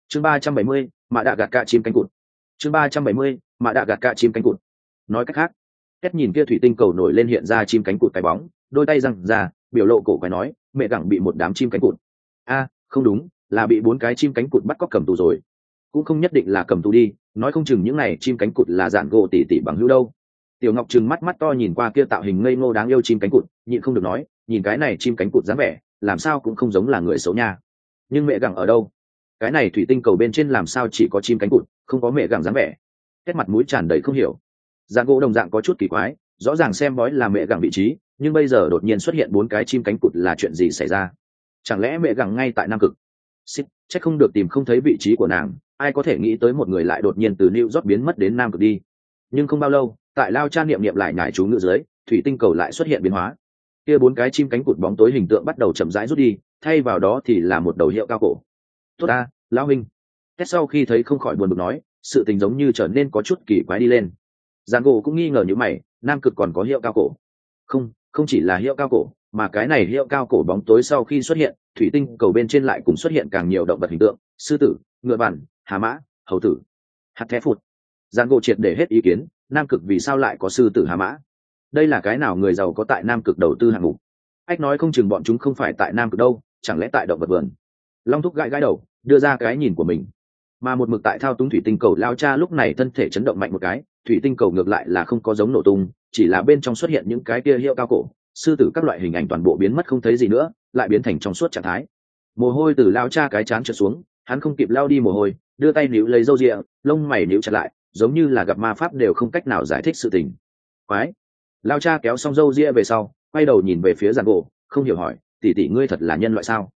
chương 370, mà đã gạt cạ chim cánh cụt. chương 370, mà đã gạt cạ chim cánh cụt. Nói cách khác, Kết nhìn kia thủy tinh cầu nổi lên hiện ra chim cánh cụt cái bóng, đôi tay giằng ra, biểu lộ cổ quái nói, mẹ gặng bị một đám chim cánh cụt. Không đúng, là bị 4 cái chim cánh cụt bắt cóc cầm tù rồi. Cũng không nhất định là cầm tù đi, nói không chừng những này chim cánh cụt là dạn gỗ tỉ bằng hữu đâu. Tiểu Ngọc trừng mắt mắt to nhìn qua kia tạo hình ngây ngô đáng yêu chim cánh cụt, nhịn không được nói, nhìn cái này chim cánh cụt dáng vẻ, làm sao cũng không giống là người xấu nha. Nhưng mẹ gặng ở đâu? Cái này thủy tinh cầu bên trên làm sao chỉ có chim cánh cụt, không có mẹ gặng dáng vẻ? Kết mặt mũi tràn đầy không hiểu. Dạn gỗ đồng dạng có chút kỳ quái, rõ ràng xem bói là mẹ gặng vị trí, nhưng bây giờ đột nhiên xuất hiện 4 cái chim cánh cụt là chuyện gì xảy ra? Chẳng lẽ mẹ gặng ngay tại Nam Cực? Chắc không được tìm không thấy vị trí của nàng, ai có thể nghĩ tới một người lại đột nhiên từ New York biến mất đến Nam Cực đi. Nhưng không bao lâu, tại Lao Cha niệm lại nhải chú ngữ dưới, thủy tinh cầu lại xuất hiện biến hóa. Kia 4 cái chim cánh cụt bóng tối hình tượng bắt đầu chậm rãi rút đi, thay vào đó thì là một đầu hiệu cao cổ. Tốt ta, lão huynh. Kết sau khi thấy không khỏi buồn bực nói, sự tình giống như trở nên có chút kỳ quái đi lên. Giang gỗ cũng nghi ngờ như mày, Nam Cực còn có hiệu cao cổ? Không chỉ là hiệu cao cổ, mà cái này hiệu cao cổ bóng tối sau khi xuất hiện, thủy tinh cầu bên trên lại cũng xuất hiện càng nhiều động vật hình tượng, sư tử, ngựa bản, hà mã, hầu tử, hạt thép phụt. Giang gỗ triệt để hết ý kiến, Nam Cực vì sao lại có sư tử hà mã? Đây là cái nào người giàu có tại Nam Cực đầu tư hạng mục? Ách nói không chừng bọn chúng không phải tại Nam Cực đâu, chẳng lẽ tại động vật vườn? Long Thúc gãi đầu, đưa ra cái nhìn của mình. Mà một mực tại thao túng thủy tinh cầu Lao Cha lúc này thân thể chấn động mạnh một cái, thủy tinh cầu ngược lại là không có giống nổ tung, chỉ là bên trong xuất hiện những cái kia hiệu cao cổ, sư tử các loại hình ảnh toàn bộ biến mất không thấy gì nữa, lại biến thành trong suốt trạng thái. Mồ hôi từ Lao Cha cái trán trượt xuống, hắn không kịp lao đi mồ hôi, đưa tay níu lấy râu ria, lông mày níu chặt lại, giống như là gặp ma pháp đều không cách nào giải thích sự tình. Quái! Lao Cha kéo xong râu ria về sau, quay đầu nhìn về phía Giang gỗ, không hiểu hỏi, tỷ tỷ ngươi thật là nhân loại sao?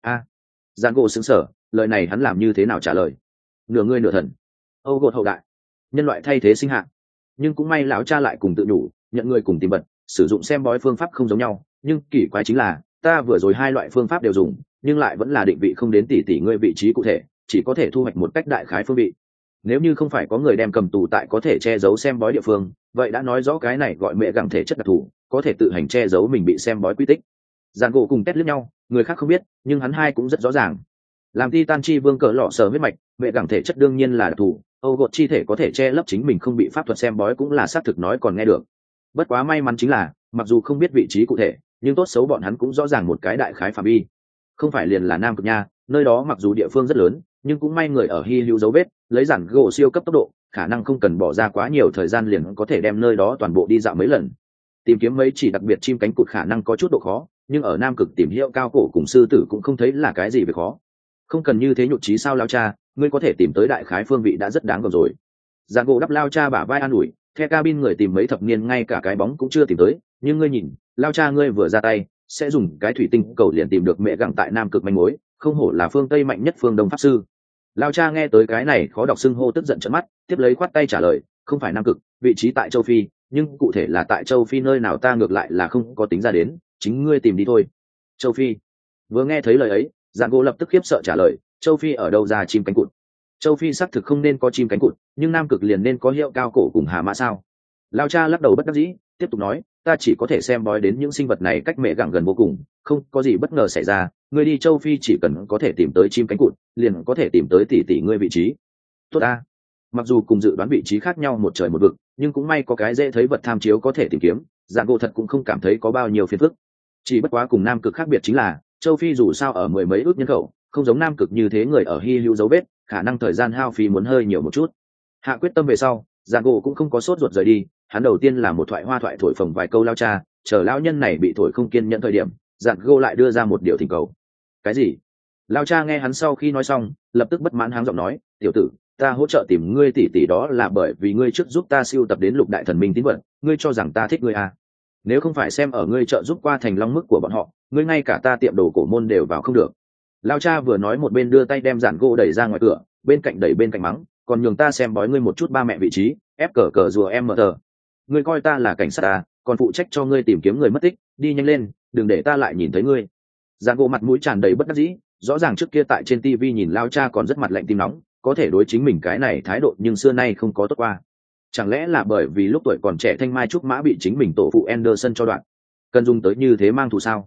Giang gỗ sững sờ, lời này hắn làm như thế nào trả lời? Nửa ngươi nửa thần, Âu gột hậu đại, nhân loại thay thế sinh hạ. Nhưng cũng may lão cha lại cùng tự nhủ, nhận người cùng tìm vật, sử dụng xem bói phương pháp không giống nhau, nhưng kỳ quái chính là ta vừa rồi 2 loại phương pháp đều dùng, nhưng lại vẫn là định vị không đến tỷ tỷ ngươi vị trí cụ thể, chỉ có thể thu hoạch một cách đại khái phương vị. Nếu như không phải có người đem cầm tù tại có thể che giấu xem bói địa phương, vậy đã nói rõ cái này gọi mẹ gặng thể chất đặc thù, có thể tự hành che giấu mình bị xem bói quy tích. Giang gỗ cùng tét liếc nhau, người khác không biết, nhưng hắn hai cũng rất rõ ràng. Làm Titan chi vương cỡ lọ sở huyết mạch, mẹ gặng thể chất đương nhiên là đặc thù, Âu gột chi thể có thể che lấp chính mình không bị pháp thuật xem bói cũng là xác thực nói còn nghe được. Bất quá may mắn chính là, mặc dù không biết vị trí cụ thể, nhưng tốt xấu bọn hắn cũng rõ ràng một cái đại khái phạm vi. Không phải liền là Nam Cực nha, nơi đó mặc dù địa phương rất lớn, nhưng cũng may người ở hy hữu dấu vết, lấy giản gỗ siêu cấp tốc độ, khả năng không cần bỏ ra quá nhiều thời gian liền có thể đem nơi đó toàn bộ đi dạo mấy lần. Tìm kiếm mấy chỉ đặc biệt chim cánh cụt khả năng có chút độ khó, nhưng ở Nam Cực tìm hiệu cao cổ cùng sư tử cũng không thấy là cái gì về khó. Không cần như thế nhụt chí sao Lao Cha, ngươi có thể tìm tới đại khái phương vị đã rất đáng gờm rồi. Giang gỗ đắp Lao Cha bả vai an ủi, theo cabin người tìm mấy thập niên ngay cả cái bóng cũng chưa tìm tới, nhưng ngươi nhìn, Lao Cha ngươi vừa ra tay sẽ dùng cái thủy tinh cầu liền tìm được mẹ gặng tại Nam Cực manh mối, không hổ là phương Tây mạnh nhất phương Đông pháp sư. Lao Cha nghe tới cái này khó đọc xưng hô tức giận trợn mắt, tiếp lấy khoát tay trả lời, không phải Nam Cực, vị trí tại châu Phi, nhưng cụ thể là tại châu Phi nơi nào ta ngược lại là không có tính ra đến, chính ngươi tìm đi thôi. Châu Phi. Vừa nghe thấy lời ấy, Giang gỗ lập tức khiếp sợ trả lời, châu Phi ở đâu ra chim cánh cụt? Châu Phi xác thực không nên có chim cánh cụt, nhưng Nam Cực liền nên có hiệu cao cổ cùng hà mã sao? Lao Cha lắc đầu bất đắc dĩ, tiếp tục nói, ta chỉ có thể xem bói đến những sinh vật này cách mẹ gặng gần vô cùng, không có gì bất ngờ xảy ra, ngươi đi châu Phi chỉ cần có thể tìm tới chim cánh cụt, liền có thể tìm tới tỷ tỷ ngươi vị trí. Tốt ta. Mặc dù cùng dự đoán vị trí khác nhau một trời một vực, nhưng cũng may có cái dễ thấy vật tham chiếu có thể tìm kiếm, Giang gỗ thật cũng không cảm thấy có bao nhiêu phiền phức. Chỉ bất quá cùng Nam Cực khác biệt chính là, châu Phi dù sao ở 10 mấy ước nhân khẩu, không giống Nam Cực như thế người ở hy hữu dấu vết, khả năng thời gian hao phí muốn hơi nhiều một chút. Hạ quyết tâm về sau, Giang gỗ cũng không có sốt ruột rời đi, hắn đầu tiên là một thoại hoa thoại thổi phồng vài câu Lao Cha, chờ lão nhân này bị thổi không kiên nhẫn thời điểm, Giang gỗ lại đưa ra một điều thỉnh cầu. Cái gì? Lao Cha nghe hắn sau khi nói xong, lập tức bất mãn háng giọng nói, tiểu tử, ta hỗ trợ tìm ngươi tỷ tỷ đó là bởi vì ngươi trước giúp ta siêu tập đến lục đại thần minh tín vật, ngươi cho rằng ta thích ngươi à? Nếu không phải xem ở ngươi trợ giúp qua thành long mức của bọn họ, ngươi ngay cả ta tiệm đồ cổ môn đều vào không được. Lao Cha vừa nói một bên đưa tay đem giản gỗ đẩy ra ngoài cửa, bên cạnh đẩy bên cạnh mắng, còn nhường ta xem bói ngươi một chút ba mẹ vị trí, ép cờ cờ rùa em mở tờ. Ngươi coi ta là cảnh sát à, còn phụ trách cho ngươi tìm kiếm người mất tích, đi nhanh lên, đừng để ta lại nhìn thấy ngươi. Giản gỗ mặt mũi tràn đầy bất đắc dĩ, rõ ràng trước kia tại trên TV nhìn Lao Cha còn rất mặt lạnh tim nóng, có thể đối chính mình cái này thái độ nhưng xưa nay không có tốt qua. Chẳng lẽ là bởi vì lúc tuổi còn trẻ thanh mai trúc mã bị chính mình tổ phụ Anderson cho đoạn, cần dùng tới như thế mang thù sao?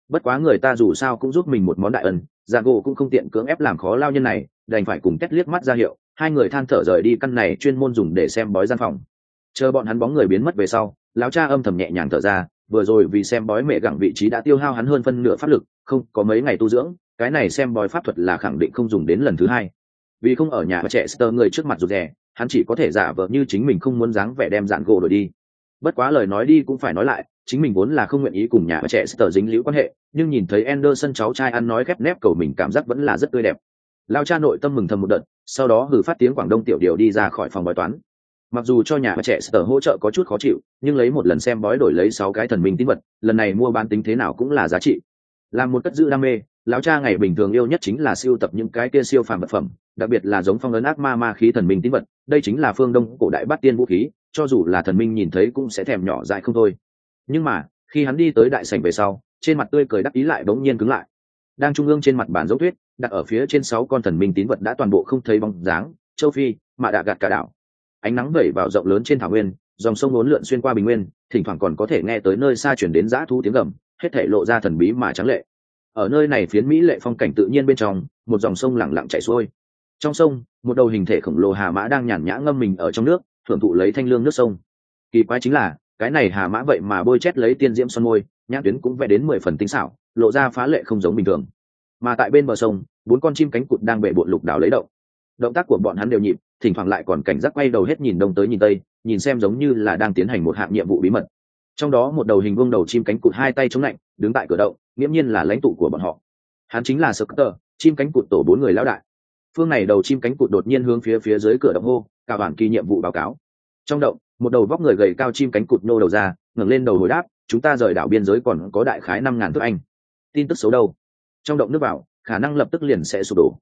bất quá người ta dù sao cũng giúp mình một món đại ân, dạ gỗ cũng không tiện cưỡng ép làm khó lao nhân này, đành phải cùng Két liếc mắt ra hiệu, hai người than thở rời đi căn này chuyên môn dùng để xem bói gian phòng. Chờ bọn hắn bóng người biến mất về sau, lão cha âm thầm nhẹ nhàng thở ra, vừa rồi vì xem bói mẹ gặng vị trí đã tiêu hao hắn hơn phân nửa pháp lực, không có mấy ngày tu dưỡng, cái này xem bói pháp thuật là khẳng định không dùng đến lần thứ hai. Vì không ở nhà trẻ Sơ người trước mặt rụt rè, hắn chỉ có thể giả vờ như chính mình không muốn dáng vẻ đem dạn gỗ đổi đi. Bất quá lời nói đi cũng phải nói lại, chính mình vốn là không nguyện ý cùng nhà trẻ Sơ dính liễu quan hệ, nhưng nhìn thấy Anderson cháu trai ăn nói khép nép cầu mình cảm giác vẫn là rất tươi đẹp. Lao cha nội tâm mừng thầm một đợt, sau đó hừ phát tiếng Quảng Đông tiểu điều đi ra khỏi phòng bói toán. Mặc dù cho nhà trẻ Sơ hỗ trợ có chút khó chịu, nhưng lấy một lần xem bói đổi lấy 6 cái thần minh tín vật, lần này mua bán tính thế nào cũng là giá trị. Làm một cất giữ đam mê, lão cha ngày bình thường yêu nhất chính là siêu tập những cái kia siêu phàm vật phẩm, đặc biệt là giống phong ấn ác ma ma khí thần minh tín vật, đây chính là phương Đông cổ đại bát tiên vũ khí, cho dù là thần minh nhìn thấy cũng sẽ thèm nhỏ dại không thôi. Nhưng mà, khi hắn đi tới đại sảnh về sau, trên mặt tươi cười đắc ý lại bỗng nhiên cứng lại. Đang trung ương trên mặt bản dấu thuyết, đặt ở phía trên 6 con thần minh tín vật đã toàn bộ không thấy bóng dáng, châu Phi, Mạ Đạ Gạt cả đảo. Ánh nắng vẩy vào rộng lớn trên thảo nguyên, dòng sông uốn lượn xuyên qua bình nguyên, thỉnh thoảng còn có thể nghe tới nơi xa truyền đến dã thú tiếng gầm, hết thảy lộ ra thần bí mà trắng lệ. Ở nơi này phiến mỹ lệ phong cảnh tự nhiên bên trong, một dòng sông lặng lặng chảy xuôi. Trong sông, một đầu hình thể khổng lồ hà mã đang nhàn nhã ngâm mình ở trong nước, thưởng thụ lấy thanh lương nước sông. Kỳ quái chính là, cái này hà mã vậy mà bôi chét lấy tiên diễm son môi, nhãn tuyến cũng vẽ đến 10 phần tinh xảo, lộ ra phá lệ không giống bình thường. Mà tại bên bờ sông, 4 con chim cánh cụt đang bệ bội lục đảo lấy động. Động tác của bọn hắn đều nhịp, thỉnh thoảng lại còn cảnh giác quay đầu hết nhìn đông tới nhìn tây, nhìn xem giống như là đang tiến hành một hạng nhiệm vụ bí mật. Trong đó một đầu hình vuông đầu chim cánh cụt hai tay chống lạnh, đứng tại cửa động, nghiễm nhiên là lãnh tụ của bọn họ. Hắn chính là Sutter, chim cánh cụt tổ 4 người lão đại. Phương này đầu chim cánh cụt đột nhiên hướng phía dưới cửa động hô, cả bản kỳ nhiệm vụ báo cáo. Trong động, một đầu vóc người gầy cao chim cánh cụt nô đầu ra, ngẩng lên đầu hồi đáp, chúng ta rời đảo biên giới còn có đại khái 5.000 thước Anh. Tin tức xấu đâu? Trong động nước vào, khả năng lập tức liền sẽ sụp đổ.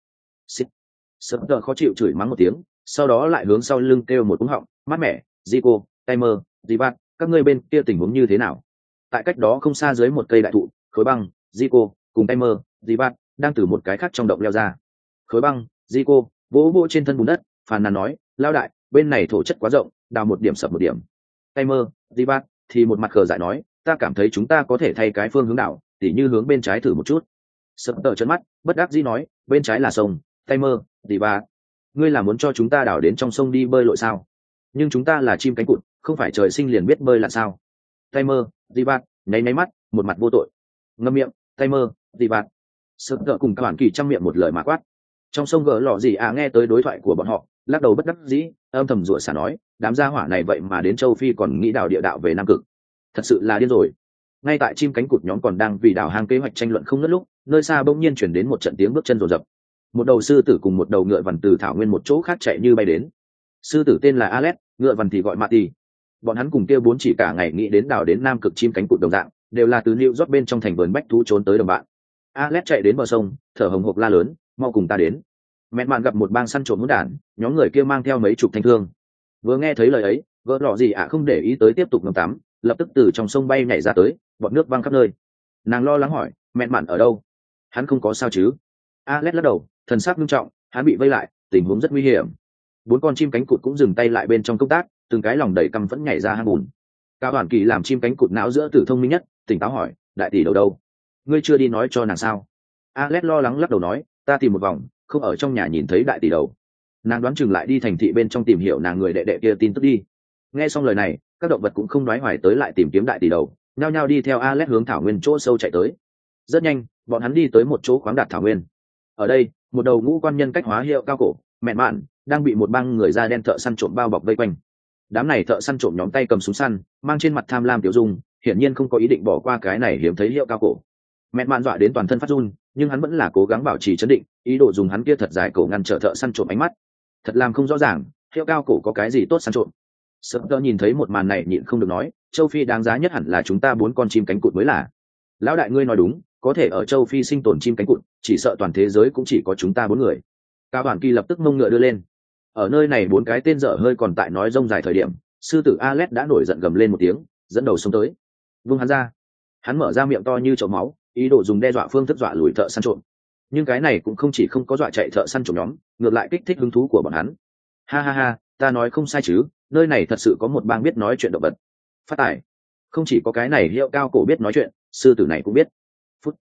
Sutter khó chịu chửi mắng một tiếng, sau đó lại hướng sau lưng kêu một cú họng, mát mẻ, Zico, Timer, Divat, các ngươi bên kia tình huống như thế nào? Tại cách đó không xa dưới một cây đại thụ, khối băng, Zico cùng Timer, Divat đang từ một cái khác trong động leo ra. Khối băng, Zico vỗ vỗ trên thân bùn đất, phàn nàn nói, lao đại, bên này thổ chất quá rộng, đào một điểm sập một điểm. Timer, Divat thì một mặt khờ dại nói, ta cảm thấy chúng ta có thể thay cái phương hướng đảo, tỉ như hướng bên trái thử một chút. Sutter trợn mắt, bất đắc dĩ nói, bên trái là sông. Timer, Divat, ngươi là muốn cho chúng ta đảo đến trong sông đi bơi lội sao? Nhưng chúng ta là chim cánh cụt, không phải trời sinh liền biết bơi là sao? Timer, Divat nháy nháy mắt, một mặt vô tội. Ngậm miệng, Timer, Divat. Sutter cùng các bạn kỳ trong miệng một lời mà quát. Trong sông gỡ lọ gì nghe tới đối thoại của bọn họ, lắc đầu bất đắc dĩ, âm thầm rủa xả nói, đám gia hỏa này vậy mà đến châu Phi còn nghĩ đảo địa đạo về Nam Cực, thật sự là điên rồi. Ngay tại chim cánh cụt nhóm còn đang vì đảo hang kế hoạch tranh luận không ngớt lúc, nơi xa bỗng nhiên chuyển đến một trận tiếng bước chân rồn rập. Một đầu sư tử cùng một đầu ngựa vằn từ thảo nguyên một chỗ khác chạy như bay đến. Sư tử tên là Alex, ngựa vằn thì gọi Mati. Bọn hắn cùng kia 4 chỉ cả ngày nghĩ đến đảo đến Nam Cực chim cánh cụt đồng dạng, đều là từ New York bên trong thành vườn bách thú trốn tới đồng bạn. Alex chạy đến bờ sông, thở hồng hộc la lớn, mau cùng ta đến. Mẹ mạn gặp một bang săn trộm hỗn đản, nhóm người kia mang theo mấy chục thanh thương. Vừa nghe thấy lời ấy, gỡ lọ gì không để ý tới tiếp tục ngâm tắm, lập tức từ trong sông bay nhảy ra tới, bọn nước văng khắp nơi. Nàng lo lắng hỏi, mẹ mạn ở đâu? Hắn không có sao chứ? Alex lắc đầu, thần sắc nghiêm trọng, hắn bị vây lại, tình huống rất nguy hiểm. 4 con chim cánh cụt cũng dừng tay lại bên trong công tác, từng cái lòng đầy căm vẫn nhảy ra hang bùn. Cao Hoàn Kỳ làm chim cánh cụt não giữa tử thông minh nhất, tỉnh táo hỏi, đại tỷ đầu đâu? Ngươi chưa đi nói cho nàng sao? Alex lo lắng lắc đầu nói, ta tìm một vòng, không ở trong nhà nhìn thấy đại tỷ đầu. Nàng đoán chừng lại đi thành thị bên trong tìm hiểu nàng người đệ đệ kia tin tức đi. Nghe xong lời này, các động vật cũng không đoái hoài tới lại tìm kiếm đại tỷ đầu, nhao nhao đi theo Alex hướng thảo nguyên chỗ sâu chạy tới. Rất nhanh, bọn hắn đi tới một chỗ khoáng đạt thảo nguyên. Ở đây, một đầu ngũ quan nhân cách hóa hiệu cao cổ, mẹ mạn, đang bị một băng người da đen thợ săn trộm bao bọc vây quanh. Đám này thợ săn trộm nhóm tay cầm súng săn, mang trên mặt tham lam tiểu dung, hiển nhiên không có ý định bỏ qua cái này hiếm thấy hiệu cao cổ. Mẹ mạn dọa đến toàn thân phát run, nhưng hắn vẫn là cố gắng bảo trì trấn định, ý đồ dùng hắn kia thật dài cổ ngăn trở thợ săn trộm ánh mắt. Thật làm không rõ ràng, hiệu cao cổ có cái gì tốt săn trộm. Sutter nhìn thấy một màn này nhịn không được nói, châu Phi đáng giá nhất hẳn là chúng ta 4 con chim cánh cụt mới là. Lão đại ngươi nói đúng, có thể ở châu Phi sinh tồn chim cánh cụt, chỉ sợ toàn thế giới cũng chỉ có chúng ta 4 người. Cao Hoàn Kỳ lập tức mông ngựa đưa lên. Ở nơi này 4 cái tên dở hơi còn tại nói rông dài thời điểm, sư tử Alex đã nổi giận gầm lên một tiếng, dẫn đầu xông tới. Vung hắn ra. Hắn mở ra miệng to như chậu máu, ý đồ dùng đe dọa phương thức dọa lùi thợ săn trộm. Nhưng cái này cũng không chỉ không có dọa chạy thợ săn trộm nhóm, ngược lại kích thích hứng thú của bọn hắn. Ha ha ha, ta nói không sai chứ, nơi này thật sự có một bang biết nói chuyện động vật. Phát tải. Không chỉ có cái này hiệu cao cổ biết nói chuyện, sư tử này cũng biết. Phút.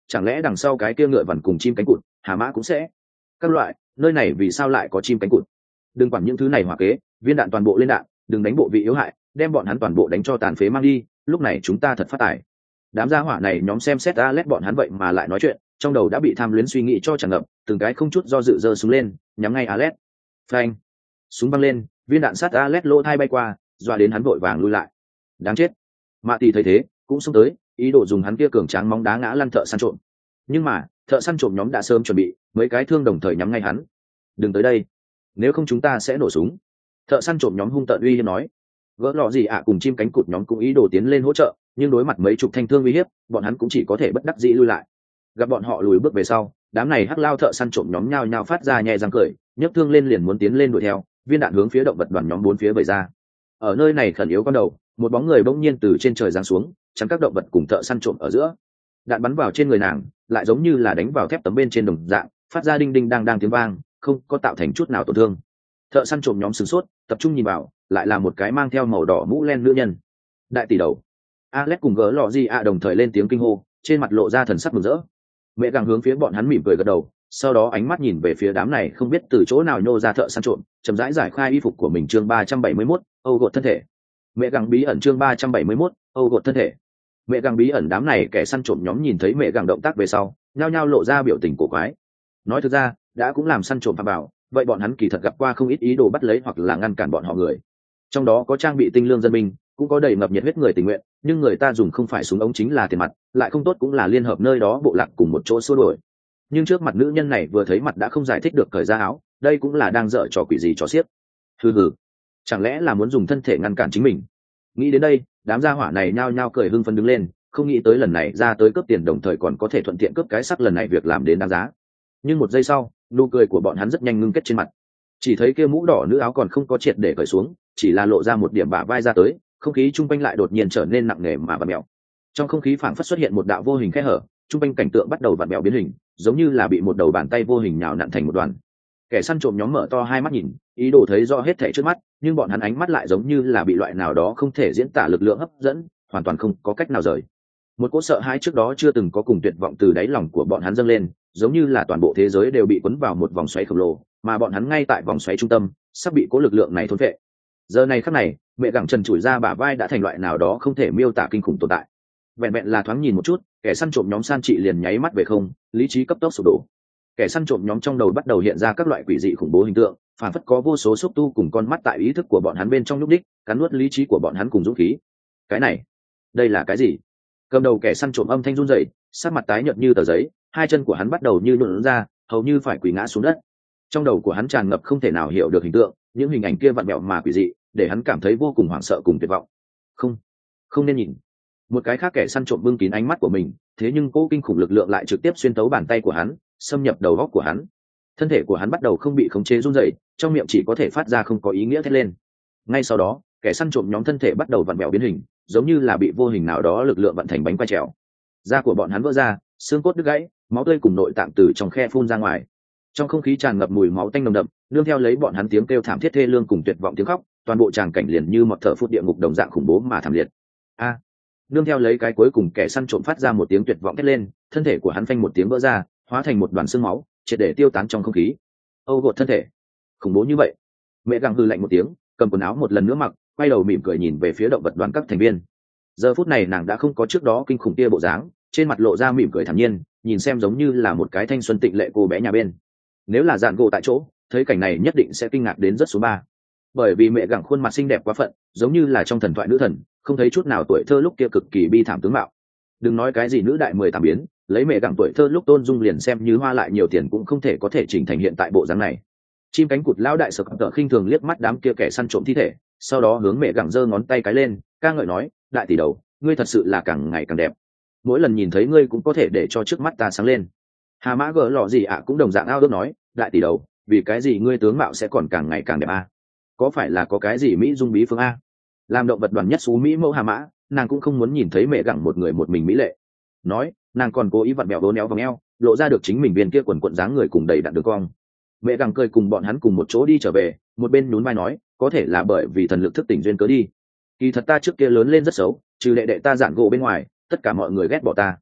chẳng lẽ đằng sau cái kia ngựa vằn cùng chim cánh cụt hà mã cũng sẽ các loại, nơi này vì sao lại có chim cánh cụt? Đừng quản những thứ này hỏa kế, viên đạn toàn bộ lên đạn, đừng đánh bộ vị yếu hại, đem bọn hắn toàn bộ đánh cho tàn phế mang đi, lúc này chúng ta thật phát tài. Đám gia hỏa này nhóm xem xét Alet bọn hắn vậy mà lại nói chuyện, trong đầu đã bị tham luyến suy nghĩ cho tràn ngập, từng cái không chút do dự giơ súng lên, nhắm ngay Alet. Phanh! Súng văng lên, viên đạn sát Alet lỗ thai bay qua, dọa đến hắn vội vàng lui lại. Đáng chết! Mạ Tỷ thấy thế, cũng xông tới, ý đồ dùng hắn kia cường tráng móng đá ngã lăn thợ săn trộm. Nhưng mà, thợ săn trộm nhóm đã sớm chuẩn bị, mấy cái thương đồng thời nhắm ngay hắn. Đừng tới đây, nếu không chúng ta sẽ nổ súng. Thợ săn trộm nhóm hung tợn uy hiếp nói. Gỡ lọ gì ạ cùng chim cánh cụt nhóm cũng ý đồ tiến lên hỗ trợ, nhưng đối mặt mấy chục thanh thương uy hiếp, bọn hắn cũng chỉ có thể bất đắc dĩ lui lại. Gặp bọn họ lùi bước về sau, đám này hắc lao thợ săn trộm nhóm nhao nhao phát ra nhẹ răng cười, nhấc thương lên liền muốn tiến lên đuổi theo, viên đạn hướng phía động vật đoàn nhóm bốn phía vẩy ra. Ở nơi này khẩn yếu con đầu, một bóng người bỗng nhiên từ trên trời giáng xuống, chắn các động vật cùng thợ săn trộm ở giữa. Đạn bắn vào trên người nàng, lại giống như là đánh vào thép tấm bên trên đồng dạng, phát ra đinh đinh đang tiếng vang, không có tạo thành chút nào tổn thương. Thợ săn trộm nhóm sửng sốt, tập trung nhìn vào, lại là một cái mang theo màu đỏ mũ len nữ nhân. Đại tỷ đầu. Alex cùng gỡ lọ gì ạ đồng thời lên tiếng kinh hô, trên mặt lộ ra thần sắc mừng rỡ. Mẹ gàng hướng phía bọn hắn mỉm cười gật đầu, sau đó ánh mắt nhìn về phía đám này không biết từ chỗ nào nhô ra thợ săn trộm, chậm rãi giải khai y phục của mình. Chương 371, Âu gột thân thể. Mẹ gàng bí ẩn. Chương 371, Âu gột thân thể. Mẹ gàng bí ẩn. Đám này kẻ săn trộm nhóm nhìn thấy mẹ gàng động tác về sau, nhao nhao lộ ra biểu tình cổ quái. Nói thực ra, đã cũng làm săn trộm phạm bảo, vậy bọn hắn kỳ thật gặp qua không ít ý đồ bắt lấy hoặc là ngăn cản bọn họ người. Trong đó có trang bị tinh lương dân binh, cũng có đầy ngập nhiệt huyết người tình nguyện, nhưng người ta dùng không phải súng ống chính là tiền mặt, lại không tốt cũng là liên hợp nơi đó bộ lạc cùng một chỗ xua đuổi. Nhưng trước mặt nữ nhân này vừa thấy mặt đã không giải thích được cởi ra áo, đây cũng là đang dở trò quỷ gì trò xiếc. Hừ hừ, chẳng lẽ là muốn dùng thân thể ngăn cản chính mình? Nghĩ đến đây, đám gia hỏa này nhao nhao cười hưng phấn đứng lên, không nghĩ tới lần này ra tới cướp tiền đồng thời còn có thể thuận tiện cướp cái sắc, lần này việc làm đến đáng giá. Nhưng một giây sau, nụ cười của bọn hắn rất nhanh ngưng kết trên mặt. Chỉ thấy kia mũ đỏ nữ áo còn không có triệt để cởi xuống, chỉ là lộ ra một điểm bả vai ra tới, không khí chung quanh lại đột nhiên trở nên nặng nề mà vặn mèo. Trong không khí phảng phất xuất hiện một đạo vô hình khe hở, chung quanh cảnh tượng bắt đầu vặn mèo biến hình, giống như là bị một đầu bàn tay vô hình nhào nặn thành một đoàn. Kẻ săn trộm nhóm mở to hai mắt nhìn, ý đồ thấy rõ hết thảy trước mắt, nhưng bọn hắn ánh mắt lại giống như là bị loại nào đó không thể diễn tả lực lượng hấp dẫn, hoàn toàn không có cách nào rời. Một cỗ sợ hãi trước đó chưa từng có cùng tuyệt vọng từ đáy lòng của bọn hắn dâng lên, giống như là toàn bộ thế giới đều bị cuốn vào một vòng xoáy khổng lồ, mà bọn hắn ngay tại vòng xoáy trung tâm, sắp bị cỗ lực lượng này thôn phệ. Giờ này khắc này, mẹ gẳng trần trụi ra bả vai đã thành loại nào đó không thể miêu tả kinh khủng tồn tại. Vẹn vẹn là thoáng nhìn một chút, kẻ săn trộm nhóm san trị liền nháy mắt về không, lý trí cấp tốc sụp đổ. Kẻ săn trộm nhóm trong đầu bắt đầu hiện ra các loại quỷ dị khủng bố hình tượng, phản phất có vô số xúc tu cùng con mắt tại ý thức của bọn hắn bên trong lúc đích, cắn nuốt lý trí của bọn hắn cùng dũng khí. Cái này, đây là cái gì? Cầm đầu kẻ săn trộm âm thanh run rẩy, sắc mặt tái nhợt như tờ giấy, hai chân của hắn bắt đầu như nhũn ra, hầu như phải quỳ ngã xuống đất. Trong đầu của hắn tràn ngập không thể nào hiểu được hình tượng, những hình ảnh kia vặn vẹo mà quỷ dị, để hắn cảm thấy vô cùng hoảng sợ cùng tuyệt vọng. Không nên nhìn. Một cái khác kẻ săn trộm bưng kín ánh mắt của mình, thế nhưng cỗ kinh khủng lực lượng lại trực tiếp xuyên tấu bàn tay của hắn, xâm nhập đầu óc của hắn. Thân thể của hắn bắt đầu không bị khống chế run rẩy, trong miệng chỉ có thể phát ra không có ý nghĩa thét lên. Ngay sau đó, kẻ săn trộm nhóm thân thể bắt đầu vặn vẹo biến hình, giống như là bị vô hình nào đó lực lượng vận thành bánh quay trèo. Da của bọn hắn vỡ ra, xương cốt đứt gãy, máu tươi cùng nội tạng từ trong khe phun ra ngoài. Trong không khí tràn ngập mùi máu tanh nồng đậm, nương theo lấy bọn hắn tiếng kêu thảm thiết thê lương cùng tuyệt vọng tiếng khóc, toàn bộ tràng cảnh liền như một thợ phút địa ngục đồng dạng khủng bố mà thảm liệt. Nương theo lấy cái cuối cùng kẻ săn trộm phát ra một tiếng tuyệt vọng thét lên, thân thể của hắn phanh một tiếng vỡ ra, hóa thành một đoàn xương máu, triệt để tiêu tán trong không khí. Âu gột thân thể, khủng bố như vậy. Mẹ gặng hừ lạnh một tiếng, cầm quần áo một lần nữa mặc, quay đầu mỉm cười nhìn về phía động vật đoàn các thành viên. Giờ phút này nàng đã không có trước đó kinh khủng kia bộ dáng, trên mặt lộ ra mỉm cười thản nhiên, nhìn xem giống như là một cái thanh xuân tịnh lệ cô bé nhà bên. Nếu là dạn gỗ tại chỗ, thấy cảnh này nhất định sẽ kinh ngạc đến rất số 3. Bởi vì mẹ gặng khuôn mặt xinh đẹp quá phận, giống như là trong thần thoại nữ thần, không thấy chút nào tuổi thơ lúc kia cực kỳ bi thảm tướng mạo. Đừng nói cái gì nữ đại 18 biến, lấy mẹ gặng tuổi thơ lúc tôn dung liền xem như hoa lại nhiều tiền cũng không thể có thể chỉnh thành hiện tại bộ dáng này. Chim cánh cụt lão đại sực tợ khinh thường liếc mắt đám kia kẻ săn trộm thi thể, sau đó hướng mẹ gặng giơ ngón tay cái lên, ca ngợi nói, đại tỷ đầu, ngươi thật sự là càng ngày càng đẹp. Mỗi lần nhìn thấy ngươi cũng có thể để cho trước mắt ta sáng lên. Hà Mã gỡ lọ gì ạ cũng đồng dạng ao ước nói, đại tỷ đầu, vì cái gì ngươi tướng mạo sẽ còn càng ngày càng đẹp a? Có phải là có cái gì mỹ dung bí phương a? Làm động vật đoàn nhất xú mỹ mẫu Hà Mã, nàng cũng không muốn nhìn thấy mẹ gặng một người một mình mỹ lệ. Nói, nàng còn cố ý vặn bẹo đốn éo vòng eo, lộ ra được chính mình viên kia quần quận dáng người cùng đầy đặn đường cong. Mẹ gặng cười cùng bọn hắn cùng một chỗ đi trở về, một bên nhún vai nói, có thể là bởi vì thần lực thức tỉnh duyên cớ đi. Kỳ thật ta trước kia lớn lên rất xấu, trừ đệ đệ ta giản gỗ bên ngoài, tất cả mọi người ghét bỏ ta.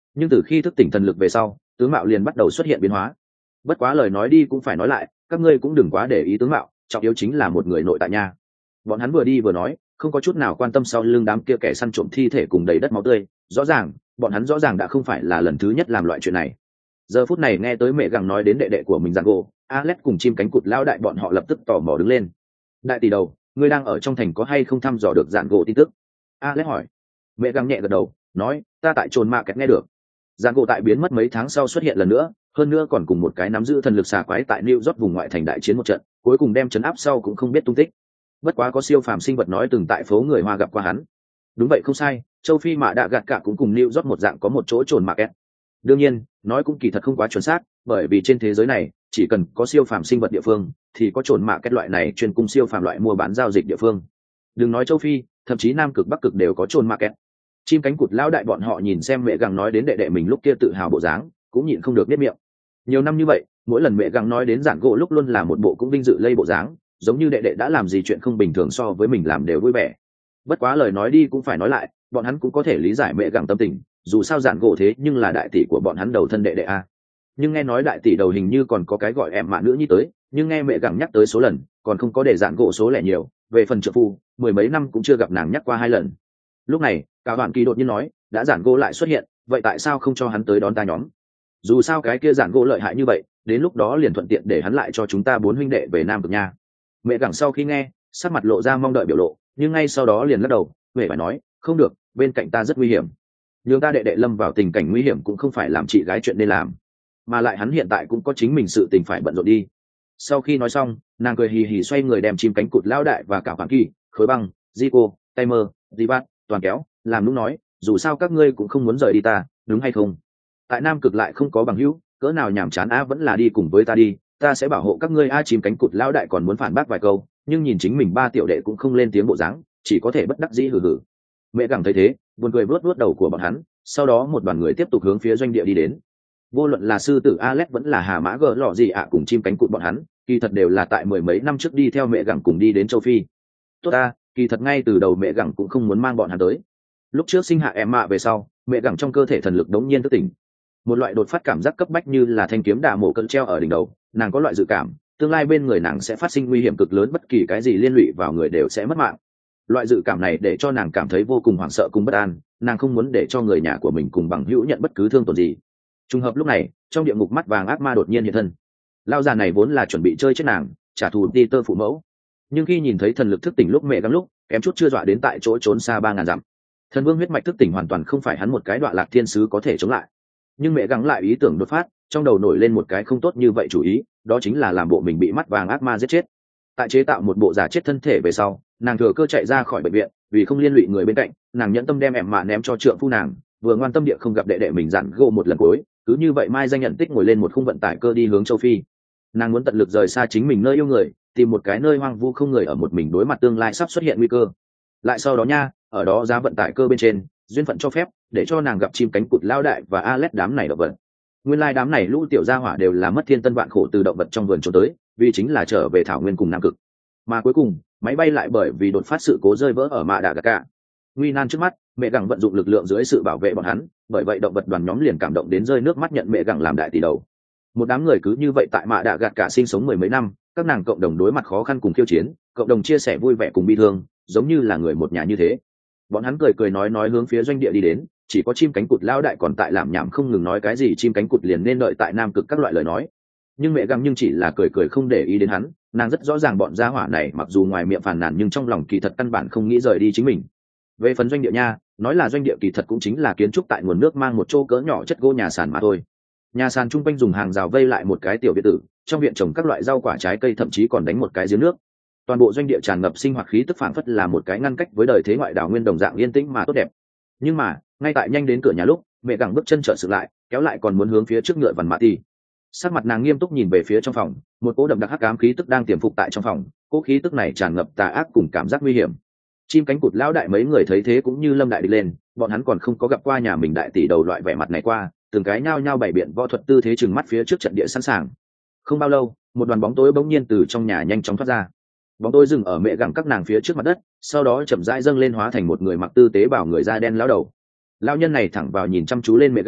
nhưng từ khi thức tỉnh thần lực về sau tướng mạo liền bắt đầu xuất hiện biến hóa. Bất quá lời nói đi cũng phải nói lại, các ngươi cũng đừng quá để ý tướng mạo, trọng yếu chính là một người nội tại nha. Bọn hắn vừa đi vừa nói, không có chút nào quan tâm sau lưng đám kia kẻ săn trộm thi thể cùng đầy đất máu tươi. Rõ ràng bọn hắn rõ ràng đã không phải là lần thứ nhất làm loại chuyện này. Giờ phút này nghe tới mẹ gặng nói đến đệ đệ của mình Giản Gỗ, Alex cùng chim cánh cụt lao đại bọn họ lập tức tò mò đứng lên. Đại tỷ đầu, ngươi đang ở trong thành có hay không thăm dò được Giản Gỗ tin tức? Alex hỏi. Mẹ gặng nhẹ gật đầu, nói, ta tại trồn mạ kẹt nghe được. Giản Gỗ tại biến mất mấy tháng sau xuất hiện lần nữa, hơn nữa còn cùng một cái nắm giữ thần lực xà quái tại New York vùng ngoại thành đại chiến một trận, cuối cùng đem trấn áp sau cũng không biết tung tích. Bất quá có siêu phàm sinh vật nói từng tại phố người Hoa gặp qua hắn. Đúng vậy không sai, châu Phi Mạ Đạ Gạt Cả cũng cùng New York một dạng có một chỗ trồn mạ kẹt. Đương nhiên, nói cũng kỳ thật không quá chuẩn xác, bởi vì trên thế giới này chỉ cần có siêu phàm sinh vật địa phương thì có trồn mạ kẹt loại này chuyên cung siêu phàm loại mua bán giao dịch địa phương. Đừng nói châu Phi, thậm chí Nam Cực Bắc Cực đều có trồn mạ kẹt. Chim cánh cụt lão đại bọn họ nhìn xem mẹ gặng nói đến đệ đệ mình lúc kia tự hào bộ dáng, cũng nhịn không được biết miệng. Nhiều năm như vậy, mỗi lần mẹ gặng nói đến Giản Gỗ lúc luôn là một bộ cũng vinh dự lây bộ dáng, giống như đệ đệ đã làm gì chuyện không bình thường so với mình làm đều vui vẻ. Bất quá lời nói đi cũng phải nói lại, bọn hắn cũng có thể lý giải mẹ gặng tâm tình, dù sao Giản Gỗ thế nhưng là đại tỷ của bọn hắn đầu thân đệ đệ a. Nhưng nghe nói đại tỷ đầu hình như còn có cái gọi em mạ nữ nhi tới, nhưng nghe mẹ gặng nhắc tới số lần, còn không có để Giản Gỗ số lẻ nhiều, về phần trợ phu, mười mấy năm cũng chưa gặp nàng nhắc qua 2 lần. Lúc này, Cao Hoàn Kỳ đột nhiên nói, đã Giản Gỗ lại xuất hiện, vậy tại sao không cho hắn tới đón ta nhóm? Dù sao cái kia Giản Gỗ lợi hại như vậy, đến lúc đó liền thuận tiện để hắn lại cho chúng ta 4 huynh đệ về Nam Cực nha. Mẹ gặng sau khi nghe, sắc mặt lộ ra mong đợi biểu lộ, nhưng ngay sau đó liền lắc đầu, huệ phải nói, không được, bên cạnh ta rất nguy hiểm. Nhưng ta đệ đệ lâm vào tình cảnh nguy hiểm cũng không phải làm chị gái chuyện nên làm, mà lại hắn hiện tại cũng có chính mình sự tình phải bận rộn đi. Sau khi nói xong, nàng cười hì hì xoay người đem chim cánh cụt lao đại và cả Hoàng Kỳ, Khối Băng, Zico, Timer, Divat, toàn kéo, làm lúc nói, dù sao các ngươi cũng không muốn rời đi ta, đúng hay không? Tại Nam Cực lại không có bằng hữu, cỡ nào nhàm chán á, vẫn là đi cùng với ta đi, ta sẽ bảo hộ các ngươi. Chim cánh cụt lao đại còn muốn phản bác vài câu, nhưng nhìn chính mình 3 tiểu đệ cũng không lên tiếng bộ dáng, chỉ có thể bất đắc dĩ hừ hừ. Mẹ gặng thấy thế, buồn cười vuốt vuốt đầu của bọn hắn, sau đó một đoàn người tiếp tục hướng phía doanh địa đi đến. Vô luận là sư tử Alex vẫn là Hà Mã Gờ Lọ gì ạ cùng chim cánh cụt bọn hắn, kỳ thật đều là tại 10 mấy năm trước đi theo mẹ gặng cùng đi đến châu Phi. Tốt ta, kỳ thật ngay từ đầu mẹ gặng cũng không muốn mang bọn hắn tới. Lúc trước sinh hạ em mạ về sau, mẹ gặng trong cơ thể thần lực đống nhiên thức tỉnh. Một loại đột phát cảm giác cấp bách như là thanh kiếm đả mổ cận treo ở đỉnh đầu, nàng có loại dự cảm, tương lai bên người nàng sẽ phát sinh nguy hiểm cực lớn, bất kỳ cái gì liên lụy vào người đều sẽ mất mạng. Loại dự cảm này để cho nàng cảm thấy vô cùng hoảng sợ cùng bất an, nàng không muốn để cho người nhà của mình cùng bằng hữu nhận bất cứ thương tổn gì. Trùng hợp lúc này, trong địa ngục mắt vàng ác ma đột nhiên hiện thân. Lao già này vốn là chuẩn bị chơi chết nàng, trả thù Peter phụ mẫu, nhưng khi nhìn thấy thần lực thức tỉnh lúc mẹ gắng lúc, kém chút chưa dọa đến tại chỗ trốn xa 3000 dặm. Thần vương huyết mạch thức tỉnh hoàn toàn không phải hắn một cái đoạn lạc thiên sứ có thể chống lại. Nhưng mẹ gắng lại ý tưởng đột phát, trong đầu nổi lên một cái không tốt như vậy chủ ý, đó chính là làm bộ mình bị mắt vàng ác ma giết chết. Tại chế tạo một bộ giả chết thân thể về sau, nàng thừa cơ chạy ra khỏi bệnh viện, vì không liên lụy người bên cạnh, nàng nhẫn tâm đem em mạ ném cho trượng phu nàng, vừa ngoan tâm địa không gặp đệ đệ mình Giản Gỗ một lần cuối, cứ như vậy mai danh nhận tích ngồi lên một khung vận tải cơ đi hướng châu Phi. Nàng muốn tận lực rời xa chính mình nơi yêu người, tìm một cái nơi hoang vu không người ở một mình đối mặt tương lai sắp xuất hiện nguy cơ. Lại sau đó nha, ở đó giá vận tải cơ bên trên, duyên phận cho phép để cho nàng gặp chim cánh cụt lao đại và Alex đám này động vật. Nguyên lai đám này lũ tiểu gia hỏa đều là mất thiên tân vạn khổ từ động vật trong vườn trốn tới, vì chính là trở về thảo nguyên cùng Nam Cực. Mà cuối cùng, máy bay lại bởi vì đột phát sự cố rơi vỡ ở Mạ Đạ Gạt Cả. Nguy nan trước mắt, mẹ gặng vận dụng lực lượng dưới sự bảo vệ bọn hắn, bởi vậy động vật đoàn nhóm liền cảm động đến rơi nước mắt nhận mẹ gặng làm đại tỷ đầu. Một đám người cứ như vậy tại Mạ Đạ Gạt Cả sinh sống 10 mấy năm, các nàng cộng đồng đối mặt khó khăn cùng khiêu chiến, cộng đồng chia sẻ vui vẻ cùng bi thương, giống như là người một nhà như thế. Bọn hắn cười cười nói hướng phía doanh địa đi đến, chỉ có chim cánh cụt lao đại còn tại làm nhảm không ngừng nói cái gì chim cánh cụt liền nên đợi tại Nam Cực các loại lời nói. Nhưng mẹ gặng nhưng chỉ là cười cười không để ý đến hắn, nàng rất rõ ràng bọn gia hỏa này mặc dù ngoài miệng phàn nàn nhưng trong lòng kỳ thật căn bản không nghĩ rời đi chính mình. Về phần doanh địa nha, nói là doanh địa kỳ thật cũng chính là kiến trúc tại nguồn nước mang một chỗ cỡ nhỏ chất gỗ nhà sàn mà thôi. Nhà sàn chung quanh dùng hàng rào vây lại một cái tiểu viện tử, trong viện trồng các loại rau quả trái cây, thậm chí còn đánh một cái giếng nước. Toàn bộ doanh địa tràn ngập sinh hoạt khí tức, phảng phất là một cái ngăn cách với đời thế ngoại đảo nguyên đồng dạng yên tĩnh mà tốt đẹp. Nhưng mà ngay tại nhanh đến cửa nhà lúc, mẹ gặng bước chân chợt sự lại, kéo lại còn muốn hướng phía trước ngựa vằn mã thì sắc mặt nàng nghiêm túc nhìn về phía trong phòng, một cỗ đậm đặc hắc ám khí tức đang tiềm phục tại trong phòng, cỗ khí tức này tràn ngập tà ác cùng cảm giác nguy hiểm. Chim cánh cụt lão đại mấy người thấy thế cũng như lâm đại địch lên, bọn hắn còn không có gặp qua nhà mình đại tỷ đầu loại vẻ mặt này qua, từng cái nhao nhao bày biện võ thuật tư thế chừng mắt phía trước trận địa sẵn sàng. Không bao lâu, một đoàn bóng tối bỗng nhiên từ trong nhà nhanh chóng thoát ra. Bóng tối dừng ở mẹ gặng các nàng phía trước mặt đất, sau đó chậm rãi dâng lên hóa thành một người mặc tư tế bảo người da đen lão đầu. Lão nhân này thẳng vào nhìn chăm chú lên mẹ gặng,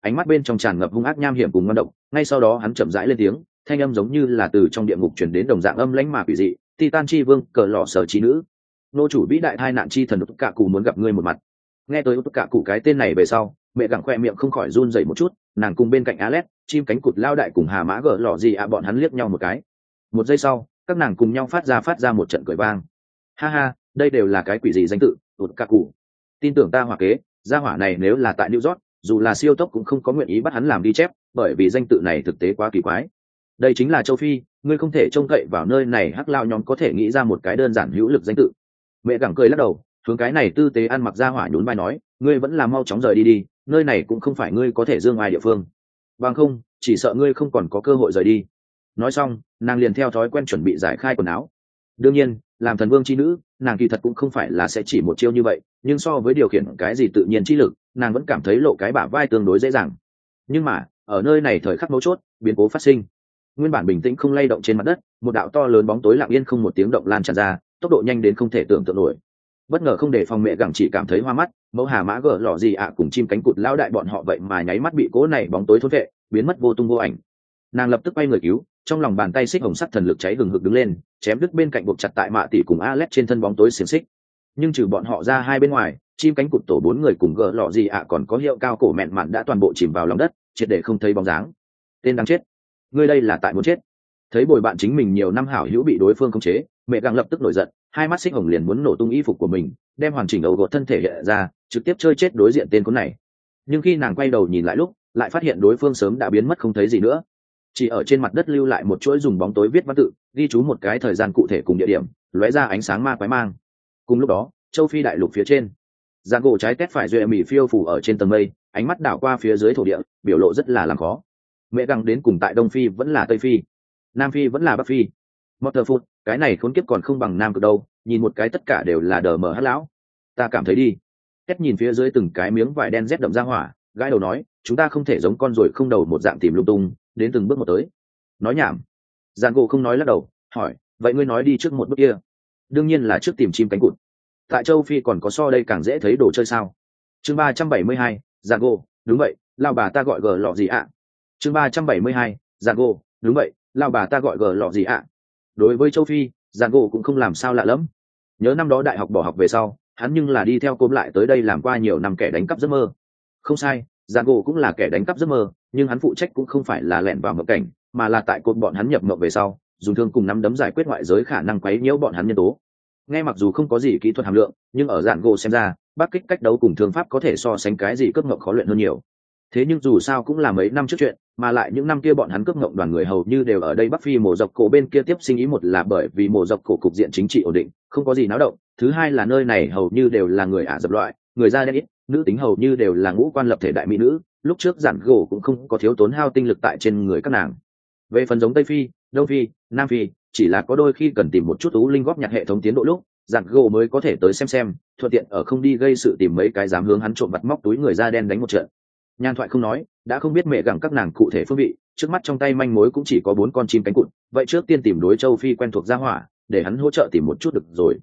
ánh mắt bên trong tràn ngập hung ác nham hiểm cùng ngon độc. Ngay sau đó hắn chậm rãi lên tiếng, thanh âm giống như là từ trong địa ngục truyền đến đồng dạng âm lãnh mà quỷ dị. Titan chi vương, cờ lọ sở chi nữ, nô chủ vĩ đại thai nạn chi thần tất cả cụ muốn gặp ngươi một mặt. Nghe tới tất cả cụ cái tên này về sau, mẹ gặng khoe miệng không khỏi run rẩy một chút. Nàng cùng bên cạnh Alex, chim cánh cụt lao đại cùng hà mã gở lọ gì bọn hắn liếc nhau một cái. Một giây sau, các nàng cùng nhau phát ra một trận cười vang. Ha ha, đây đều là cái quỷ gì danh tự, tất cả cụ. Tin tưởng ta hỏa kế, gia hỏa này nếu là tại New York, dù là siêu tốc cũng không có nguyện ý bắt hắn làm đi chép, bởi vì danh tự này thực tế quá kỳ quái. Đây chính là châu Phi, ngươi không thể trông cậy vào nơi này hắc lao nhóm có thể nghĩ ra một cái đơn giản hữu lực danh tự. Mẹ gặng cười lắc đầu, hướng cái này tư tế ăn mặc ra hỏa nhún vai nói, ngươi vẫn là mau chóng rời đi đi, nơi này cũng không phải ngươi có thể dương ai địa phương. Bằng không, chỉ sợ ngươi không còn có cơ hội rời đi. Nói xong, nàng liền theo thói quen chuẩn bị giải khai quần áo. Đương nhiên, làm thần vương chi nữ, nàng kỳ thật cũng không phải là sẽ chỉ một chiêu như vậy, nhưng so với điều khiển cái gì tự nhiên chi lực, nàng vẫn cảm thấy lộ cái bả vai tương đối dễ dàng. Nhưng mà, ở nơi này thời khắc mấu chốt, biến cố phát sinh. Nguyên bản bình tĩnh không lay động trên mặt đất, một đạo to lớn bóng tối lặng yên không một tiếng động lan tràn ra, tốc độ nhanh đến không thể tưởng tượng nổi. Bất ngờ không để phòng mẹ gặng chỉ cảm thấy hoa mắt, mẫu hà mã gở lọ gì cùng chim cánh cụt lão đại bọn họ vậy mà nháy mắt bị cố này bóng tối thôn vệ, biến mất vô tung vô ảnh. Nàng lập tức quay người cứu, trong lòng bàn tay xích hồng sắc thần lực cháy hừng hực đứng lên, chém đứt bên cạnh buộc chặt tại mạ tỷ cùng Alex trên thân bóng tối xiềng xích. Nhưng trừ bọn họ ra hai bên ngoài, chim cánh cụt tổ 4 người cùng gở lọ gì còn có hiệu cao cổ mẹn mạn đã toàn bộ chìm vào lòng đất, triệt để không thấy bóng dáng. Tên đáng chết, ngươi đây là tại muốn chết. Thấy bồi bạn chính mình nhiều năm hảo hữu bị đối phương khống chế, mẹ gặng lập tức nổi giận, hai mắt xích hồng liền muốn nổ tung y phục của mình, đem hoàn chỉnh ấu gột thân thể hiện ra, trực tiếp chơi chết đối diện tên con này. Nhưng khi nàng quay đầu nhìn lại lúc, lại phát hiện đối phương sớm đã biến mất không thấy gì nữa, chỉ ở trên mặt đất lưu lại một chuỗi dùng bóng tối viết văn tự, ghi chú một cái thời gian cụ thể cùng địa điểm, lóe ra ánh sáng ma quái mang. Cùng lúc đó, châu Phi đại lục phía trên, giàn gỗ trái tét phải duệ mỹ phiêu phủ ở trên tầng mây, ánh mắt đảo qua phía dưới thổ địa, biểu lộ rất là làm khó. Mẹ gặng đến cùng tại Đông Phi vẫn là Tây Phi, Nam Phi vẫn là Bắc Phi. Motherfoot, cái này khốn kiếp còn không bằng Nam Cực đâu, nhìn một cái tất cả đều là đờ mờ hắc lão. Ta cảm thấy đi. Kết nhìn phía dưới từng cái miếng vải đen rét đậm ra hỏa, gãi đầu nói, chúng ta không thể giống con ruồi không đầu một dạng tìm lung tung, đến từng bước một tới. Nói nhảm. Giàn gỗ không nói lắc đầu, hỏi, vậy ngươi nói đi trước một bước kia? Đương nhiên là trước tìm chim cánh cụt. Tại châu Phi còn có so đây càng dễ thấy đồ chơi sao? Chương 372, Giàn gỗ, đúng vậy, lao bà ta gọi gờ lọ gì ạ? Chương 372, Giàn gỗ, đúng vậy, lao bà ta gọi gờ lọ gì ạ? Đối với châu Phi, Giàn gỗ cũng không làm sao lạ lắm. Nhớ năm đó đại học bỏ học về sau, hắn nhưng là đi theo cốm lại tới đây làm qua nhiều năm kẻ đánh cắp giấc mơ. Không sai, Giàn gỗ cũng là kẻ đánh cắp giấc mơ, nhưng hắn phụ trách cũng không phải là lẻn vào mộng cảnh, mà là tại cột bọn hắn nhập mộng về sau, dùng thương cùng nắm đấm giải quyết ngoại giới khả năng quấy nhiễu bọn hắn nhân tố. Nghe mặc dù không có gì kỹ thuật hàm lượng, nhưng ở Giàn gỗ xem ra, bắc kích cách đấu cùng thương pháp có thể so sánh cái gì cướp ngộng khó luyện hơn nhiều. Thế nhưng dù sao cũng là mấy năm trước chuyện, mà lại những năm kia bọn hắn cướp ngộng đoàn người hầu như đều ở đây Bắc Phi mổ dọc cổ bên kia tiếp sinh ý, một là bởi vì mổ dọc cổ cục diện chính trị ổn định, không có gì náo động, thứ hai là nơi này hầu như đều là người Ả Rập loại, người da đen ít, nữ tính hầu như đều là ngũ quan lập thể đại mỹ nữ, lúc trước Giản gỗ cũng không có thiếu tốn hao tinh lực tại trên người các nàng. Về phần giống Tây Phi, Đông Phi, Nam Phi, chỉ là có đôi khi cần tìm một chút ú linh góp nhặt hệ thống tiến độ lúc, Giản gỗ mới có thể tới xem, thuận tiện ở không đi gây sự tìm mấy cái dám hướng hắn trộm vặt móc túi người da đen đánh một trận. Nhan thoại không nói, đã không biết mẹ gặng các nàng cụ thể phương vị, trước mắt trong tay manh mối cũng chỉ có 4 con chim cánh cụt, vậy trước tiên tìm đối châu Phi quen thuộc gia hỏa, để hắn hỗ trợ tìm một chút được rồi.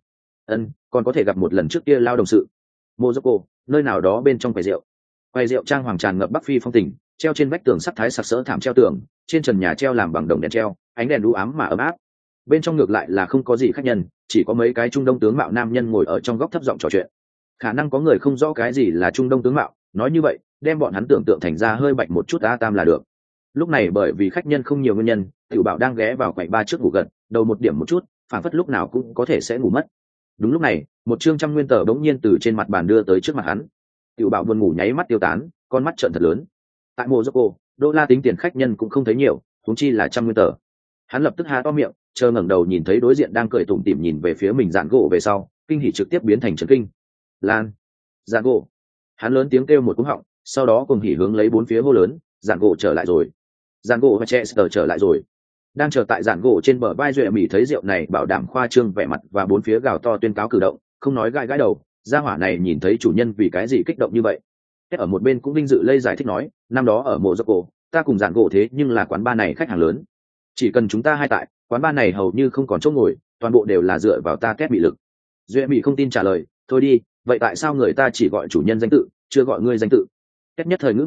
Còn có thể gặp một lần trước kia lao đồng sự. Mozoko, nơi nào đó bên trong quầy rượu trang hoàng tràn ngập Bắc Phi phong tình, treo trên vách tường sắt thái sặc sỡ thảm treo tường, trên trần nhà treo làm bằng đồng đèn treo, ánh đèn u ám mà ấm áp. Bên trong ngược lại là không có gì khách nhân, chỉ có mấy cái trung đông tướng mạo nam nhân ngồi ở trong góc thấp giọng trò chuyện. Khả năng có người không rõ cái gì là trung đông tướng mạo, nói như vậy, đem bọn hắn tưởng tượng thành ra hơi bạch một chút a tam là được. Lúc này bởi vì khách nhân không nhiều nguyên nhân, Tiểu Bảo đang ghé vào quầy ba trước ngủ gần, đầu một điểm một chút, phảng phất lúc nào cũng có thể sẽ ngủ mất. Đúng lúc này, một chương trăm nguyên tờ bỗng nhiên từ trên mặt bàn đưa tới trước mặt hắn. Tiểu Bảo buồn ngủ nháy mắt tiêu tán, con mắt trợn thật lớn. Tại Mozoko, đô la tính tiền khách nhân cũng không thấy nhiều, huống chi là trăm nguyên tờ. Hắn lập tức há to miệng, chờ ngẩng đầu nhìn thấy đối diện đang cười tủm tỉm nhìn về phía mình Dạn gỗ về sau, kinh hỉ trực tiếp biến thành chấn kinh. Lan, Dạn gỗ. Hắn lớn tiếng kêu một cú họng, sau đó cùng hỉ hướng lấy bốn phía hô lớn, Dạn gỗ trở lại rồi. Dạn gỗ và Chester trở lại rồi. Đang chờ tại Dạn gỗ trên bờ vai duệ mỹ thấy rượu này bảo đảm khoa trương vẻ mặt và bốn phía gào to tuyên cáo cử động, không nói gãi gãi đầu, gia hỏa này nhìn thấy chủ nhân vì cái gì kích động như vậy. Ở một bên cũng vinh dự lây giải thích nói, năm đó ở mộ Mozoko, ta cùng Dạn gỗ thế nhưng là quán bar này khách hàng lớn. Chỉ cần chúng ta hai tại, quán bar này hầu như không còn chỗ ngồi, toàn bộ đều là dựa vào ta kết bị lực. Duệ mỹ không tin trả lời, thôi đi, vậy tại sao người ta chỉ gọi chủ nhân danh tự, chưa gọi ngươi danh tự? Kết nhất thời ngữ nghẹn,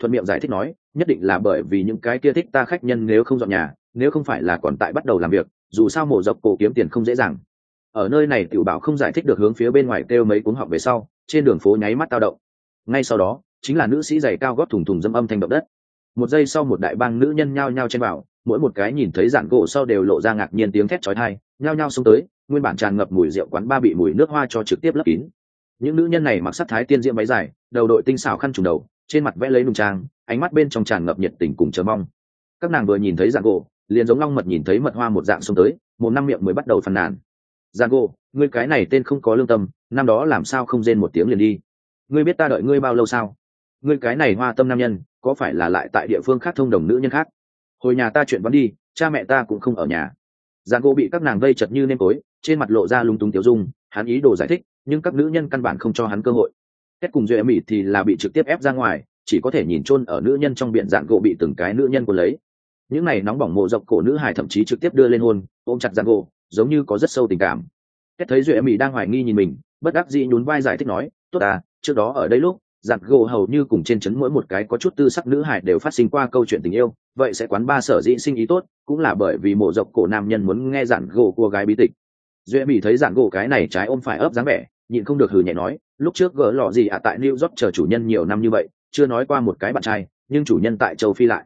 thuận miệng giải thích nói, nhất định là bởi vì những cái kia thích ta khách nhân nếu không dọn nhà, nếu không phải là còn tại bắt đầu làm việc, dù sao mổ dọc cổ kiếm tiền không dễ dàng. Ở nơi này tiểu bảo không giải thích được hướng phía bên ngoài kêu mấy cuống họng về sau, trên đường phố nháy mắt tao động. Ngay sau đó chính là nữ sĩ giày cao gót thùng thùng dâm âm thanh động đất. Một giây sau một đại bang nữ nhân nhao nhao chen vào, mỗi một cái nhìn thấy Giản Gỗ sau đều lộ ra ngạc nhiên tiếng thét chói tai, nhao nhao xông tới, nguyên bản tràn ngập mùi rượu quán ba bị mùi nước hoa cho trực tiếp lấp kín. Những nữ nhân này mặc sắc thái tiên diễm váy dài, đầu đội tinh xảo khăn trùm đầu, trên mặt vẽ lấy nùng trang, ánh mắt bên trong tràn ngập nhiệt tình cùng chờ mong. Các nàng vừa nhìn thấy Giản Gỗ, liền giống long mật nhìn thấy mật hoa một dạng xông tới, mồm năm miệng mới bắt đầu phàn nàn. Giản Gỗ, ngươi cái này tên không có lương tâm, năm đó làm sao không rên một tiếng liền đi? Ngươi biết ta đợi ngươi bao lâu sao? Ngươi cái này hoa tâm nam nhân, có phải là lại tại địa phương khác thông đồng nữ nhân khác? Hồi nhà ta chuyện vẫn đi, cha mẹ ta cũng không ở nhà. Giản Gỗ bị các nàng vây chật như nêm tối, trên mặt lộ ra lung túng tiểu dung, hắn ý đồ giải thích, nhưng các nữ nhân căn bản không cho hắn cơ hội. Kết cùng Duệ Mỹ thì là bị trực tiếp ép ra ngoài, chỉ có thể nhìn chôn ở nữ nhân trong biển. Giản Gỗ bị từng cái nữ nhân cuốn lấy. Những này nóng bỏng mộ dọc cổ nữ hài thậm chí trực tiếp đưa lên hôn, ôm chặt Giản Gỗ, giống như có rất sâu tình cảm. Kết thấy Duệ Mỹ đang hoài nghi nhìn mình, bất đắc dĩ nhún vai giải thích nói, tốt à, trước đó ở đây lúc Giản Gỗ hầu như cùng trên trấn mỗi một cái có chút tư sắc nữ hài đều phát sinh qua câu chuyện tình yêu, vậy sẽ quán ba sở dĩ sinh ý tốt, cũng là bởi vì mộ dọc cổ nam nhân muốn nghe Giản Gỗ của gái bí tịch. Duệ Mỹ thấy Giản Gỗ cái này trái ôm phải ấp dáng vẻ, nhịn không được hừ nhẹ nói, lúc trước gỡ lọ gì tại New York chờ chủ nhân nhiều năm như vậy, chưa nói qua một cái bạn trai, nhưng chủ nhân tại châu Phi lại.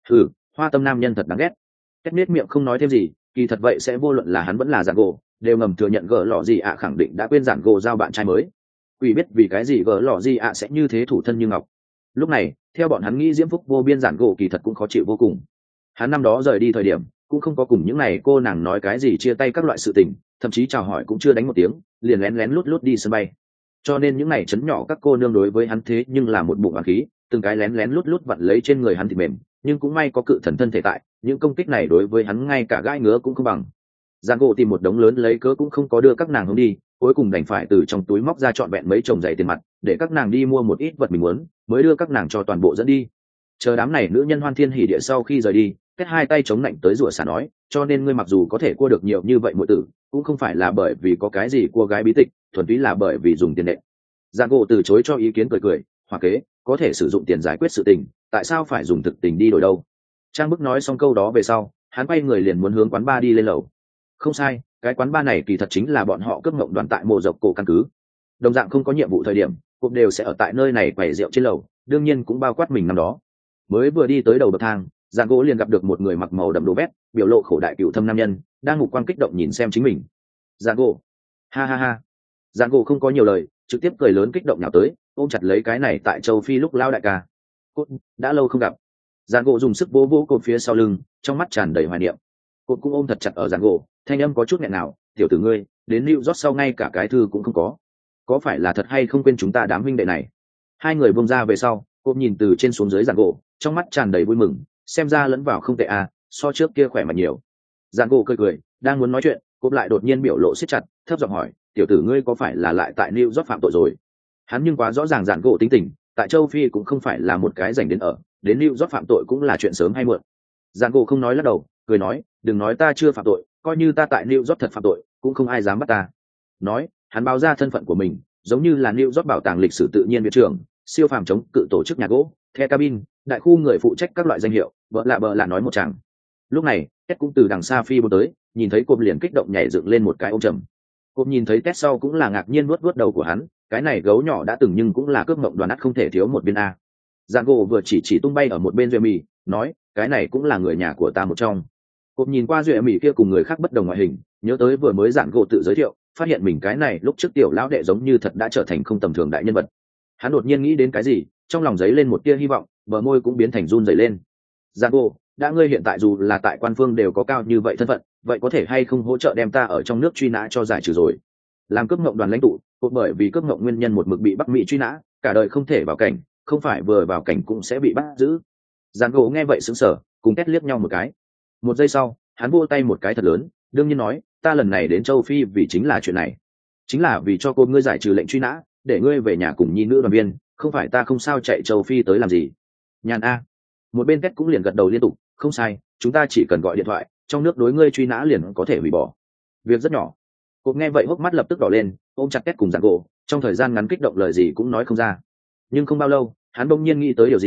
Hoa tâm nam nhân thật đáng ghét. Kết nết miệng không nói thêm gì, kỳ thật vậy sẽ vô luận là hắn vẫn là Giản Gỗ, đều ngầm thừa nhận gỡ lọ gì khẳng định đã quên Giản Gỗ giao bạn trai mới. Quỷ biết vì cái gì gỡ lọ gì sẽ như thế thủ thân như ngọc. Lúc này, theo bọn hắn nghĩ diễm phúc vô biên. Giản Gỗ kỳ thật cũng khó chịu vô cùng. Hắn năm đó rời đi thời điểm, cũng không có cùng những này cô nàng nói cái gì chia tay các loại sự tình, thậm chí chào hỏi cũng chưa đánh một tiếng, liền lén lén lút lút đi sân bay. Cho nên những này chấn nhỏ các cô nương đối với hắn thế nhưng là một bụng oán khí, từng cái lén lén lút lút vặn lấy trên người hắn thịt mềm, nhưng cũng may có cự thần thân thể tại, những công kích này đối với hắn ngay cả gai ngứa cũng không bằng. Giản Gỗ tìm một đống lớn lấy cớ cũng không có đưa các nàng hướng đi, cuối cùng đành phải từ trong túi móc ra trọn vẹn mấy chồng giày tiền mặt, để các nàng đi mua một ít vật mình muốn, mới đưa các nàng cho toàn bộ dẫn đi. Chờ đám này nữ nhân hoan thiên hỉ địa sau khi rời đi, Kết hai tay chống lạnh tới rủa xả nói, cho nên ngươi mặc dù có thể cua được nhiều như vậy muội tử, cũng không phải là bởi vì có cái gì cua gái bí tịch, thuần túy là bởi vì dùng tiền nện. Giản Gỗ từ chối cho ý kiến cười cười, hoặc kế, có thể sử dụng tiền giải quyết sự tình, tại sao phải dùng thực tình đi đổi đâu? Trang Bức nói xong câu đó về sau, hắn quay người liền muốn hướng quán bar đi lên lầu. Không sai, cái quán bar này kỳ thật chính là bọn họ cướp ngộng đoàn tại mộ dọc cổ căn cứ. Đồng dạng không có nhiệm vụ thời điểm, cuộc đều sẽ ở tại nơi này quầy rượu trên lầu, đương nhiên cũng bao quát mình năm đó. Mới vừa đi tới đầu bậc thang, Giản Gỗ liền gặp được một người mặc màu đậm đồ vét, biểu lộ khổ đại cựu thâm nam nhân, đang ngục quan kích động nhìn xem chính mình. Giản Gỗ, ha ha ha. Giản Gỗ không có nhiều lời, trực tiếp cười lớn kích động nhào tới, ôm chặt lấy cái này tại châu Phi lúc lao đại ca. Cốt, đã lâu không gặp. Giản Gỗ dùng sức vỗ vỗ cột phía sau lưng, trong mắt tràn đầy hoài niệm. Cột cũng ôm thật chặt ở Giản Gỗ, thanh âm có chút nghẹn nào, tiểu tử ngươi, đến New York sau ngay cả cái thư cũng không có phải là thật hay không quên chúng ta đám huynh đệ này? Hai người buông ra về sau, cột nhìn từ trên xuống dưới Giản Gỗ, trong mắt tràn đầy vui mừng, xem ra lẫn vào không tệ à, so trước kia khỏe mà nhiều. Giản Gỗ cười cười, đang muốn nói chuyện, cột lại đột nhiên biểu lộ siết chặt, thấp giọng hỏi, tiểu tử ngươi có phải là lại tại New York phạm tội rồi? Hắn nhưng quá rõ ràng Giản Gỗ tính tình, tại châu Phi cũng không phải là một cái dành đến ở, đến New York phạm tội cũng là chuyện sớm hay muộn. Giản Gỗ không nói lắc đầu, cười nói, đừng nói ta chưa phạm tội, coi như ta tại New York thật phạm tội, cũng không ai dám bắt ta. Nói, hắn báo ra thân phận của mình, giống như là New York bảo tàng lịch sử tự nhiên viện trưởng, siêu phàm chống cự tổ chức nhà gỗ, The Cabin, đại khu người phụ trách các loại danh hiệu, bợ lạ nói một chàng. Lúc này, Tết cũng từ đằng xa phi bố tới, nhìn thấy cột liền kích động nhảy dựng lên một cái ôm trầm. Cột nhìn thấy Tết sau cũng là ngạc nhiên vuốt đầu của hắn, cái này gấu nhỏ đã từng nhưng cũng là cướp mộng đoàn ắt không thể thiếu một bên a. Giản Gỗ vừa chỉ tung bay ở một bên Duệ Mỹ, nói, cái này cũng là người nhà của ta một trong. Cột nhìn qua Duệ Mỹ kia cùng người khác bất đồng ngoại hình, nhớ tới vừa mới Giản Gỗ tự giới thiệu, phát hiện mình cái này lúc trước tiểu lão đệ giống như thật đã trở thành không tầm thường đại nhân vật. Hắn đột nhiên nghĩ đến cái gì, trong lòng giấy lên một tia hy vọng, bờ môi cũng biến thành run rẩy lên. Giản Gỗ, đã ngươi hiện tại dù là tại quan phương đều có cao như vậy thân phận, vậy có thể hay không hỗ trợ đem ta ở trong nước truy nã cho giải trừ rồi? Làm cướp ngộng đoàn lãnh tụ, cột bởi vì cướp ngộng nguyên nhân một mực bị Bắc Mỹ truy nã, cả đời không thể vào cảnh, không phải vừa vào cảnh cũng sẽ bị bắt giữ. Giản Gỗ nghe vậy sững sờ, cùng Kết liếc nhau một cái. Một giây sau, hắn vỗ tay một cái thật lớn, đương nhiên nói, ta lần này đến châu Phi vì chính là chuyện này, chính là vì cho cô ngươi giải trừ lệnh truy nã, để ngươi về nhà cùng nhi nữ đoàn viên, không phải ta không sao chạy châu Phi tới làm gì. Nhàn a. Một bên Kết cũng liền gật đầu liên tục, không sai, chúng ta chỉ cần gọi điện thoại, trong nước đối ngươi truy nã liền có thể hủy bỏ. Việc rất nhỏ. Cột nghe vậy hốc mắt lập tức đỏ lên, ôm chặt Kết cùng Giản Gỗ, trong thời gian ngắn kích động lời gì cũng nói không ra. Nhưng không bao lâu, hắn bỗng nhiên nghĩ tới điều gì,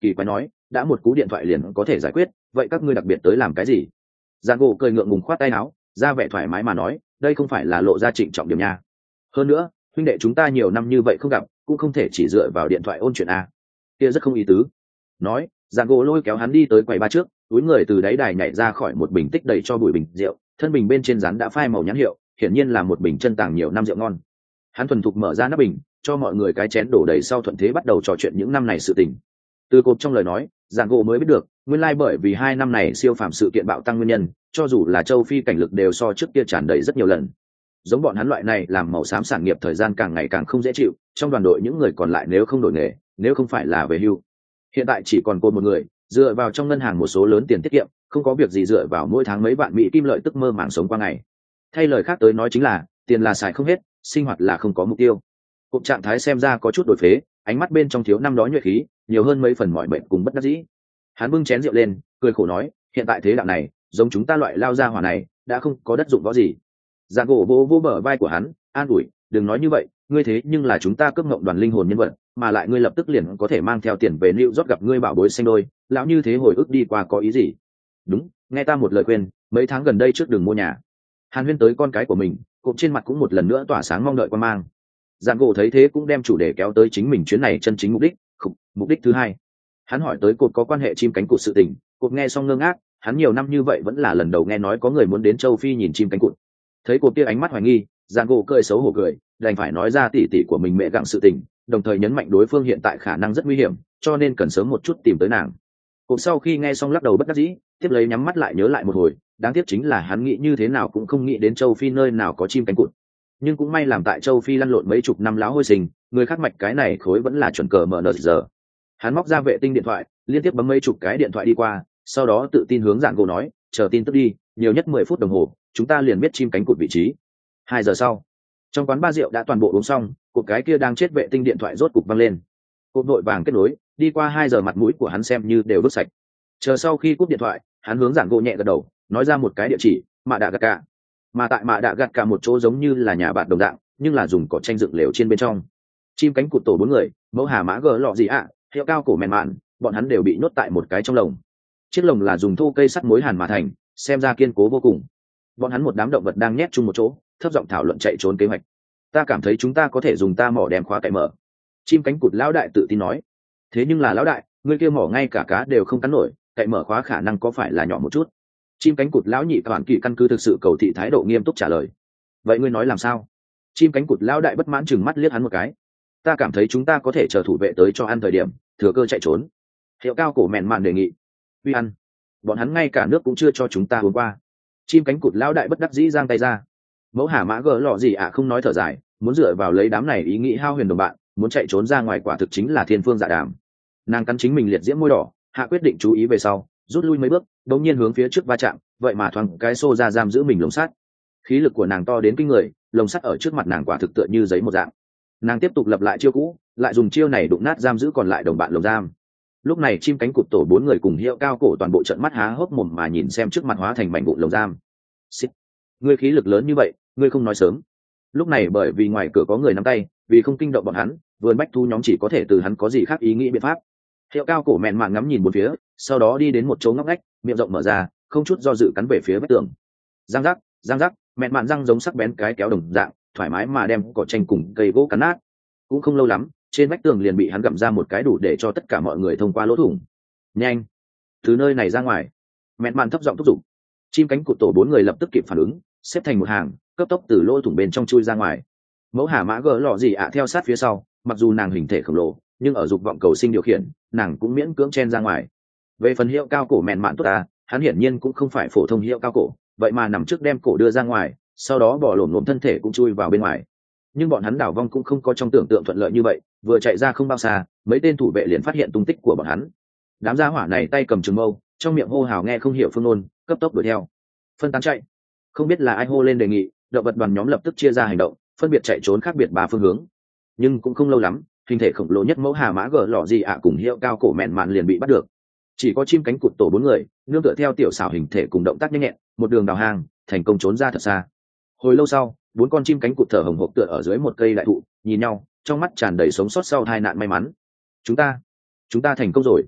kỳ quái nói, đã một cú điện thoại liền có thể giải quyết, vậy các ngươi đặc biệt tới làm cái gì? Giang gỗ cười ngượng ngùng khoát tay áo, ra vẻ thoải mái mà nói, đây không phải là lộ ra trịnh trọng điểm nha. Hơn nữa, huynh đệ chúng ta nhiều năm như vậy không gặp, cũng không thể chỉ dựa vào điện thoại ôn chuyện a. Kia rất không ý tứ. Nói, Giang gỗ lôi kéo hắn đi tới quầy ba trước, túi người từ đáy đài nhảy ra khỏi một bình tích đầy cho bụi bình rượu, thân bình bên trên rán đã phai màu nhãn hiệu, hiển nhiên là một bình chân tàng nhiều năm rượu ngon. Hắn thuần thục mở ra nắp bình, cho mọi người cái chén đổ đầy sau thuận thế bắt đầu trò chuyện những năm này sự tình. Từ cột trong lời nói, Giang gỗ mới biết được, nguyên lai bởi vì 2 năm này siêu phàm sự kiện bạo tăng nguyên nhân, cho dù là châu Phi cảnh lực đều so trước kia tràn đầy rất nhiều lần. Giống bọn hắn loại này làm màu xám sản nghiệp thời gian càng ngày càng không dễ chịu, trong đoàn đội những người còn lại nếu không đổi nghề, nếu không phải là về hưu. Hiện tại chỉ còn cô một người, dựa vào trong ngân hàng một số lớn tiền tiết kiệm, không có việc gì dựa vào mỗi tháng mấy vạn Mỹ kim lợi tức mơ màng sống qua ngày. Thay lời khác tới nói chính là, tiền là xài không hết, sinh hoạt là không có mục tiêu. Cục trạng thái xem ra có chút đổi phế, ánh mắt bên trong thiếu năm đó nhuệ khí, nhiều hơn mấy phần mọi bệnh cùng bất đắc dĩ. Hắn bưng chén rượu lên, cười khổ nói, hiện tại thế đạo này, giống chúng ta loại lao ra hỏa này, đã không có đất dụng võ gì. Giang gỗ vô vô bờ vai của hắn, an ủi, đừng nói như vậy, ngươi thế nhưng là chúng ta cướp ngộng đoàn linh hồn nhân vật, mà lại ngươi lập tức liền có thể mang theo tiền về New York gặp ngươi bảo bối xanh đôi, lão như thế hồi ức đi qua có ý gì? Đúng, nghe ta một lời khuyên, mấy tháng gần đây trước đường mua nhà. Hàn Huyên tới con cái của mình, cụm trên mặt cũng một lần nữa tỏa sáng mong đợi quan mang. Giang gỗ thấy thế cũng đem chủ đề kéo tới chính mình chuyến này chân chính mục đích thứ hai. Hắn hỏi tới cột có quan hệ chim cánh cụt sự tình, cột nghe xong ngơ ngác, hắn nhiều năm như vậy vẫn là lần đầu nghe nói có người muốn đến châu Phi nhìn chim cánh cụt. Thấy cột kia ánh mắt hoài nghi, Giang gỗ cười xấu hổ cười, đành phải nói ra tỉ tỉ của mình mẹ gặng sự tình, đồng thời nhấn mạnh đối phương hiện tại khả năng rất nguy hiểm, cho nên cần sớm một chút tìm tới nàng. Cột sau khi nghe xong lắc đầu bất đắc dĩ, tiếp lấy nhắm mắt lại nhớ lại một hồi, đáng tiếc chính là hắn nghĩ như thế nào cũng không nghĩ đến châu Phi nơi nào có chim cánh cụt. Nhưng cũng may làm tại châu Phi lăn lộn mấy chục năm láo hôi sinh, người khác mạch cái này khối vẫn là chuẩn cờ mở nợ giờ. Hắn móc ra vệ tinh điện thoại, liên tiếp bấm mấy chục cái điện thoại đi qua, sau đó tự tin hướng Giang gỗ nói, chờ tin tức đi, nhiều nhất 10 phút đồng hồ, chúng ta liền biết chim cánh cụt vị trí. 2 giờ sau, trong quán ba rượu đã toàn bộ uống xong, cột cái kia đang chết vệ tinh điện thoại rốt cục văng lên. Cột vội vàng kết nối, đi qua 2 giờ mặt mũi của hắn xem như đều đốt sạch. Chờ sau khi cúp điện thoại, hắn hướng Giang gỗ nhẹ gật đầu, nói ra một cái địa chỉ, Mạ Đạ Gạt Cả. Mà tại Mạ Đạ Gạt Cả một chỗ giống như là nhà bạn đồng dạng, nhưng là dùng cỏ tranh dựng lều trên bên trong. Chim cánh cụt tổ 4 người, mẫu hà mã gờ lọ gì ạ, hiệu cao cổ mèn mạn, bọn hắn đều bị nhốt tại một cái trong lồng. Chiếc lồng là dùng thô cây sắt mối hàn mà thành, xem ra kiên cố vô cùng. Bọn hắn một đám động vật đang nhét chung một chỗ, thấp giọng thảo luận chạy trốn kế hoạch. Ta cảm thấy chúng ta có thể dùng ta mỏ đem khóa cậy mở. Chim cánh cụt lão đại tự tin nói. Thế nhưng là lão đại, người kia mỏ ngay cả cá đều không cắn nổi, cậy mở khóa khả năng có phải là nhỏ một chút. Chim cánh cụt lão nhị toàn kỳ căn cứ thực sự cầu thị thái độ nghiêm túc trả lời. Vậy ngươi nói làm sao? Chim cánh cụt lão đại bất mãn chừng mắt liếc hắn một cái. Ta cảm thấy chúng ta có thể chờ thủ vệ tới cho ăn thời điểm, thừa cơ chạy trốn. Hiệu cao cổ mèn mạn đề nghị. Uy ăn. Bọn hắn ngay cả nước cũng chưa cho chúng ta uống qua. Chim cánh cụt lão đại bất đắc dĩ giang tay ra. Mẫu hà mã gờ lọ gì ạ không nói thở dài, muốn dựa vào lấy đám này ý nghĩ hao huyền đồng bạn, muốn chạy trốn ra ngoài quả thực chính là thiên phương dạ đàm. Nàng cắn chính mình liệt diễm môi đỏ, hạ quyết định chú ý về sau, rút lui mấy bước, đột nhiên hướng phía trước va chạm, vậy mà thoáng cái xô ra giam giữ mình lồng sắt. Khí lực của nàng to đến kinh người, lồng sắt ở trước mặt nàng quả thực tựa như giấy một dạng. Nàng tiếp tục lập lại chiêu cũ, lại dùng chiêu này đụng nát giam giữ còn lại đồng bạn lồng giam. Lúc này chim cánh cụt tổ 4 người cùng hiệu cao cổ toàn bộ trận mắt há hốc mồm mà nhìn xem trước mặt hóa thành mảnh vụn lồng giam. Xít, ngươi khí lực lớn như vậy, ngươi không nói sớm. Lúc này bởi vì ngoài cửa có người nắm tay, vì không kinh động bọn hắn, vườn bách thu nhóm chỉ có thể từ hắn có gì khác ý nghĩ biện pháp. Hiệu cao cổ mèn mạn ngắm nhìn bốn phía, sau đó đi đến một chỗ ngóc ngách, miệng rộng mở ra, không chút do dự cắn về phía vách tường. Giang rắc, mèn mạn răng giống sắc bén cái kéo đồng dạng, thoải mái mà đem cỏ tranh cùng cây gỗ cắn nát. Cũng không lâu lắm, trên vách tường liền bị hắn gặm ra một cái đủ để cho tất cả mọi người thông qua lỗ thủng. Nhanh, từ nơi này ra ngoài! Mèn mạn thấp giọng thúc giục. Chim cánh cụt tổ 4 người lập tức kịp phản ứng, xếp thành một hàng, cấp tốc từ lỗ thủng bên trong chui ra ngoài. Mẫu hà mã gờ lọ gì ạ theo sát phía sau, mặc dù nàng hình thể khổng lồ, nhưng ở dục vọng cầu sinh điều khiển, nàng cũng miễn cưỡng chen ra ngoài. Về phần hiệu cao cổ mèn mạn tốt à, hắn hiển nhiên cũng không phải phổ thông hiệu cao cổ, vậy mà nằm trước đem cổ đưa ra ngoài, sau đó bỏ lổm lổm thân thể cũng chui vào bên ngoài. Nhưng bọn hắn đảo vong cũng không có trong tưởng tượng thuận lợi như vậy, vừa chạy ra không bao xa, mấy tên thủ vệ liền phát hiện tung tích của bọn hắn. Đám gia hỏa này tay cầm trường mâu, trong miệng hô hào nghe không hiểu phương ngôn, cấp tốc đuổi theo. Phân tán chạy. Không biết là ai hô lên đề nghị, động vật đoàn nhóm lập tức chia ra hành động, phân biệt chạy trốn khác biệt 3 phương hướng. Nhưng cũng không lâu lắm, hình thể khổng lồ nhất mẫu hà mã gờ lọ gì ạ cùng hiệu cao cổ mèn mạn liền bị bắt được. Chỉ có chim cánh cụt tổ 4 người, nương tựa theo tiểu xảo hình thể cùng động tác nhanh nhẹn, một đường đào hang, thành công trốn ra thật xa. Hồi lâu sau, 4 con chim cánh cụt thở hồng hộc tựa ở dưới một cây đại thụ, nhìn nhau, trong mắt tràn đầy sống sót sau tai nạn may mắn. Chúng ta thành công rồi.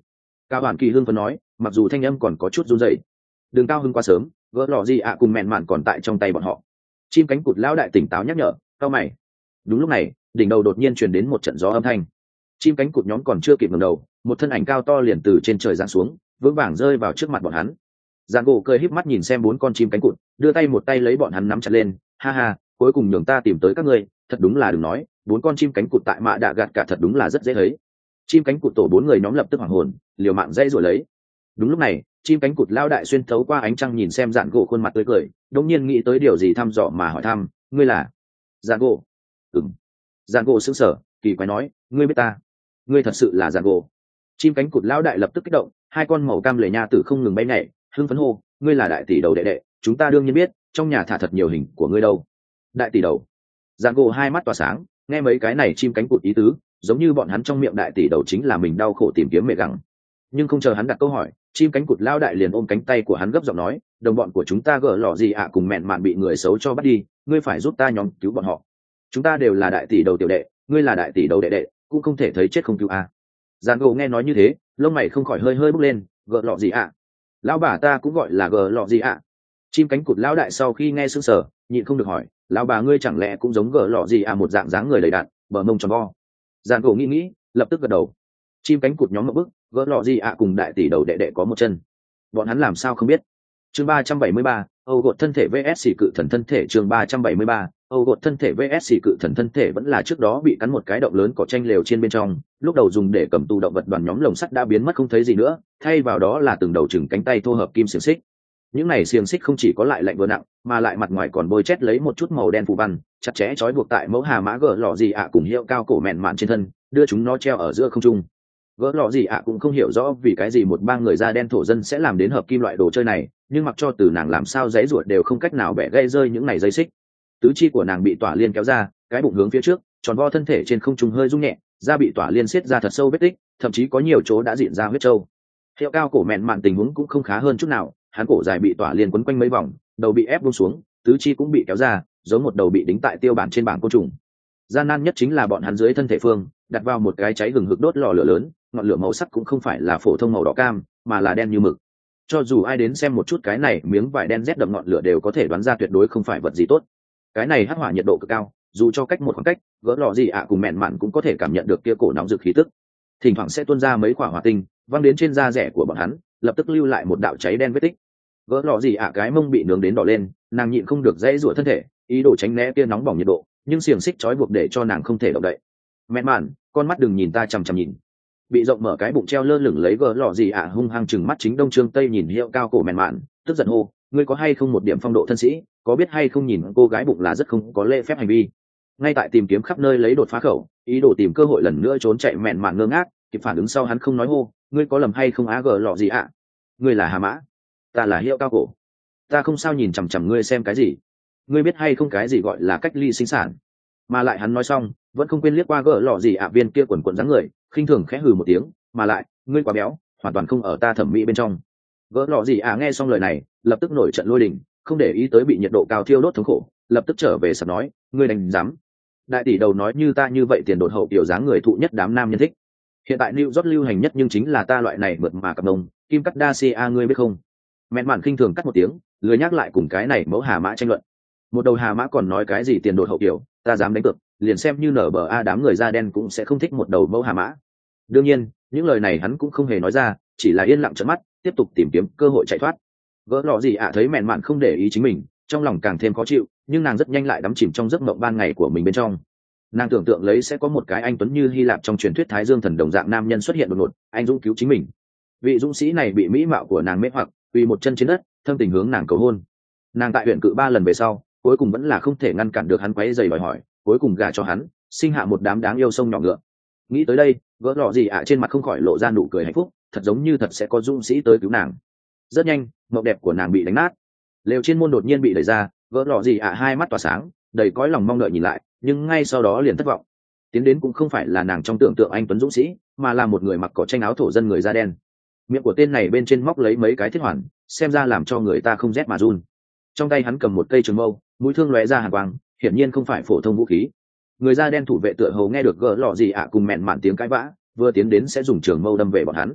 Cao Hoàn Kỳ hưng phấn nói, mặc dù thanh âm còn có chút run rẩy. Đừng cao hưng quá sớm, gỡ lọ gì ạ cùng mẹn mạn còn tại trong tay bọn họ. Chim cánh cụt lão đại tỉnh táo nhắc nhở, cao mày. Đúng lúc này, đỉnh đầu đột nhiên truyền đến một trận gió âm thanh. Chim cánh cụt nhóm còn chưa kịp ngẩng đầu, một thân ảnh cao to liền từ trên trời giáng xuống, vững vàng rơi vào trước mặt bọn hắn. Giang gỗ cười híp mắt nhìn xem bốn con chim cánh cụt, đưa tay một tay lấy bọn hắn nắm chặt lên, ha ha, cuối cùng nhường ta tìm tới các ngươi, thật đúng là đừng nói, bốn con chim cánh cụt tại Mạ Đạ Gạt cả thật đúng là rất dễ thấy. Chim cánh cụt tổ bốn người nhóm lập tức hoảng hồn, liều mạng dây rồi lấy. Đúng lúc này, chim cánh cụt lao đại xuyên thấu qua ánh trăng nhìn xem Giang gỗ khuôn mặt tươi cười, đống nhiên nghĩ tới điều gì thăm dò mà hỏi thăm, ngươi là? Giang gỗ. Ừm. Giang gỗ sững sờ, kỳ quái nói, ngươi biết ta? Ngươi thật sự là Giang gỗ? Chim cánh cụt lao đại lập tức kích động, hai con màu cam lệ nha tử không ngừng bay nhảy, hưng phấn hô, ngươi là đại tỷ đầu đệ đệ, chúng ta đương nhiên biết, trong nhà thả thật nhiều hình của ngươi đâu. Đại tỷ đầu. Giang gỗ hai mắt tỏa sáng, nghe mấy cái này chim cánh cụt ý tứ, giống như bọn hắn trong miệng đại tỷ đầu chính là mình đau khổ tìm kiếm mẹ gặng. Nhưng không chờ hắn đặt câu hỏi, chim cánh cụt lao đại liền ôm cánh tay của hắn gấp giọng nói, đồng bọn của chúng ta gỡ lọ gì ạ cùng mẹn mạn bị người xấu cho bắt đi, ngươi phải giúp ta nhóm cứu bọn họ. Chúng ta đều là đại tỷ đầu tiểu đệ, ngươi là đại tỷ đầu đệ đệ, cũng không thể thấy chết không cứu a. Giang gỗ nghe nói như thế, lông mày không khỏi hơi hơi bốc lên, gỡ lọ gì ạ? Lão bà ta cũng gọi là gỡ lọ gì ạ? Chim cánh cụt lão đại sau khi nghe sững sờ, nhịn không được hỏi, lão bà ngươi chẳng lẽ cũng giống gỡ lọ gì ạ một dạng dáng người đầy đặn, bờ mông tròn vo? Giang gỗ nghĩ, lập tức gật đầu. Chim cánh cụt nhóm một bức, gỡ lọ gì ạ cùng đại tỷ đầu đệ đệ có một chân, bọn hắn làm sao không biết. Chương 373, Âu gột thân thể vs cự thần thân thể. Chương 373, Âu gột thân thể vs cự thần thân thể vẫn là trước đó bị cắn một cái động lớn cỏ tranh lều trên bên trong, lúc đầu dùng để cầm tù động vật đoàn nhóm lồng sắt đã biến mất không thấy gì nữa, thay vào đó là từng đầu chừng cánh tay thô hợp kim xiềng xích. Những này xiềng xích không chỉ có lại lạnh vừa nặng, mà lại mặt ngoài còn bôi chét lấy một chút màu đen phù văn, chặt chẽ trói buộc tại mẫu hà mã gỡ lọ gì ạ cùng hiệu cao cổ mẹn mạn trên thân, đưa chúng nó treo ở giữa không trung. Gỡ lọ gì ạ cũng không hiểu rõ vì cái gì một bang người da đen thổ dân sẽ làm đến hợp kim loại đồ chơi này, nhưng mặc cho từ nàng làm sao giấy ruột đều không cách nào bẻ gãy rơi những này dây xích. Tứ chi của nàng bị tỏa liên kéo ra, cái bụng hướng phía trước, tròn vo thân thể trên không trung hơi rung nhẹ, da bị tỏa liên siết ra thật sâu vết tích, thậm chí có nhiều chỗ đã diện ra huyết trâu. Hiệu cao cổ mẹn mạn tình huống cũng không khá hơn chút nào, hắn cổ dài bị tỏa liên quấn quanh mấy vòng, đầu bị ép buông xuống, tứ chi cũng bị kéo ra, giống một đầu bị đính tại tiêu bản trên bảng côn trùng. Gian nan nhất chính là bọn hắn dưới thân thể phương đặt vào một cái cháy hừng hực đốt lò lửa lớn, ngọn lửa màu sắc cũng không phải là phổ thông màu đỏ cam, mà là đen như mực. Cho dù ai đến xem một chút cái này miếng vải đen rét đậm ngọn lửa đều có thể đoán ra tuyệt đối không phải vật gì tốt. Cái này hắc hỏa nhiệt độ cực cao, dù cho cách một khoảng cách, gỡ lò gì ạ cùng mẹn mạn cũng có thể cảm nhận được kia cổ nóng rực khí tức. Thỉnh thoảng sẽ tuôn ra mấy quả hỏa tinh, văng đến trên da rẻ của bọn hắn, lập tức lưu lại một đạo cháy đen vết tích. Gỡ lò gì ạ cái mông bị nướng đến đỏ lên, nàng nhịn không được dãy rủa thân thể, ý đồ tránh né kia nóng bỏng nhiệt độ, nhưng xiềng xích trói buộc để cho nàng không thể động đậy. Mẹn mạn, con mắt đừng nhìn ta chằm chằm nhìn. Bị rộng mở cái bụng treo lơ lửng lấy gỡ lọ gì ạ hung hăng chừng mắt chính đông trương tây nhìn hiệu cao cổ mẹn mạn, tức giận hô, ngươi có hay không một điểm phong độ thân sĩ, có biết hay không nhìn cô gái bụng là rất không có lễ phép hành vi. Ngay tại tìm kiếm khắp nơi lấy đột phá khẩu, ý đồ tìm cơ hội lần nữa trốn chạy mẹn mạn ngơ ngác, kịp phản ứng sau hắn không nói hô, ngươi có lầm hay không á gỡ lọ gì ạ? Ngươi là Hà Mã, ta là hiệu cao cổ, ta không sao nhìn chằm chằm ngươi xem cái gì, ngươi biết hay không cái gì gọi là cách ly sinh sản. Mà lại hắn nói xong vẫn không quên liếc qua gỡ lọ gì ạ viên kia quần quần dáng người, khinh thường khẽ hừ một tiếng, mà lại ngươi quá béo, hoàn toàn không ở ta thẩm mỹ bên trong. Gỡ lọ gì ạ nghe xong lời này lập tức nổi trận lôi đình, không để ý tới bị nhiệt độ cao thiêu đốt thống khổ, lập tức trở về sập nói, ngươi đành dám. Đại tỷ đầu nói như ta như vậy tiền đột hậu tiểu dáng người thụ nhất đám nam nhân thích. Hiện tại New York lưu hành nhất nhưng chính là ta loại này mượt mà cặp đồng, Kim Kardashian ngươi biết không? Mẹn mạn khinh thường cắt một tiếng, lười nhắc lại cùng cái này mẫu Hà Mã tranh luận. Một đầu Hà Mã còn nói cái gì tiền đột hậu tiểu, ta dám đánh cược, liền xem như nở bờ a đám người da đen cũng sẽ không thích một đầu mẫu Hà Mã. Đương nhiên, những lời này hắn cũng không hề nói ra, chỉ là yên lặng trợn mắt, tiếp tục tìm kiếm cơ hội chạy thoát. Gỡ lọ gì ạ thấy mẹn mạn không để ý chính mình, trong lòng càng thêm khó chịu, nhưng nàng rất nhanh lại đắm chìm trong giấc mộng ban ngày của mình bên trong. Nàng tưởng tượng lấy sẽ có một cái anh tuấn như Hy Lạp trong truyền thuyết Thái Dương thần đồng dạng nam nhân xuất hiện đột ngột, anh dũng cứu chính mình. Vị dũng sĩ này bị mỹ mạo của nàng mê hoặc, quỳ một chân trên đất, thâm tình hướng nàng cầu hôn. Nàng tại huyện cự 3 lần về sau, cuối cùng vẫn là không thể ngăn cản được hắn quấy rầy đòi hỏi, cuối cùng gả cho hắn, sinh hạ một đám đáng yêu sông nhỏ ngựa. Nghĩ tới đây, gỡ lọ gì ạ trên mặt không khỏi lộ ra nụ cười hạnh phúc, thật giống như thật sẽ có dũng sĩ tới cứu nàng. Rất nhanh, mộng đẹp của nàng bị đánh nát. Lều trên môn đột nhiên bị đẩy ra, gỡ lọ gì ạ hai mắt tỏa sáng, đầy cõi lòng mong đợi nhìn lại, nhưng ngay sau đó liền thất vọng. Tiến đến cũng không phải là nàng trong tưởng tượng anh tuấn dũng sĩ, mà là một người mặc cỏ tranh áo thổ dân người da đen. Miệng của tên này bên trên móc lấy mấy cái thiết hoàn, xem ra làm cho người ta không rét mà run. Trong tay hắn cầm một cây trường mâu, mũi thương lóe ra hàn quang, hiển nhiên không phải phổ thông vũ khí. Người da đen thủ vệ tựa hồ nghe được gỡ lọ gì ạ cùng mẹn mạn tiếng cãi vã, vừa tiến đến sẽ dùng trường mâu đâm về bọn hắn.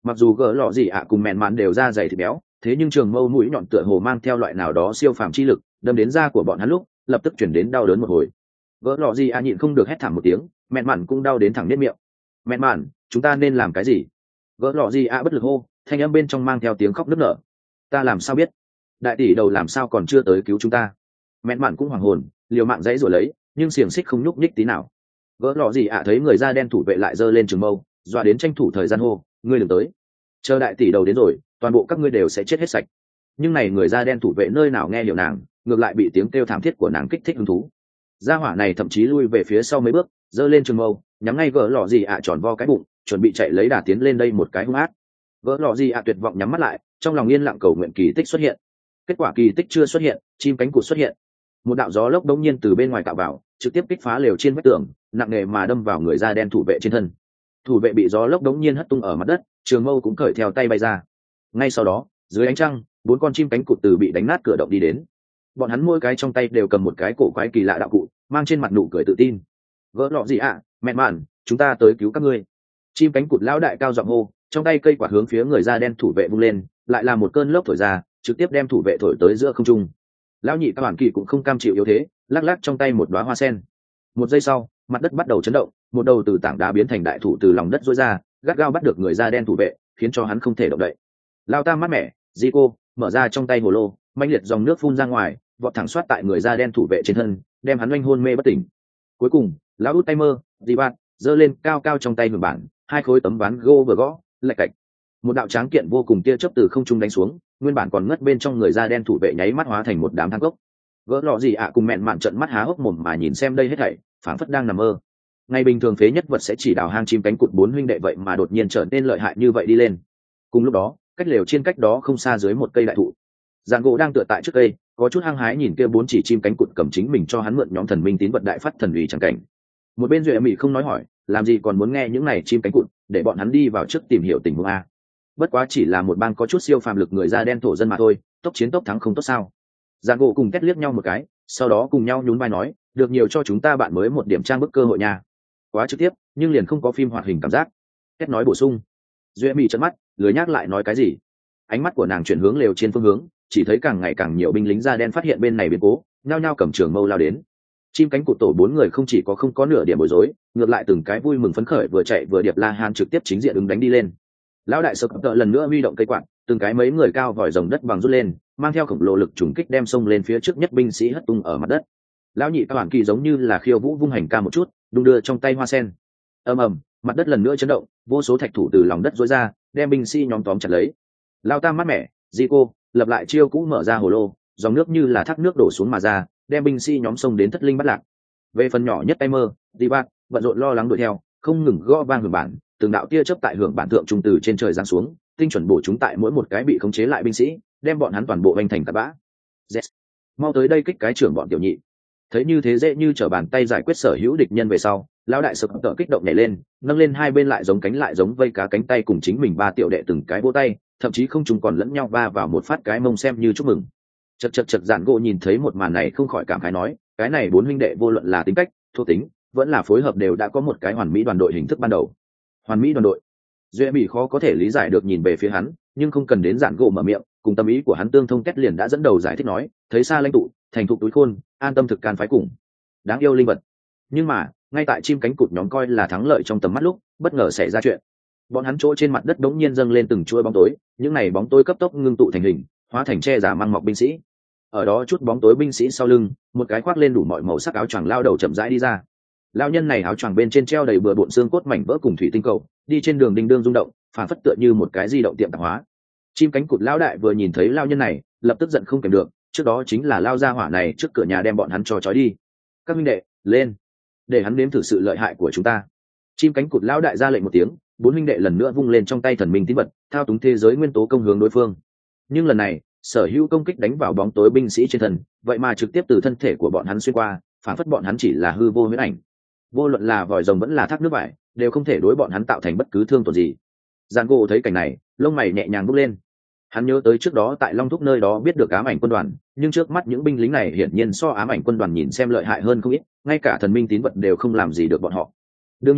Mặc dù gỡ lọ gì ạ cùng mẹn mạn đều da dày thịt béo, thế nhưng trường mâu mũi nhọn tựa hồ mang theo loại nào đó siêu phàm chi lực, đâm đến da của bọn hắn lúc lập tức chuyển đến đau đớn một hồi. Gỡ lọ gì ạ nhịn không được hét thảm một tiếng, mẹn mạn cũng đau đến thẳng nết miệng. Mẹn mạn, chúng ta nên làm cái gì? Gỡ lọ gì ạ bất lực hô, thanh âm bên trong mang theo tiếng khóc nức nở. Ta làm sao biết? Đại tỷ đầu làm sao còn chưa tới cứu chúng ta? Mẹn mạn cũng hoảng hồn, liều mạng dãy rồi lấy, nhưng xiềng xích không nhúc nhích tí nào. Gỡ lọ gì ạ thấy người da đen thủ vệ lại giơ lên trường mâu, dọa đến tranh thủ thời gian hô, ngươi đừng tới, chờ đại tỷ đầu đến rồi toàn bộ các ngươi đều sẽ chết hết sạch. Nhưng này người da đen thủ vệ nơi nào nghe hiểu nàng, ngược lại bị tiếng kêu thảm thiết của nàng kích thích hứng thú. Gia hỏa này thậm chí lui về phía sau mấy bước, giơ lên trường mâu, nhắm ngay gỡ lọ gì ạ tròn vo cái bụng, chuẩn bị chạy lấy đà tiến lên đây một cái hung ác. Gỡ lọ gì ạ tuyệt vọng nhắm mắt lại, trong lòng yên lặng cầu nguyện kỳ tích xuất hiện. Kết quả kỳ tích chưa xuất hiện, chim cánh cụt xuất hiện. Một đạo gió lốc đống nhiên từ bên ngoài cạo vào, trực tiếp kích phá lều trên vách tường, nặng nề mà đâm vào người da đen thủ vệ trên thân. Thủ vệ bị gió lốc đống nhiên hất tung ở mặt đất, trường mâu cũng cởi theo tay bay ra. Ngay sau đó, dưới ánh trăng, 4 con chim cánh cụt từ bị đánh nát cửa động đi đến. Bọn hắn mỗi cái trong tay đều cầm một cái cổ quái kỳ lạ đạo cụ, mang trên mặt nụ cười tự tin. Gỡ lọ gì ạ, mẹ mạn, chúng ta tới cứu các ngươi. Chim cánh cụt lão đại cao giọng hô, trong tay cây quạt hướng phía người da đen thủ vệ vung lên, lại là một cơn lốc thổi ra, trực tiếp đem thủ vệ thổi tới giữa không trung. Lão nhị các bản kỳ cũng không cam chịu yếu thế, lắc lắc trong tay một đóa hoa sen. Một giây sau, mặt đất bắt đầu chấn động, một đầu từ tảng đá biến thành đại thủ từ lòng đất rỗi ra, gắt gao bắt được người da đen thủ vệ, khiến cho hắn không thể động đậy. Lao tam mát mẻ, Zico mở ra trong tay hồ lô, mãnh liệt dòng nước phun ra ngoài, vọt thẳng xoát tại người da đen thủ vệ trên thân, đem hắn oanh hôn mê bất tỉnh. Cuối cùng, lão út tay mơ, Divat giơ lên cao cao trong tay hưởng bản, 2 khối tấm ván gỗ vừa gõ, lạch cạch. Một đạo tráng kiện vô cùng tia chớp từ không trung đánh xuống, nguyên bản còn ngất bên trong người da đen thủ vệ nháy mắt hóa thành một đám than gốc. Gỡ lọ gì ạ cùng mẹn mạn trợn mắt há hốc mồm mà nhìn xem đây hết thảy, phảng phất đang nằm mơ. Ngày bình thường phế nhất vật sẽ chỉ đào hang chim cánh cụt 4 huynh đệ vậy mà đột nhiên trở nên lợi hại như vậy đi lên. Cùng lúc đó, cách lều trên cách đó không xa dưới một cây đại thụ, Giản gỗ đang tựa tại trước cây, có chút hăng hái nhìn kia 4 chỉ chim cánh cụt cầm chính mình cho hắn mượn nhóm thần minh tín vật đại phát thần uy chẳng cảnh. Một bên Duệ Mỹ không nói hỏi, làm gì còn muốn nghe những này chim cánh cụt, để bọn hắn đi vào trước tìm hiểu tình huống a. Bất quá chỉ là một bang có chút siêu phàm lực người da đen thổ dân mà thôi, tốc chiến tốc thắng không tốt sao? Giản gỗ cùng kết liếc nhau một cái, sau đó cùng nhau nhún vai nói, được nhiều cho chúng ta bạn mới một điểm trang bức cơ hội nha. Quá trực tiếp, nhưng liền không có phim hoạt hình cảm giác. Kết nói bổ sung. Duệ Mỹ trợn mắt, lười nhắc lại nói cái gì. Ánh mắt của nàng chuyển hướng lều trên phương hướng, chỉ thấy càng ngày càng nhiều binh lính da đen phát hiện bên này biến cố, nhao nhao cầm trường mâu lao đến. Chim cánh cụt tổ 4 người không chỉ có không có nửa điểm bối rối, ngược lại từng cái vui mừng phấn khởi vừa chạy vừa điệp la hán trực tiếp chính diện ứng đánh đi lên. Lão đại sập tợ lần nữa huy động cây quạt, từng cái mấy người cao vòi rồng đất bằng rút lên, mang theo khổng lồ lực trùng kích đem sông lên phía trước nhất binh sĩ hất tung ở mặt đất. Lão nhị các bản kỳ giống như là khiêu vũ vung hành ca một chút, đung đưa trong tay hoa sen. Ầm ầm, mặt đất lần nữa chấn động, vô số thạch thủ từ lòng đất rối ra, đem binh sĩ nhóm tóm chặt lấy. Lao tam mát mẻ, Zico lập lại chiêu cũ mở ra hồ lô, dòng nước như là thác nước đổ xuống mà ra, đem binh sĩ nhóm sông đến thất linh bắt lạc. Về phần nhỏ nhất tay mơ, Divat bận rộn lo lắng đuổi theo, không ngừng gõ vang hưởng bản, từng đạo tia chớp tại hưởng bản thượng trung từ trên trời giáng xuống, tinh chuẩn bổ chúng tại mỗi một cái bị khống chế lại binh sĩ, đem bọn hắn toàn bộ vành thành tạt bã. Yes. Mau tới đây kích cái trưởng bọn tiểu nhị. Thấy như thế dễ như trở bàn tay giải quyết sở hữu địch nhân về sau, lão đại sập tợ kích động nhảy lên, nâng lên hai bên lại giống cánh lại giống vây cá cánh tay cùng chính mình 3 tiểu đệ từng cái vỗ tay, thậm chí không chúng còn lẫn nhau va vào một phát cái mông xem như chúc mừng. Chật Giản gỗ nhìn thấy một màn này không khỏi cảm khái nói, cái này 4 huynh đệ vô luận là tính cách, thuộc tính, vẫn là phối hợp đều đã có một cái hoàn mỹ đoàn đội hình thức ban đầu. Hoàn mỹ đoàn đội. Duệ Mỹ khó có thể lý giải được nhìn về phía hắn, nhưng không cần đến Giản gỗ mở miệng, cùng tâm ý của hắn tương thông kết liền đã dẫn đầu giải thích nói, thấy xa lãnh tụ, thành thục túi khôn, an tâm thực can phái cùng. Đáng yêu linh vật. Nhưng mà, ngay tại chim cánh cụt nhóm coi là thắng lợi trong tầm mắt lúc, bất ngờ xảy ra chuyện. Bọn hắn chỗ trên mặt đất đống nhiên dâng lên từng chuỗi bóng tối, những này bóng tối cấp tốc ngưng tụ thành hình, hóa thành che giả mang mọc binh sĩ. Ở đó chút bóng tối binh sĩ sau lưng, một cái khoác lên đủ mọi màu sắc áo choàng lao đầu chậm rãi đi ra. Lão nhân này áo choàng bên trên treo đầy bừa bộn xương cốt mảnh vỡ cùng thủy tinh cầu, đi trên đường đinh đương rung động, phản phất tựa như một cái di động tiệm tạp hóa. Chim cánh cụt lão đại vừa nhìn thấy lão nhân này, lập tức giận không kèm được, trước đó chính là lao ra hỏa này trước cửa nhà đem bọn hắn cho trói đi. Các huynh đệ, lên, để hắn nếm thử sự lợi hại của chúng ta. Chim cánh cụt lão đại ra lệnh một tiếng, 4 huynh đệ lần nữa vung lên trong tay thần minh tín vật, thao túng thế giới nguyên tố công hướng đối phương. Nhưng lần này, sở hữu công kích đánh vào bóng tối binh sĩ trên thân, vậy mà trực tiếp từ thân thể của bọn hắn xuyên qua, phản phất bọn hắn chỉ là hư vô huyễn ảnh. Vô luận là vòi rồng vẫn là thác nước vải, đều không thể đối bọn hắn tạo thành bất cứ thương tổn gì. Giang Gỗ thấy cảnh này, lông mày nhẹ nhàng bốc lên. Hắn nhớ tới trước đó tại Long Thúc nơi đó biết được ám ảnh quân đoàn, nhưng trước mắt những binh lính này hiển nhiên so ám ảnh quân đoàn nhìn xem lợi hại hơn không ít, ngay cả thần minh tín vật đều không làm gì được bọn họ. Đương nhiên,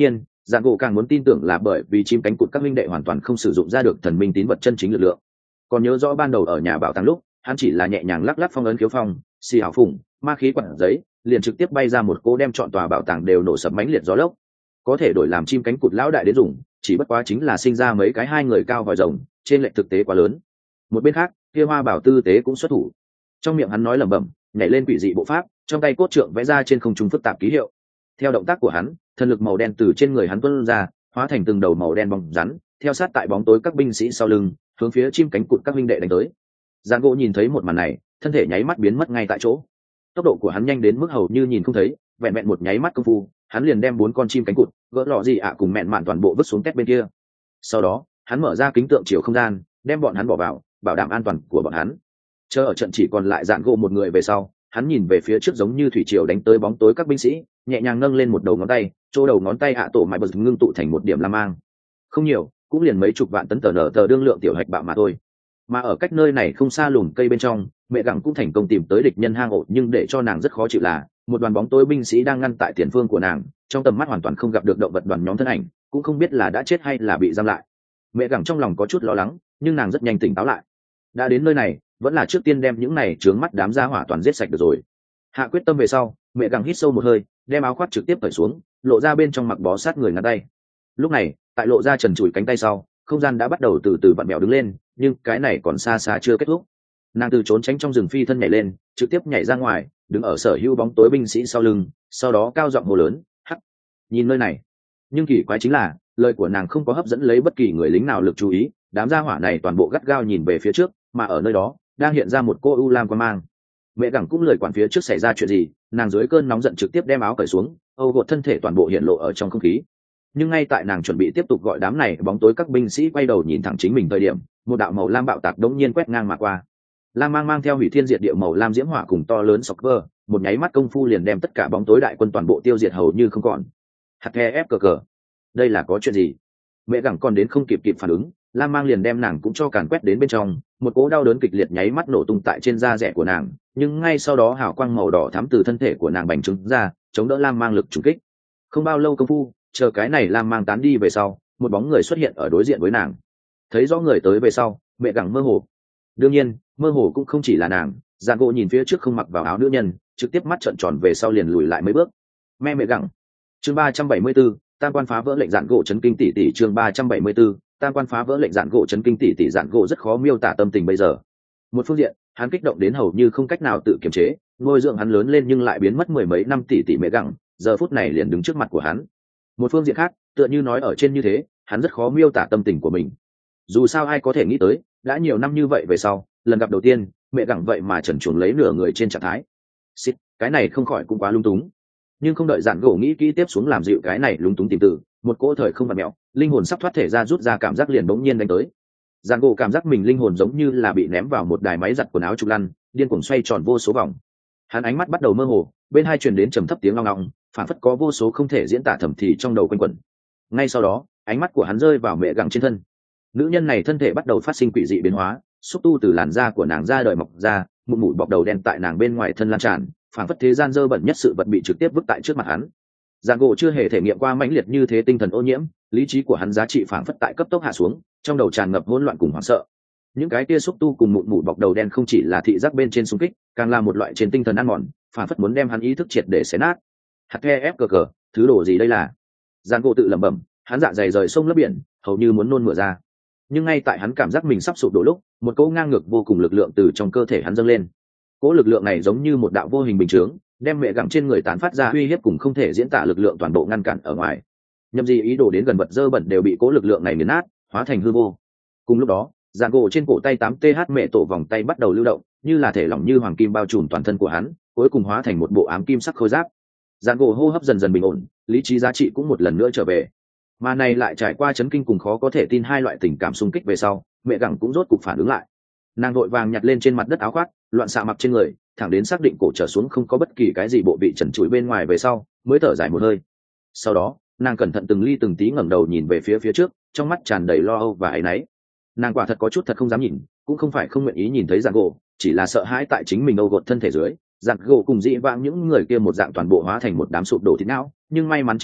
Dạn gỗ càng muốn tin tưởng là bởi vì chim cánh cụt các minh đệ hoàn toàn không sử dụng ra được thần minh tín vật chân chính lực lượng. Còn nhớ rõ ban đầu ở nhà bảo tàng lúc hắn chỉ là nhẹ nhàng lắc lắc phong ấn khiếu phong, xì hào phủng ma khí quặn giấy, liền trực tiếp bay ra một cô đem trọn tòa bảo tàng đều nổ sập mãnh liệt gió lốc. Có thể đổi làm chim cánh cụt lão đại đến dùng, chỉ bất quá chính là sinh ra mấy cái hai người cao vòi rồng, trên lệch thực tế quá lớn. Một bên khác, kia Hoa Bảo tư tế cũng xuất thủ. Trong miệng hắn nói lẩm bẩm, nhảy lên quỷ dị bộ pháp, trong tay cốt trượng vẽ ra trên không trung phức tạp ký hiệu. Theo động tác của hắn, thần lực màu đen từ trên người hắn tuôn ra, hóa thành từng đầu màu đen bóng rắn, theo sát tại bóng tối các binh sĩ sau lưng, hướng phía chim cánh cụt các huynh đệ đánh tới. Dàn gỗ nhìn thấy một màn này, thân thể nháy mắt biến mất ngay tại chỗ. Tốc độ của hắn nhanh đến mức hầu như nhìn không thấy, vẹn vẹn một nháy mắt công phu, hắn liền đem 4 con chim cánh cụt gỡ lọ gì ạ cùng mẹn mạn toàn bộ vứt xuống két bên kia. Sau đó, hắn mở ra kính tượng chiều không gian, đem bọn hắn bỏ vào, bảo đảm an toàn của bọn hắn. Chờ ở trận chỉ còn lại Dạn gỗ một người về sau, hắn nhìn về phía trước giống như thủy triều đánh tới bóng tối các binh sĩ, nhẹ nhàng nâng lên một đầu ngón tay, chỗ đầu ngón tay hạ tổ mại bật ngưng tụ thành một điểm lam mang. Không nhiều, cũng liền mấy chục vạn tấn nở tờ đương lượng tiểu hạch bạo mà thôi. Mà ở cách nơi này không xa lùm cây bên trong, mẹ gặng cũng thành công tìm tới địch nhân hang ổ, nhưng để cho nàng rất khó chịu là một đoàn bóng tối binh sĩ đang ngăn tại tiền phương của nàng, trong tầm mắt hoàn toàn không gặp được động vật đoàn nhóm thân ảnh, cũng không biết là đã chết hay là bị giam lại. Mẹ gặng trong lòng có chút lo lắng, nhưng nàng rất nhanh tỉnh táo lại. Đã đến nơi này, vẫn là trước tiên đem những này chướng mắt đám gia hỏa toàn giết sạch được rồi. Hạ quyết tâm về sau, mẹ gặng hít sâu một hơi, đem áo khoác trực tiếp cởi xuống, lộ ra bên trong mặc bó sát người ngắn tay. Lúc này, tại lộ ra trần trụi cánh tay sau, không gian đã bắt đầu từ từ vặn mèo đứng lên, nhưng cái này còn xa xa chưa kết thúc. Nàng từ trốn tránh trong rừng phi thân nhảy lên, trực tiếp nhảy ra ngoài, đứng ở sở hữu bóng tối binh sĩ sau lưng, sau đó cao giọng hô lớn, hắc, nhìn nơi này. Nhưng kỳ quái chính là, lời của nàng không có hấp dẫn lấy bất kỳ người lính nào lực chú ý, đám gia hỏa này toàn bộ gắt gao nhìn về phía trước, mà ở nơi đó đang hiện ra một cô u lam quan mang. Mẹ gẳng cũng lời quản phía trước xảy ra chuyện gì, nàng dưới cơn nóng giận trực tiếp đem áo cởi xuống, âu gột thân thể toàn bộ hiện lộ ở trong không khí. Nhưng ngay tại nàng chuẩn bị tiếp tục gọi đám này bóng tối các binh sĩ quay đầu nhìn thẳng chính mình thời điểm, một đạo màu lam bạo tạc đống nhiên quét ngang mà qua. Lam mang theo hủy thiên diệt địa màu lam diễm hỏa cùng to lớn sọc vơ, một nháy mắt công phu liền đem tất cả bóng tối đại quân toàn bộ tiêu diệt hầu như không còn. Hạt the ép cờ, đây là có chuyện gì? Mẹ gẳng còn đến không kịp phản ứng, Lam mang liền đem nàng cũng cho càn quét đến bên trong, một cỗ đau đớn kịch liệt nháy mắt nổ tung tại trên da rẻ của nàng, nhưng ngay sau đó hào quang màu đỏ thắm từ thân thể của nàng bành trướng ra, chống đỡ Lam mang lực trùng kích. Không bao lâu công phu, chờ cái này Lam mang tán đi về sau, một bóng người xuất hiện ở đối diện với nàng. Thấy rõ người tới về sau, mẹ gẳng mơ hồ. Đương nhiên, mơ hồ cũng không chỉ là nàng, Dạn gỗ nhìn phía trước không mặc vào áo nữ nhân, trực tiếp mắt trợn tròn về sau liền lùi lại mấy bước. Mẹ gẳng. Chương 374, tam quan phá vỡ lệnh Dạn gỗ chấn kinh tỷ tỷ. Chương 374, tam quan phá vỡ lệnh Dạn gỗ chấn kinh tỷ tỷ. Dạn gỗ rất khó miêu tả tâm tình bây giờ. Một phương diện, hắn kích động đến hầu như không cách nào tự kiềm chế, nuôi dưỡng hắn lớn lên nhưng lại biến mất mười mấy năm tỷ mẹ gẳng, giờ phút này liền đứng trước mặt của hắn. Một phương diện khác, tựa như nói ở trên như thế, hắn rất khó miêu tả tâm tình của mình. Dù sao ai có thể nghĩ tới, đã nhiều năm như vậy về sau, lần gặp đầu tiên, mẹ gẳng vậy mà trần truồng lấy nửa người trên trạng thái. Xịt, cái này không khỏi cũng quá lung túng. Nhưng không đợi Dạn gỗ nghĩ kỹ tiếp xuống làm dịu cái này lung túng tìm từ, một cỗ thời không vặn mẹo, linh hồn sắp thoát thể ra rút ra cảm giác liền bỗng nhiên đánh tới. Dạn gỗ cảm giác mình linh hồn giống như là bị ném vào một đài máy giặt quần áo trục lăn, điên cuồng xoay tròn vô số vòng. Hắn ánh mắt bắt đầu mơ hồ, bên hai truyền đến trầm thấp tiếng ngong ngong, phản phất có vô số không thể diễn tả thầm thì trong đầu quanh quẩn. Ngay sau đó, ánh mắt của hắn rơi vào mẹ gẳng trên thân. Nữ nhân này thân thể bắt đầu phát sinh quỷ dị biến hóa, xúc tu từ làn da của nàng ra đời mọc ra, một mũi bọc đầu đen tại nàng bên ngoài thân lan tràn, phản phất thế gian dơ bẩn nhất sự vật bị trực tiếp vứt tại trước mặt hắn. Dạn gỗ chưa hề thể nghiệm qua mãnh liệt như thế tinh thần ô nhiễm, lý trí của hắn giá trị phản phất tại cấp tốc hạ xuống, trong đầu tràn ngập hỗn loạn cùng hoảng sợ. Những cái tia xúc tu cùng một mũi bọc đầu đen không chỉ là thị giác bên trên xung kích, càng là một loại trên tinh thần ăn mòn, phản phất muốn đem hắn ý thức triệt để xé nát. Hạt the ép cờ, thứ đồ gì đây là? Dạn gỗ tự lẩm bẩm, hắn dạ dày rời sông lấp biển, hầu như muốn nôn mửa ra. Nhưng ngay tại hắn cảm giác mình sắp sụp đổ lúc, một cỗ ngang ngược vô cùng lực lượng từ trong cơ thể hắn dâng lên. Cỗ lực lượng này giống như một đạo vô hình bình chướng, đem mẹ gặng trên người tán phát ra uy hiếp cùng không thể diễn tả lực lượng toàn bộ ngăn cản ở ngoài. Nhậm gì ý đồ đến gần vật dơ bẩn đều bị cỗ lực lượng này nghiền nát, hóa thành hư vô. Cùng lúc đó, Dạn gỗ trên cổ tay 8th mẹ tổ vòng tay bắt đầu lưu động, như là thể lỏng như hoàng kim bao trùm toàn thân của hắn, cuối cùng hóa thành một bộ ám kim sắc khôi giáp. Dạn gỗ hô hấp dần dần bình ổn, lý trí giá trị cũng một lần nữa trở về. Mà này lại trải qua chấn kinh cùng khó có thể tin hai loại tình cảm xung kích về sau, mẹ gặng cũng rốt cục phản ứng lại. Nàng vội vàng nhặt lên trên mặt đất áo khoác, loạn xạ mặc trên người, thẳng đến xác định cổ trở xuống không có bất kỳ cái gì bộ vị trần trụi bên ngoài về sau, mới thở dài một hơi. Sau đó, nàng cẩn thận từng ly từng tí ngẩng đầu nhìn về phía trước, trong mắt tràn đầy lo âu và áy náy. Nàng quả thật có chút thật không dám nhìn, cũng không phải không nguyện ý nhìn thấy Dạn gỗ, chỉ là sợ hãi tại chính mình âu gột thân thể dưới, Dạn gỗ cùng dị vãng những người kia một dạng toàn bộ hóa thành một đám sụp đổ thịt não. Nhưng may mắn chính là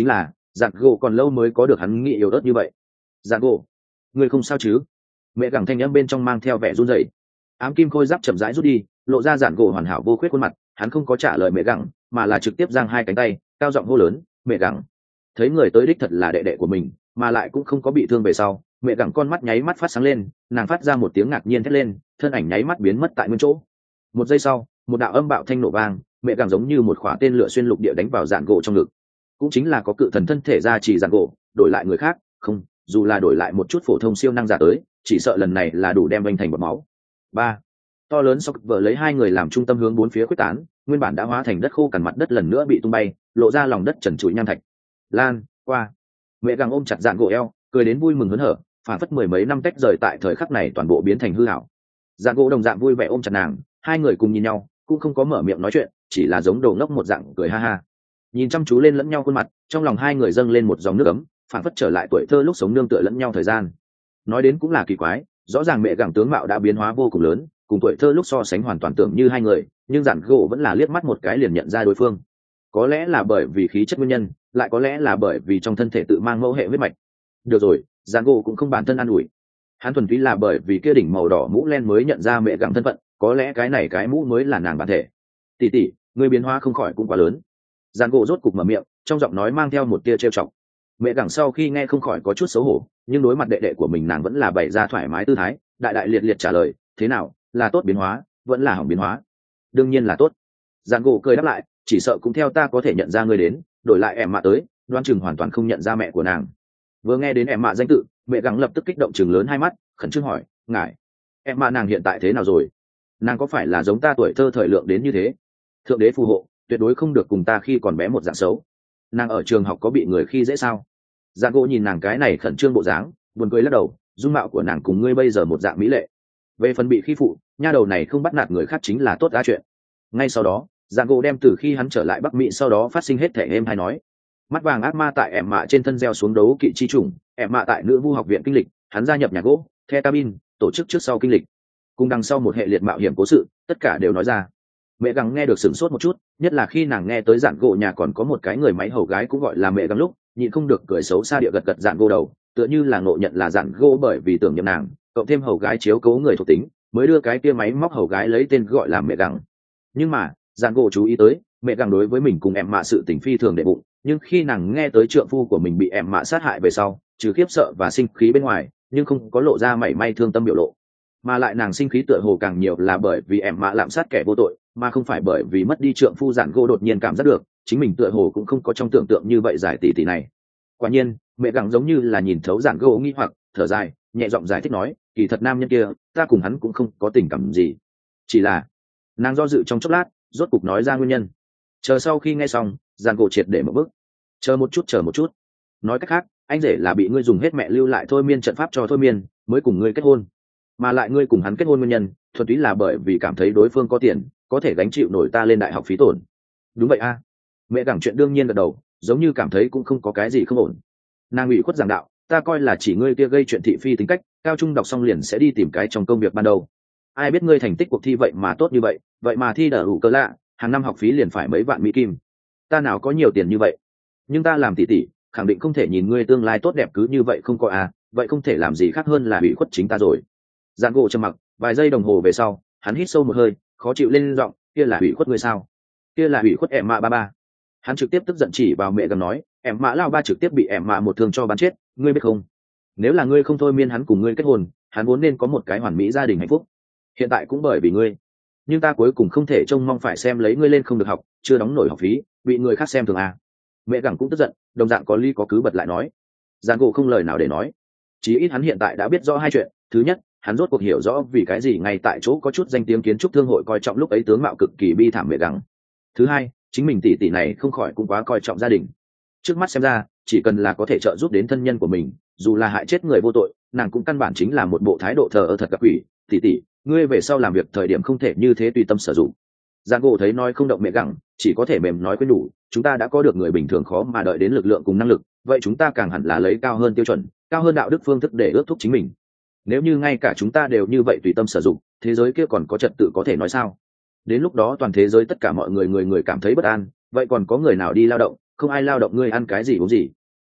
Dạn gỗ còn lâu mới có được hắn nghĩ yếu ớt như vậy. Dạn gỗ, ngươi không sao chứ? Mẹ gẳng thanh âm bên trong mang theo vẻ run rẩy. Ám kim khôi giáp chậm rãi rút đi, lộ ra Dạn gỗ hoàn hảo vô khuyết khuôn mặt. Hắn không có trả lời mẹ gẳng, mà là trực tiếp giang hai cánh tay, cao giọng hô lớn, mẹ gẳng. Thấy người tới đích thật là đệ đệ của mình, mà lại cũng không có bị thương về sau, mẹ gẳng con mắt nháy mắt phát sáng lên, nàng phát ra một tiếng ngạc nhiên thét lên, thân ảnh nháy mắt biến mất tại nguyên chỗ. Một giây sau, một đạo âm bạo thanh nổ vang, mẹ gẳng giống như một khỏa tên lửa xuyên lục địa đánh vào Dạn gỗ trong ngực. Cũng chính là có cự thần thân thể ra chỉ Dạn gỗ, đổi lại người khác, không, dù là đổi lại một chút phổ thông siêu năng giả tới, chỉ sợ lần này là đủ đem vênh thành bọt máu. Ba, to lớn sọc vợ lấy hai người làm trung tâm hướng bốn phía quyết tán, nguyên bản đã hóa thành đất khô cằn mặt đất lần nữa bị tung bay, lộ ra lòng đất trần trụi nham thạch. Lan qua, mẹ gẳng ôm chặt Dạn gỗ eo, cười đến vui mừng hớn hở, phản phất mười mấy năm tách rời tại thời khắc này toàn bộ biến thành hư ảo. Dạn gỗ đồng dạng vui vẻ ôm chặt nàng, hai người cùng nhìn nhau, cũng không có mở miệng nói chuyện, chỉ là giống đồ ngốc một dạng cười ha ha. Nhìn chăm chú lên lẫn nhau khuôn mặt, trong lòng hai người dâng lên một dòng nước ấm, phản phất trở lại tuổi thơ lúc sống nương tựa lẫn nhau thời gian. Nói đến cũng là kỳ quái, rõ ràng mẹ gẳng tướng mạo đã biến hóa vô cùng lớn, cùng tuổi thơ lúc so sánh hoàn toàn tưởng như hai người, nhưng Dạn gỗ vẫn là liếc mắt một cái liền nhận ra đối phương. Có lẽ là bởi vì khí chất nguyên nhân, lại có lẽ là bởi vì trong thân thể tự mang mẫu hệ huyết mạch. Được rồi, Dạn gỗ cũng không bản thân an ủi, hắn thuần túy là bởi vì kia đỉnh màu đỏ mũ len mới nhận ra mẹ gẳng thân phận, có lẽ cái này cái mũ mới là nàng bản thể. Tỷ tỷ, người biến hóa không khỏi cũng quá lớn. Dạn gỗ rốt cục mở miệng, trong giọng nói mang theo một tia trêu chọc. Mẹ gẳng sau khi nghe không khỏi có chút xấu hổ, nhưng đối mặt đệ đệ của mình nàng vẫn là bày ra thoải mái tư thái, đại đại liệt liệt trả lời, thế nào, là tốt biến hóa, vẫn là hỏng biến hóa? Đương nhiên là tốt. Dạn gỗ cười đáp lại, chỉ sợ cũng theo ta có thể nhận ra ngươi đến, đổi lại em mạ tới, đoan chừng hoàn toàn không nhận ra mẹ của nàng. Vừa nghe đến em mạ danh tự, mẹ gắng lập tức kích động chừng lớn hai mắt, khẩn trương hỏi, ngài, em mạ nàng hiện tại thế nào rồi? Nàng có phải là giống ta tuổi thơ thời lượng đến như thế? Thượng đế phù hộ, tuyệt đối không được cùng ta khi còn bé một dạng xấu. Nàng ở trường học có bị người khi dễ sao? Dạn gỗ nhìn nàng cái này khẩn trương bộ dáng, buồn cười lắc đầu, dung mạo của nàng cùng ngươi bây giờ một dạng mỹ lệ. Về phần bị khi phụ, nha đầu này không bắt nạt người khác chính là tốt đã chuyện. Ngay sau đó, Dạn gỗ đem từ khi hắn trở lại Bắc Mỹ sau đó phát sinh hết thể êm hay nói. Mắt vàng ác ma tại em mạ trên thân gieo xuống đấu kỵ chi chủng, em mạ tại nữ vu học viện kinh lịch, hắn gia nhập nhà gỗ, the cabin, tổ chức trước sau kinh lịch, cùng đằng sau một hệ liệt mạo hiểm cố sự, tất cả đều nói ra. Mẹ gắng nghe được sửng sốt một chút, nhất là khi nàng nghe tới Dạn gỗ nhà còn có một cái người máy hầu gái cũng gọi là mẹ gắng lúc, nhịn không được cười xấu xa địa gật gật Dạn gỗ đầu, tựa như là ngộ nhận là Dạn gỗ bởi vì tưởng nhầm nàng, cộng thêm hầu gái chiếu cố người thuộc tính, mới đưa cái kia máy móc hầu gái lấy tên gọi là mẹ gắng. Nhưng mà Dạn gỗ chú ý tới, mẹ gắng đối với mình cùng em mạ sự tình phi thường đệ bụng, nhưng khi nàng nghe tới trượng phu của mình bị em mạ sát hại về sau, trừ khiếp sợ và sinh khí bên ngoài, nhưng không có lộ ra mảy may thương tâm biểu lộ, mà lại nàng sinh khí tựa hồ càng nhiều là bởi vì em mạ lạm sát kẻ vô tội, mà không phải bởi vì mất đi trượng phu. Dạn gỗ đột nhiên cảm giác được chính mình tựa hồ cũng không có trong tưởng tượng như vậy giải tỷ tỷ này. Quả nhiên mẹ gắng giống như là nhìn thấu Dạn gỗ nghi hoặc, thở dài, nhẹ giọng giải thích nói, kỳ thật nam nhân kia ta cùng hắn cũng không có tình cảm gì, chỉ là nàng do dự trong chốc lát, rốt cục nói ra nguyên nhân. Chờ sau khi nghe xong, Dạn gỗ triệt để một bước, chờ một chút, nói cách khác, anh rể là bị ngươi dùng hết mẹ lưu lại thôi miên trận pháp cho thôi miên mới cùng ngươi kết hôn, mà lại ngươi cùng hắn kết hôn nguyên nhân thuần túy là bởi vì cảm thấy đối phương có tiền, có thể gánh chịu nổi ta lên đại học phí tổn. Đúng vậy a. Mẹ gẳng chuyện đương nhiên gật đầu, giống như cảm thấy cũng không có cái gì không ổn. Nàng ủy khuất giảng đạo, ta coi là chỉ ngươi kia gây chuyện thị phi tính cách, cao trung đọc xong liền sẽ đi tìm cái trong công việc ban đầu. Ai biết ngươi thành tích cuộc thi vậy mà tốt như vậy, vậy mà thi đờ đủ cơ lạ, hàng năm học phí liền phải mấy vạn mỹ kim. Ta nào có nhiều tiền như vậy, nhưng ta làm tỷ tỷ, khẳng định không thể nhìn ngươi tương lai tốt đẹp cứ như vậy không có à, vậy không thể làm gì khác hơn là ủy khuất chính ta rồi. Dạn gỗ trầm mặc vài giây đồng hồ về sau, hắn hít sâu một hơi, khó chịu lên giọng, kia là ủy khuất ngươi sao? Kia là ủy khuất em mạ ba ba. Hắn trực tiếp tức giận chỉ vào mẹ gắng nói, em mạ lao ba trực tiếp bị em mạ một thương cho bắn chết, ngươi biết không? Nếu là ngươi không thôi miên hắn cùng ngươi kết hôn, hắn vốn nên có một cái hoàn mỹ gia đình hạnh phúc. Hiện tại cũng bởi vì ngươi, nhưng ta cuối cùng không thể trông mong phải xem lấy ngươi lên không được học, chưa đóng nổi học phí, bị người khác xem thường à. Mẹ gắng cũng tức giận, đồng dạng có lý có cứ bật lại nói. Dạn gỗ không lời nào để nói, chí ít hắn hiện tại đã biết rõ hai chuyện. Thứ nhất, hắn rốt cuộc hiểu rõ vì cái gì ngay tại chỗ có chút danh tiếng kiến trúc thương hội coi trọng lúc ấy tướng mạo cực kỳ bi thảm mẹ gắng. Thứ hai, chính mình tỷ tỷ này không khỏi cũng quá coi trọng gia đình. Trước mắt xem ra, chỉ cần là có thể trợ giúp đến thân nhân của mình, dù là hại chết người vô tội, nàng cũng căn bản chính là một bộ thái độ thờ ơ thật gặp quỷ. Tỷ tỷ, ngươi về sau làm việc thời điểm không thể như thế tùy tâm sử dụng. Dạn gỗ thấy nói không động mẹ gắng, chỉ có thể mềm nói quên đủ, chúng ta đã có được người bình thường khó mà đợi đến lực lượng cùng năng lực, vậy chúng ta càng hẳn là lấy cao hơn tiêu chuẩn, cao hơn đạo đức phương thức để ước thúc chính mình. Nếu như ngay cả chúng ta đều như vậy tùy tâm sử dụng, thế giới kia còn có trật tự có thể nói sao? Đến lúc đó toàn thế giới tất cả mọi người người cảm thấy bất an, vậy còn có người nào đi lao động? Không ai lao động, ngươi ăn cái gì uống gì?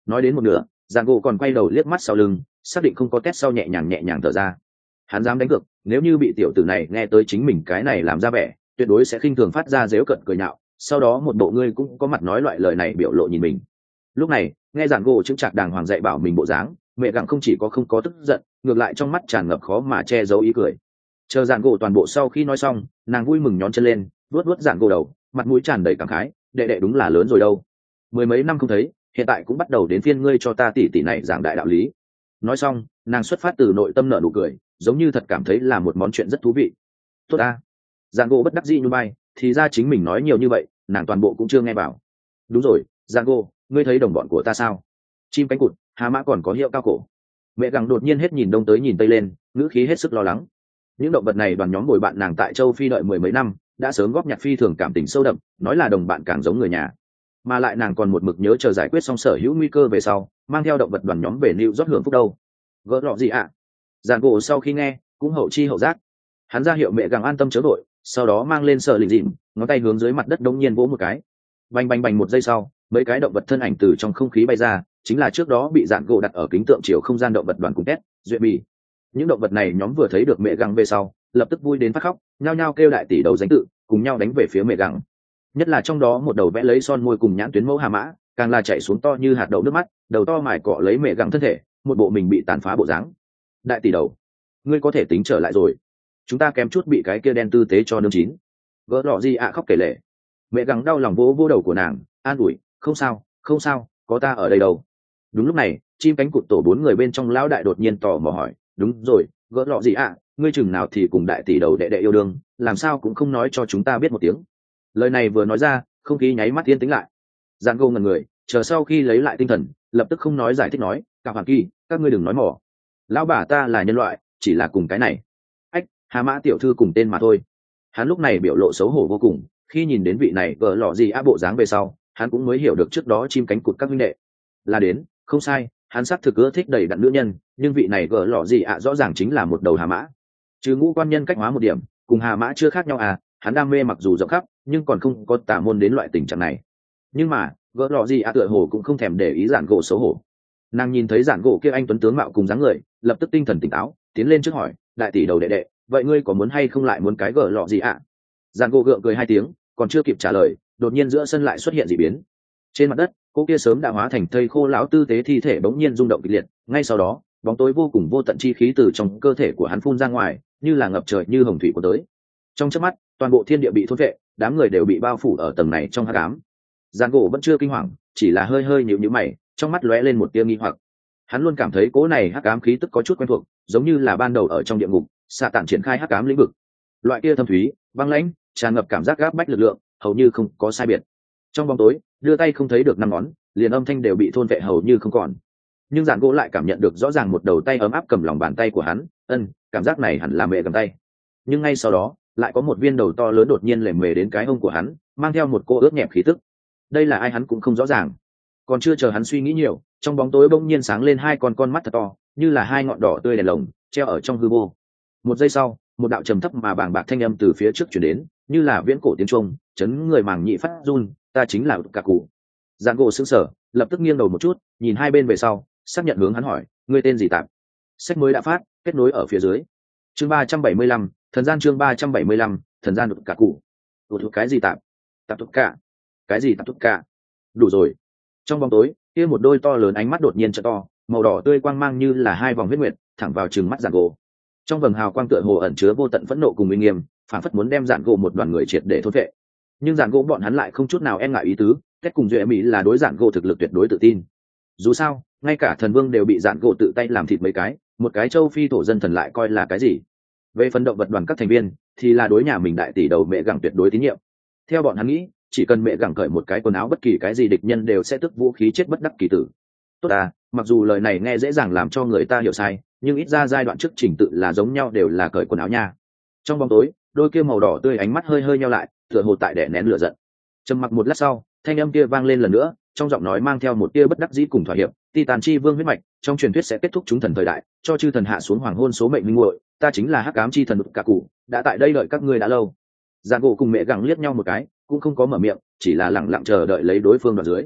nói đến một nửa giàn gỗ còn quay đầu liếc mắt sau lưng, xác định không có test sau nhẹ nhàng thở ra. Hắn dám đánh cược, nếu như bị tiểu tử này nghe tới chính mình cái này làm ra vẻ, tuyệt đối sẽ khinh thường phát ra dếu cận cười nhạo, sau đó một bộ ngươi cũng có mặt nói loại lời này biểu lộ nhìn mình. Lúc này nghe giàn gỗ chứng chạc đàng hoàng dạy bảo mình bộ dáng, mẹ gặng không chỉ có không có tức giận, ngược lại trong mắt tràn ngập khó mà che giấu ý cười. Chờ giàn gỗ toàn bộ sau khi nói xong, nàng vui mừng nhón chân lên, vuốt giàn gỗ đầu, mặt mũi tràn đầy cảm khái, đệ đệ đúng là lớn rồi đâu, mười mấy năm không thấy, hiện tại cũng bắt đầu đến phiên ngươi cho ta tỉ tỉ này giảng đại đạo lý. Nói xong nàng xuất phát từ nội tâm nở nụ cười, giống như thật cảm thấy là một món chuyện rất thú vị. Tốt ta. Giang gỗ bất đắc dĩ như bay, thì ra chính mình nói nhiều như vậy nàng toàn bộ cũng chưa nghe vào. Đúng rồi Giang gỗ, ngươi thấy đồng bọn của ta sao? Chim cánh cụt, hà mã còn có hiệu cao cổ. Mẹ gặng đột nhiên hết nhìn đông tới nhìn tây lên, ngữ khí hết sức lo lắng. Những động vật này đoàn nhóm bồi bạn nàng tại châu Phi đợi mười mấy năm, đã sớm góp nhặt phi thường cảm tình sâu đậm, nói là đồng bạn càng giống người nhà. Mà lại nàng còn một mực nhớ chờ giải quyết xong sở hữu nguy cơ về sau, mang theo động vật đoàn nhóm về New York hưởng phúc đâu. Gỡ lọ gì ạ? Giàn gỗ sau khi nghe cũng hậu chi hậu giác, hắn ra hiệu mẹ gặng an tâm chớ vội, sau đó mang lên sợ lình dịm, ngón tay hướng dưới mặt đất đông nhiên vỗ một cái, bành bành bành, một giây sau mấy cái động vật thân ảnh từ trong không khí bay ra, chính là trước đó bị Giàn gỗ đặt ở kính tượng chiều không gian động vật đoàn cùng test duyệt bì. Những động vật này nhóm vừa thấy được mẹ gặng về sau lập tức vui đến phát khóc, nhao nhao kêu đại tỷ đầu danh tự, cùng nhau đánh về phía mẹ gặng. Nhất là trong đó một đầu vẽ lấy son môi cùng nhãn tuyến mẫu hà mã, càng là chạy xuống to như hạt đậu nước mắt, đầu to mải cọ lấy mẹ gặng thân thể, một bộ mình bị tàn phá bộ dáng. Đại tỷ đầu, ngươi có thể tính trở lại rồi, chúng ta kém chút bị cái kia đen tư tế cho nương chín. Gỡ lọ gì ạ khóc kể lể. Mẹ gặng đau lòng vỗ đầu của nàng, an ủi, không sao không sao, có ta ở đây đâu. Đúng lúc này chim cánh cụt tổ 4 người bên trong lão đại đột nhiên tò mò hỏi, đúng rồi gỡ lọ gì ạ, ngươi chừng nào thì cùng đại tỷ đầu đệ đệ yêu đương, làm sao cũng không nói cho chúng ta biết một tiếng. Lời này vừa nói ra không khí nháy mắt yên tĩnh lại. Giang gô ngần người, chờ sau khi lấy lại tinh thần lập tức không nói giải thích nói, cả hoàng kỳ các ngươi đừng nói mỏ, lão bà ta là nhân loại, chỉ là cùng cái này ách hà mã tiểu thư cùng tên mà thôi. Hắn lúc này biểu lộ xấu hổ vô cùng, khi nhìn đến vị này vợ lọ gì á bộ dáng về sau hắn cũng mới hiểu được trước đó chim cánh cụt các huynh đệ là đến không sai, hắn xác thực ưa thích đầy đặn nữ nhân, nhưng vị này vợ lọ gì ạ rõ ràng chính là một đầu hà mã. Chứ ngũ quan nhân cách hóa một điểm, cùng hà mã chưa khác nhau à, hắn đam mê mặc dù rộng khắp nhưng còn không có tà môn đến loại tình trạng này. Nhưng mà vợ lọ gì ạ tựa hồ cũng không thèm để ý Giản gỗ xấu hổ. Nàng nhìn thấy Giản gỗ kia anh tuấn tướng mạo cùng dáng người, lập tức tinh thần tỉnh táo, tiến lên trước hỏi, đại tỷ đầu đệ đệ, vậy ngươi có muốn hay không lại muốn cái vợ lọ gì ạ? Giản gỗ gượng cười 2 tiếng, còn chưa kịp trả lời đột nhiên giữa sân lại xuất hiện dị biến. Trên mặt đất cô kia sớm đã hóa thành thây khô lão tư tế thi thể bỗng nhiên rung động kịch liệt, ngay sau đó bóng tối vô cùng vô tận chi khí từ trong cơ thể của hắn phun ra ngoài, như là ngập trời như hồng thủy của tới. Trong chớp mắt toàn bộ thiên địa bị thôn vệ, đám người đều bị bao phủ ở tầng này trong hắc ám. Giàn gỗ vẫn chưa kinh hoàng, chỉ là hơi hơi nhíu nhíu mày, trong mắt lóe lên một tia nghi hoặc. Hắn luôn cảm thấy cỗ này hắc ám khí tức có chút quen thuộc, giống như là ban đầu ở trong địa ngục xạ tản triển khai hắc ám lĩnh vực, loại kia thâm thúy băng lãnh tràn ngập cảm giác gáp bách lực lượng, hầu như không có sai biệt. Trong bóng tối đưa tay không thấy được 5 ngón, liền âm thanh đều bị thôn vệ hầu như không còn. Nhưng Giản gỗ lại cảm nhận được rõ ràng một đầu tay ấm áp cầm lòng bàn tay của hắn, cảm giác này hẳn là mẹ cầm tay. Nhưng ngay sau đó lại có một viên đầu to lớn đột nhiên lềm mề đến cái hông của hắn, mang theo một cô ướt nhẹp khí tức. Đây là ai hắn cũng không rõ ràng. Còn chưa chờ hắn suy nghĩ nhiều, trong bóng tối bỗng nhiên sáng lên 2 con mắt thật to, như là 2 ngọn đỏ tươi đèn lồng treo ở trong hư vô. Một giây sau một đạo trầm thấp mà bàng bạc thanh âm từ phía trước truyền đến, như là viễn cổ tiếng trung, chấn người màng nhị phát run, ta chính là cả cụ. Giản gỗ sững sờ, lập tức nghiêng đầu một chút, nhìn hai bên về sau, xác nhận hướng hắn hỏi, ngươi tên gì tạm? Sách mới đã phát, kết nối ở phía dưới. Chương 375, thần gian chương 375, thần gian cả cụ. Cái gì tạm? Tạm tục cả. Cái gì tạm tục cả? Đủ rồi. Trong bóng tối, kia một đôi to lớn ánh mắt đột nhiên trợ to, màu đỏ tươi quang mang như là 2 vòng huyết nguyệt, thẳng vào trừng mắt Giản gỗ. Trong vầng hào quang tựa hồ ẩn chứa vô tận phẫn nộ cùng uy nghiêm, phản phất muốn đem Giản gỗ một đoàn người triệt để thôn vệ. Nhưng Giản gỗ bọn hắn lại không chút nào e ngại ý tứ, kết cùng duệ mỹ là đối Giản gỗ thực lực tuyệt đối tự tin. Dù sao ngay cả thần vương đều bị Giản gỗ tự tay làm thịt mấy cái, một cái châu phi thổ dân thần lại coi là cái gì. Về phần động vật đoàn các thành viên thì là đối nhà mình đại tỷ đầu mẹ gẳng tuyệt đối tín nhiệm. Theo bọn hắn nghĩ, chỉ cần mẹ gẳng cởi một cái quần áo bất kỳ cái gì địch nhân đều sẽ tức vũ khí chết bất đắc kỳ tử. Tốt à, mặc dù lời này nghe dễ dàng làm cho người ta hiểu sai, nhưng ít ra giai đoạn trước trình tự là giống nhau, đều là cởi quần áo nha. Trong bóng tối đôi kia màu đỏ tươi ánh mắt hơi hơi nheo lại, tựa hồ tại đè nén lửa giận. Trầm mặc một lát sau, thanh âm kia vang lên lần nữa, trong giọng nói mang theo một tia bất đắc dĩ cùng thỏa hiệp, Titan chi vương huyết mạch trong truyền thuyết sẽ kết thúc chúng thần thời đại, cho chư thần hạ xuống hoàng hôn số mệnh minh muội, ta chính là hắc ám chi thần cả cụ, đã tại đây đợi các ngươi đã lâu. Giản gỗ cùng mẹ gẳng liếc nhau một cái, cũng không có mở miệng, chỉ là lẳng lặng chờ đợi lấy đối phương đoạn dưới.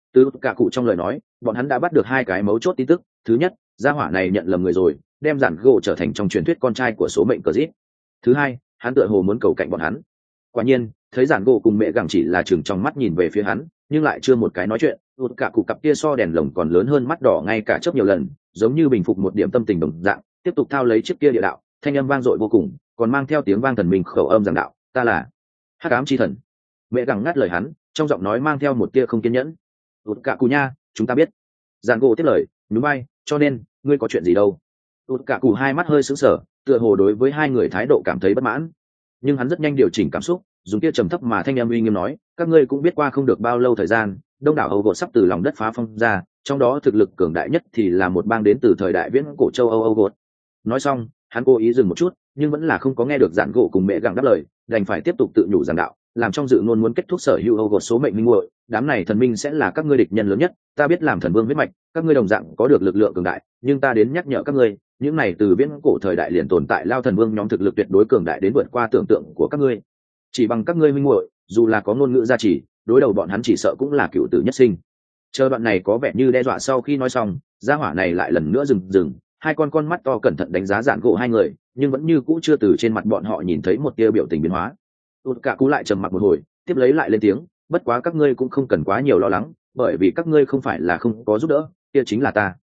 Từ cả cụ trong lời nói, bọn hắn đã bắt được hai cái mấu chốt tin tức. Thứ nhất, gia hỏa này nhận lầm người rồi, đem giản gỗ trở thành trong truyền thuyết con trai của số mệnh cờ rít. Thứ hai, hắn tựa hồ muốn cầu cạnh bọn hắn. Quả nhiên, thấy giản gỗ cùng mẹ gẳng chỉ là chừng trong mắt nhìn về phía hắn, nhưng lại chưa một cái nói chuyện. Tụt cả cụ cặp kia so đèn lồng còn lớn hơn mắt đỏ ngay cả chớp nhiều lần, giống như bình phục một điểm tâm tình đồng dạng, tiếp tục thao lấy chiếc kia địa đạo, thanh âm vang dội vô cùng, còn mang theo tiếng vang thần minh khẩu âm giảng đạo, ta là hắc ám chi thần. Mẹ gẳng ngắt lời hắn, trong giọng nói mang theo một tia không kiên nhẫn. Tụt cả cụ nha, chúng ta biết. Giản gỗ tiếp lời, nhún vai, cho nên ngươi có chuyện gì đâu? Tụt cả cụ hai mắt hơi sững sờ, tựa hồ đối với hai người thái độ cảm thấy bất mãn, nhưng hắn rất nhanh điều chỉnh cảm xúc, dùng tia trầm thấp mà thanh âm uy nghiêm nói, các ngươi cũng biết qua không được bao lâu thời gian, đông đảo Âu gột sắp từ lòng đất phá phong ra, trong đó thực lực cường đại nhất thì là một bang đến từ thời đại viễn cổ châu Âu gột. Nói xong, hắn cố ý dừng một chút, nhưng vẫn là không có nghe được giản gỗ cùng mẹ gặng đáp lời, đành phải tiếp tục tự nhủ giảng đạo, làm trong dự ngôn muốn kết thúc sở hữu Âu gột số mệnh minh muội, đám này thần minh sẽ là các ngươi địch nhân lớn nhất, ta biết làm thần vương huyết mạch, các ngươi đồng dạng có được lực lượng cường đại, nhưng ta đến nhắc nhở các ngươi, những này từ viễn cổ thời đại liền tồn tại lao thần vương nhóm thực lực tuyệt đối cường đại đến vượt qua tưởng tượng của các ngươi. Chỉ bằng các ngươi minh muội, dù là có ngôn ngữ gia trì, đối đầu bọn hắn chỉ sợ cũng là cựu tử nhất sinh. Chờ đoạn này có vẻ như đe dọa, sau khi nói xong, gia hỏa này lại lần nữa dừng, hai con mắt to cẩn thận đánh giá giản gỗ hai người, nhưng vẫn như cũ chưa từ trên mặt bọn họ nhìn thấy một tia biểu tình biến hóa. Tụt cả cú lại trầm mặc một hồi, tiếp lấy lại lên tiếng, bất quá các ngươi cũng không cần quá nhiều lo lắng, bởi vì các ngươi không phải là không có giúp đỡ, kia chính là ta.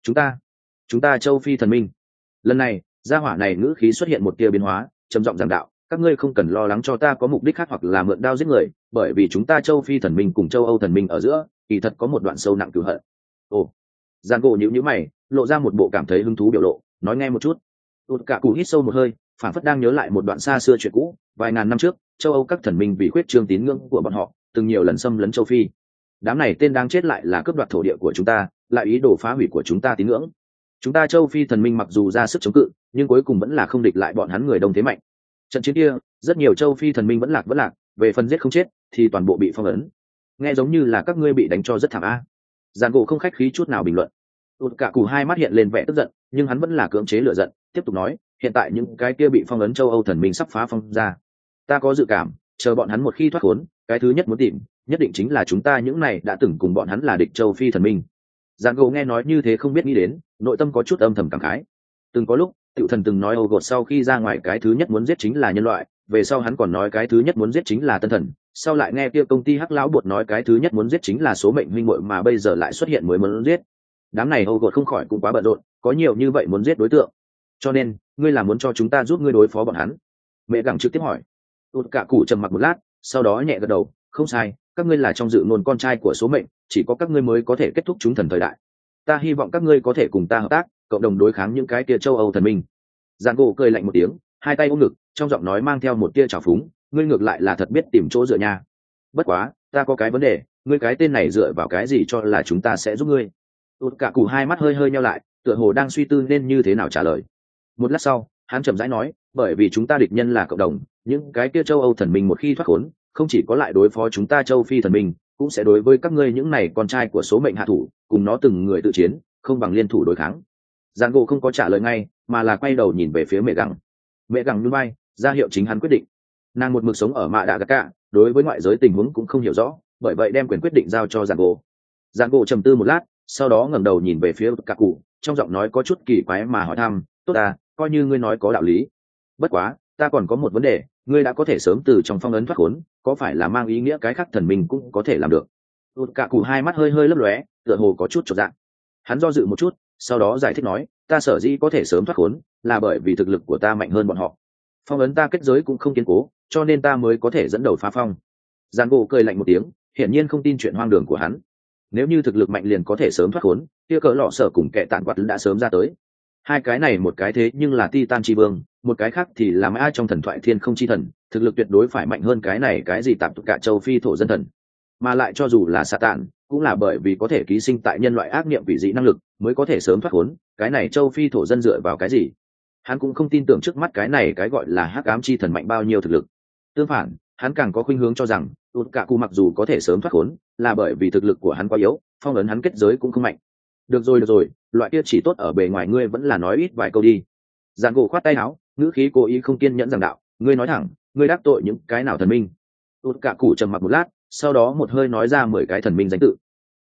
Chúng ta châu Phi thần minh. Lần này, gia hỏa này ngữ khí xuất hiện một tia biến hóa, trầm giọng giảng đạo, các ngươi không cần lo lắng cho ta có mục đích khác hoặc là mượn đao giết người, bởi vì chúng ta châu Phi thần minh cùng châu Âu thần minh ở giữa, kỳ thật có một đoạn sâu nặng cừu hận. Ồ, giản gỗ nhíu mày, lộ ra một bộ cảm thấy hứng thú biểu lộ, nói nghe một chút. Tụt cả cụ hít sâu một hơi, phản phất đang nhớ lại một đoạn xa xưa chuyện cũ, vài ngàn năm trước, châu Âu các thần minh vì khuyết trương tín ngưỡng của bọn họ, từng nhiều lần xâm lấn châu Phi. Đám này tên đang chết lại là cướp đoạt thổ địa của chúng ta, lại ý đồ phá hủy của chúng ta tín ngưỡng. Chúng ta châu Phi thần minh mặc dù ra sức chống cự, nhưng cuối cùng vẫn là không địch lại bọn hắn người đông thế mạnh. Trận chiến kia, rất nhiều châu Phi thần minh vẫn lạc, về phần giết không chết thì toàn bộ bị phong ấn. Nghe giống như là các ngươi bị đánh cho rất thảm a. Giản gỗ không khách khí chút nào bình luận. Tụt cả cụ hai mắt hiện lên vẻ tức giận, nhưng hắn vẫn là cưỡng chế lửa giận, tiếp tục nói, hiện tại những cái kia bị phong ấn châu Âu thần minh sắp phá phong ra. Ta có dự cảm, chờ bọn hắn một khi thoát khốn, cái thứ nhất muốn tìm, nhất định chính là chúng ta những này đã từng cùng bọn hắn là địch châu Phi thần minh. Giản gỗ nghe nói như thế không biết nghĩ đến, nội tâm có chút âm thầm cảm khái. Từng có lúc, Tiểu Thần từng nói Âu gột sau khi ra ngoài cái thứ nhất muốn giết chính là nhân loại, về sau hắn còn nói cái thứ nhất muốn giết chính là Tân Thần, sau lại nghe kia công ty Hắc lão bột nói cái thứ nhất muốn giết chính là số mệnh huynh muội, mà bây giờ lại xuất hiện mới muốn giết. Đám này Âu gột không khỏi cũng quá bận rộn, có nhiều như vậy muốn giết đối tượng. Cho nên, ngươi là muốn cho chúng ta giúp ngươi đối phó bọn hắn? Mẹ gặng trực tiếp hỏi. Tụt cả cụ trầm mặc một lát, sau đó nhẹ gật đầu, không sai, các ngươi là trong dự ngôn con trai của số mệnh, chỉ có các ngươi mới có thể kết thúc chúng thần thời đại. Ta hy vọng các ngươi có thể cùng ta hợp tác, cộng đồng đối kháng những cái tia châu Âu thần minh. Giản gỗ cười lạnh một tiếng, hai tay ôm ngực, trong giọng nói mang theo một tia trào phúng, ngươi ngược lại là thật biết tìm chỗ dựa nha. Bất quá, ta có cái vấn đề, ngươi cái tên này dựa vào cái gì cho là chúng ta sẽ giúp ngươi? Tụt cả cụ hai mắt hơi nheo lại, tựa hồ đang suy tư nên như thế nào trả lời. Một lát sau, hắn chậm rãi nói, bởi vì chúng ta địch nhân là cộng đồng, những cái kia châu Âu thần minh một khi thoát khốn, không chỉ có lại đối phó chúng ta châu Phi thần minh, cũng sẽ đối với các ngươi những này con trai của số mệnh hạ thủ, cùng nó từng người tự chiến, không bằng liên thủ đối kháng. Giản gỗ không có trả lời ngay, mà là quay đầu nhìn về phía mẹ gặng. Mẹ gặng nhún vai, ra hiệu chính hắn quyết định. Nàng một mực sống ở mạ đạ gạt cả, đối với ngoại giới tình huống cũng không hiểu rõ, bởi vậy đem quyền quyết định giao cho Giản gỗ. Giản gỗ trầm tư một lát, sau đó ngẩng đầu nhìn về phía cả cụ, trong giọng nói có chút kỳ quái mà hỏi thăm, tốt à, coi như ngươi nói có đạo lý. Bất quá, ta còn có một vấn đề, ngươi đã có thể sớm từ trong phong ấn thoát khốn, có phải là mang ý nghĩa cái khác thần minh cũng có thể làm được? Cả cụ hai mắt hơi lấp lóe, tựa hồ có chút chột dạ. Hắn do dự một chút, sau đó giải thích nói, ta sở dĩ có thể sớm thoát khốn, là bởi vì thực lực của ta mạnh hơn bọn họ. Phong ấn ta kết giới cũng không kiên cố, cho nên ta mới có thể dẫn đầu phá phong. Giản gỗ cười lạnh một tiếng, hiển nhiên không tin chuyện hoang đường của hắn. Nếu như thực lực mạnh liền có thể sớm thoát khốn, kia cỡ lọ sở cùng kẻ tàn quạt đã sớm ra tới. Hai cái này một cái thế nhưng là Titan chi vương, một cái khác thì là ai trong thần thoại thiên không chi thần, thực lực tuyệt đối phải mạnh hơn cái này cái gì tạm tục cả châu Phi thổ dân thần. Mà lại cho dù là Satan, cũng là bởi vì có thể ký sinh tại nhân loại ác niệm vị dị năng lực, mới có thể sớm thoát khốn, cái này châu Phi thổ dân dựa vào cái gì? Hắn cũng không tin tưởng trước mắt cái này cái gọi là hắc ám chi thần mạnh bao nhiêu thực lực. Tương phản, hắn càng có khuynh hướng cho rằng, Tụt cả cụ mặc dù có thể sớm thoát khốn, là bởi vì thực lực của hắn quá yếu, phong ấn hắn kết giới cũng không mạnh. Được rồi, loại kia chỉ tốt ở bề ngoài ngươi vẫn là nói ít vài câu đi. Giản gỗ khoát tay áo, ngữ khí cố ý không kiên nhẫn giảng đạo, ngươi nói thẳng, ngươi đắc tội những cái nào thần minh? Tụt cả cụ trầm mặc một lát, sau đó một hơi nói ra 10 cái thần minh danh tự.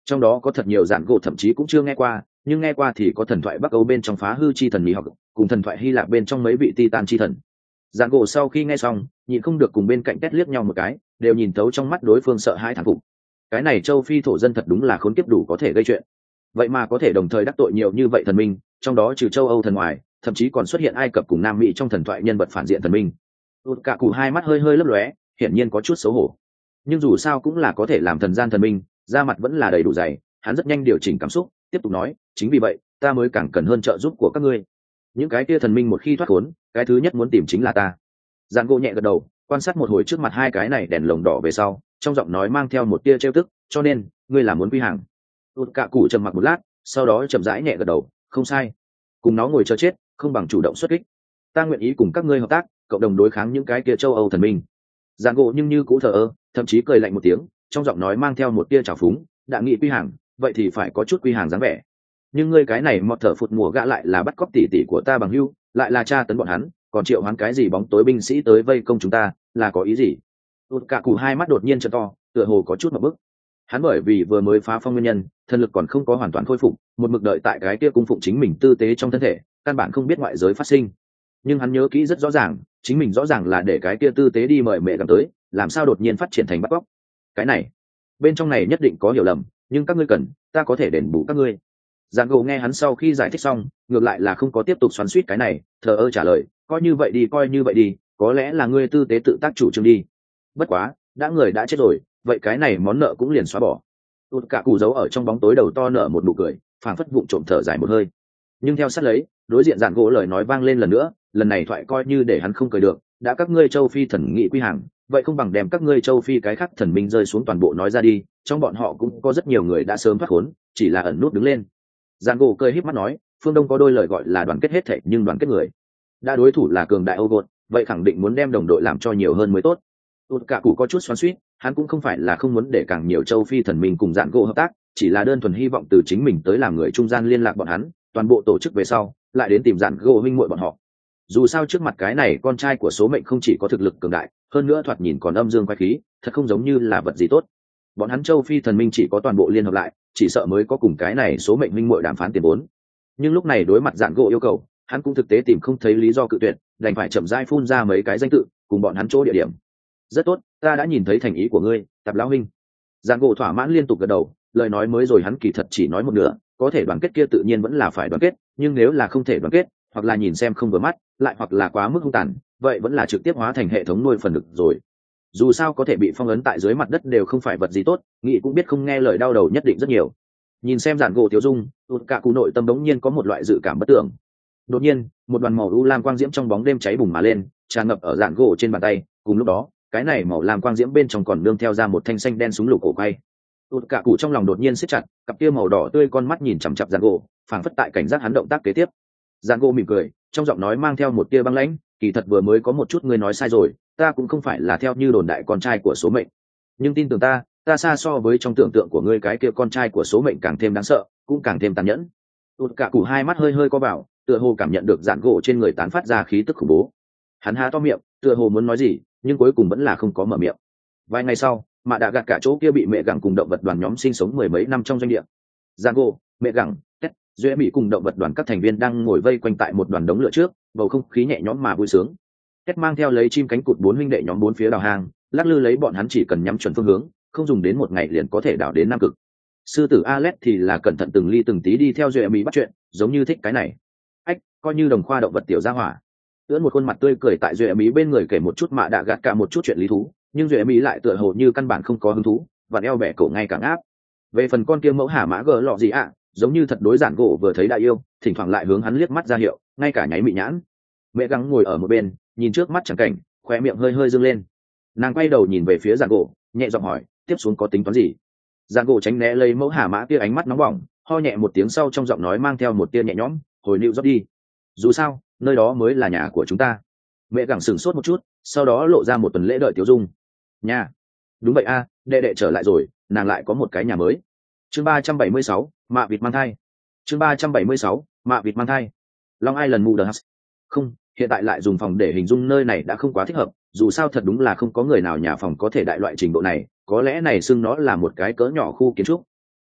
trong đó có thật nhiều giản gỗ thậm chí cũng chưa nghe qua, nhưng nghe qua thì có thần thoại Bắc Âu bên trong phá hư chi thần mỹ học, cùng thần thoại Hy Lạp bên trong mấy vị Titan chi thần. Giản gỗ sau khi nghe xong, nhịn không được cùng bên cạnh tét liếc nhau một cái, đều nhìn thấu trong mắt đối phương sợ hãi thán phục. Cái này châu Phi thổ dân thật đúng là khốn kiếp đủ có thể gây chuyện. Vậy mà có thể đồng thời đắc tội nhiều như vậy thần minh, trong đó trừ châu Âu thần ngoài, thậm chí còn xuất hiện Ai Cập cùng Nam Mỹ trong thần thoại nhân vật phản diện thần minh. Cả cụ hai mắt hơi hơi lấp lóe, hiển nhiên có chút xấu hổ. Nhưng dù sao cũng là có thể làm thần gian thần minh, da mặt vẫn là đầy đủ dày, hắn rất nhanh điều chỉnh cảm xúc, tiếp tục nói, chính vì vậy ta mới càng cần hơn trợ giúp của các ngươi. Những cái kia thần minh một khi thoát khốn, cái thứ nhất muốn tìm chính là ta. Giang gỗ nhẹ gật đầu, quan sát một hồi trước mặt hai cái này đèn lồng đỏ về sau, trong giọng nói mang theo một tia trêu tức, cho nên ngươi là muốn quy hàng. Cả cụ trầm mặc một lát, sau đó chậm rãi nhẹ gật đầu, không sai, cùng nó ngồi chờ chết không bằng chủ động xuất kích. Ta nguyện ý cùng các ngươi hợp tác, cộng đồng đối kháng những cái kia châu Âu thần minh. Giang gỗ nhưng như cũ thờ ơ, thậm chí cười lạnh một tiếng, trong giọng nói mang theo một tia trào phúng, đã nghị quy hàng, vậy thì phải có chút quy hàng dáng vẻ. Nhưng ngươi cái này mọt thở phụt mùa gã lại là bắt cóc tỷ tỷ của ta bằng hưu, lại là tra tấn bọn hắn, còn triệu hoán cái gì bóng tối binh sĩ tới vây công chúng ta, là có ý gì? Cả cụ hai mắt đột nhiên trợn to, tựa hồ có chút một bức. Hắn bởi vì vừa mới phá phong nguyên nhân, thân lực còn không có hoàn toàn khôi phục, một mực đợi tại cái kia cung phụng chính mình tư tế trong thân thể, căn bản không biết ngoại giới phát sinh. Nhưng hắn nhớ kỹ rất rõ ràng, chính mình rõ ràng là để cái kia tư tế đi mời mẹ gặp tới, làm sao đột nhiên phát triển thành bắt cóc? Cái này, bên trong này nhất định có hiểu lầm, nhưng các ngươi cần, ta có thể đền bù các ngươi. Giang Gỗ nghe hắn sau khi giải thích xong, ngược lại là không có tiếp tục xoắn xuýt cái này, thờ ơ trả lời, coi như vậy đi, có lẽ là ngươi tư tế tự tác chủ trương đi. Bất quá, đã người đã chết rồi, vậy cái này món nợ cũng liền xóa bỏ. Cả cụ giấu ở trong bóng tối đầu to nở một nụ cười, phảng phất vụng trộm thở dài một hơi. Nhưng theo sát lấy, đối diện Giang Gỗ lời nói vang lên lần nữa, lần này thoại coi như để hắn không cười được, đã các ngươi châu Phi thần nghị quy hàng, vậy không bằng đem các ngươi châu Phi cái khác thần minh rơi xuống toàn bộ nói ra đi, trong bọn họ cũng có rất nhiều người đã sớm thoát khốn, chỉ là ẩn nút đứng lên. Giang gỗ cười híp mắt nói, phương Đông có đôi lời gọi là đoàn kết hết thảy nhưng đoàn kết người. Đã đối thủ là cường đại Âu gột, vậy khẳng định muốn đem đồng đội làm cho nhiều hơn mới tốt. Cả cụ có chút xoắn xuýt, hắn cũng không phải là không muốn để càng nhiều châu Phi thần minh cùng Giang gỗ hợp tác, chỉ là đơn thuần hy vọng từ chính mình tới làm người trung gian liên lạc bọn hắn, toàn bộ tổ chức về sau, lại đến tìm Giang gỗ huynh muội bọn họ. Dù sao trước mặt cái này con trai của số mệnh không chỉ có thực lực cường đại, hơn nữa thoạt nhìn còn âm dương quái khí, thật không giống như là vật gì tốt. Bọn hắn châu Phi thần minh chỉ có toàn bộ liên hợp lại, chỉ sợ mới có cùng cái này số mệnh minh muội đàm phán tiền vốn. Nhưng lúc này đối mặt Dạn gỗ yêu cầu, hắn cũng thực tế tìm không thấy lý do cự tuyệt, đành phải chậm rãi phun ra mấy cái danh tự, cùng bọn hắn chỗ địa điểm. Rất tốt, ta đã nhìn thấy thành ý của ngươi, Tạp lão huynh. Dạn gỗ thỏa mãn liên tục gật đầu, lời nói mới rồi hắn kỳ thật chỉ nói một nửa, có thể đoàn kết kia tự nhiên vẫn là phải đoàn kết, nhưng nếu là không thể đoàn kết, hoặc là nhìn xem không vừa mắt, lại hoặc là quá mức hung tàn, vậy vẫn là trực tiếp hóa thành hệ thống nuôi phần lực rồi. Dù sao có thể bị phong ấn tại dưới mặt đất đều không phải vật gì tốt, nghĩ cũng biết không nghe lời đau đầu nhất định rất nhiều. Nhìn xem Dạn gỗ tiểu dung, cả cụ nội tâm đống nhiên có một loại dự cảm bất tưởng. Đột nhiên, một đoàn màu u lam quang diễm trong bóng đêm cháy bùng mà lên, tràn ngập ở Dạn gỗ trên bàn tay, cùng lúc đó, cái này màu lam quang diễm bên trong còn nương theo ra một thanh xanh đen súng lục cổ quay. Cả cụ trong lòng đột nhiên siết chặt, cặp kia màu đỏ tươi con mắt nhìn chằm chằm Dạn gỗ, phảng phất tại cảnh giác hắn động tác kế tiếp. Dạn gỗ mỉm cười, trong giọng nói mang theo một tia băng lãnh, kỳ thật vừa mới có một chút ngươi nói sai rồi, ta cũng không phải là theo như đồn đại con trai của số mệnh, nhưng tin tưởng ta, ta xa so với trong tưởng tượng của ngươi cái kia con trai của số mệnh càng thêm đáng sợ, cũng càng thêm tàn nhẫn. Cả cụ hai mắt hơi hơi co vào, tựa hồ cảm nhận được Dạn gỗ trên người tán phát ra khí tức khủng bố. Hắn há to miệng, tựa hồ muốn nói gì, nhưng cuối cùng vẫn là không có mở miệng. Vài ngày sau, Mạ Đạ Gạt cả chỗ kia bị mẹ gặng cùng động vật đoàn nhóm sinh sống mười mấy năm trong doanh địa. Dạn gỗ, mẹ gặng, Duệ Mỹ cùng động vật đoàn các thành viên đang ngồi vây quanh tại một đoàn đống lửa trước, bầu không khí nhẹ nhõm mà vui sướng. Kết mang theo lấy chim cánh cụt bốn huynh đệ nhóm bốn phía đào hang, lắc lư lấy bọn hắn chỉ cần nhắm chuẩn phương hướng, không dùng đến một ngày liền có thể đào đến Nam Cực. Sư tử Alex thì là cẩn thận từng ly từng tí đi theo Duệ Mỹ bắt chuyện, giống như thích cái này. Ách, coi như đồng khoa động vật tiểu gia hỏa. Ưỡn một khuôn mặt tươi cười tại Duệ Mỹ bên người kể một chút Mạ Đạ Gạt cả một chút chuyện lý thú, nhưng Duệ Mỹ lại tựa hồ như căn bản không có hứng thú, vặn eo bẻ cổ ngay cả áp. Về phần con kia mẫu hà mã gờ lọ gì ạ, giống như thật đối Dạn gỗ vừa thấy đại yêu, thỉnh thoảng lại hướng hắn liếc mắt ra hiệu, ngay cả nháy mị nhãn. Mẹ gắng ngồi ở một bên, nhìn trước mắt chẳng cảnh, khóe miệng hơi hơi dương lên. Nàng quay đầu nhìn về phía Dạn gỗ, nhẹ giọng hỏi, tiếp xuống có tính toán gì? Dạn gỗ tránh né lấy mẫu hà mã kia ánh mắt nóng bỏng, ho nhẹ một tiếng sau trong giọng nói mang theo một tia nhẹ nhõm, hồi nịu rót đi. Dù sao, nơi đó mới là nhà của chúng ta. Mẹ gắng sửng sốt một chút, sau đó lộ ra một tuần lễ đợi Tiểu Dung. Nhà? Đúng vậy a, đệ đệ trở lại rồi, nàng lại có một cái nhà mới. Chương 376, mạ vịt mang thai. Chương 376, mạ vịt mang thai. Long Island Murders. Không, hiện tại lại dùng phòng để hình dung nơi này đã không quá thích hợp, dù sao thật đúng là không có người nào nhà phòng có thể đại loại trình độ này, có lẽ này xưng nó là một cái cỡ nhỏ khu kiến trúc.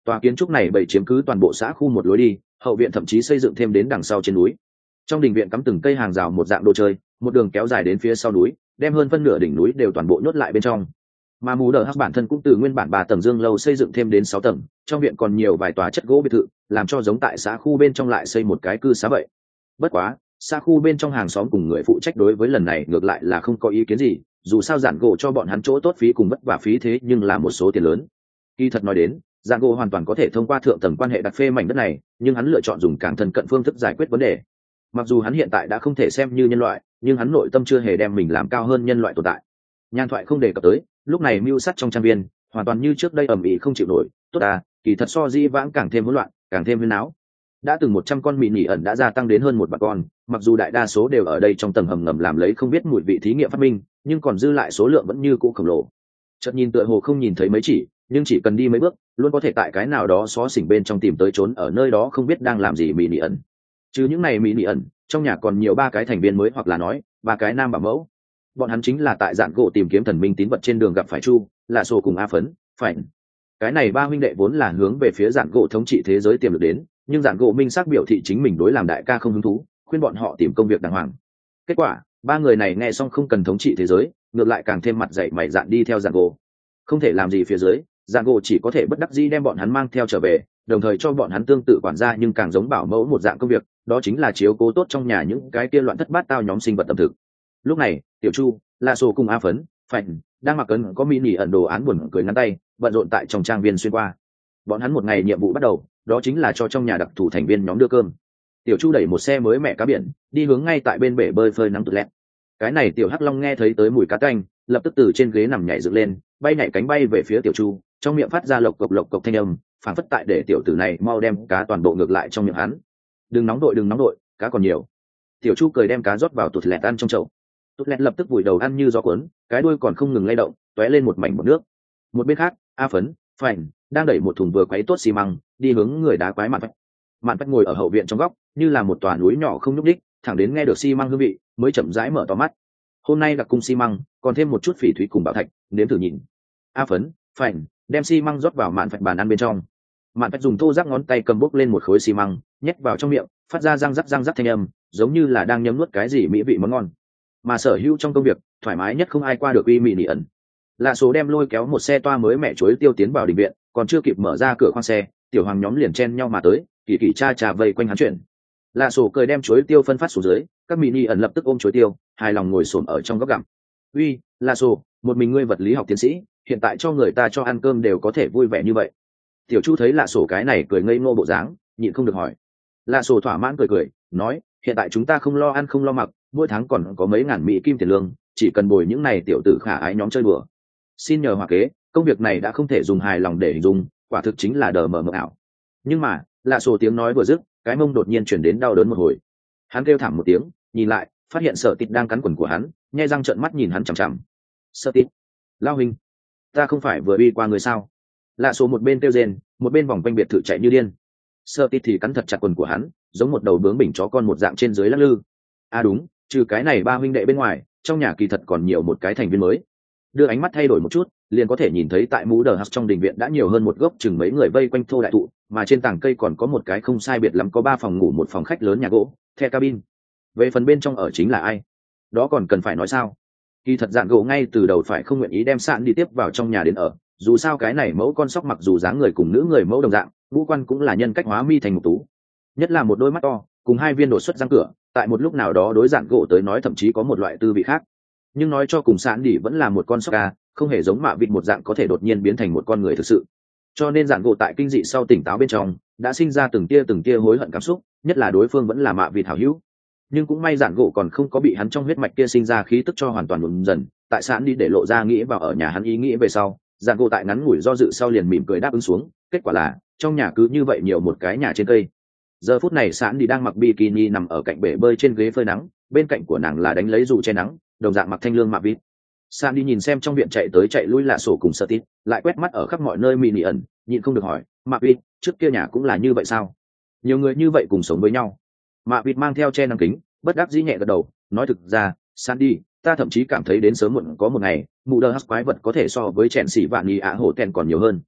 Tòa kiến trúc này bày chiếm cứ toàn bộ xã khu một lối đi, hậu viện thậm chí xây dựng thêm đến đằng sau trên núi. Trong đình viện cắm từng cây hàng rào một dạng đồ chơi, một đường kéo dài đến phía sau núi, đem hơn phân nửa đỉnh núi đều toàn bộ nhốt lại bên trong. Mà mù đờ hắc bản thân cũng từ nguyên bản 3 tầng dương lâu xây dựng thêm đến 6 tầng, trong viện còn nhiều vài tòa chất gỗ biệt thự, làm cho giống tại xã khu bên trong lại xây một cái cư xá vậy. Bất quá, xã khu bên trong hàng xóm cùng người phụ trách đối với lần này ngược lại là không có ý kiến gì, dù sao Giản gỗ cho bọn hắn chỗ tốt phí cùng vất vả phí thế nhưng là một số tiền lớn. Khi thật nói đến, Giản gỗ hoàn toàn có thể thông qua thượng tầng quan hệ đặt phê mảnh đất này, nhưng hắn lựa chọn dùng càng thân cận phương thức giải quyết vấn đề. Mặc dù hắn hiện tại đã không thể xem như nhân loại, nhưng hắn nội tâm chưa hề đem mình làm cao hơn nhân loại tồn tại. Nhan thoại không đề cập tới, lúc này mưu sát trong trang viên hoàn toàn như trước đây ầm ĩ không chịu nổi. Tốt à, kỳ thật so di vãng càng thêm hỗn loạn, càng thêm huyên náo. Đã từng 100 con mị nỉ ẩn đã gia tăng đến hơn 1 vạn con, mặc dù đại đa số đều ở đây trong tầng hầm ngầm làm lấy không biết mùi vị thí nghiệm phát minh, nhưng còn dư lại số lượng vẫn như cũ khổng lồ. Chợt nhìn tựa hồ không nhìn thấy mấy chỉ, nhưng chỉ cần đi mấy bước, luôn có thể tại cái nào đó xó xỉnh bên trong tìm tới trốn ở nơi đó không biết đang làm gì mị nỉ ẩn. Chứ những này mị nỉ ẩn, trong nhà còn nhiều 3 cái thành viên mới, hoặc là nói 3 cái nam bảo mẫu. Bọn hắn chính là tại Dạn gỗ tìm kiếm thần minh tín vật trên đường gặp phải Chu, là Sổ cùng A Phấn, phải. Cái này 3 huynh đệ vốn là hướng về phía Dạn gỗ thống trị thế giới tiềm lực đến, nhưng Dạn gỗ minh xác biểu thị chính mình đối làm đại ca không hứng thú, khuyên bọn họ tìm công việc đàng hoàng. Kết quả, 3 người này nghe xong không cần thống trị thế giới, ngược lại càng thêm mặt dạy mày dạn đi theo Dạn gỗ. Không thể làm gì phía dưới, Dạn gỗ chỉ có thể bất đắc dĩ đem bọn hắn mang theo trở về, đồng thời cho bọn hắn tương tự quản gia nhưng càng giống bảo mẫu một dạng công việc, đó chính là chiếu cố tốt trong nhà những cái kia loạn thất bát tao nhóm sinh vật tầm thực. Lúc này, Tiểu Chu, La Sô cùng A Phấn, Phạnh đang mặc ấn có mini ẩn đồ án buồn cười ngắn tay, bận rộn tại trong trang viên xuyên qua. Bọn hắn một ngày nhiệm vụ bắt đầu, đó chính là cho trong nhà đặc thù thành viên nhóm đưa cơm. Tiểu Chu đẩy một xe mới mẹ cá biển, đi hướng ngay tại bên bể bơi phơi nắng tụt lẹt. Cái này Tiểu Hắc Long nghe thấy tới mùi cá tanh, lập tức từ trên ghế nằm nhảy dựng lên, bay nhảy cánh bay về phía Tiểu Chu, trong miệng phát ra lộc cộc thanh âm, phản phất tại để tiểu tử này mau đem cá toàn bộ ngược lại trong miệng hắn. Đừng nóng đội, cá còn nhiều. Tiểu Chu cười đem cá rót vào tụt lẹt ăn trong chậu. Tụt lẹt lập tức vùi đầu ăn như gió cuốn, cái đuôi còn không ngừng lay động, tóe lên một mảnh bọt nước. Một bên khác, A Phấn, Phảnh đang đẩy một thùng vừa quấy tốt xi măng, đi hướng người đá quái Mạn Phách. Mạn Phách ngồi ở hậu viện trong góc, như là một tòa núi nhỏ không nhúc nhích, thẳng đến nghe được xi măng hương vị, mới chậm rãi mở to mắt. Hôm nay đặc cung xi măng, còn thêm một chút phỉ thúy cùng bảo thạch, nếm thử nhìn. A Phấn, Phảnh đem xi măng rót vào Mạn Phách bàn ăn bên trong. Mạn Phách dùng thô rác ngón tay cầm bốc lên một khối xi măng, nhét vào trong miệng, phát ra răng rắc thanh âm, giống như là đang nhấm nuốt cái gì mỹ vị món ngon. Mà sở hữu trong công việc, thoải mái nhất không ai qua được uy mị nỉ ẩn. Lạ số đem lôi kéo một xe toa mới mẹ chuối tiêu tiến vào đình viện, còn chưa kịp mở ra cửa khoang xe, tiểu hoàng nhóm liền chen nhau mà tới, kỳ kỳ cha vây quanh hắn chuyện. Lạ sổ cười đem chuối tiêu phân phát xuống dưới, các mini ẩn lập tức ôm chuối tiêu, hài lòng ngồi xổm ở trong góc gặm. Uy, Lạ sổ, một mình ngươi vật lý học tiến sĩ, hiện tại cho người ta cho ăn cơm đều có thể vui vẻ như vậy. Tiểu Chu thấy Lạ sổ cái này cười ngây ngô bộ dáng, nhịn không được hỏi. Lạ sổ thỏa mãn cười, nói, hiện tại chúng ta không lo ăn không lo mặc, mỗi tháng còn có mấy ngàn mỹ kim tiền lương, chỉ cần bồi những này tiểu tử khả ái nhóm chơi bừa. Xin nhờ hòa kế, công việc này đã không thể dùng hài lòng để hình dung, quả thực chính là đờ mờ mờ ảo. Nhưng mà, Lạ sổ tiếng nói vừa dứt, cái mông đột nhiên chuyển đến đau đớn một hồi. Hắn kêu thảm một tiếng, nhìn lại, phát hiện Sợ Tịt đang cắn quần của hắn, nhe răng trợn mắt nhìn hắn chằm chằm. Sợ Tịt, lao hình, ta không phải vừa uy qua người sao? Lạ sổ một bên kêu rên, một bên vòng quanh biệt thự chạy như điên. Sợ Tịt thì cắn thật chặt quần của hắn, giống một đầu bướng bỉnh chó con một dạng trên dưới lắc lư. À đúng, trừ cái này 3 huynh đệ bên ngoài, trong nhà kỳ thật còn nhiều một cái thành viên mới. Đưa ánh mắt thay đổi một chút, liền có thể nhìn thấy tại mũ đờ hắc trong đình viện đã nhiều hơn một gốc chừng mấy người vây quanh thô đại thụ, mà trên tảng cây còn có một cái không sai biệt lắm có 3 phòng ngủ một phòng khách lớn nhà gỗ, the cabin. Về phần bên trong ở chính là ai? Đó còn cần phải nói sao? Kỳ thật Dạn gỗ ngay từ đầu phải không nguyện ý đem Sạn đi tiếp vào trong nhà đến ở, dù sao cái này mẫu con sóc mặc dù dáng người cùng nữ người mẫu đồng dạng, ngũ quan cũng là nhân cách hóa mi thành một tú. Nhất là một đôi mắt to, cùng 2 viên đột xuất răng cửa, tại một lúc nào đó đối Dạn gỗ tới nói thậm chí có một loại tư vị khác. Nhưng nói cho cùng Sạn đi vẫn là một con sóc ca, không hề giống mạ vịt một dạng có thể đột nhiên biến thành một con người thực sự. Cho nên Dạn gỗ tại kinh dị sau tỉnh táo bên trong, đã sinh ra từng tia hối hận cảm xúc, nhất là đối phương vẫn là mạ vịt hảo hữu. Nhưng cũng may Dạn gỗ còn không có bị hắn trong huyết mạch kia sinh ra khí tức cho hoàn toàn lùm dần, tại Sạn đi để lộ ra nghĩ vào ở nhà hắn ý nghĩ về sau, Dạn gỗ tại ngắn ngủi do dự sau liền mỉm cười đáp ứng xuống, kết quả là trong nhà cứ như vậy nhiều một cái nhà trên cây. Giờ phút này Sạn đi đang mặc bikini nằm ở cạnh bể bơi trên ghế phơi nắng, bên cạnh của nàng là đánh lấy dù che nắng, đồng dạng mặc thanh lương mạ vịt. Sạn đi nhìn xem trong viện chạy tới chạy lui Lạ sổ cùng Sợ Tịt, lại quét mắt ở khắp mọi nơi mini ẩn, nhịn không được hỏi, mạ vịt, trước kia nhà cũng là như vậy sao? Nhiều người như vậy cùng sống với nhau. Mạ vịt mang theo che nắng kính, bất đắc dĩ nhẹ gật đầu, nói thực ra, Sạn đi, ta thậm chí cảm thấy đến sớm muộn có một ngày, mụ đờ hắc quái vật có thể so với chèn xỉ vạn nhì ạ hổ tèn còn nhiều hơn.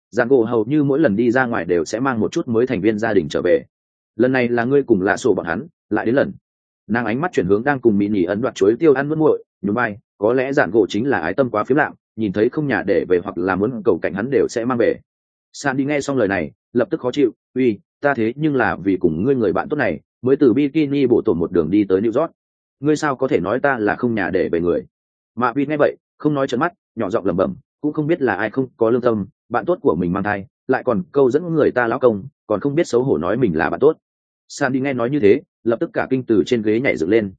Giản gỗ hầu như mỗi lần đi ra ngoài đều sẽ mang một chút mới thành viên gia đình trở về. Lần này là ngươi cùng lạ sổ bọn hắn lại đến lần. Nàng ánh mắt chuyển hướng đang cùng mỹ nhỉ ấn đoạt chuối tiêu ăn mất nguội, nhún vai, có lẽ Giản gỗ chính là ái tâm quá phiếm lạm, nhìn thấy không nhà để về hoặc là muốn cầu cạnh hắn đều sẽ mang về. San đi nghe xong lời này lập tức khó chịu, uy, ta thế nhưng là vì cùng ngươi người bạn tốt này mới từ bikini bộ tổ một đường đi tới New York, ngươi sao có thể nói ta là không nhà để về người. Mà vì nghe vậy không nói trợn mắt, nhỏ giọng lẩm bẩm, cũng không biết là ai không có lương tâm, bạn tốt của mình mang thai lại còn câu dẫn người ta lão công, còn không biết xấu hổ nói mình là bạn tốt. San đi nghe nói như thế lập tức cả kinh từ trên ghế nhảy dựng lên,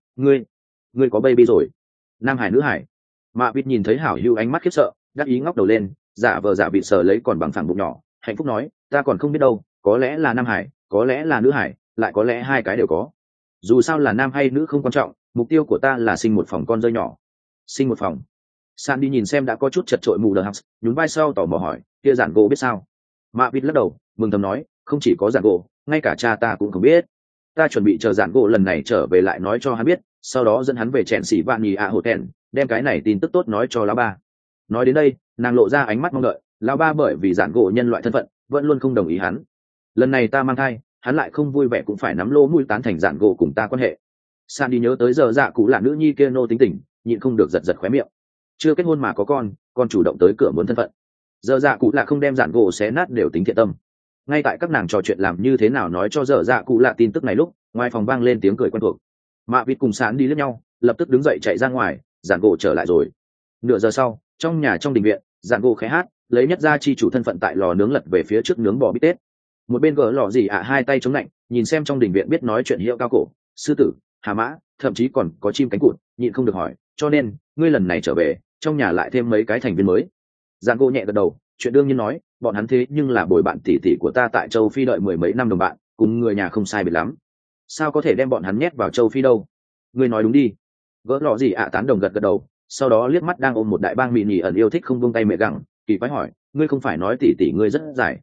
ngươi có baby rồi? Nam hải nữ hải? Mạ vịt nhìn thấy hảo hữu ánh mắt khiếp sợ, đắc ý ngóc đầu lên, giả vờ giả vịt sờ lấy còn bằng phẳng bụng nhỏ, hạnh phúc nói, ta còn không biết đâu, có lẽ là nam hải, có lẽ là nữ hải, lại có lẽ hai cái đều có. Dù sao là nam hay nữ không quan trọng, mục tiêu của ta là sinh một phòng con rơi nhỏ. Sinh một phòng? San đi nhìn xem đã có chút chật trội mù đờ hắc, nhún vai sau tò mò hỏi, kia Giản gỗ biết sao? Mạ vịt lắc đầu mừng thầm nói, không chỉ có Giản gỗ, ngay cả cha ta cũng không biết. Ta chuẩn bị chờ Giản gỗ lần này trở về lại nói cho hắn biết, sau đó dẫn hắn về chèn xỉ vạn nhì ạ hộ thẹn, đem cái này tin tức tốt nói cho lão ba. Nói đến đây nàng lộ ra ánh mắt mong đợi, lão ba bởi vì Giản gỗ nhân loại thân phận vẫn luôn không đồng ý hắn, lần này ta mang thai hắn lại không vui vẻ cũng phải nắm lỗ mũi tán thành Giản gỗ cùng ta quan hệ. San đi nhớ tới giờ dạ cụ là nữ nhi kia nô tính tình, nhịn không được giật giật khóe miệng. Chưa kết hôn mà có con chủ động tới cửa muốn thân phận, giờ dạ cụ là không đem Giản gỗ xé nát đều tính thiện tâm. Ngay tại các nàng trò chuyện làm như thế nào nói cho giờ dạ cụ là tin tức này lúc ngoài phòng vang lên tiếng cười quen thuộc. Mạ vịt cùng Sán đi lướt nhau lập tức đứng dậy chạy ra ngoài, Giản gỗ trở lại rồi. Nửa giờ sau trong nhà trong đình viện, Giản gỗ khẽ hát lấy nhất gia chi chủ thân phận tại lò nướng lật về phía trước nướng bò bít tết. Một bên gỡ lò gì hai tay chống lạnh nhìn xem trong đình viện biết nói chuyện hiệu cao cổ, sư tử, hà mã, thậm chí còn có chim cánh cụt, nhịn không được hỏi, cho nên ngươi lần này trở về trong nhà lại thêm mấy cái thành viên mới? Giản gỗ nhẹ gật đầu, chuyện đương nhiên nói, bọn hắn thế nhưng là bồi bạn tỷ tỷ của ta tại châu Phi đợi mười mấy năm đồng bạn, cùng người nhà không sai biệt lắm, sao có thể đem bọn hắn nhét vào châu Phi đâu? Ngươi nói đúng đi. Gỡ lọ gì tán đồng gật gật đầu, sau đó liếc mắt đang ôm một đại bang mị nhì ẩn yêu thích không buông tay mẹ gặng, kỳ quái hỏi, ngươi không phải nói tỷ tỷ ngươi rất dài?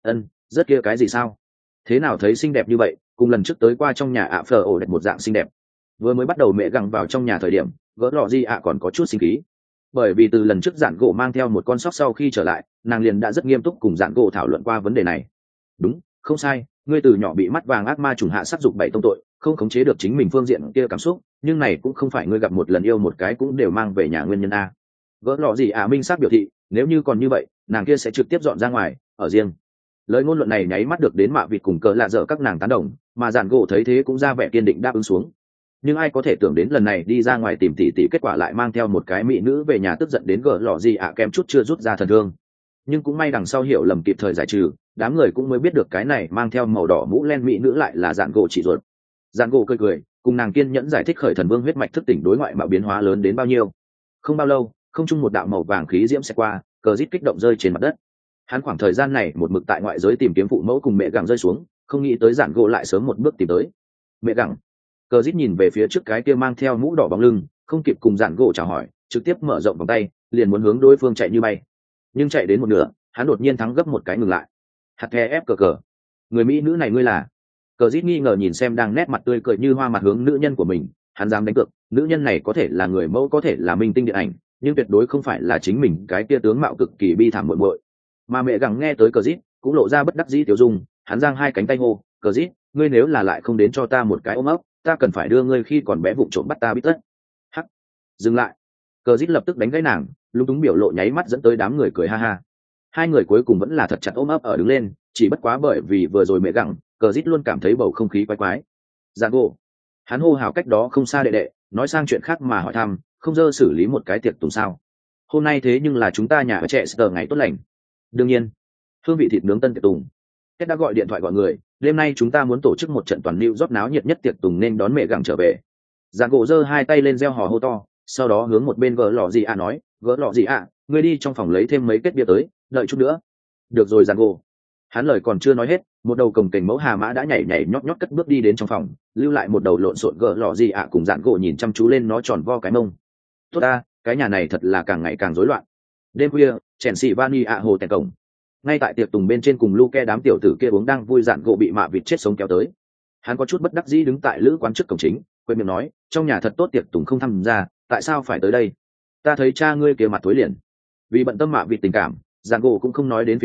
Rất kia cái gì sao? Thế nào thấy xinh đẹp như vậy, cùng lần trước tới qua trong nhà phở ổ đẹp một dạng xinh đẹp. Vừa mới bắt đầu mẹ gặng vào trong nhà thời điểm, gỡ lọ gì còn có chút sinh khí, bởi vì từ lần trước Giản gỗ mang theo một con sóc sau khi trở lại, nàng liền đã rất nghiêm túc cùng Giản gỗ thảo luận qua vấn đề này. Đúng, không sai, ngươi từ nhỏ bị mắt vàng ác ma trùng hạ sắc dục bảy tông tội, không khống chế được chính mình phương diện kia cảm xúc, nhưng này cũng không phải ngươi gặp một lần yêu một cái cũng đều mang về nhà nguyên nhân a. Gỡ lọ gì minh xác biểu thị, nếu như còn như vậy nàng kia sẽ trực tiếp dọn ra ngoài ở riêng. Lời ngôn luận này nháy mắt được đến Mạ vịt cùng cờ lạ dở các nàng tán đồng, mà Giản gỗ thấy thế cũng ra vẻ kiên định đáp ứng xuống. Nhưng ai có thể tưởng đến lần này đi ra ngoài tìm tỷ tỷ kết quả lại mang theo một cái mỹ nữ về nhà, tức giận đến gỡ lọ gì kém chút chưa rút ra thần thương. Nhưng cũng may đằng sau hiểu lầm kịp thời giải trừ, đám người cũng mới biết được cái này mang theo màu đỏ mũ len mỹ nữ lại là Giản gỗ chị ruột. Giản gỗ cười cười cùng nàng kiên nhẫn giải thích khởi thần vương huyết mạch thức tỉnh đối ngoại mạo biến hóa lớn đến bao nhiêu. Không bao lâu không chung một đạo màu vàng khí diễm sẽ qua, cờ rít kích động rơi trên mặt đất. Hắn khoảng thời gian này một mực tại ngoại giới tìm kiếm phụ mẫu cùng mẹ gặng rơi xuống, không nghĩ tới Giản gỗ lại sớm một bước tìm tới. Mẹ gặng. Cờ rít nhìn về phía trước cái kia mang theo mũ đỏ bóng lưng, không kịp cùng Giản gỗ chào hỏi, trực tiếp mở rộng vòng tay liền muốn hướng đối phương chạy như bay. Nhưng chạy đến một nửa hắn đột nhiên thắng gấp một cái ngừng lại. Hạt the ép cờ, người mỹ nữ này ngươi là? Cờ rít nghi ngờ nhìn xem đang nét mặt tươi cười như hoa mặt hướng nữ nhân của mình, hắn dám đánh cược nữ nhân này có thể là người mẫu, có thể là minh tinh điện ảnh, nhưng tuyệt đối không phải là chính mình cái kia tướng mạo cực kỳ bi thảm muội muội. Mà mẹ gặng nghe tới cờ rít cũng lộ ra bất đắc dĩ tiểu dung, hắn giang hai cánh tay hô, cờ rít, ngươi nếu là lại không đến cho ta một cái ôm ấp, ta cần phải đưa ngươi khi còn bé vụng trộm bắt ta biết tất. Hắc, dừng lại. Cờ rít lập tức đánh gãy nàng, lúng túng biểu lộ nháy mắt dẫn tới đám người cười ha ha. Hai người cuối cùng vẫn là thật chặt ôm ấp ở đứng lên, chỉ bất quá bởi vì vừa rồi mẹ gặng, cờ rít luôn cảm thấy bầu không khí quái quái. Giản gỗ, hắn hô hào cách đó không xa đệ đệ, nói sang chuyện khác mà hỏi thăm, không dơ xử lý một cái tiệc tùng sao? Hôm nay thế nhưng là chúng ta nhà ở trẻ sờ ngày tốt lành. Đương nhiên, hương vị thịt nướng tân tiệc tùng. Kết đã gọi điện thoại gọi người, đêm nay chúng ta muốn tổ chức một trận toàn lưu rót náo nhiệt nhất tiệc tùng nên đón mẹ gặng trở về. Giản gỗ giơ hai tay lên reo hò hô to, sau đó hướng một bên gỡ lọ gì nói, gỡ lọ gì ngươi đi trong phòng lấy thêm mấy kết bia tới, đợi chút nữa. Được rồi Giản gỗ. Hắn lời còn chưa nói hết, một đầu cồng kềnh mẫu hà mã đã nhảy nhảy nhót nhót cất bước đi đến trong phòng, lưu lại một đầu lộn xộn gỡ lọ gì cùng Giản gỗ nhìn chăm chú lên nó tròn vo cái mông. Tốt ta, cái nhà này thật là càng ngày càng rối loạn. Đêm khuya, chèn xì vani hồ tèn cổng. Ngay tại tiệc tùng bên trên cùng Luke đám tiểu tử kia uống đang vui, Giản gỗ bị Mạ vịt chết sống kéo tới. Hắn có chút bất đắc dĩ đứng tại lữ quán trước cổng chính, quên miệng nói, trong nhà thật tốt tiệc tùng không tham gia, tại sao phải tới đây? Ta thấy cha ngươi kia mặt thối liền. Vì bận tâm Mạ vịt tình cảm, Giản gỗ cũng không nói đến phía sau,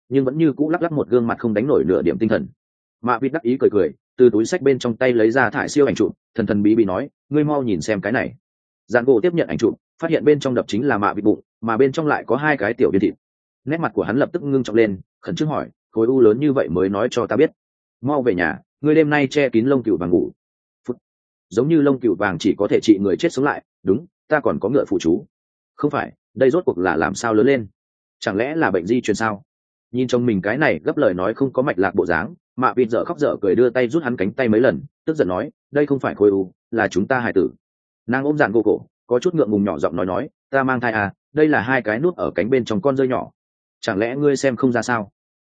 nhưng vẫn như cũ lắc lắc một gương mặt không đánh nổi nửa điểm tinh thần. Mạ vịt đắc ý cười cười, từ túi sách bên trong tay lấy ra thải siêu ảnh chụp, thần thần bí bí nói, ngươi mau nhìn xem cái này. Dạn gỗ tiếp nhận ảnh chụp, phát hiện bên trong đập chính là mạ vịt bụng, mà bên trong lại có hai cái tiểu viên thịt. Nét mặt của hắn lập tức ngưng trọng lên, khẩn trương hỏi, khối u lớn như vậy mới nói cho ta biết. Mau về nhà, ngươi đêm nay che kín lông cừu vàng ngủ. Phút. Giống như lông cừu vàng chỉ có thể trị người chết sống lại, đúng, ta còn có ngựa phụ chú. Không phải, đây rốt cuộc là làm sao lớn lên? Chẳng lẽ là bệnh di truyền sao? Nhìn chồng mình cái này gấp lời nói không có mạch lạc bộ dáng, mạ vịt dở khóc dở cười đưa tay rút hắn cánh tay mấy lần, tức giận nói, đây không phải khối u, là chúng ta hài tử. Nàng ôm Dạn gỗ cổ, có chút ngượng ngùng nhỏ giọng nói, ta mang thai à, đây là hai cái nút ở cánh bên trong con rơi nhỏ. Chẳng lẽ ngươi xem không ra sao?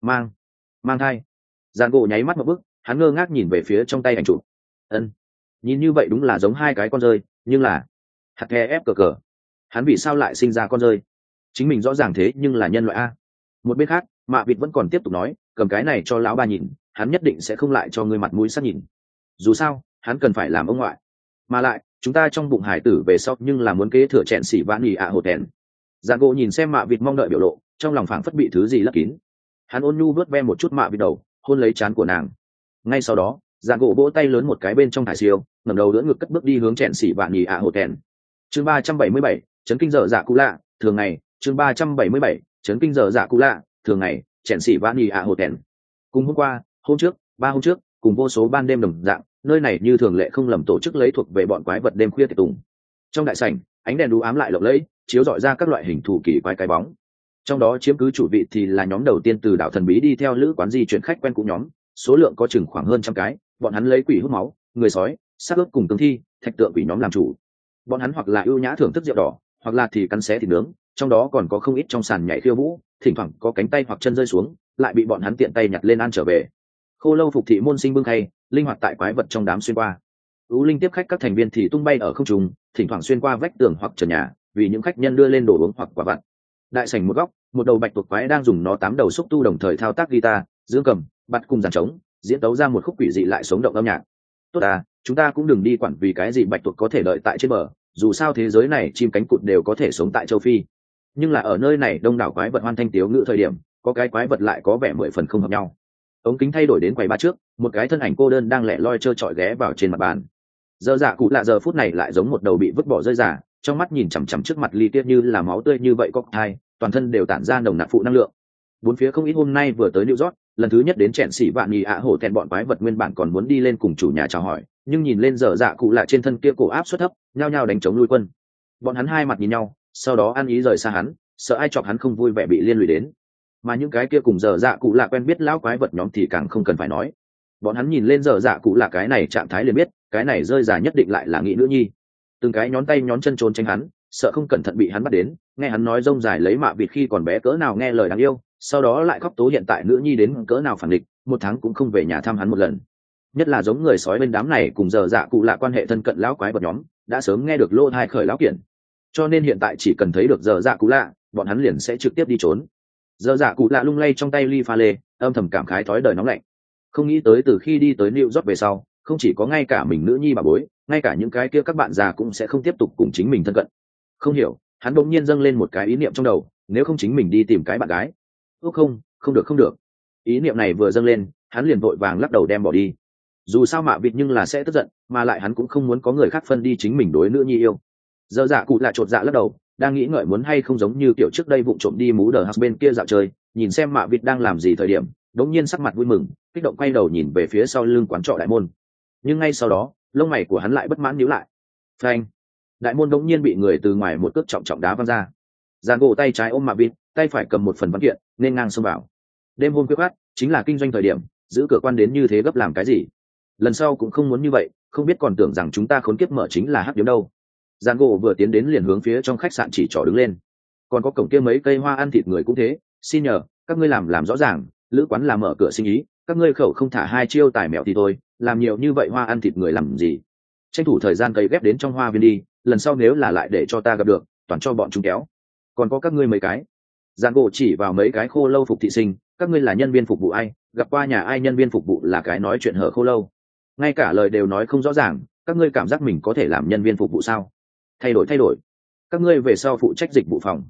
Mang thai. Dạn gỗ nháy mắt một bức, hắn ngơ ngác nhìn về phía trong tay ảnh chụp. Ân, nhìn như vậy đúng là giống hai cái con rơi, nhưng là hạt the ép cờ cờ. Hắn vì sao lại sinh ra con rơi? Chính mình rõ ràng thế nhưng là nhân loại a. Một bên khác, mạ vịt vẫn còn tiếp tục nói, cầm cái này cho lão ba nhìn, hắn nhất định sẽ không lại cho ngươi mặt mũi sắc nhìn. Dù sao, hắn cần phải làm ông ngoại. Mà lại, chúng ta trong bụng hải tử về sau nhưng là muốn kế thừa chẹn xỉ vạn nhì ạ hồ tèn. Dạn gỗ nhìn xem mạ vịt mong đợi biểu lộ, trong lòng phảng phất bị thứ gì lấp kín. Hắn ôn nhu vuốt ve một chút mạ vịt đầu, hôn lấy trán của nàng. Ngay sau đó, Dạn gỗ vỗ tay lớn một cái bên trong thải siêu, ngẩng đầu đỡ ngực cất bước đi hướng chẹn xỉ vạn nhì ạ hồ tèn. Chương 377, chấn kinh dở dạ cũ lạ, thường ngày. Chương 377, chấn kinh dở dạ cũ lạ, thường ngày. Chẹn xỉ vạn nhì ạ hồ tèn. Cùng hôm qua, hôm trước, 3 hôm trước, cùng vô số ban đêm đồng dạng, nơi này như thường lệ không lầm tổ chức lấy thuộc về bọn quái vật đêm khuya tiệc tùng. Trong đại sảnh, ánh đèn đú ám lại lộng lẫy, chiếu rọi ra các loại hình thù kỳ quái cái bóng. Trong đó chiếm cứ chủ vị thì là nhóm đầu tiên từ đảo thần bí đi theo lữ quán di chuyển khách quen cũ nhóm, số lượng có chừng khoảng hơn trăm cái. Bọn hắn lấy quỷ hút máu, người sói, xác ướp cùng tương thi, thạch tượng quỷ nhóm làm chủ. Bọn hắn hoặc là ưu nhã thưởng thức rượu đỏ, hoặc là thì cắn xé thịt nướng, trong đó còn có không ít trong sàn nhảy khiêu vũ, thỉnh thoảng có cánh tay hoặc chân rơi xuống, lại bị bọn hắn tiện tay nhặt lên ăn trở về. Khô lâu phục thị môn sinh bưng khay, linh hoạt tại quái vật trong đám xuyên qua. U linh tiếp khách các thành viên thì tung bay ở không trung, thỉnh thoảng xuyên qua vách tường hoặc trần nhà, vì những khách nhân đưa lên đồ uống hoặc quả vặt. Đại sảnh một góc, một đầu bạch tuộc quái đang dùng nó 8 đầu xúc tu đồng thời thao tác guitar, dương cầm, bật cùng dàn trống, diễn tấu ra một khúc quỷ dị lại sống động âm nhạc. Tốt à, chúng ta cũng đừng đi quản vì cái gì bạch tuộc có thể đợi tại trên bờ, dù sao thế giới này chim cánh cụt đều có thể sống tại châu Phi. Nhưng là ở nơi này đông đảo quái vật hoan thanh tiếu ngữ thời điểm, có cái quái vật lại có vẻ 10 phần không hợp nhau. Ống kính thay đổi đến quầy ba trước, một cái thân ảnh cô đơn đang lẻ loi trơ trọi ghé vào trên mặt bàn. Giờ dạ cụ lạ giờ phút này lại giống một đầu bị vứt bỏ rơi giả, trong mắt nhìn chằm chằm trước mặt ly tiết như là máu tươi như vậy cocktail, toàn thân đều tản ra nồng nặc phụ năng lượng. Bốn phía không ít hôm nay vừa tới New York, lần thứ nhất đến chẹn xỉ vạn nhì ạ hổ thẹn bọn quái vật nguyên bản còn muốn đi lên cùng chủ nhà chào hỏi, nhưng nhìn lên giờ dạ cụ lạ trên thân kia cổ áp suất thấp, nhao nhao đánh chống lui quân. Bọn hắn hai mặt nhìn nhau, sau đó ăn ý rời xa hắn, sợ ai chọc hắn không vui vẻ bị liên lụy đến. Mà những cái kia cùng giờ dạ cụ lạ quen biết lão quái vật nhóm thì càng không cần phải nói. Bọn hắn nhìn lên giờ dạ cụ lạ cái này trạng thái liền biết, cái này rơi giả nhất định lại là nghĩ nữ nhi. Từng cái nhón tay nhón chân trốn tránh hắn, sợ không cẩn thận bị hắn bắt đến, nghe hắn nói rông dài lấy mạ vịt khi còn bé cỡ nào nghe lời đáng yêu, sau đó lại khóc tố hiện tại nữ nhi đến cỡ nào phản địch, 1 tháng cũng không về nhà thăm hắn một lần. Nhất là giống người sói bên đám này cùng giờ dạ cụ lạ quan hệ thân cận lão quái vật nhóm, đã sớm nghe được lô thai khởi lão kiện, cho nên hiện tại chỉ cần thấy được giờ dạ cụ lạ, bọn hắn liền sẽ trực tiếp đi trốn. Giờ dạ cụ lạ lung lay trong tay ly pha lê, âm thầm cảm khái thói đời nóng lạnh. Không nghĩ tới từ khi đi tới New York về sau, không chỉ có ngay cả mình nữ nhi bà bối, ngay cả những cái kia các bạn già cũng sẽ không tiếp tục cùng chính mình thân cận. Không hiểu, hắn bỗng nhiên dâng lên một cái ý niệm trong đầu, nếu không chính mình đi tìm cái bạn gái. Không được. Ý niệm này vừa dâng lên, hắn liền vội vàng lắc đầu đem bỏ đi. Dù sao mạ vịt nhưng là sẽ tức giận, mà lại hắn cũng không muốn có người khác phân đi chính mình đối nữ nhi yêu. Giờ dạ cụ lạ chột dạ lắc đầu, đang nghĩ ngợi muốn hay không giống như kiểu trước đây vụng trộm đi mú đờ house bên kia dạo chơi, nhìn xem mạ vịt đang làm gì thời điểm, đống nhiên sắc mặt vui mừng, kích động quay đầu nhìn về phía sau lưng quán trọ đại môn. Nhưng ngay sau đó, lông mày của hắn lại bất mãn nhíu lại. Phanh! Đại môn đống nhiên bị người từ ngoài một cước trọng trọng đá văng ra. Giàn gỗ tay trái ôm mạ vịt, tay phải cầm một phần văn kiện, nên ngang xông vào. Đêm hôm khuya khoắt, chính là kinh doanh thời điểm, giữ cửa quan đến như thế gấp làm cái gì? Lần sau cũng không muốn như vậy, không biết còn tưởng rằng chúng ta khốn kiếp mở chính là hắc điếm đâu. Giàn gỗ vừa tiến đến liền hướng phía trong khách sạn chỉ trỏ đứng lên. Còn có cổng kia mấy cây hoa ăn thịt người cũng thế, xin nhờ các ngươi làm rõ ràng, lữ quán là mở cửa sinh ý, các ngươi khẩu không thả 2 chiêu tài mẹo thì thôi, làm nhiều như vậy hoa ăn thịt người làm gì? Tranh thủ thời gian cấy ghép đến trong hoa viên đi, lần sau nếu là lại để cho ta gặp được, toàn cho bọn chúng kéo. Còn có các ngươi mấy cái. Giàn gỗ chỉ vào mấy cái khô lâu phục thị sinh, các ngươi là nhân viên phục vụ ai, gặp qua nhà ai nhân viên phục vụ là cái nói chuyện hở khô lâu. Ngay cả lời đều nói không rõ ràng, các ngươi cảm giác mình có thể làm nhân viên phục vụ sao? Thay đổi, các ngươi về sau phụ trách dịch vụ phòng.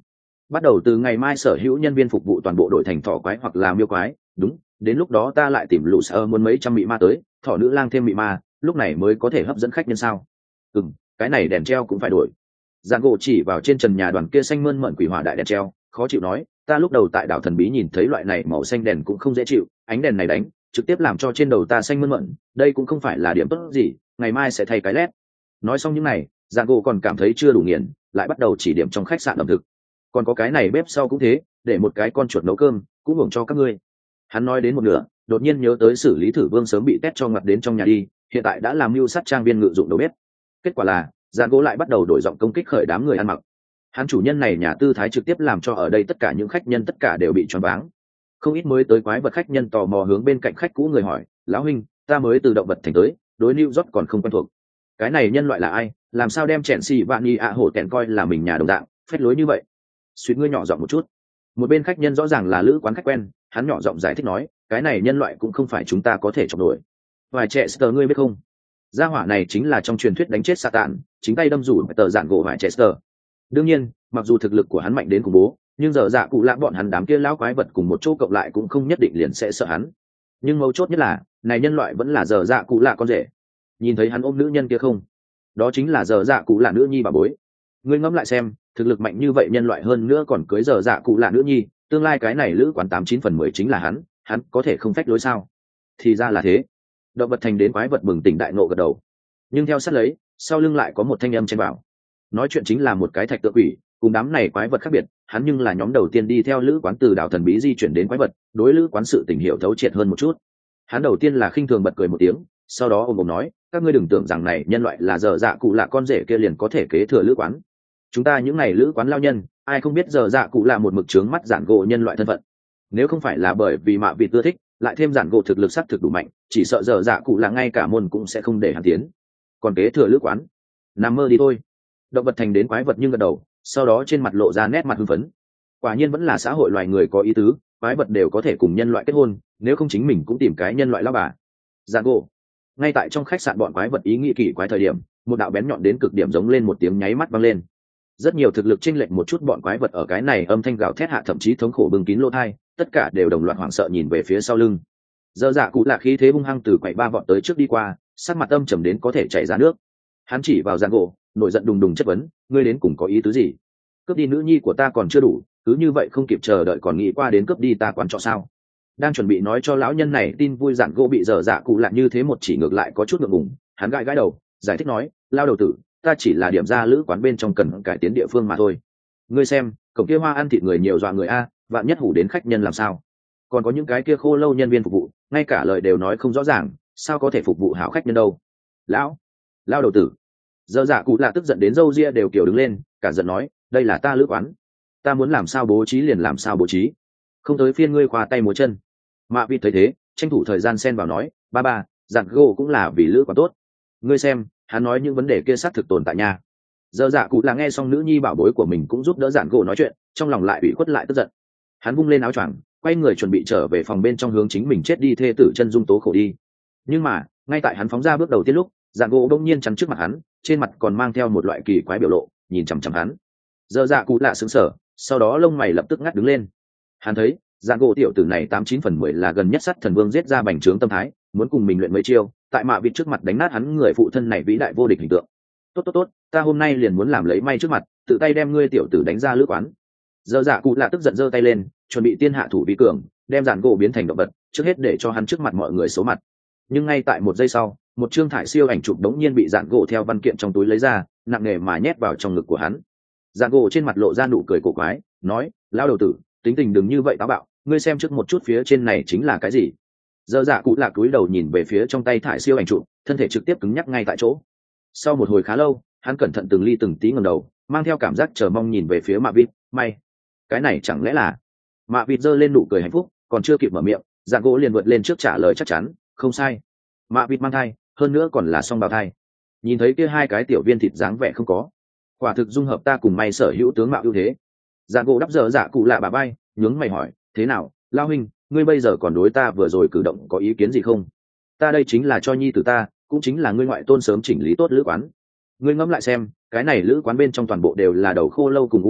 bắt đầu từ ngày mai sở hữu nhân viên phục vụ toàn bộ đổi thành thỏ quái hoặc là miêu quái. Đúng, đến lúc đó ta lại tìm lũ sở muốn mấy trăm mị ma tới, thỏ nữ lang thêm mị ma, lúc này mới có thể hấp dẫn khách nhân sao? Cái này đèn treo cũng phải đổi. Giang gỗ chỉ vào trên trần nhà đoàn kia xanh mơn mởn quỷ hỏa đại đèn treo, khó chịu nói, ta lúc đầu tại đảo thần bí nhìn thấy loại này màu xanh đèn cũng không dễ chịu, ánh đèn này đánh trực tiếp làm cho trên đầu ta xanh mơn mởn, đây cũng không phải là điểm tốt gì, ngày mai sẽ thay cái led. Nói xong những này, Giang gỗ còn cảm thấy chưa đủ nghiền, lại bắt đầu chỉ điểm trong khách sạn ẩm thực. Còn có cái này bếp sau cũng thế, để một cái con chuột nấu cơm cũng hưởng cho các ngươi. Hắn nói đến một nửa, đột nhiên nhớ tới xử lý thử vương sớm bị tét cho ngặt đến trong nhà đi, hiện tại đã làm mưu sát trang viên ngự dụng đầu bếp. Kết quả là Giang gỗ lại bắt đầu đổi giọng công kích khởi đám người ăn mặc. Hắn chủ nhân này nhà tư thái trực tiếp làm cho ở đây tất cả những khách nhân tất cả đều bị choáng váng. Không ít mới tới quái vật khách nhân tò mò hướng bên cạnh khách cũ người hỏi, lão huynh, ta mới từ động vật thành tới, đối New York còn không quen thuộc, cái này nhân loại là ai, làm sao đem chèn xì vạn y ạ hổ tẹn coi là mình nhà đồng dạng, phép lối như vậy. Suýt ngươi nhỏ giọng một chút. Một bên khách nhân rõ ràng là lữ quán khách quen, hắn nhỏ giọng giải thích nói, cái này nhân loại cũng không phải chúng ta có thể chọc nổi. Vài trẻ sờ ngươi biết không, gia hỏa này chính là trong truyền thuyết đánh chết Satan, chính tay đâm rủ tờ dạn gỗ vài trẻ sờ. Đương nhiên, mặc dù thực lực của hắn mạnh đến khủng bố, nhưng giờ dạ cụ lạ bọn hắn đám kia lão quái vật cùng một chỗ cộng lại cũng không nhất định liền sẽ sợ hắn. Nhưng mấu chốt nhất là, này nhân loại vẫn là giờ dạ cụ lạ con rể. Nhìn thấy hắn ôm nữ nhân kia không, đó chính là giờ dạ cụ lạ nữ nhi bà bối. Ngươi ngẫm lại xem, thực lực mạnh như vậy nhân loại hơn nữa còn cưới giờ dạ cụ lạ nữ nhi, tương lai cái này lữ quán 89/10 chính là hắn có thể không phách lối sao? Thì ra là thế. Động vật thành đến quái vật bừng tỉnh đại nộ gật đầu. Nhưng theo sát lấy, sau lưng lại có một thanh âm chen vào. Nói chuyện chính là một cái thạch tượng quỷ, cùng đám này quái vật khác biệt, hắn nhưng là nhóm đầu tiên đi theo lữ quán từ đảo thần bí di chuyển đến quái vật, đối lữ quán sự tình hiểu thấu triệt hơn một chút. Hắn đầu tiên là khinh thường bật cười một tiếng, sau đó ồm ồm nói, các ngươi đừng tưởng rằng này nhân loại là giờ dạ cụ lạ con rể kia liền có thể kế thừa lữ quán. Chúng ta những này lữ quán lao nhân, ai không biết giờ dạ cụ lạ một mực trướng mắt giản gỗ nhân loại thân phận. Nếu không phải là bởi vì mạ vịt ưa thích, lại thêm giản gỗ thực lực sắc thực đủ mạnh, chỉ sợ giờ dạ cụ lạ ngay cả môn cũng sẽ không để hắn tiến. Còn kế thừa lữ quán, nằm mơ đi thôi. Động vật thành đến quái vật nhưng gật đầu, sau đó trên mặt lộ ra nét mặt hưng phấn. Quả nhiên vẫn là xã hội loài người có ý tứ, quái vật đều có thể cùng nhân loại kết hôn, nếu không chính mình cũng tìm cái nhân loại lao bà. Giản gỗ. Ngay tại trong khách sạn bọn quái vật ý nghĩ kỳ quái thời điểm, một đạo bén nhọn đến cực điểm giống lên một tiếng nháy mắt vang lên. Rất nhiều thực lực chênh lệch một chút bọn quái vật ở cái này âm thanh gào thét hạ thậm chí thống khổ bưng kín lỗ tai, tất cả đều đồng loạt hoảng sợ nhìn về phía sau lưng. Giờ dạ cụ lạ khí thế hung hăng từ quầy ba vọt tới trước đi qua, sắc mặt âm trầm đến có thể chảy ra nước. Hắn chỉ vào Giản gỗ, nổi giận đùng đùng chất vấn, ngươi đến cùng có ý tứ gì? Cướp đi nữ nhi của ta còn chưa đủ, cứ như vậy không kịp chờ đợi còn nghĩ qua đến cướp đi ta quán trọ sao? Đang chuẩn bị nói cho lão nhân này tin vui, Giản gỗ bị dở dạ cụ lạ như thế một chỉ ngược lại có chút ngượng ngùng, hắn gãi gãi đầu, giải thích nói, lao đầu tử, ta chỉ là điểm ra lữ quán bên trong cần cải tiến địa phương mà thôi. Ngươi xem, cổng kia hoa ăn thịt người nhiều dọa người a, vạn nhất hủ đến khách nhân làm sao? Còn có những cái kia khô lâu nhân viên phục vụ, ngay cả lời đều nói không rõ ràng, sao có thể phục vụ hảo khách nhân đâu? Lao đầu tử. Dở dạ cụ lạ tức giận đến râu ria đều kiểu đứng lên, cả giận nói, đây là ta lữ quán, ta muốn làm sao bố trí liền làm sao bố trí, không tới phiên ngươi khoa tay múa chân. Mạ vịt thấy thế, tranh thủ thời gian xen vào nói, ba, Giản gỗ cũng là vì lữ quán tốt. Ngươi xem, hắn nói những vấn đề kia xác thực tồn tại nha. Dở dạ cụ là nghe xong nữ nhi bảo bối của mình cũng giúp đỡ Giản gỗ nói chuyện, trong lòng lại ủy khuất lại tức giận. Hắn vung lên áo choàng, quay người chuẩn bị trở về phòng bên trong hướng chính mình chết đi thê tử chân dung tố khổ đi. Nhưng mà, ngay tại hắn phóng ra bước đầu tiên lúc, Giản gỗ đông nhiên chắn trước mặt hắn, trên mặt còn mang theo một loại kỳ quái biểu lộ, nhìn chằm chằm hắn. Dở dạ cụ lạ sững sờ, sau đó lông mày lập tức ngắt đứng lên. Hắn thấy, Giản gỗ tiểu tử này 89/10 là gần nhất sắt thần vương giết ra bành trướng tâm thái, muốn cùng mình luyện mấy chiêu, tại mạ vịt trước mặt đánh nát hắn người phụ thân này vĩ đại vô địch hình tượng. Tốt, ta hôm nay liền muốn làm lấy may trước mặt, tự tay đem ngươi tiểu tử đánh ra lữ quán. Dở dạ cụ lạ tức giận giơ tay lên, chuẩn bị tiên hạ thủ vi cường, đem Giản gỗ biến thành động vật, trước hết để cho hắn trước mặt mọi người số mặt. Nhưng ngay tại một giây sau, một chương thải siêu ảnh chụp đống nhiên bị Giản gỗ theo văn kiện trong túi lấy ra, nặng nề mà nhét vào trong ngực của hắn. Giản gỗ trên mặt lộ ra nụ cười cổ quái, nói, lao đầu tử, tính tình đừng như vậy táo bạo, ngươi xem trước một chút phía trên này chính là cái gì. Dở dạ cụ lạ cúi đầu nhìn về phía trong tay thải siêu ảnh chụp, thân thể trực tiếp cứng nhắc ngay tại chỗ. Sau một hồi khá lâu, hắn cẩn thận từng ly từng tí ngẩng đầu, mang theo cảm giác chờ mong nhìn về phía mạ vịt, may, cái này chẳng lẽ là... Mạ vịt giơ lên nụ cười hạnh phúc, còn chưa kịp mở miệng, Giản gỗ liền vượt lên trước trả lời chắc chắn, không sai, mạ vịt mang thai, hơn nữa còn là song bào thai. Nhìn thấy kia hai cái tiểu viên thịt dáng vẻ không có, quả thực dung hợp ta cùng may sở hữu tướng mạo ưu thế. Giản gỗ đắp dở dạ cụ lạ bà bay, nhướng mày hỏi, thế nào, lao huynh, ngươi bây giờ còn đối ta vừa rồi cử động có ý kiến gì không? Ta đây chính là cho nhi tử ta, cũng chính là ngươi ngoại tôn sớm chỉnh lý tốt lữ quán. Ngươi ngẫm lại xem, cái này lữ quán bên trong toàn bộ đều là đầu khô lâu cùng u linh,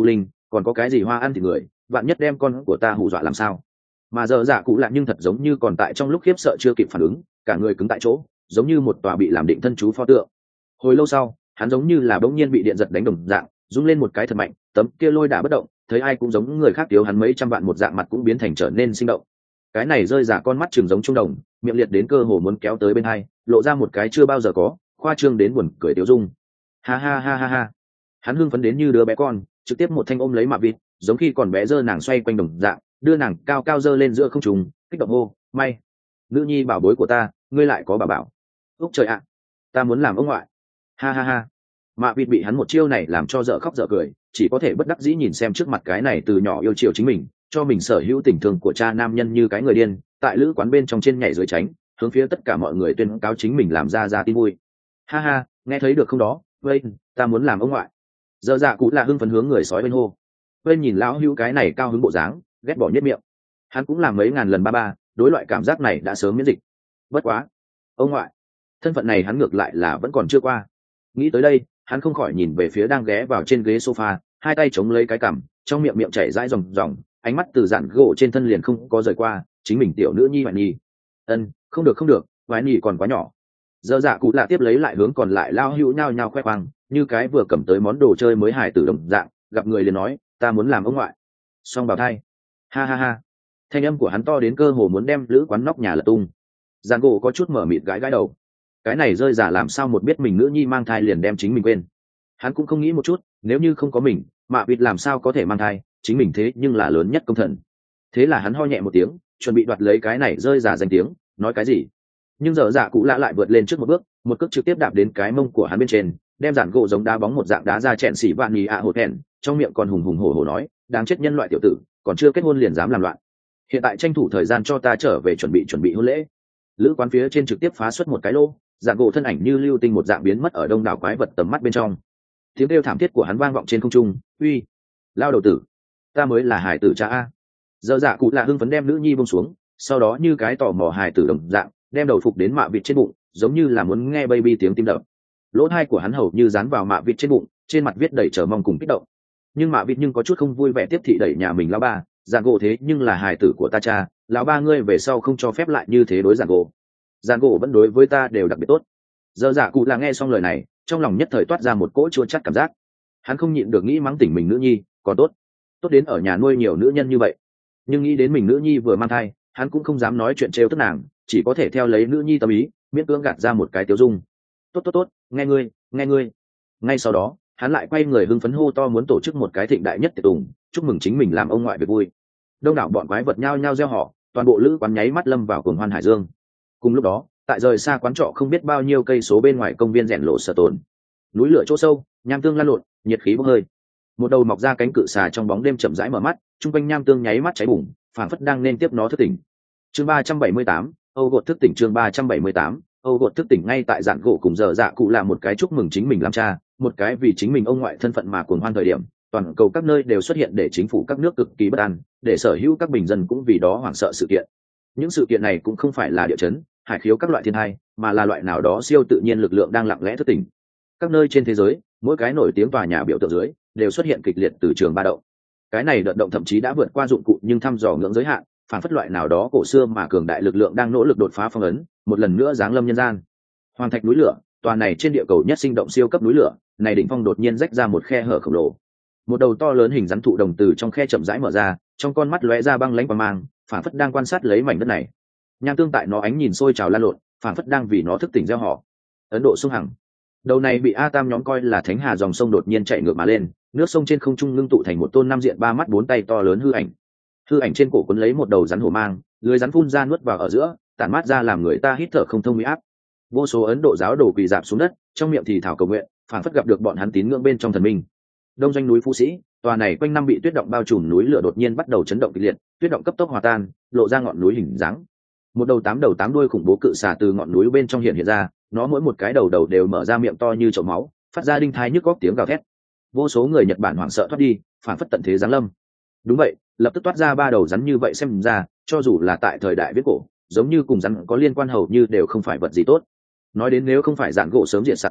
còn có cái gì hoa ăn thì người, vạn nhất đem con của ta hù dọa làm sao? Mà giờ dạ cụ lạ nhưng thật giống như còn tại trong lúc khiếp sợ chưa kịp phản ứng, cả người cứng tại chỗ, giống như một tòa bị làm định thân chú pho tượng. Hồi lâu sau, hắn giống như là bỗng nhiên bị điện giật đánh đồng dạng, rung lên một cái thật mạnh, tấm kia lôi đã bất động, thấy ai cũng giống người khác thiếu hắn mấy trăm vạn một dạng, mặt cũng biến thành trở nên sinh động. Cái này rơi giả con mắt trường giống trung đồng, miệng liệt đến cơ hồ muốn kéo tới bên hai, lộ ra một cái chưa bao giờ có, khoa trương đến buồn cười tiêu dung. Ha ha ha ha ha. Hắn hưng phấn đến như đứa bé con, trực tiếp một thanh ôm lấy Mạ Vịt, giống khi còn bé giơ nàng xoay quanh đồng dạng, đưa nàng cao cao giơ lên giữa không trung, kích động hô, may, nữ nhi bảo bối của ta, ngươi lại có bà bảo. Úc trời ạ, ta muốn làm ông ngoại. Ha ha ha. Mạ Vịt bị hắn một chiêu này làm cho dở khóc dở cười, chỉ có thể bất đắc dĩ nhìn xem trước mặt cái này từ nhỏ yêu chiều chính mình, cho mình sở hữu tình thương của cha nam nhân như cái người điên, tại lữ quán bên trong trên nhảy dưới tránh, hướng phía tất cả mọi người tuyên cáo chính mình làm ra tin vui. Ha ha, nghe thấy được không đó, vây, ta muốn làm ông ngoại. Giờ dạ cụ là hưng phấn hướng người sói bên hô. Vây nhìn lão hữu cái này cao hứng bộ dáng, ghét bỏ nhất miệng. Hắn cũng làm mấy ngàn lần ba, đối loại cảm giác này đã sớm miễn dịch. Bất quá, ông ngoại, thân phận này hắn ngược lại là vẫn còn chưa qua. Nghĩ tới đây, hắn không khỏi nhìn về phía đang ghé vào trên ghế sofa, hai tay chống lấy cái cằm, trong miệng chảy rãi ròng, ánh mắt từ dạn gỗ trên thân liền không có rời qua chính mình tiểu nữ nhi Hoài Nhi. Không được, Hoài Nhi còn quá nhỏ. Giờ dạ cụ lạ tiếp lấy lại hướng còn lại lao hữu nhao nhao khoe khoang, như cái vừa cầm tới món đồ chơi mới hài tử đồng dạng, gặp người liền nói, ta muốn làm ông ngoại. Xong bào thai. Ha ha ha. Thanh âm của hắn to đến cơ hồ muốn đem lữ quán nóc nhà lật tung. Dạn gỗ có chút mở mịt gãi đầu. Cái này rơi giả làm sao một biết mình nữ nhi mang thai liền đem chính mình quên. Hắn cũng không nghĩ một chút, nếu như không có mình, Mạ Vịt làm sao có thể mang thai, chính mình thế nhưng là lớn nhất công thần. Thế là hắn ho nhẹ một tiếng, chuẩn bị đoạt lấy cái này rơi giả danh tiếng, nói cái gì. Nhưng giờ dạ cụ lạ lại vượt lên trước một bước, một cước trực tiếp đạp đến cái mông của hắn bên trên, đem dàn gỗ giống đá bóng một dạng đá ra chèn xỉ vạn nhì ạ hột hẹn, trong miệng còn hùng hùng hổ hổ nói, đáng chết nhân loại tiểu tử, còn chưa kết hôn liền dám làm loạn. Hiện tại tranh thủ thời gian cho ta trở về chuẩn bị hôn lễ. Lữ quán phía trên trực tiếp phá xuất một cái lô, dàn gỗ thân ảnh như lưu tinh một dạng biến mất ở đông đảo quái vật tầm mắt bên trong. Tiếng kêu thảm thiết của hắn vang vọng trên không trung, uy, lao đầu tử, ta mới là hải tử cha a. Giờ dạ cụ lạ hưng phấn đem nữ nhi buông xuống, sau đó như cái tò mò hải tử đồng dạng, đem đầu phục đến Mạ Vịt trên bụng, giống như là muốn nghe baby tiếng tim đập. Lỗ tai của hắn hầu như dán vào Mạ Vịt trên bụng, trên mặt viết đầy chờ mong cùng kích động. Nhưng Mạ Vịt nhưng có chút không vui vẻ tiếp thị đẩy nhà mình lão ba, Giản gỗ thế nhưng là hài tử của ta cha, lão ba ngươi về sau không cho phép lại như thế đối Giản gỗ. Giản gỗ vẫn đối với ta đều đặc biệt tốt. Giờ dạ cụ là nghe xong lời này, trong lòng nhất thời toát ra một cỗ chua chát cảm giác. Hắn không nhịn được nghĩ mắng tỉnh mình nữ nhi, còn tốt đến ở nhà nuôi nhiều nữ nhân như vậy. Nhưng nghĩ đến mình nữ nhi vừa mang thai, hắn cũng không dám nói chuyện trêu tức nàng, chỉ có thể theo lấy nữ nhi tâm ý, miễn cưỡng gạt ra một cái tiêu dung. Tốt, nghe ngươi. Ngay sau đó, hắn lại quay người hưng phấn hô to muốn tổ chức một cái thịnh đại nhất tiệc tùng, chúc mừng chính mình làm ông ngoại về vui. Đông đảo bọn quái vật nhao nhao reo hò, toàn bộ lữ quán nháy mắt lâm vào cuồng hoan hải dương. Cùng lúc đó, tại rời xa quán trọ không biết bao nhiêu cây số bên ngoài công viên rèn lộ sở tồn, núi lửa chỗ sâu, nham tương lan lộn, nhiệt khí bốc hơi. Một đầu mọc ra cánh cự xà trong bóng đêm chậm rãi mở mắt, trung quanh nham tương nháy mắt cháy bùng, phảng phất đang nên tiếp nó thức tỉnh. Chương 378, Âu gột thức tỉnh. Chương 378, Âu gột thức tỉnh. Ngay tại Dạn gỗ cùng giờ dạ cụ là một cái chúc mừng chính mình làm cha, một cái vì chính mình ông ngoại thân phận mà cuồng hoan thời điểm, toàn cầu các nơi đều xuất hiện để chính phủ các nước cực kỳ bất an, để sở hữu các bình dân cũng vì đó hoảng sợ sự kiện. Những sự kiện này cũng không phải là địa chấn, hải khiếu các loại thiên tai, mà là loại nào đó siêu tự nhiên lực lượng đang lặng lẽ thức tỉnh. Các nơi trên thế giới, mỗi cái nổi tiếng tòa nhà biểu tượng dưới đều xuất hiện kịch liệt từ trường ba động. Cái này đợt động thậm chí đã vượt qua dụng cụ nhưng thăm dò ngưỡng giới hạn, phản phất loại nào đó cổ xưa mà cường đại lực lượng đang nỗ lực đột phá phong ấn, một lần nữa giáng lâm nhân gian. Hoàng thạch núi lửa, tòa này trên địa cầu nhất sinh động siêu cấp núi lửa, này đỉnh phong đột nhiên rách ra một khe hở khổng lồ. Một đầu to lớn hình rắn thụ đồng từ trong khe chậm rãi mở ra, trong con mắt lóe ra băng lãnh quang mang, phản phất đang quan sát lấy mảnh đất này. Nham tương tại nó ánh nhìn sôi trào lan lộn, phản phất đang vì nó thức tỉnh gieo họ. Ấn Độ sông Hằng, đầu này bị A Tam nhóm coi là thánh hà dòng sông đột nhiên chạy ngược mà lên, nước sông trên không trung ngưng tụ thành một tôn năm diện ba mắt bốn tay to lớn hư ảnh. Hư ảnh trên cổ cuốn lấy một đầu rắn hổ mang, lưới rắn phun ra nuốt vào ở giữa, tản mát ra làm người ta hít thở không thông uy áp. Vô số Ấn Độ giáo đồ quỳ rạp xuống đất, trong miệng thì thảo cầu nguyện, phản phất gặp được bọn hắn tín ngưỡng bên trong thần minh. Đông doanh núi Phú Sĩ, tòa này quanh năm bị tuyết động bao trùm núi lửa đột nhiên bắt đầu chấn động kịch liệt, tuyết động cấp tốc hòa tan, lộ ra ngọn núi hình dáng. Một đầu tám đuôi khủng bố cự xà từ ngọn núi bên trong hiện ra, nó mỗi một cái đầu đều mở ra miệng to như chậu máu, phát ra đinh thai nhức góc tiếng gào thét. Vô số người Nhật Bản hoảng sợ thoát đi, phản phất tận thế giáng lâm. Đúng vậy, lập tức toát ra ba đầu rắn như vậy xem ra, cho dù là tại thời đại viễn cổ, giống như cùng rắn có liên quan hầu như đều không phải vật gì tốt. Nói đến nếu không phải Dạn gỗ sớm diệt xạ tạn,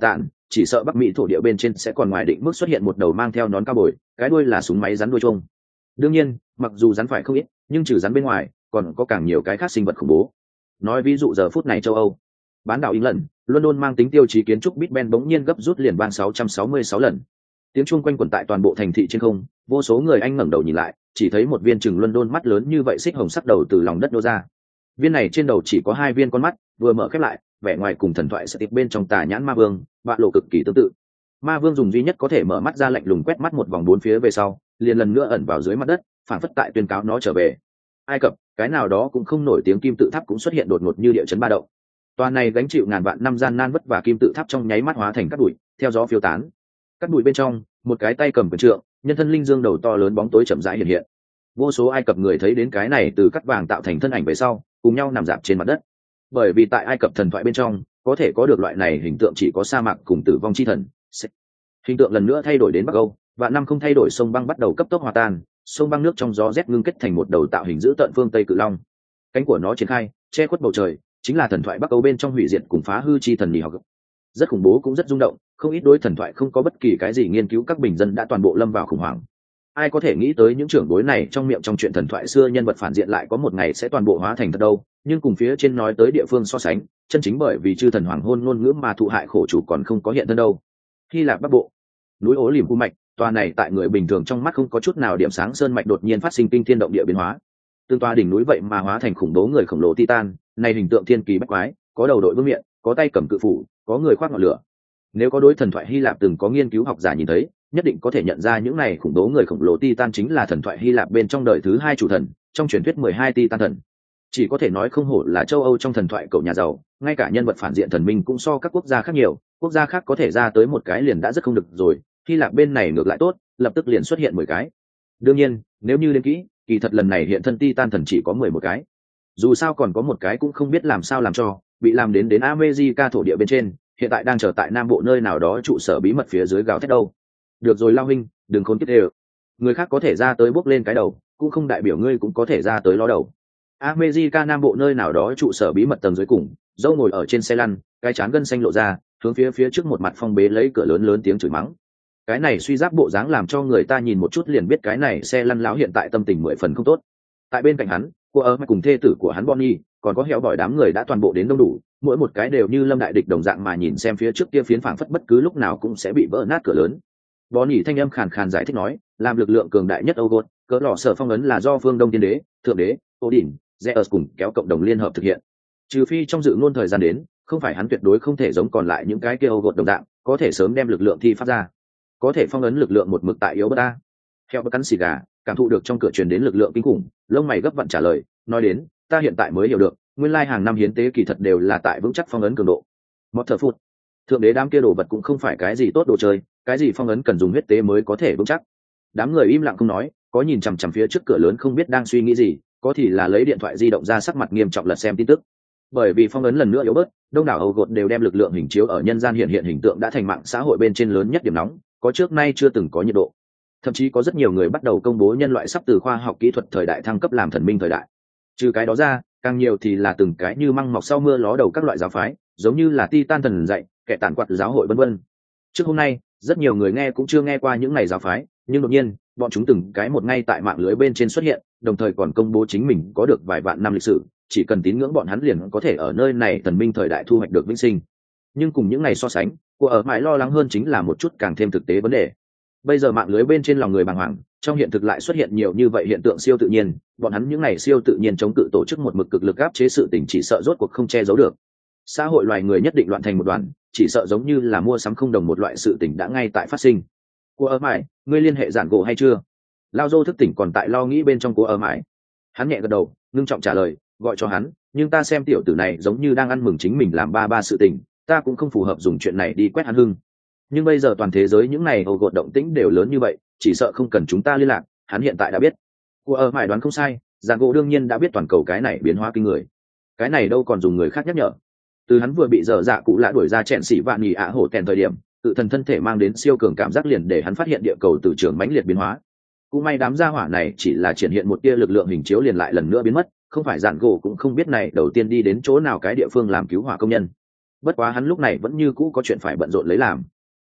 chỉ sợ Bắc Mỹ thổ địa bên trên sẽ còn ngoài định mức xuất hiện một đầu mang theo nón cao bồi, cái đuôi là súng máy rắn đuôi trông. Đương nhiên, mặc dù rắn phải không ít, nhưng trừ rắn bên ngoài, còn có càng nhiều cái khác sinh vật khủng bố. Nói ví dụ giờ phút này châu Âu, bán đảo England, London mang tính tiêu chí kiến trúc Big Ben bỗng nhiên gấp rút liền vang 666 lần. Tiếng chuông quanh quẩn tại toàn bộ thành thị trên không, vô số người Anh ngẩng đầu nhìn lại, chỉ thấy một viên chừng London mắt lớn như vậy xích hồng sắc đầu từ lòng đất nô ra. Viên này trên đầu chỉ có 2 viên con mắt, vừa mở khép lại, vẻ ngoài cùng thần thoại sẽ tiếp bên trong tà nhãn ma vương, bạ lộ cực kỳ tương tự. Ma vương dùng duy nhất có thể mở mắt ra lạnh lùng quét mắt một vòng bốn phía về sau, liền lần nữa ẩn vào dưới mặt đất, phản phất tại tuyên cáo nó trở về. Ai Cập, cái nào đó cũng không nổi tiếng kim tự tháp cũng xuất hiện đột ngột như địa chấn ba động. Toàn này gánh chịu ngàn vạn năm gian nan vất vả kim tự tháp trong nháy mắt hóa thành cát bụi, theo gió phiêu tán. Cát bụi bên trong, một cái tay cầm quyền trượng, nhân thân linh dương đầu to lớn bóng tối chậm rãi hiện hiện. Vô số Ai Cập người thấy đến cái này từ cát vàng tạo thành thân ảnh về sau, cùng nhau nằm rạp trên mặt đất. Bởi vì tại Ai Cập thần thoại bên trong, có thể có được loại này hình tượng chỉ có sa mạc cùng tử vong chi thần. Hình tượng lần nữa thay đổi đến Bắc Âu, và năm không thay đổi, sông băng bắt đầu cấp tốc hòa tan, sông băng nước trong gió rét ngưng kết thành một đầu tạo hình dữ tợn phương Tây cự long. Cánh của nó triển khai, che khuất bầu trời, chính là thần thoại Bắc Âu bên trong hủy diệt cùng phá hư chi thần nhì học. Rất khủng bố cũng rất rung động, không ít đối thần thoại không có bất kỳ cái gì nghiên cứu các bình dân đã toàn bộ lâm vào khủng hoảng. Ai có thể nghĩ tới những trưởng bối này trong miệng trong chuyện thần thoại xưa nhân vật phản diện lại có một ngày sẽ toàn bộ hóa thành thật đâu, nhưng cùng phía trên nói tới địa phương so sánh, chân chính bởi vì chư thần hoàng hôn ngôn ngữ mà thụ hại khổ chủ còn không có hiện thân đâu. Hy Lạp Bắc Bộ, núi Ố Liềm Khu Mạch, tòa này tại người bình thường trong mắt không có chút nào điểm sáng sơn mạch đột nhiên phát sinh kinh thiên động địa biến hóa. Tương toa đỉnh núi vậy mà hóa thành khủng bố người khổng lồ Titan, này hình tượng thiên kỳ bách quái, có đầu đội vương miện, có tay cầm cự phủ, có người khoác ngọn lửa. Nếu có đối thần thoại Hy Lạp từng có nghiên cứu học giả nhìn thấy, nhất định có thể nhận ra những này khủng bố người khổng lồ Titan chính là thần thoại Hy Lạp bên trong đời thứ 2 chủ thần, trong truyền thuyết 12 Titan thần. Chỉ có thể nói không hổ là châu Âu trong thần thoại cậu nhà giàu, ngay cả nhân vật phản diện thần minh cũng so các quốc gia khác nhiều, quốc gia khác có thể ra tới một cái liền đã rất không được rồi, Hy Lạp bên này ngược lại tốt, lập tức liền xuất hiện 10 cái. Đương nhiên, nếu như đến kỹ, kỳ thật lần này hiện thân Titan thần chỉ có 11 cái. Dù sao còn có một cái cũng không biết làm sao làm cho, bị làm đến America thổ địa bên trên, hiện tại đang chờ tại Nam Bộ nơi nào đó trụ sở bí mật phía dưới gào thét đâu. Được rồi Lao huynh, đừng khốn kiếp đều. Người khác có thể ra tới bốc lên cái đầu, cũng không đại biểu ngươi cũng có thể ra tới ló đầu. America Nam Bộ nơi nào đó trụ sở bí mật tầng dưới cùng, dâu ngồi ở trên xe lăn, cái trán gân xanh lộ ra, hướng phía trước một mặt phong bế lấy cửa lớn tiếng chửi mắng. Cái này suy giáp bộ dáng làm cho người ta nhìn một chút liền biết cái này xe lăn lão hiện tại tâm tình 10 phần không tốt. Tại bên cạnh hắn, cô ở cùng thê tử của hắn Bonnie, còn có hẻo bỏi đám người đã toàn bộ đến đông đủ, mỗi một cái đều như lâm đại địch đồng dạng mà nhìn xem phía trước kia phiến phảng phất bất cứ lúc nào cũng sẽ bị vỡ nát cửa lớn. Bonnie thanh âm khàn khàn giải thích nói, làm lực lượng cường đại nhất Âu Gột, cỡ lọ sở phong ấn là do phương Đông Tiên Đế, Thượng Đế, Odin, Zeus cùng kéo cộng đồng liên hợp thực hiện. Trừ phi trong dự ngôn thời gian đến, không phải hắn tuyệt đối không thể giống còn lại những cái kia Âu Gột đồng dạng, có thể sớm đem lực lượng thi phát ra. Có thể phong ấn lực lượng một mực tại yếu bất ta. Heo bất cắn xì gà, cảm thụ được trong cửa truyền đến lực lượng kinh khủng, lông mày gấp vặn trả lời, nói đến, ta hiện tại mới hiểu được, nguyên lai hàng năm hiến tế kỳ thật đều là tại vững chắc phong ấn cường độ. Một thở phút, thượng đế đám kia đồ vật cũng không phải cái gì tốt đồ chơi, cái gì phong ấn cần dùng huyết tế mới có thể vững chắc. Đám người im lặng không nói, có nhìn chằm chằm phía trước cửa lớn không biết đang suy nghĩ gì, có thì là lấy điện thoại di động ra sắc mặt nghiêm trọng lật xem tin tức. Bởi vì phong ấn lần nữa yếu bớt, đông đảo Âu Gột đều đem lực lượng hình chiếu ở nhân gian hiện hình tượng đã thành mạng xã hội bên trên lớn nhất điểm nóng, có trước nay chưa từng có nhiệt độ. Thậm chí có rất nhiều người bắt đầu công bố nhân loại sắp từ khoa học kỹ thuật thời đại thăng cấp làm thần minh thời đại. Trừ cái đó ra, càng nhiều thì là từng cái như măng mọc sau mưa ló đầu các loại giáo phái, giống như là Titan thần dạy, kẻ tản quạt giáo hội vân vân. Trước hôm nay, rất nhiều người nghe cũng chưa nghe qua những này giáo phái, nhưng đột nhiên, bọn chúng từng cái một ngay tại mạng lưới bên trên xuất hiện, đồng thời còn công bố chính mình có được vài vạn năm lịch sử, chỉ cần tín ngưỡng bọn hắn liền có thể ở nơi này thần minh thời đại thu hoạch được vĩnh sinh. Nhưng cùng những ngày so sánh, cô ở mãi lo lắng hơn chính là một chút càng thêm thực tế vấn đề. Bây giờ mạng lưới bên trên lòng người bàng hoàng, trong hiện thực lại xuất hiện nhiều như vậy hiện tượng siêu tự nhiên, bọn hắn những ngày siêu tự nhiên chống cự tổ chức một mực cực lực áp chế sự tình chỉ sợ rốt cuộc không che giấu được. Xã hội loài người nhất định loạn thành một đoàn, chỉ sợ giống như là mua sắm không đồng một loại sự tình đã ngay tại phát sinh. Cô ở mãi, ngươi liên hệ giản gỗ hay chưa? Lao Dô thức tỉnh còn tại lo nghĩ bên trong cô ở mãi. Hắn nhẹ gật đầu, ngưng trọng trả lời, gọi cho hắn, nhưng ta xem tiểu tử này giống như đang ăn mừng chính mình làm ba sự tình, ta cũng không phù hợp dùng chuyện này đi quét hắn hưng. Nhưng bây giờ toàn thế giới những này Âu Gột động tĩnh đều lớn như vậy, chỉ sợ không cần chúng ta liên lạc, hắn hiện tại đã biết. Cô ở mãi đoán không sai, giản gỗ đương nhiên đã biết toàn cầu cái này biến hóa kinh người. Cái này đâu còn dùng người khác nhắc nhở. Từ hắn vừa bị dở dạ cụ lạ đuổi ra chèn xỉ vạn nhì ạ hổ tèn thời điểm, tự thần thân thể mang đến siêu cường cảm giác liền để hắn phát hiện địa cầu từ trường mãnh liệt biến hóa. Cũng may đám gia hỏa này chỉ là triển hiện một tia lực lượng hình chiếu liền lại lần nữa biến mất, không phải giản gỗ cũng không biết này đầu tiên đi đến chỗ nào cái địa phương làm cứu hỏa công nhân. Bất quá hắn lúc này vẫn như cũ có chuyện phải bận rộn lấy làm,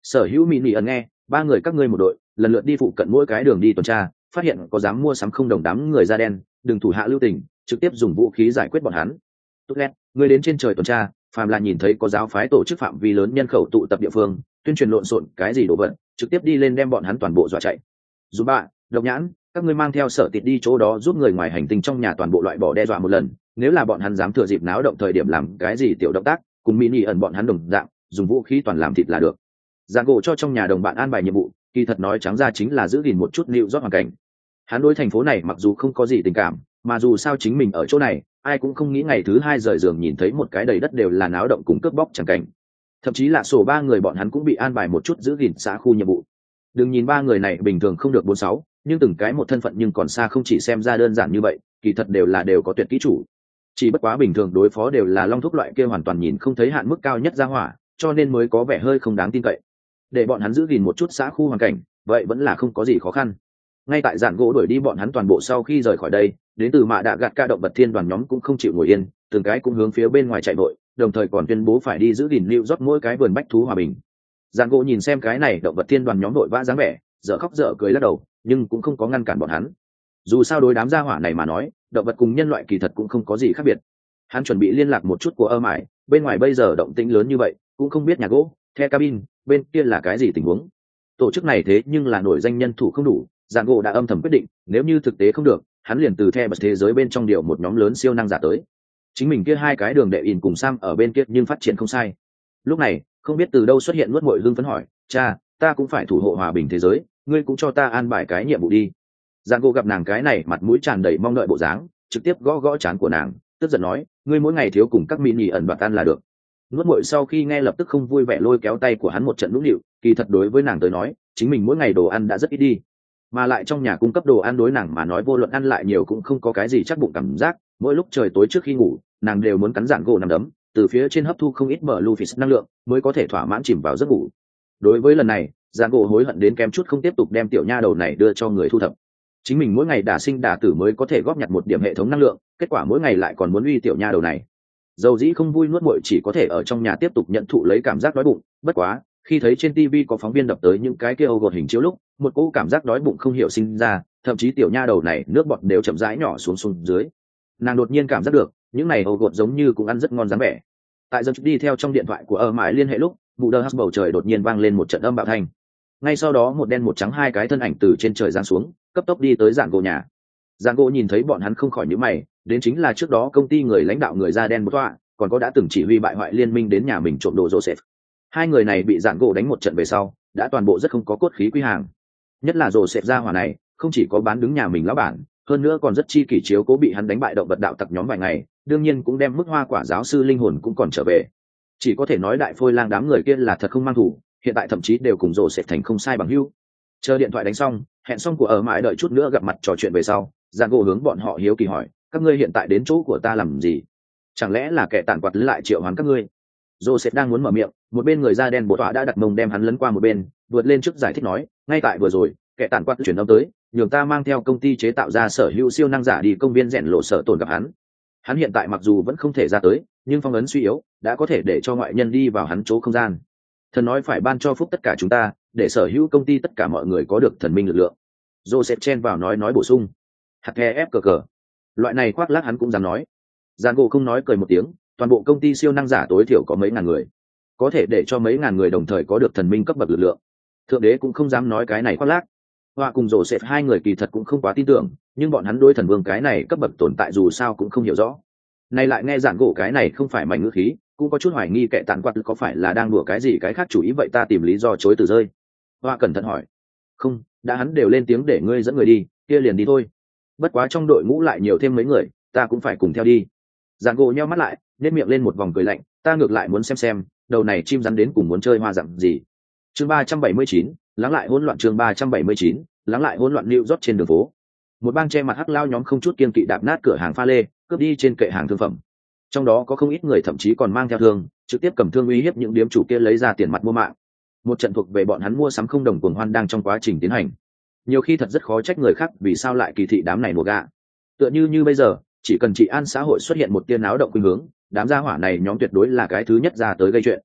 Sở hữu mini ẩn nghe, ba người các ngươi một đội, lần lượt đi phụ cận mỗi cái đường đi tuần tra, phát hiện có dám mua sắm không đồng đám người da đen, đừng thủ hạ lưu tình, trực tiếp dùng vũ khí giải quyết bọn hắn. Tốt lét, người đến trên trời tuần tra, phàm là nhìn thấy có giáo phái tổ chức phạm vi lớn nhân khẩu tụ tập địa phương, tuyên truyền lộn xộn cái gì đồ vật, trực tiếp đi lên đem bọn hắn toàn bộ dọa chạy. Dù bạ, độc nhãn, các ngươi mang theo sở tịt đi chỗ đó giúp người ngoài hành tinh trong nhà toàn bộ loại bỏ đe dọa một lần, nếu là bọn hắn dám thừa dịp náo động thời điểm làm cái gì tiểu động tác, cùng mini ẩn bọn hắn đồng dạng, dùng vũ khí toàn làm thịt là được. Giang gỗ cho trong nhà đồng bạn an bài nhiệm vụ, kỳ thật nói trắng ra chính là giữ gìn một chút lưu rót hoàn cảnh. Hắn đối thành phố này mặc dù không có gì tình cảm, mà dù sao chính mình ở chỗ này, ai cũng không nghĩ ngày thứ hai rời giường nhìn thấy một cái đầy đất đều là náo động cùng cướp bóc chẳng cảnh. Thậm chí là sổ ba người bọn hắn cũng bị an bài một chút giữ gìn xã khu nhiệm vụ. Đừng nhìn ba người này bình thường không được 46, nhưng từng cái một thân phận nhưng còn xa không chỉ xem ra đơn giản như vậy, kỳ thật đều có tuyệt kỹ chủ. Chỉ bất quá bình thường đối phó đều là long thúc loại kia hoàn toàn nhìn không thấy hạn mức cao nhất ra hỏa, cho nên mới có vẻ hơi không đáng tin cậy. Để bọn hắn giữ gìn một chút xã khu hoàn cảnh, vậy vẫn là không có gì khó khăn. Ngay tại giản gỗ đuổi đi bọn hắn toàn bộ sau khi rời khỏi đây, đến từ mạ đạ gạt ca động vật thiên đoàn nhóm cũng không chịu ngồi yên, từng cái cũng hướng phía bên ngoài chạy vội, đồng thời còn tuyên bố phải đi giữ gìn lưu rót mỗi cái vườn bách thú hòa bình. Giản gỗ nhìn xem cái này động vật thiên đoàn nhóm đội vã dáng vẻ, dở khóc dở cười lắc đầu, nhưng cũng không có ngăn cản bọn hắn. Dù sao đối đám gia hỏa này mà nói, động vật cùng nhân loại kỳ thật cũng không có gì khác biệt. Hắn chuẩn bị liên lạc một chút của ơ mải, bên ngoài bây giờ động tĩnh lớn như vậy, cũng không biết nhà gỗ, the cabin, bên kia là cái gì tình huống. Tổ chức này thế nhưng là nổi danh nhân thủ không đủ, Giản gỗ đã âm thầm quyết định, nếu như thực tế không được, hắn liền từ the bật thế giới bên trong điều một nhóm lớn siêu năng giả tới. Chính mình kia hai cái đường đệ in cùng Sam ở bên kia nhưng phát triển không sai. Lúc này, không biết từ đâu xuất hiện nuốt mội hưng phấn hỏi, cha, ta cũng phải thủ hộ hòa bình thế giới, ngươi cũng cho ta an bài cái nhiệm vụ đi. Giản gỗ gặp nàng cái này mặt mũi tràn đầy mong đợi bộ dáng, trực tiếp gõ gõ trán của nàng, tức giận nói, ngươi mỗi ngày thiếu cùng các mini ẩn đoạt ăn là được. Nuốt mội sau khi nghe lập tức không vui vẻ lôi kéo tay của hắn một trận nũng nịu, kỳ thật đối với nàng tới nói, chính mình mỗi ngày đồ ăn đã rất ít đi, mà lại trong nhà cung cấp đồ ăn đối nàng mà nói vô luận ăn lại nhiều cũng không có cái gì chắc bụng cảm giác. Mỗi lúc trời tối trước khi ngủ, nàng đều muốn cắn Giản gỗ nằm đấm, từ phía trên hấp thu không ít bờ Luffy năng lượng, mới có thể thỏa mãn chìm vào giấc ngủ. Đối với lần này, Giản gỗ hối hận đến kém chút không tiếp tục đem tiểu nha đầu này đưa cho người thu thập. Chính mình mỗi ngày đả sinh đả tử mới có thể góp nhặt một điểm hệ thống năng lượng, kết quả mỗi ngày lại còn muốn uy tiểu nha đầu này. Dầu dĩ không vui nuốt muội chỉ có thể ở trong nhà tiếp tục nhận thụ lấy cảm giác đói bụng. Bất quá, khi thấy trên TV có phóng viên đập tới những cái kia gột hình chiếu lúc, một cỗ cảm giác đói bụng không hiểu sinh ra, thậm chí tiểu nha đầu này nước bọt đều chậm rãi nhỏ xuống dưới. Nàng đột nhiên cảm giác được, những này gột giống như cũng ăn rất ngon dáng vẻ. Tại dân đi theo trong điện thoại của ở mãi liên hệ lúc, vụ đờ hắt bầu trời đột nhiên vang lên một trận âm bạo thanh. Ngay sau đó một đen một trắng hai cái thân ảnh từ trên trời giáng xuống, cấp tốc đi tới Giản gỗ nhà. Giản gỗ nhìn thấy bọn hắn không khỏi nhíu mày, đến chính là trước đó công ty người lãnh đạo người da đen một tọa, còn có đã từng chỉ huy bại hoại liên minh đến nhà mình trộm đồ Joseph. Hai người này bị Giản gỗ đánh một trận về sau, đã toàn bộ rất không có cốt khí quy hàng. Nhất là Joseph gia hỏa này, không chỉ có bán đứng nhà mình lão bản, hơn nữa còn rất chi kỷ chiếu cố bị hắn đánh bại động vật đạo tặc nhóm vài ngày, đương nhiên cũng đem mức hoa quả giáo sư linh hồn cũng còn trở về. Chỉ có thể nói đại phôi lang đám người kia là thật không mang thủ, hiện tại thậm chí đều cùng Joseph thành không sai bằng hữu. Chờ điện thoại đánh xong, hẹn xong của ở mãi đợi chút nữa gặp mặt trò chuyện về sau, Giản gỗ hướng bọn họ hiếu kỳ hỏi, các ngươi hiện tại đến chỗ của ta làm gì? Chẳng lẽ là kẻ tàn quạt lại triệu hoán các ngươi? Joseph đang muốn mở miệng, một bên người da đen bộ tọa đã đặt mông đem hắn lấn qua một bên, vượt lên trước giải thích nói, ngay tại vừa rồi, kẻ tàn quạt chuyển âm tới, nhường ta mang theo công ty chế tạo ra sở hữu siêu năng giả đi công viên rèn lộ sở tổn gặp hắn. Hắn hiện tại mặc dù vẫn không thể ra tới, nhưng phong ấn suy yếu, đã có thể để cho ngoại nhân đi vào hắn chỗ không gian. Thần nói phải ban cho phúc tất cả chúng ta, để sở hữu công ty tất cả mọi người có được thần minh lực lượng. Joseph chen vào nói bổ sung, hạt the ép cờ. Loại này khoác lác hắn cũng dám nói. Giản gỗ không nói cười một tiếng, toàn bộ công ty siêu năng giả tối thiểu có mấy ngàn người, có thể để cho mấy ngàn người đồng thời có được thần minh cấp bậc lực lượng. Thượng đế cũng không dám nói cái này khoác lác. Hoa cùng Joseph hai người kỳ thật cũng không quá tin tưởng, nhưng bọn hắn đối thần vương cái này cấp bậc tồn tại dù sao cũng không hiểu rõ. Nay lại nghe Giản gỗ cái này không phải mảnh ngữ khí, cũng có chút hoài nghi kẻ tàn quạt có phải là đang đùa cái gì cái khác chủ ý vậy ta tìm lý do chối từ rơi. Hoa cẩn thận hỏi, không, đã hắn đều lên tiếng để ngươi dẫn người đi, kia liền đi thôi. Bất quá trong đội ngũ lại nhiều thêm mấy người, ta cũng phải cùng theo đi. Giản gỗ nheo mắt lại, nét miệng lên một vòng cười lạnh, ta ngược lại muốn xem đầu này chim rắn đến cùng muốn chơi hoa dặm gì. Chương 379, lắng lại hỗn loạn. Chương 379, lắng lại hỗn loạn New York trên đường phố. Một bang che mặt hắc lao nhóm không chút kiêng kỵ đạp nát cửa hàng pha lê, cướp đi trên kệ hàng thương phẩm. Trong đó có không ít người thậm chí còn mang theo thương, trực tiếp cầm thương uy hiếp những điếm chủ kia lấy ra tiền mặt mua mạng. Một trận thuộc về bọn hắn mua sắm không đồng cuồng hoan đang trong quá trình tiến hành. Nhiều khi thật rất khó trách người khác vì sao lại kỳ thị đám này nổ gạ. Tựa như bây giờ, chỉ cần trị an xã hội xuất hiện một tia náo động khuynh hướng, đám gia hỏa này nhóm tuyệt đối là cái thứ nhất ra tới gây chuyện.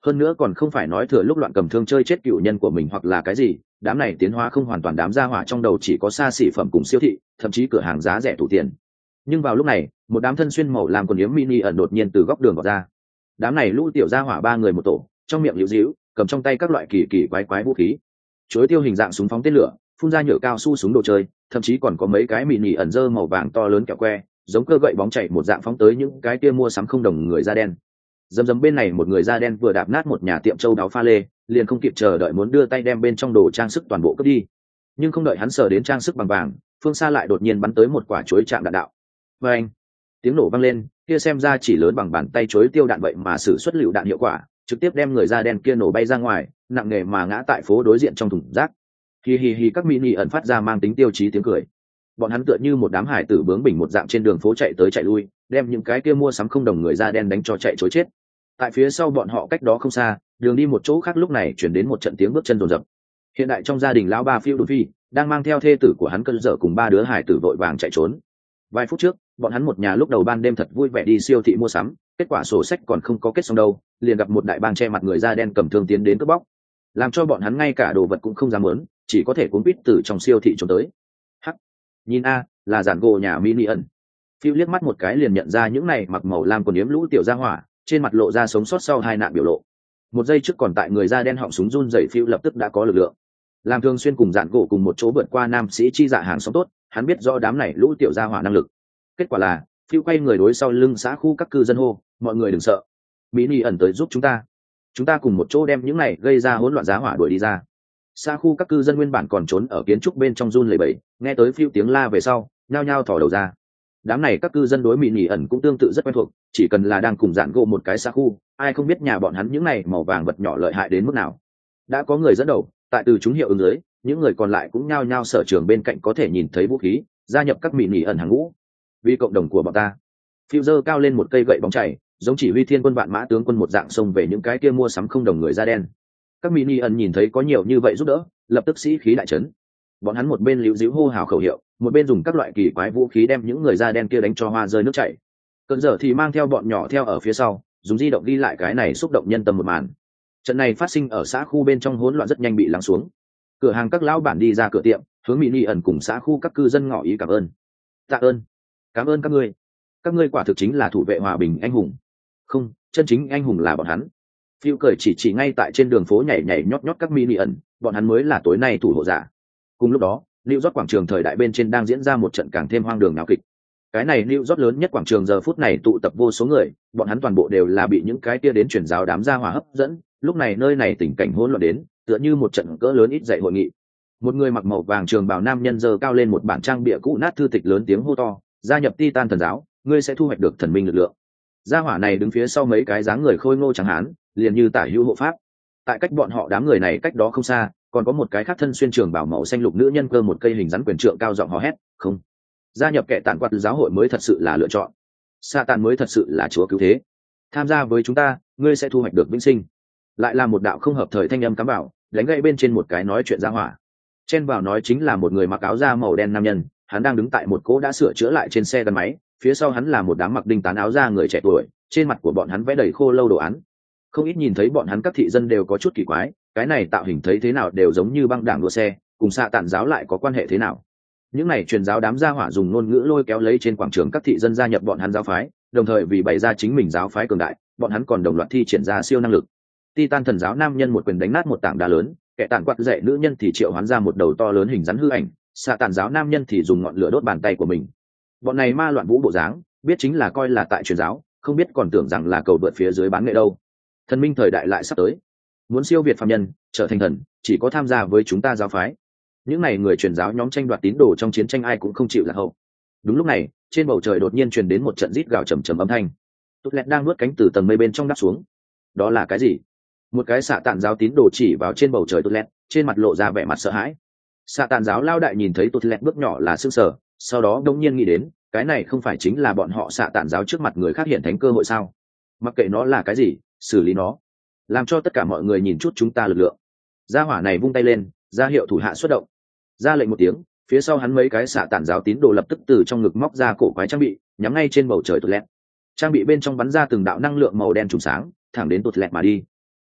hơn nữa còn không phải nói thừa lúc loạn cầm thương chơi chết cựu nhân của mình hoặc là cái gì. Đám này tiến hóa không hoàn toàn, đám gia hỏa trong đầu chỉ có xa xỉ phẩm cùng siêu thị, thậm chí cửa hàng giá rẻ thủ tiền. Nhưng vào lúc này, một đám thân xuyên màu làm quần yếm mini ẩn đột nhiên từ góc đường vào ra. Đám này lũ tiểu gia hỏa 3 người một tổ, trong miệng liễu díu, cầm trong tay các loại kỳ kỳ quái quái vũ khí, chuối tiêu hình dạng súng phóng tên lửa, phun ra nhựa cao su súng đồ chơi, thậm chí còn có mấy cái mini ẩn dơ màu vàng to lớn kẹo que, giống cơ gậy bóng chạy một dạng phóng tới những cái kia mua sắm không đồng người da đen. Dầm bên này một người da đen vừa đạp nát một nhà tiệm châu đáo pha lê, liền không kịp chờ đợi muốn đưa tay đem bên trong đồ trang sức toàn bộ cướp đi. Nhưng không đợi hắn sờ đến trang sức bằng vàng, phương xa lại đột nhiên bắn tới một quả chuối chạm đạn đạo. Và anh, tiếng nổ vang lên, kia xem ra chỉ lớn bằng bàn tay chuối tiêu đạn vậy mà sử xuất lựu đạn hiệu quả, trực tiếp đem người da đen kia nổ bay ra ngoài, nặng nề mà ngã tại phố đối diện trong thùng rác. Hi hi hi, các mini ẩn phát ra mang tính tiêu chí tiếng cười. Bọn hắn tựa như một đám hải tử bướng bỉnh một dạng trên đường phố chạy tới chạy lui, đem những cái kia mua sắm không đồng người da đen đánh cho chạy trối chết. Tại phía sau bọn họ cách đó không xa, đường đi một chỗ khác lúc này chuyển đến một trận tiếng bước chân rồn rập. Hiện tại trong gia đình lão ba Phiêu Đột Phi đang mang theo thê tử của hắn cơn dở cùng 3 đứa hải tử vội vàng chạy trốn. Vài phút trước, bọn hắn một nhà lúc đầu ban đêm thật vui vẻ đi siêu thị mua sắm, kết quả sổ sách còn không có kết xong đâu, liền gặp một đại bang che mặt người da đen cầm thương tiến đến cướp bóc, làm cho bọn hắn ngay cả đồ vật cũng không dám muốn, chỉ có thể cuốn quýt từ trong siêu thị trốn tới. Hắc, nhìn a, là giản gỗ nhà mini ẩn. Phiêu liếc mắt một cái liền nhận ra những này mặc màu lam quần yếm lũ tiểu gia hỏa, trên mặt lộ ra sống sót sau hai nạn biểu lộ. Một giây trước còn tại người da đen họng súng run rẩy, Phiêu lập tức đã có lực lượng. Làm thường xuyên cùng dạn gỗ cùng một chỗ vượt qua nam sĩ chi dạ hàng sống tốt, hắn biết rõ đám này lũ tiểu gia hỏa năng lực. Kết quả là Phiêu quay người đối sau lưng xã khu các cư dân hô, mọi người đừng sợ, mini ẩn tới giúp chúng ta cùng một chỗ đem những này gây ra hỗn loạn giá hỏa đuổi đi ra. Xã khu các cư dân nguyên bản còn trốn ở kiến trúc bên trong run lẩy bẩy, nghe tới Phiêu tiếng la về sau nhao nhao thò đầu ra. Đám này các cư dân đối mini ẩn cũng tương tự rất quen thuộc, chỉ cần là đang cùng dạn gỗ một cái xã khu, ai không biết nhà bọn hắn những này màu vàng vật nhỏ lợi hại đến mức nào. Đã có người dẫn đầu, tại từ chúng hiệu ứng dưới, những người còn lại cũng nhao nhao sở trường bên cạnh có thể nhìn thấy vũ khí, gia nhập các mini ẩn hàng ngũ. Vì cộng đồng của bọn ta, Phiêu giơ cao lên một cây gậy bóng chảy, giống chỉ huy thiên quân vạn mã tướng quân một dạng xông về những cái kia mua sắm không đồng người da đen. Các mini ẩn nhìn thấy có nhiều như vậy giúp đỡ, lập tức sĩ khí đại chấn. Bọn hắn một bên líu díu hô hào khẩu hiệu, một bên dùng các loại kỳ quái vũ khí đem những người da đen kia đánh cho hoa rơi nước chảy. Cơn dở thì mang theo bọn nhỏ theo ở phía sau, dùng di động ghi lại cái này xúc động nhân tâm một màn. Trận này phát sinh ở xã khu bên trong hỗn loạn rất nhanh bị lắng xuống. Cửa hàng các lão bản đi ra cửa tiệm, hướng mini ẩn cùng xã khu các cư dân ngỏ ý cảm ơn. Tạ ơn, cảm ơn các ngươi quả thực chính là thủ vệ hòa bình anh hùng. Không, chân chính anh hùng là bọn hắn. Phiêu cười chỉ ngay tại trên đường phố nhảy nhảy nhót nhót các mini ẩn, bọn hắn mới là tối nay thủ hộ giả. Cùng lúc đó, New York quảng trường thời đại bên trên đang diễn ra một trận càng thêm hoang đường náo kịch. Cái này New York lớn nhất quảng trường giờ phút này tụ tập vô số người, bọn hắn toàn bộ đều là bị những cái kia đến truyền giáo đám gia hỏa hấp dẫn. Lúc này nơi này tình cảnh hỗn loạn đến, tựa như một trận cỡ lớn ít dạy hội nghị. Một người mặc màu vàng trường bào nam nhân giơ cao lên một bản trang bìa cũ nát thư tịch, lớn tiếng hô to, gia nhập Titan thần giáo, ngươi sẽ thu hoạch được thần minh lực lượng. Gia hỏa này đứng phía sau mấy cái dáng người khôi ngô trắng hán, liền như tả hữu hộ pháp. Tại cách bọn họ đám người này cách đó không xa, còn có một cái khác thân xuyên trường bảo màu xanh lục nữ nhân cơ một cây hình rắn quyền trượng cao giọng hò hét, không, gia nhập kẻ tàn quạt giáo hội mới thật sự là lựa chọn, Satan mới thật sự là chúa cứu thế, tham gia với chúng ta ngươi sẽ thu hoạch được vĩnh sinh. Lại là một đạo không hợp thời thanh âm cắm vào, đánh gậy bên trên một cái nói chuyện gia hỏa. Chen vào nói chính là một người mặc áo da màu đen nam nhân, hắn đang đứng tại một cỗ đã sửa chữa lại trên xe gắn máy, phía sau hắn là một đám mặc đinh tán áo da người trẻ tuổi, trên mặt của bọn hắn vẽ đầy khô lâu đồ án. Không ít nhìn thấy bọn hắn các thị dân đều có chút kỳ quái, cái này tạo hình thấy thế nào đều giống như băng đảng đua xe, cùng xạ tản giáo lại có quan hệ thế nào? Những này truyền giáo đám gia hỏa dùng ngôn ngữ lôi kéo lấy trên quảng trường các thị dân gia nhập bọn hắn giáo phái, đồng thời vì bày ra chính mình giáo phái cường đại, bọn hắn còn đồng loạt thi triển ra siêu năng lực. Titan thần giáo nam nhân một quyền đánh nát một tảng đá lớn, kẻ tàn quạt dạy nữ nhân thì triệu hoán ra một đầu to lớn hình rắn hư ảnh, xạ tản giáo nam nhân thì dùng ngọn lửa đốt bàn tay của mình. Bọn này ma loạn vũ bộ dáng, biết chính là coi là tại truyền giáo, không biết còn tưởng rằng là cầu vượt phía dưới bán nghệ đâu. Thần minh thời đại lại sắp tới, muốn siêu việt phàm nhân trở thành thần, chỉ có tham gia với chúng ta giáo phái. Những này người truyền giáo nhóm tranh đoạt tín đồ trong chiến tranh ai cũng không chịu lạc hậu. Đúng lúc này, trên bầu trời đột nhiên truyền đến một trận rít gào trầm trầm âm thanh. Tốt lẹt đang nuốt cánh từ tầng mây bên trong đáp xuống. Đó là cái gì? Một cái xạ tản giáo tín đồ chỉ vào trên bầu trời Tốt lẹt, trên mặt lộ ra vẻ mặt sợ hãi. Xạ tản giáo lao đại nhìn thấy Tốt lẹt bước nhỏ là sững sờ, sau đó đống nhiên nghĩ đến, cái này không phải chính là bọn họ xạ tản giáo trước mặt người khác hiện thánh cơ hội sao? Mặc kệ nó là cái gì, xử lý nó, làm cho tất cả mọi người nhìn chút chúng ta lực lượng. Gia hỏa này vung tay lên, ra hiệu thủ hạ xuất động. Ra lệnh một tiếng, phía sau hắn mấy cái xạ tản giáo tín đồ lập tức từ trong ngực móc ra cổ quái trang bị, nhắm ngay trên bầu trời Tốt lẹt. Trang bị bên trong bắn ra từng đạo năng lượng màu đen trùng sáng, thẳng đến Tốt lẹt mà đi.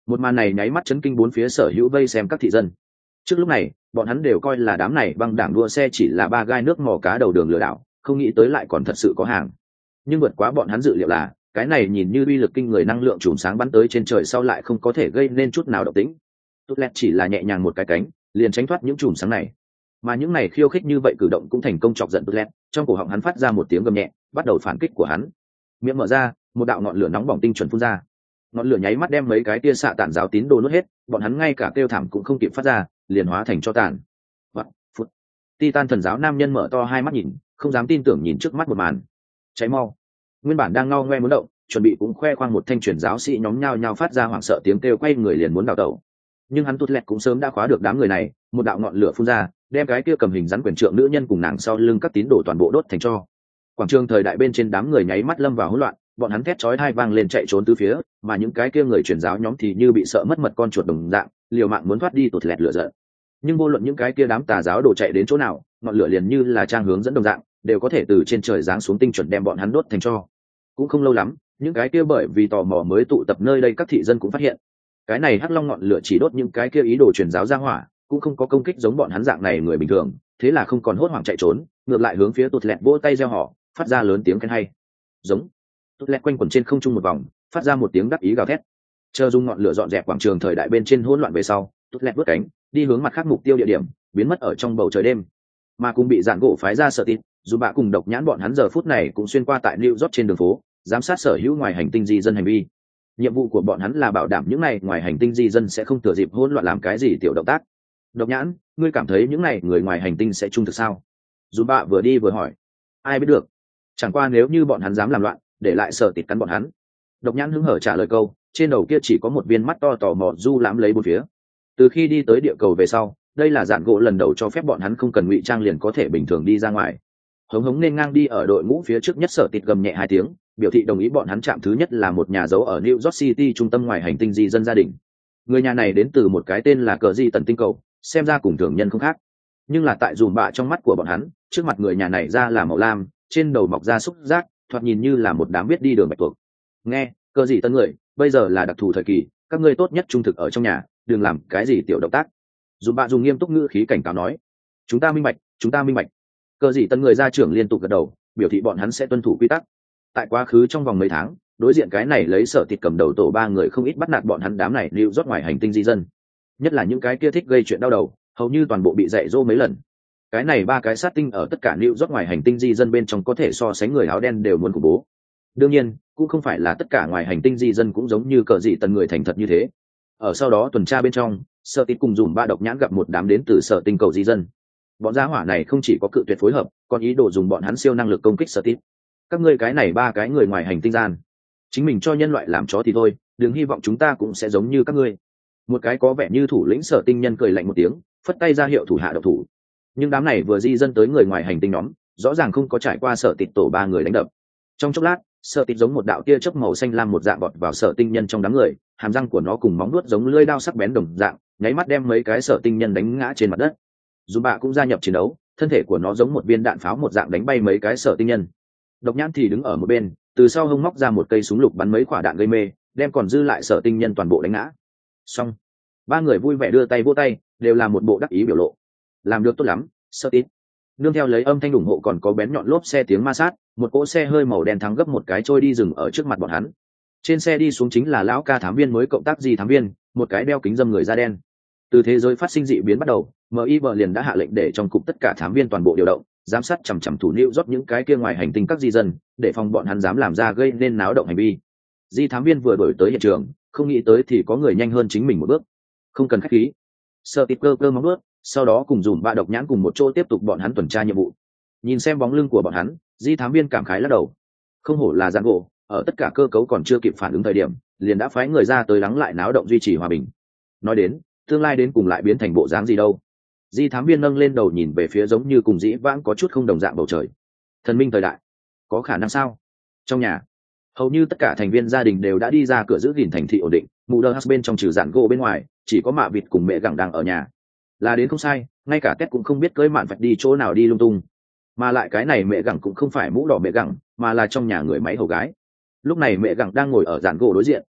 Một màn này nháy mắt chấn kinh bốn phía sở hữu vây xem các thị dân. Trước lúc này bọn hắn đều coi là đám này băng đảng đua xe chỉ là ba gai nước mò cá đầu đường lừa đảo, không nghĩ tới lại còn thật sự có hàng. Nhưng vượt quá bọn hắn dự liệu là cái này nhìn như uy lực kinh người năng lượng chùm sáng bắn tới trên trời sau lại không có thể gây nên chút nào động tĩnh. Tốt lẹt chỉ là nhẹ nhàng một cái cánh liền tránh thoát những chùm sáng này, mà những này khiêu khích như vậy cử động cũng thành công chọc giận Tốt lẹt. Trong cổ họng hắn phát ra một tiếng gầm nhẹ, bắt đầu phản kích của hắn. Miệng mở ra, một đạo ngọn lửa nóng bỏng tinh chuẩn phun ra. Ngọn lửa nháy mắt đem mấy cái tia xạ tản giáo tín đồ nuốt hết, bọn hắn ngay cả kêu thảm cũng không kịp phát ra, liền hóa thành cho tàn. Phút. Titan thần giáo nam nhân mở to hai mắt nhìn, không dám tin tưởng nhìn trước mắt một màn. Cháy mau! Nguyên bản đang ngao ngoe muốn động, chuẩn bị cũng khoe khoang một thanh truyền giáo sĩ nhóm nhao nhao phát ra hoảng sợ tiếng kêu, quay người liền muốn đào tẩu. Nhưng hắn Tốt lẹt cũng sớm đã khóa được đám người này, một đạo ngọn lửa phun ra, đem cái kia cầm hình rắn quyền trượng nữ nhân cùng nàng sau lưng các tín đồ toàn bộ đốt thành tro. Quảng trường thời đại bên trên đám người nháy mắt lâm vào hỗn loạn, bọn hắn thét chói tai vang lên chạy trốn tứ phía, mà những cái kia người truyền giáo nhóm thì như bị sợ mất mật con chuột đồng dạng, liều mạng muốn thoát đi Tốt lẹt lửa giận. Nhưng vô luận những cái kia đám tà giáo đổ chạy đến chỗ nào, ngọn lửa liền như là trang hướng dẫn đồng dạng, đều có thể từ trên trời giáng xuống tinh chuẩn đem bọn hắn đốt thành tro. Cũng không lâu lắm, những cái kia bởi vì tò mò mới tụ tập nơi đây các thị dân cũng phát hiện, cái này hắc long ngọn lửa chỉ đốt những cái kia ý đồ truyền giáo ra hỏa, cũng không có công kích giống bọn hắn dạng này người bình thường, thế là không còn hốt hoảng chạy trốn, ngược lại hướng phía Tốt lẹt vỗ tay reo hò, phát ra lớn tiếng khen hay. Giống. Tốt lẹt quanh quẩn trên không trung một vòng, phát ra một tiếng đắc ý gào thét. Chờ dùng ngọn lửa dọn dẹp quảng trường thời đại bên trên hỗn loạn về sau, Tốt lẹt vớt cánh, đi hướng mặt khác mục tiêu địa điểm, biến mất ở trong bầu trời đêm. Mà cùng bị dạn gỗ phái ra sợ tít, dù bạ cùng độc nhãn bọn hắn giờ phút này cũng xuyên qua tại New York trên đường phố, giám sát sở hữu ngoài hành tinh di dân hành vi. Nhiệm vụ của bọn hắn là bảo đảm những này ngoài hành tinh di dân sẽ không thừa dịp hỗn loạn làm cái gì tiểu động tác. Độc nhãn, ngươi cảm thấy những này người ngoài hành tinh sẽ trung thực sao? Dù bạ vừa đi vừa hỏi. Ai biết được? Chẳng qua nếu như bọn hắn dám làm loạn, để lại sở tịt cắn bọn hắn. Độc nhãn hứng hở trả lời câu, trên đầu kia chỉ có một viên mắt to tò mò du lãm lấy bốn phía. Từ khi đi tới địa cầu về sau, đây là dạn gỗ lần đầu cho phép bọn hắn không cần ngụy trang liền có thể bình thường đi ra ngoài. Hống hống nên ngang đi ở đội ngũ phía trước nhất, sở tịt gầm nhẹ hai tiếng, biểu thị đồng ý bọn hắn chạm thứ nhất là một nhà giấu ở New York City trung tâm ngoài hành tinh di dân gia đình. Người nhà này đến từ một cái tên là cờ di tần tinh cầu, xem ra cùng thường nhân không khác. Nhưng là tại dùm bạ trong mắt của bọn hắn, trước mặt người nhà này ra là màu lam, trên đầu mọc ra xúc giác, thoạt nhìn như là một đám biết đi đường bạch tuộc. Nghe, cờ gì tân người, bây giờ là đặc thù thời kỳ, các ngươi tốt nhất trung thực ở trong nhà, đừng làm cái gì tiểu động tác. Dùm bạ dùng nghiêm túc ngữ khí cảnh cáo nói. Chúng ta minh bạch, chúng ta minh bạch. Cờ gì tân người gia trưởng liên tục gật đầu, biểu thị bọn hắn sẽ tuân thủ quy tắc. Tại quá khứ trong vòng mấy tháng, đối diện cái này lấy sở thịt cầm đầu tổ ba người không ít bắt nạt bọn hắn đám này lưu rót ngoài hành tinh di dân, nhất là những cái kia thích gây chuyện đau đầu, hầu như toàn bộ bị dạy dỗ mấy lần. Cái này ba cái sát tinh ở tất cả lưu rót ngoài hành tinh di dân bên trong có thể so sánh người áo đen đều muốn khủng bố. Đương nhiên cũng không phải là tất cả ngoài hành tinh di dân cũng giống như cờ dị tần người thành thật như thế. Ở sau đó tuần tra bên trong, sở thịt cùng dùm ba độc nhãn gặp một đám đến từ sở tinh cầu di dân. Bọn gia hỏa này không chỉ có cự tuyệt phối hợp, còn ý đồ dùng bọn hắn siêu năng lực công kích sở thịt. Các ngươi cái này ba cái người ngoài hành tinh gian, chính mình cho nhân loại làm chó thì thôi, đừng hy vọng chúng ta cũng sẽ giống như các ngươi. Một cái có vẻ như thủ lĩnh sở tinh nhân cười lạnh một tiếng, phất tay ra hiệu thủ hạ độc thủ. Nhưng đám này vừa di dân tới người ngoài hành tinh nhóm, rõ ràng không có trải qua sở tịt tổ ba người đánh đập. Trong chốc lát, sở tịt giống một đạo tia chớp màu xanh lam một dạng bọt vào sở tinh nhân trong đám người, hàm răng của nó cùng móng vuốt giống lưỡi dao sắc bén đồng dạng, nháy mắt đem mấy cái sở tinh nhân đánh ngã trên mặt đất. Dù bạ cũng gia nhập chiến đấu, thân thể của nó giống một viên đạn pháo một dạng đánh bay mấy cái sở tinh nhân. Độc nhãn thì đứng ở một bên, từ sau hông móc ra một cây súng lục bắn mấy quả đạn gây mê, đem còn dư lại sở tinh nhân toàn bộ đánh ngã. Xong, ba người vui vẻ đưa tay vỗ tay, đều là một bộ đắc ý biểu lộ. Làm được tốt lắm, Sở Tít. Nương theo lấy âm thanh ủng hộ còn có bén nhọn lốp xe tiếng ma sát, một cỗ xe hơi màu đen thắng gấp một cái trôi đi dừng ở trước mặt bọn hắn. Trên xe đi xuống chính là lão ca thám viên mới cộng tác di thám viên, một cái đeo kính dâm người da đen. Từ thế giới phát sinh dị biến bắt đầu, MIB liền đã hạ lệnh để trong cục tất cả thám viên toàn bộ điều động, giám sát chằm chằm thủ New York những cái kia ngoài hành tinh các di dân, để phòng bọn hắn dám làm ra gây nên náo động hành vi. Di thám viên vừa đổi tới hiện trường, không nghĩ tới thì có người nhanh hơn chính mình một bước. Không cần khách khí. Sở Tít cơ móng bước, sau đó cùng dùm ba độc nhãn cùng một chỗ tiếp tục bọn hắn tuần tra nhiệm vụ. Nhìn xem bóng lưng của bọn hắn, di thám viên cảm khái lắc đầu. Không hổ là giang gỗ, ở tất cả cơ cấu còn chưa kịp phản ứng thời điểm, liền đã phái người ra tới lắng lại náo động duy trì hòa bình. Nói đến, tương lai đến cùng lại biến thành bộ dáng gì đâu? Di thám viên nâng lên đầu nhìn về phía giống như cùng dĩ vãng có chút không đồng dạng bầu trời. Thần minh thời đại, có khả năng sao? Trong nhà, hầu như tất cả thành viên gia đình đều đã đi ra cửa giữ gìn thành thị ổn định, mụ đơ bên trong trừ dạn gỗ bên ngoài, chỉ có mạ vịt cùng mẹ gẳng đang ở nhà. Là đến không sai, ngay cả Tết cũng không biết cưới mạn vạch đi chỗ nào đi lung tung. Mà lại cái này mẹ gẳng cũng không phải mũ đỏ mẹ gẳng, mà là trong nhà người máy hầu gái. Lúc này mẹ gẳng đang ngồi ở dạn gỗ đối diện,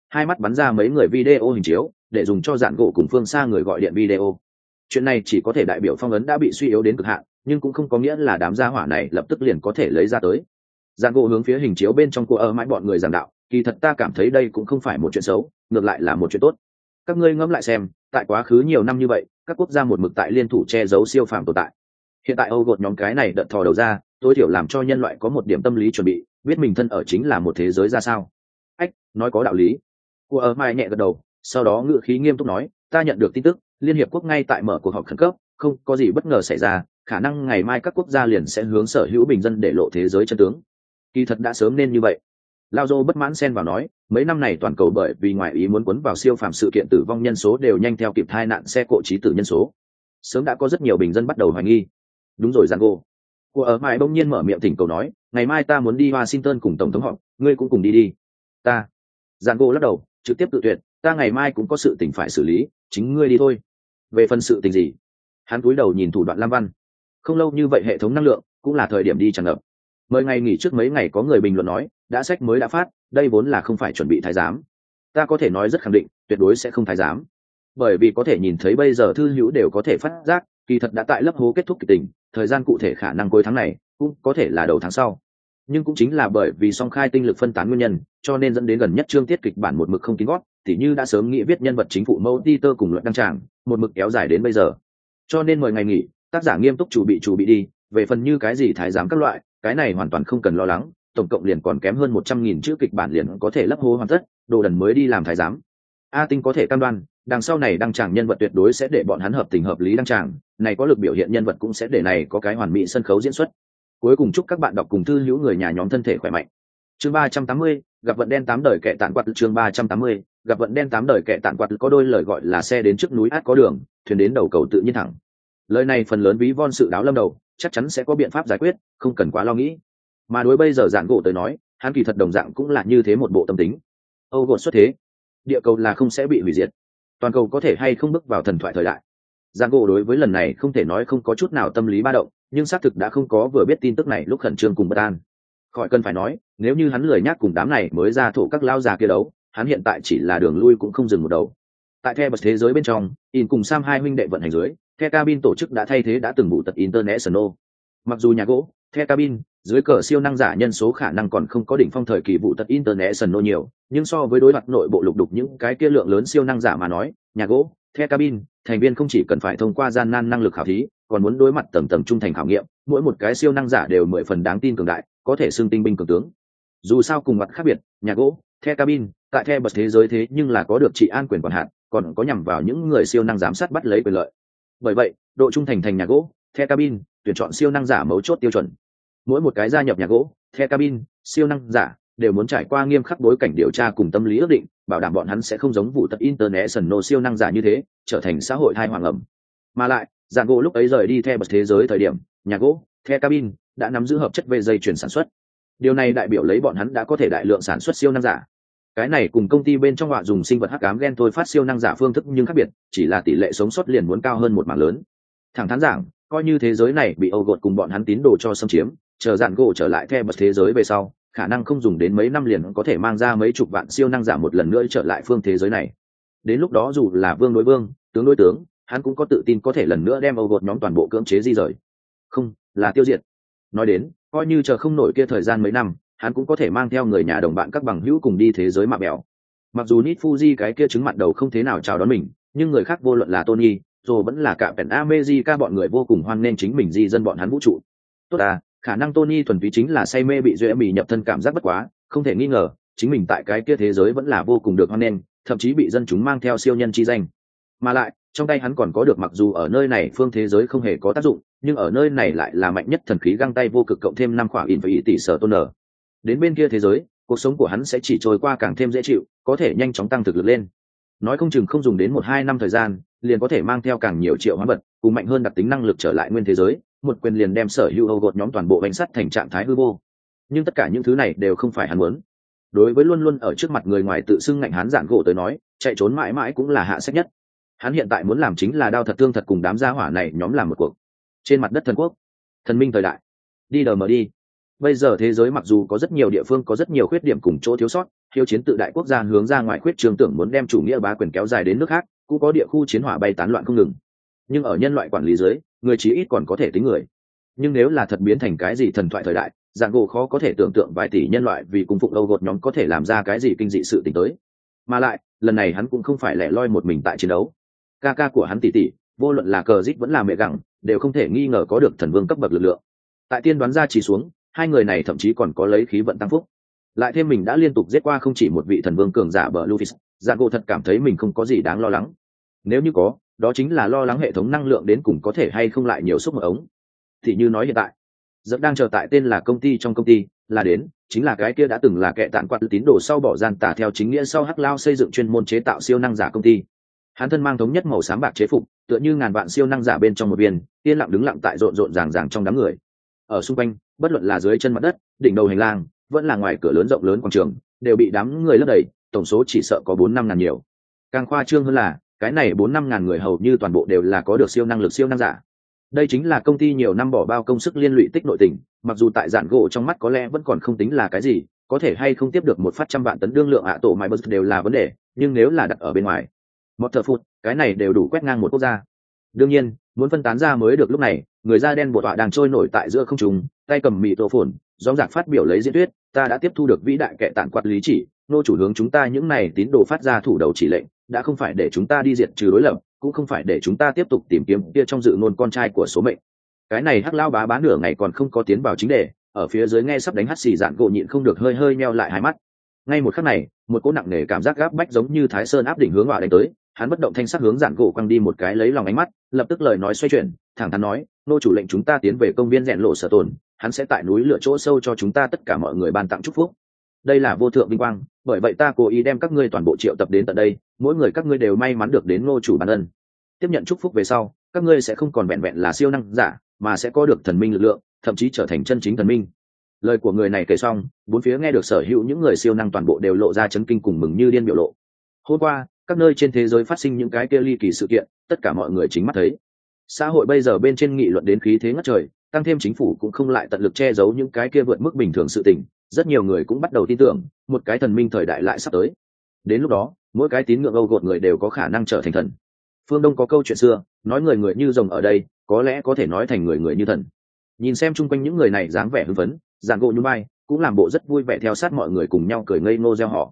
hai mắt bắn ra mấy người video hình chiếu để dùng cho dạn gỗ cùng phương xa người gọi điện video. Chuyện này chỉ có thể đại biểu phong ấn đã bị suy yếu đến cực hạn, nhưng cũng không có nghĩa là đám gia hỏa này lập tức liền có thể lấy ra tới. Dạn gỗ hướng phía hình chiếu bên trong của ở mãi bọn người giảng đạo, kỳ thật ta cảm thấy đây cũng không phải một chuyện xấu, ngược lại là một chuyện tốt. Các ngươi ngẫm lại xem, tại quá khứ nhiều năm như vậy, các quốc gia một mực tại liên thủ che giấu siêu phàm tồn tại. Hiện tại Âu gột nhóm cái này đợt thò đầu ra, tối thiểu làm cho nhân loại có một điểm tâm lý chuẩn bị, biết mình thân ở chính là một thế giới ra sao. Ách, nói có đạo lý. Của ở mãi nhẹ gật đầu, sau đó ngữ khí nghiêm túc nói, ta nhận được tin tức, Liên hiệp quốc ngay tại mở cuộc họp khẩn cấp, không có gì bất ngờ xảy ra, khả năng ngày mai các quốc gia liền sẽ hướng sở hữu bình dân để lộ thế giới chân tướng. Kỳ thật đã sớm nên như vậy. Lao Dô bất mãn xen vào nói, mấy năm này toàn cầu bởi vì ngoại ý muốn quấn vào siêu phàm sự kiện tử vong nhân số đều nhanh theo kịp tai nạn xe cộ chí tử nhân số. Sớm đã có rất nhiều bình dân bắt đầu hoài nghi. Đúng rồi Giango. Của ở mãi bỗng nhiên mở miệng thỉnh cầu nói, ngày mai ta muốn đi Washington cùng tổng thống họp, ngươi cũng cùng đi đi. Ta. Giango lắc đầu, trực tiếp tự tuyệt, ta ngày mai cũng có sự tình phải xử lý, chính ngươi đi thôi. Về phần sự tình gì? Hắn cúi đầu nhìn thủ đoạn Lam Văn. Không lâu như vậy hệ thống năng lượng cũng là thời điểm đi tràn ngập. Mời ngày nghỉ trước mấy ngày có người bình luận nói, đã sách mới đã phát, đây vốn là không phải chuẩn bị thái giám. Ta có thể nói rất khẳng định, tuyệt đối sẽ không thái giám. Bởi vì có thể nhìn thấy bây giờ thư hữu đều có thể phát giác, kỳ thật đã tại lớp hố kết thúc kịch tình, thời gian cụ thể khả năng cuối tháng này, cũng có thể là đầu tháng sau. Nhưng cũng chính là bởi vì song khai tinh lực phân tán nguyên nhân, cho nên dẫn đến gần nhất chương tiết kịch bản một mực không kín gót, tỉ như đã sớm nghĩ viết nhân vật chính phụ mẫu Peter cùng luận đăng tràng, một mực kéo dài đến bây giờ. Cho nên mời ngày nghỉ, tác giả nghiêm túc chuẩn bị đi, về phần như cái gì thái giám các loại, cái này hoàn toàn không cần lo lắng, tổng cộng liền còn kém hơn 100.000 chữ kịch bản liền có thể lấp hố hoàn tất, đồ đần mới đi làm thái giám. A Tinh có thể cam đoan, đằng sau này đăng tràng nhân vật tuyệt đối sẽ để bọn hắn hợp tình hợp lý đăng tràng, này có lực biểu hiện nhân vật cũng sẽ để này có cái hoàn mỹ sân khấu diễn xuất. Cuối cùng chúc các bạn đọc cùng thư hữu người nhà nhóm thân thể khỏe mạnh. Chương 380, gặp vận đen 8 đời kẻ tản quạt. Chương 380, gặp vận đen 8 đời kẻ tản quạt. Có đôi lời gọi là xe đến trước núi át có đường, thuyền đến đầu cầu tự nhiên thẳng. Lời này phần lớn ví von sự đáo lâm đầu, chắc chắn sẽ có biện pháp giải quyết, không cần quá lo nghĩ. Mà đối bây giờ Dạn gỗ tới nói, hắn kỳ thật đồng dạng cũng là như thế một bộ tâm tính. Âu gột xuất thế, địa cầu là không sẽ bị hủy diệt, toàn cầu có thể hay không bước vào thần thoại thời đại. Dạn gỗ đối với lần này không thể nói không có chút nào tâm lý ba động, nhưng xác thực đã không có vừa biết tin tức này lúc khẩn trương cùng bất an. Khỏi cần phải nói, nếu như hắn lười nhác cùng đám này mới ra thổ các lao già kia đấu, hắn hiện tại chỉ là đường lui cũng không dừng một đầu. Tại The bật thế giới bên trong, In cùng Sam hai huynh đệ vận hành dưới, The Cabin tổ chức đã thay thế đã từng vụ tật International. Mặc dù nhà gỗ, The Cabin, dưới cờ siêu năng giả nhân số khả năng còn không có đỉnh phong thời kỳ vụ tật International nhiều, nhưng so với đối mặt nội bộ lục đục những cái kia lượng lớn siêu năng giả mà nói, nhà gỗ, The Cabin, thành viên không chỉ cần phải thông qua gian nan năng lực khảo thí, còn muốn đối mặt tầng tầng trung thành khảo nghiệm, mỗi một cái siêu năng giả đều 10 phần đáng tin cường đại, có thể xưng tinh binh cường tướng. Dù sao cùng mặt khác biệt, nhà gỗ, The Cabin, tại The bật thế giới thế nhưng là có được trị an quyền quản hạt, còn có nhằm vào những người siêu năng giám sát bắt lấy quyền lợi. Bởi vậy, độ trung thành thành nhà gỗ, The Cabin, tuyển chọn siêu năng giả mấu chốt tiêu chuẩn. Mỗi một cái gia nhập nhà gỗ, The Cabin, siêu năng giả đều muốn trải qua nghiêm khắc bối cảnh điều tra cùng tâm lý ước định, bảo đảm bọn hắn sẽ không giống vụ tật International siêu năng giả như thế, trở thành xã hội thai hoàng ẩm. Mà lại, Dạn gỗ lúc ấy rời đi The bật thế giới thời điểm, nhà gỗ, The Cabin đã nắm giữ hợp chất về dây chuyển sản xuất. Điều này đại biểu lấy bọn hắn đã có thể đại lượng sản xuất siêu năng giả. Cái này cùng công ty bên trong họa dùng sinh vật hắc ám gen thôi phát siêu năng giả phương thức nhưng khác biệt, chỉ là tỷ lệ sống sót liền muốn cao hơn một mảng lớn. Thẳng thắn giảng, coi như thế giới này bị Âu gột cùng bọn hắn tín đồ cho xâm chiếm, chờ Dạn gỗ trở lại The bật thế giới về sau, khả năng không dùng đến mấy năm liền có thể mang ra mấy chục vạn siêu năng giả một lần nữa trở lại phương thế giới này. Đến lúc đó dù là vương đối vương, tướng đối tướng, hắn cũng có tự tin có thể lần nữa đem Âu gột nhóm toàn bộ cưỡng chế di rời. Không, là tiêu diệt. Nói đến, coi như chờ không nổi kia thời gian mấy năm, hắn cũng có thể mang theo người nhà đồng bạn các bằng hữu cùng đi thế giới mạ bèo. Mặc dù Nit Fuji cái kia chứng mặn đầu không thế nào chào đón mình, nhưng người khác vô luận là Tony, rồi vẫn là cả Pen America bọn người vô cùng hoan nghênh chính mình di dân bọn hắn vũ trụ. Tốt à, khả năng Tony thuần túy chính là say mê bị duệ mì nhập thân cảm giác bất quá, không thể nghi ngờ, chính mình tại cái kia thế giới vẫn là vô cùng được hoan nghênh, thậm chí bị dân chúng mang theo siêu nhân chi danh. Mà lại, trong tay hắn còn có được mặc dù ở nơi này phương thế giới không hề có tác dụng, nhưng ở nơi này lại là mạnh nhất thần khí găng tay vô cực cộng thêm 5 khỏa in và tỷ sở tôn nở. Đến bên kia thế giới, cuộc sống của hắn sẽ chỉ trôi qua càng thêm dễ chịu, có thể nhanh chóng tăng thực lực lên. Nói không chừng không dùng đến 1-2 năm thời gian, liền có thể mang theo càng nhiều triệu hóa vật, cùng mạnh hơn đặc tính năng lực trở lại nguyên thế giới, một quyền liền đem sở hữu Âu gột nhóm toàn bộ bánh sắt thành trạng thái hư vô. Nhưng tất cả những thứ này đều không phải hắn muốn. Đối với luôn luôn ở trước mặt người ngoài tự xưng ngạnh hắn Dạn gỗ tới nói, chạy trốn mãi mãi cũng là hạ sách nhất. Hắn hiện tại muốn làm chính là đao thật thương thật cùng đám gia hỏa này nhóm làm một cuộc. Trên mặt đất thần quốc, thần minh thời đại, đi đờ mờ đi. Bây giờ thế giới mặc dù có rất nhiều địa phương có rất nhiều khuyết điểm cùng chỗ thiếu sót, hiếu chiến tự đại quốc gia hướng ra ngoài khuyết trường tưởng muốn đem chủ nghĩa bá quyền kéo dài đến nước khác, cũng có địa khu chiến hỏa bay tán loạn không ngừng. Nhưng ở nhân loại quản lý dưới, người chí ít còn có thể tính người. Nhưng nếu là thật biến thành cái gì thần thoại thời đại, dạng gỗ khó có thể tưởng tượng vài tỷ nhân loại vì cung phụng Âu gột nhóm có thể làm ra cái gì kinh dị sự tình tới. Mà lại, lần này hắn cũng không phải lẻ loi một mình tại chiến đấu. Ca ca của hắn tỷ tỷ, vô luận là cờ rít vẫn là mẹ gặng, đều không thể nghi ngờ có được thần vương cấp bậc lực lượng. Tại tiên đoán ra chỉ xuống, hai người này thậm chí còn có lấy khí vận tăng phúc. Lại thêm mình đã liên tục giết qua không chỉ một vị thần vương cường giả bờ Luffy, dạng gỗ thật cảm thấy mình không có gì đáng lo lắng. Nếu như có, đó chính là lo lắng hệ thống năng lượng đến cùng có thể hay không lại nhiều xúc một ống. Thì như nói hiện tại, rất đang chờ tại tên là công ty trong công ty, là đến, chính là cái kia đã từng là kẻ tạn quạt tín đồ sau bỏ gian tà theo chính nghĩa sau hắc lao xây dựng chuyên môn chế tạo siêu năng giả công ty. Hắn thân mang thống nhất màu xám bạc chế phục, tựa như ngàn vạn siêu năng giả bên trong một viên, yên lặng đứng lặng tại rộn rộn ràng ràng trong đám người. Ở xung quanh, bất luận là dưới chân mặt đất, đỉnh đầu hành lang, vẫn là ngoài cửa lớn rộng lớn quảng trường, đều bị đám người lấp đầy, tổng số chỉ sợ có 4-5 ngàn nhiều. Càng khoa trương hơn là, cái này 4-5 ngàn người hầu như toàn bộ đều là có được siêu năng lực siêu năng giả. Đây chính là công ty nhiều năm bỏ bao công sức liên lụy tích nội tình, mặc dù tại dạn gỗ trong mắt có lẽ vẫn còn không tính là cái gì, có thể hay không tiếp được một phát trăm vạn tấn đương lượng ạ tổ mãi bớt đều là vấn đề, nhưng nếu là đặt ở bên ngoài, một thợ phụt, cái này đều đủ quét ngang một quốc gia. Đương nhiên, muốn phân tán ra mới được. Lúc này, người da đen bột họa đang trôi nổi tại giữa không trung, tay cầm mịt rô phồn, rõ ràng phát biểu lấy diễn thuyết, ta đã tiếp thu được vĩ đại kệ tản quạt lý chỉ, nô chủ hướng chúng ta những này tín đồ phát ra thủ đầu chỉ lệnh, đã không phải để chúng ta đi diệt trừ đối lập, cũng không phải để chúng ta tiếp tục tìm kiếm kia trong dự ngôn con trai của số mệnh. Cái này hắc lao bá nửa ngày còn không có tiến vào chính đề, ở phía dưới nghe sắp đánh hắt xì dạn gỗ nhịn không được hơi hơi meo lại hai mắt. Ngay một khắc này, một cỗ nặng nề cảm giác gáp bách giống như thái sơn áp đỉnh hướng họa đánh tới, hắn bất động thanh sắc hướng dạn gỗ quăng đi một cái lấy lòng ánh mắt, lập tức lời nói xoay chuyển, thẳng thắn nói, nô chủ lệnh chúng ta tiến về công viên rèn lộ sở tồn, hắn sẽ tại núi lửa chỗ sâu cho chúng ta tất cả mọi người ban tặng chúc phúc. Đây là vô thượng vinh quang, bởi vậy ta cố ý đem các ngươi toàn bộ triệu tập đến tận đây, mỗi người các ngươi đều may mắn được đến nô chủ ban ân. Tiếp nhận chúc phúc về sau, các ngươi sẽ không còn vẹn vẹn là siêu năng giả, mà sẽ có được thần minh lực lượng, thậm chí trở thành chân chính thần minh. Lời của người này kể xong, bốn phía nghe được sở hữu những người siêu năng toàn bộ đều lộ ra chấn kinh cùng mừng như điên biểu lộ. Hôm qua, các nơi trên thế giới phát sinh những cái kia ly kỳ sự kiện, tất cả mọi người chính mắt thấy. Xã hội bây giờ bên trên nghị luận đến khí thế ngất trời, tăng thêm chính phủ cũng không lại tận lực che giấu những cái kia vượt mức bình thường sự tình, rất nhiều người cũng bắt đầu tin tưởng, một cái thần minh thời đại lại sắp tới. Đến lúc đó, mỗi cái tín ngưỡng Âu gột người đều có khả năng trở thành thần. Phương Đông có câu chuyện xưa, nói người người như rồng ở đây, có lẽ có thể nói thành người người như thần. Nhìn xem chung quanh những người này dáng vẻ hưng phấn, giàn gỗ nhún vai, cũng làm bộ rất vui vẻ theo sát mọi người cùng nhau cười ngây ngô reo hò.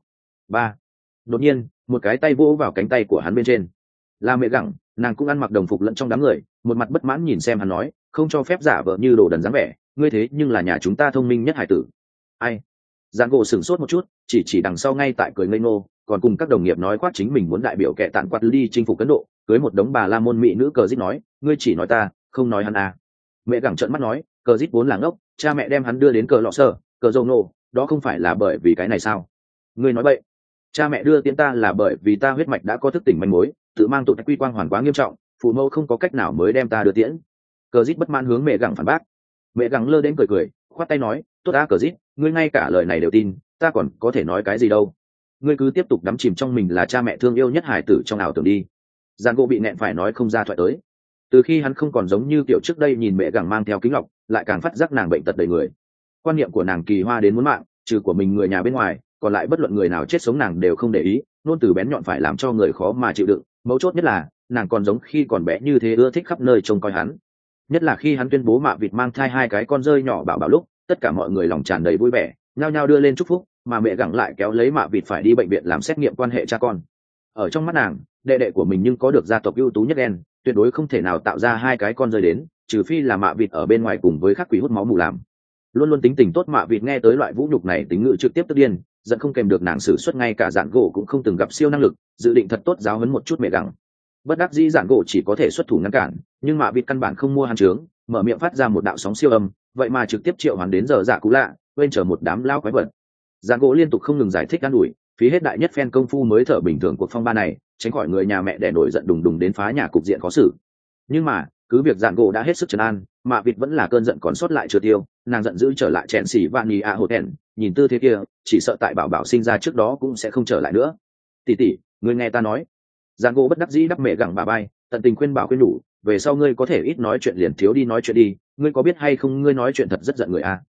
Đột nhiên, một cái tay vỗ vào cánh tay của hắn bên trên. Là mẹ gặng, nàng cũng ăn mặc đồng phục lẫn trong đám người, một mặt bất mãn nhìn xem hắn nói, không cho phép giả vờ như đồ đần dáng vẻ, ngươi thế nhưng là nhà chúng ta thông minh nhất hải tử. Ai? Giàn gỗ sửng sốt một chút, chỉ đằng sau ngay tại cười ngây ngô, còn cùng các đồng nghiệp nói khoác chính mình muốn đại biểu kẻ tản quạt đi chinh phục Ấn Độ, cưới một đống bà la môn mỹ nữ. Cờ Dít nói, ngươi chỉ nói ta, không nói hắn à. Mẹ gặng trợn mắt nói, Cờ Dít vốn là ngốc, cha mẹ đem hắn đưa đến cờ lọ sở, cờ dâu nổ, đó không phải là bởi vì cái này sao? Ngươi nói bậy. Cha mẹ đưa tiễn ta là bởi vì ta huyết mạch đã có thức tỉnh manh mối, tự mang tội quy quang hoàn quá nghiêm trọng, phụ mẫu không có cách nào mới đem ta đưa tiễn. Cờ Dít bất mãn hướng mẹ gặng phản bác. Mẹ gặng lơ đến cười, khoát tay nói, tốt đã Cờ Dít, ngươi ngay cả lời này đều tin, ta còn có thể nói cái gì đâu. Ngươi cứ tiếp tục đắm chìm trong mình là cha mẹ thương yêu nhất hải tử trong ảo tưởng đi. Giàn gỗ bị nẹn phải nói không ra thoại tới. Từ khi hắn không còn giống như kiểu trước đây nhìn mẹ gặng mang theo kính lọc, lại càng phát giác nàng bệnh tật đầy người. Quan niệm của nàng kỳ hoa đến muốn mạng, trừ của mình người nhà bên ngoài, còn lại bất luận người nào chết sống nàng đều không để ý, luôn từ bén nhọn phải làm cho người khó mà chịu đựng. Mấu chốt nhất là nàng còn giống khi còn bé như thế ưa thích khắp nơi trông coi hắn. Nhất là khi hắn tuyên bố mạ vịt mang thai 2 cái con rơi nhỏ bảo bảo lúc, tất cả mọi người lòng tràn đầy vui vẻ, nhao nhao đưa lên chúc phúc, mà mẹ gặng lại kéo lấy mạ vịt phải đi bệnh viện làm xét nghiệm quan hệ cha con. Ở trong mắt nàng, đệ đệ của mình nhưng có được gia tộc ưu tú nhất đen, tuyệt đối không thể nào tạo ra 2 cái con rơi đến, trừ phi là mạ vịt ở bên ngoài cùng với khắc quỷ hút máu mù làm. Luôn luôn tính tình tốt mạ vịt nghe tới loại vũ nhục này tính ngự trực tiếp tức điên, giận không kèm được nàng xử suất ngay cả Dạn gỗ cũng không từng gặp siêu năng lực, dự định thật tốt giáo huấn một chút mẹ gặng. Bất đắc dĩ Dạn gỗ chỉ có thể xuất thủ ngăn cản, nhưng mạ vịt căn bản không mua hắn trướng, mở miệng phát ra một đạo sóng siêu âm, vậy mà trực tiếp triệu hắn đến giờ dạ cũ lạ, quên chờ một đám lao quái vật. Dạn gỗ liên tục không ngừng giải thích an ủi, phí hết đại nhất phen công phu mới thở bình thường cuộc phong ba này, tránh khỏi người nhà mẹ đẻ nổi giận đùng đùng đến phá nhà cục diện khó xử. Nhưng mà cứ việc Dạn gỗ đã hết sức trấn an, mạ vịt vẫn là cơn giận còn sót lại chưa tiêu, nàng giận dữ trở lại chèn xỉ vạn nhì a hột hẹn, nhìn tư thế kia chỉ sợ tại bảo bảo sinh ra trước đó cũng sẽ không trở lại nữa. Tỷ, ngươi nghe ta nói. Dạn gỗ bất đắc dĩ đắp mẹ gặng bà bay, tận tình khuyên bảo khuyên nhủ, về sau ngươi có thể ít nói chuyện liền thiếu đi nói chuyện đi, ngươi có biết hay không ngươi nói chuyện thật rất giận người à.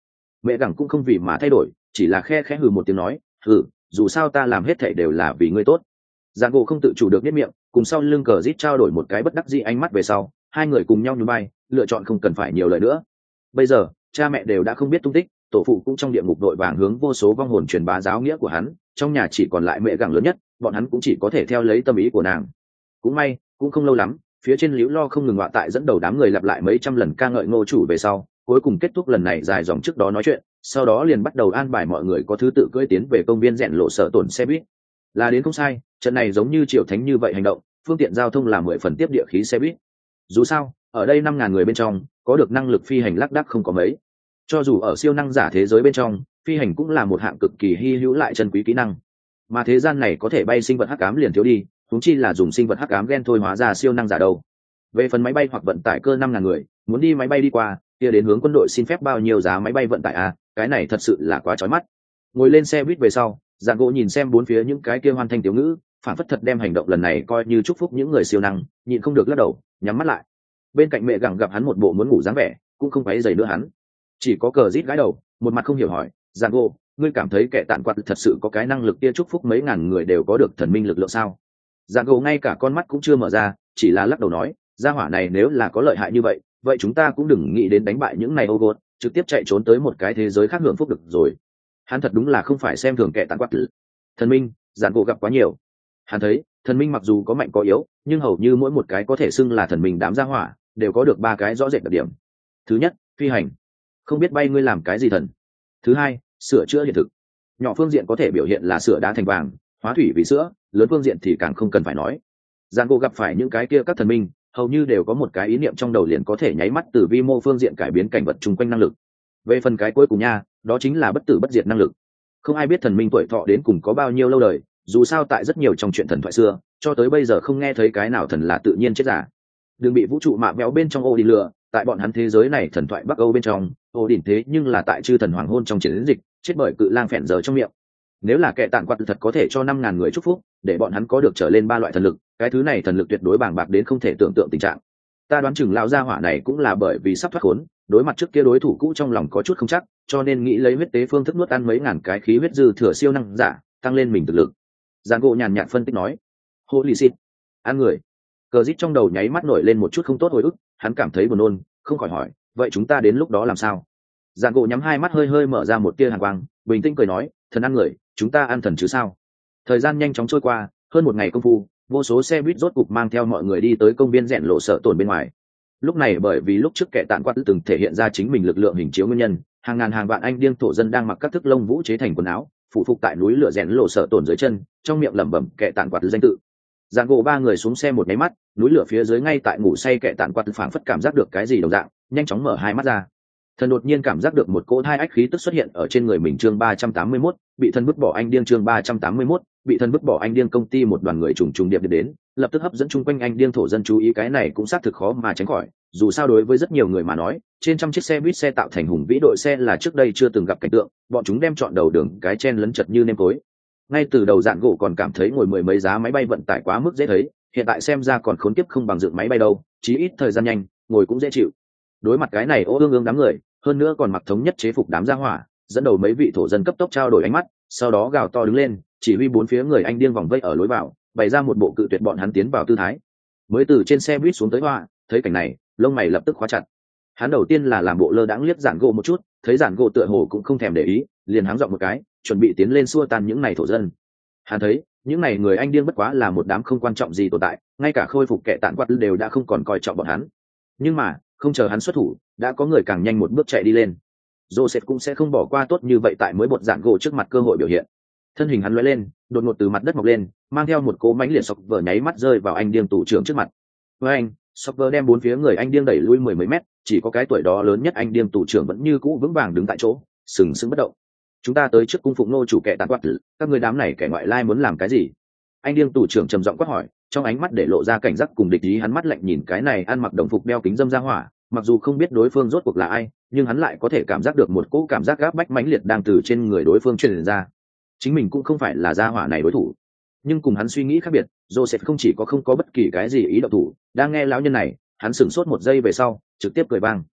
Mẹ gẳng cũng không vì mà thay đổi, chỉ là khe khẽ hừ một tiếng nói, hừ, dù sao ta làm hết thảy đều là vì ngươi tốt. Giang gỗ không tự chủ được biết miệng, cùng sau lưng cờ rít trao đổi một cái bất đắc dĩ ánh mắt về sau, hai người cùng nhau nhún vai, lựa chọn không cần phải nhiều lời nữa. Bây giờ cha mẹ đều đã không biết tung tích, tổ phụ cũng trong địa ngục đội vàng hướng vô số vong hồn truyền bá giáo nghĩa của hắn, trong nhà chỉ còn lại mẹ gẳng lớn nhất, bọn hắn cũng chỉ có thể theo lấy tâm ý của nàng. Cũng may cũng không lâu lắm, phía trên liễu lo không ngừng ngoại tại dẫn đầu đám người lặp lại mấy trăm lần ca ngợi Ngô chủ về sau, cuối cùng kết thúc lần này dài dòng trước đó nói chuyện, sau đó liền bắt đầu an bài mọi người có thứ tự cưỡi tiến về công viên rèn lộ sở tổn xe buýt. Là đến không sai, trận này giống như triệu thánh như vậy hành động, phương tiện giao thông là 10 phần tiếp địa khí xe buýt. Dù sao ở đây 5.000 người bên trong có được năng lực phi hành lác đác không có mấy, cho dù ở siêu năng giả thế giới bên trong, phi hành cũng là một hạng cực kỳ hy hữu lại chân quý kỹ năng, mà thế gian này có thể bay sinh vật hắc ám liền thiếu đi, huống chi là dùng sinh vật hắc ám gen thôi hóa ra siêu năng giả đâu. Về phần máy bay hoặc vận tải cơ 5.000 người muốn đi máy bay đi qua, kia đến hướng quân đội xin phép bao nhiêu giá máy bay vận tải à, cái này thật sự là quá chói mắt. Ngồi lên xe buýt về sau, Dạng gỗ nhìn xem bốn phía những cái kia hoan thanh tiểu ngữ, phản phất thật đem hành động lần này coi như chúc phúc những người siêu năng, nhịn không được lắc đầu nhắm mắt lại. Bên cạnh mẹ gẳng gặp hắn một bộ muốn ngủ dáng vẻ, cũng không quấy rầy nữa hắn, chỉ có cờ rít gãi đầu, một mặt không hiểu hỏi, Dạng gỗ, ngươi cảm thấy kẻ tàn quạt thật sự có cái năng lực kia chúc phúc mấy ngàn người đều có được thần minh lực lượng sao? Dạng gỗ ngay cả con mắt cũng chưa mở ra, chỉ là lắc đầu nói, gia hỏa này nếu là có lợi hại như vậy, vậy chúng ta cũng đừng nghĩ đến đánh bại những này ô gột, trực tiếp chạy trốn tới một cái thế giới khác hưởng phúc được rồi. Hắn thật đúng là không phải xem thường kẻ tàn quạt. Thần minh, Dạng gỗ gặp quá nhiều. Hắn thấy thần minh mặc dù có mạnh có yếu, nhưng hầu như mỗi một cái có thể xưng là thần minh đám gia hỏa đều có được 3 cái rõ rệt đặc điểm. Thứ nhất, phi hành. Không biết bay ngươi làm cái gì thần. Thứ hai, sửa chữa hiện thực. Nhỏ phương diện có thể biểu hiện là sửa đá thành vàng, hóa thủy vì sữa, lớn phương diện thì càng không cần phải nói. Giang Gỗ gặp phải những cái kia các thần minh, hầu như đều có một cái ý niệm trong đầu liền có thể nháy mắt từ vi mô phương diện cải biến cảnh vật chung quanh năng lực. Về phần cái cuối cùng nha, đó chính là bất tử bất diệt năng lực. Không ai biết thần minh tuổi thọ đến cùng có bao nhiêu lâu đời, dù sao tại rất nhiều trong chuyện thần thoại xưa, cho tới bây giờ không nghe thấy cái nào thần là tự nhiên chết giả. Đừng bị vũ trụ mạ béo bên trong ô đi lừa, tại bọn hắn thế giới này thần thoại Bắc Âu bên trong, ô đỉnh thế nhưng là tại chư thần hoàng hôn trong chiến dịch, chết bởi cự lang phèn giờ trong miệng. Nếu là kẻ tàn quạt thật có thể cho 5.000 người chúc phúc, để bọn hắn có được trở lên 3 loại thần lực, cái thứ này thần lực tuyệt đối bàng bạc đến không thể tưởng tượng tình trạng. Ta đoán chừng lão gia hỏa này cũng là bởi vì sắp thoát khốn, đối mặt trước kia đối thủ cũ trong lòng có chút không chắc, cho nên nghĩ lấy huyết tế phương thức nuốt ăn mấy ngàn cái khí huyết dư thừa siêu năng giả, tăng lên mình thực lực. Giang Gỗ nhàn nhạt phân tích nói, holy shit, ăn người. Cờ rít trong đầu nháy mắt nổi lên một chút không tốt hồi ức, hắn cảm thấy buồn nôn, không khỏi hỏi, vậy chúng ta đến lúc đó làm sao? Giang Gỗ nhắm hai mắt hơi hơi mở ra một tia hàn quang, bình tĩnh cười nói, thần ăn người, chúng ta ăn thần chứ sao? Thời gian nhanh chóng trôi qua, hơn một ngày công phu, vô số xe buýt rốt cục mang theo mọi người đi tới công viên rèn lộ sở tổn bên ngoài. Lúc này bởi vì lúc trước kẻ tàn quạt từng thể hiện ra chính mình lực lượng hình chiếu nguyên nhân, hàng ngàn hàng vạn anh điên thổ dân đang mặc các thức lông vũ chế thành quần áo, phụ phục tại núi lửa rèn lộ sở tổn dưới chân, trong miệng lẩm bẩm kẻ tàn quạt danh tự. Giang Gỗ 3 người xuống xe một máy mắt, núi lửa phía dưới ngay tại ngủ say kẻ tàn quạt phảng phất cảm giác được cái gì đồng dạng, nhanh chóng mở hai mắt ra. Thần đột nhiên cảm giác được một cỗ thai ách khí tức xuất hiện ở trên người mình. Chương 381, bị thần vứt bỏ anh điên. Chương 381, bị thần vứt bỏ anh điên. Công ty một đoàn người trùng trùng điệp điệp đến, lập tức hấp dẫn chung quanh anh điên thổ dân chú ý. Cái này cũng xác thực khó mà tránh khỏi, dù sao đối với rất nhiều người mà nói, trên trăm chiếc xe buýt xe tạo thành hùng vĩ đội xe là trước đây chưa từng gặp cảnh tượng, bọn chúng đem chọn đầu đường cái chen lấn chật như nêm tối. Ngay từ đầu Dạn Gỗ còn cảm thấy ngồi mười mấy giá máy bay vận tải quá mức dễ thấy, hiện tại xem ra còn khốn kiếp không bằng dựng máy bay đâu, chí ít thời gian nhanh, ngồi cũng dễ chịu. Đối mặt cái này ô ương ương đám người, hơn nữa còn mặc thống nhất chế phục đám gia hỏa, dẫn đầu mấy vị thổ dân cấp tốc trao đổi ánh mắt, sau đó gào to đứng lên, chỉ huy bốn phía người anh điên vòng vây ở lối vào, bày ra một bộ cự tuyệt bọn hắn tiến vào tư thái. Mới từ trên xe buýt xuống tới Hoa, thấy cảnh này, lông mày lập tức khóa chặt. Hắn đầu tiên là làm bộ lơ đãng liếc Dạn Gỗ một chút, thấy Dạn Gỗ tựa hồ cũng không thèm để ý, liền háng giọng một cái, chuẩn bị tiến lên xua tan những này thổ dân. Hắn thấy những này người anh điên bất quá là một đám không quan trọng gì tồn tại, ngay cả khôi phục kẻ tản quạt đều đã không còn coi trọng bọn hắn. Nhưng mà không chờ hắn xuất thủ, đã có người càng nhanh một bước chạy đi lên. Joseph cũng sẽ không bỏ qua tốt như vậy tại mới bột Dạn Gỗ trước mặt cơ hội biểu hiện. Thân hình hắn lóe lên, đột ngột từ mặt đất mọc lên, mang theo một cỗ mãnh liệt sọc vở nháy mắt rơi vào anh điên tù trưởng trước mặt. Với anh, sọc vở đem bốn phía người anh điên đẩy lui mười mấy mét, chỉ có cái tuổi đó lớn nhất anh điên tù trưởng vẫn như cũ vững vàng đứng tại chỗ, sừng sững bất động. Chúng ta tới trước cung phụng nô chủ kẻ tàn quạt, các người đám này kẻ ngoại lai muốn làm cái gì? Anh điên tù trưởng trầm giọng quát hỏi, trong ánh mắt để lộ ra cảnh giác cùng địch ý. Hắn mắt lạnh nhìn cái này ăn mặc đồng phục đeo kính dâm ra hỏa, mặc dù không biết đối phương rốt cuộc là ai, nhưng hắn lại có thể cảm giác được một cỗ cảm giác gáp bách mãnh liệt đang từ trên người đối phương truyền ra. Chính mình cũng không phải là gia hỏa này đối thủ, nhưng cùng hắn suy nghĩ khác biệt, Joseph không chỉ có không có bất kỳ cái gì ý động thủ. Đang nghe lão nhân này, hắn sửng sốt một giây về sau, trực tiếp cười vang.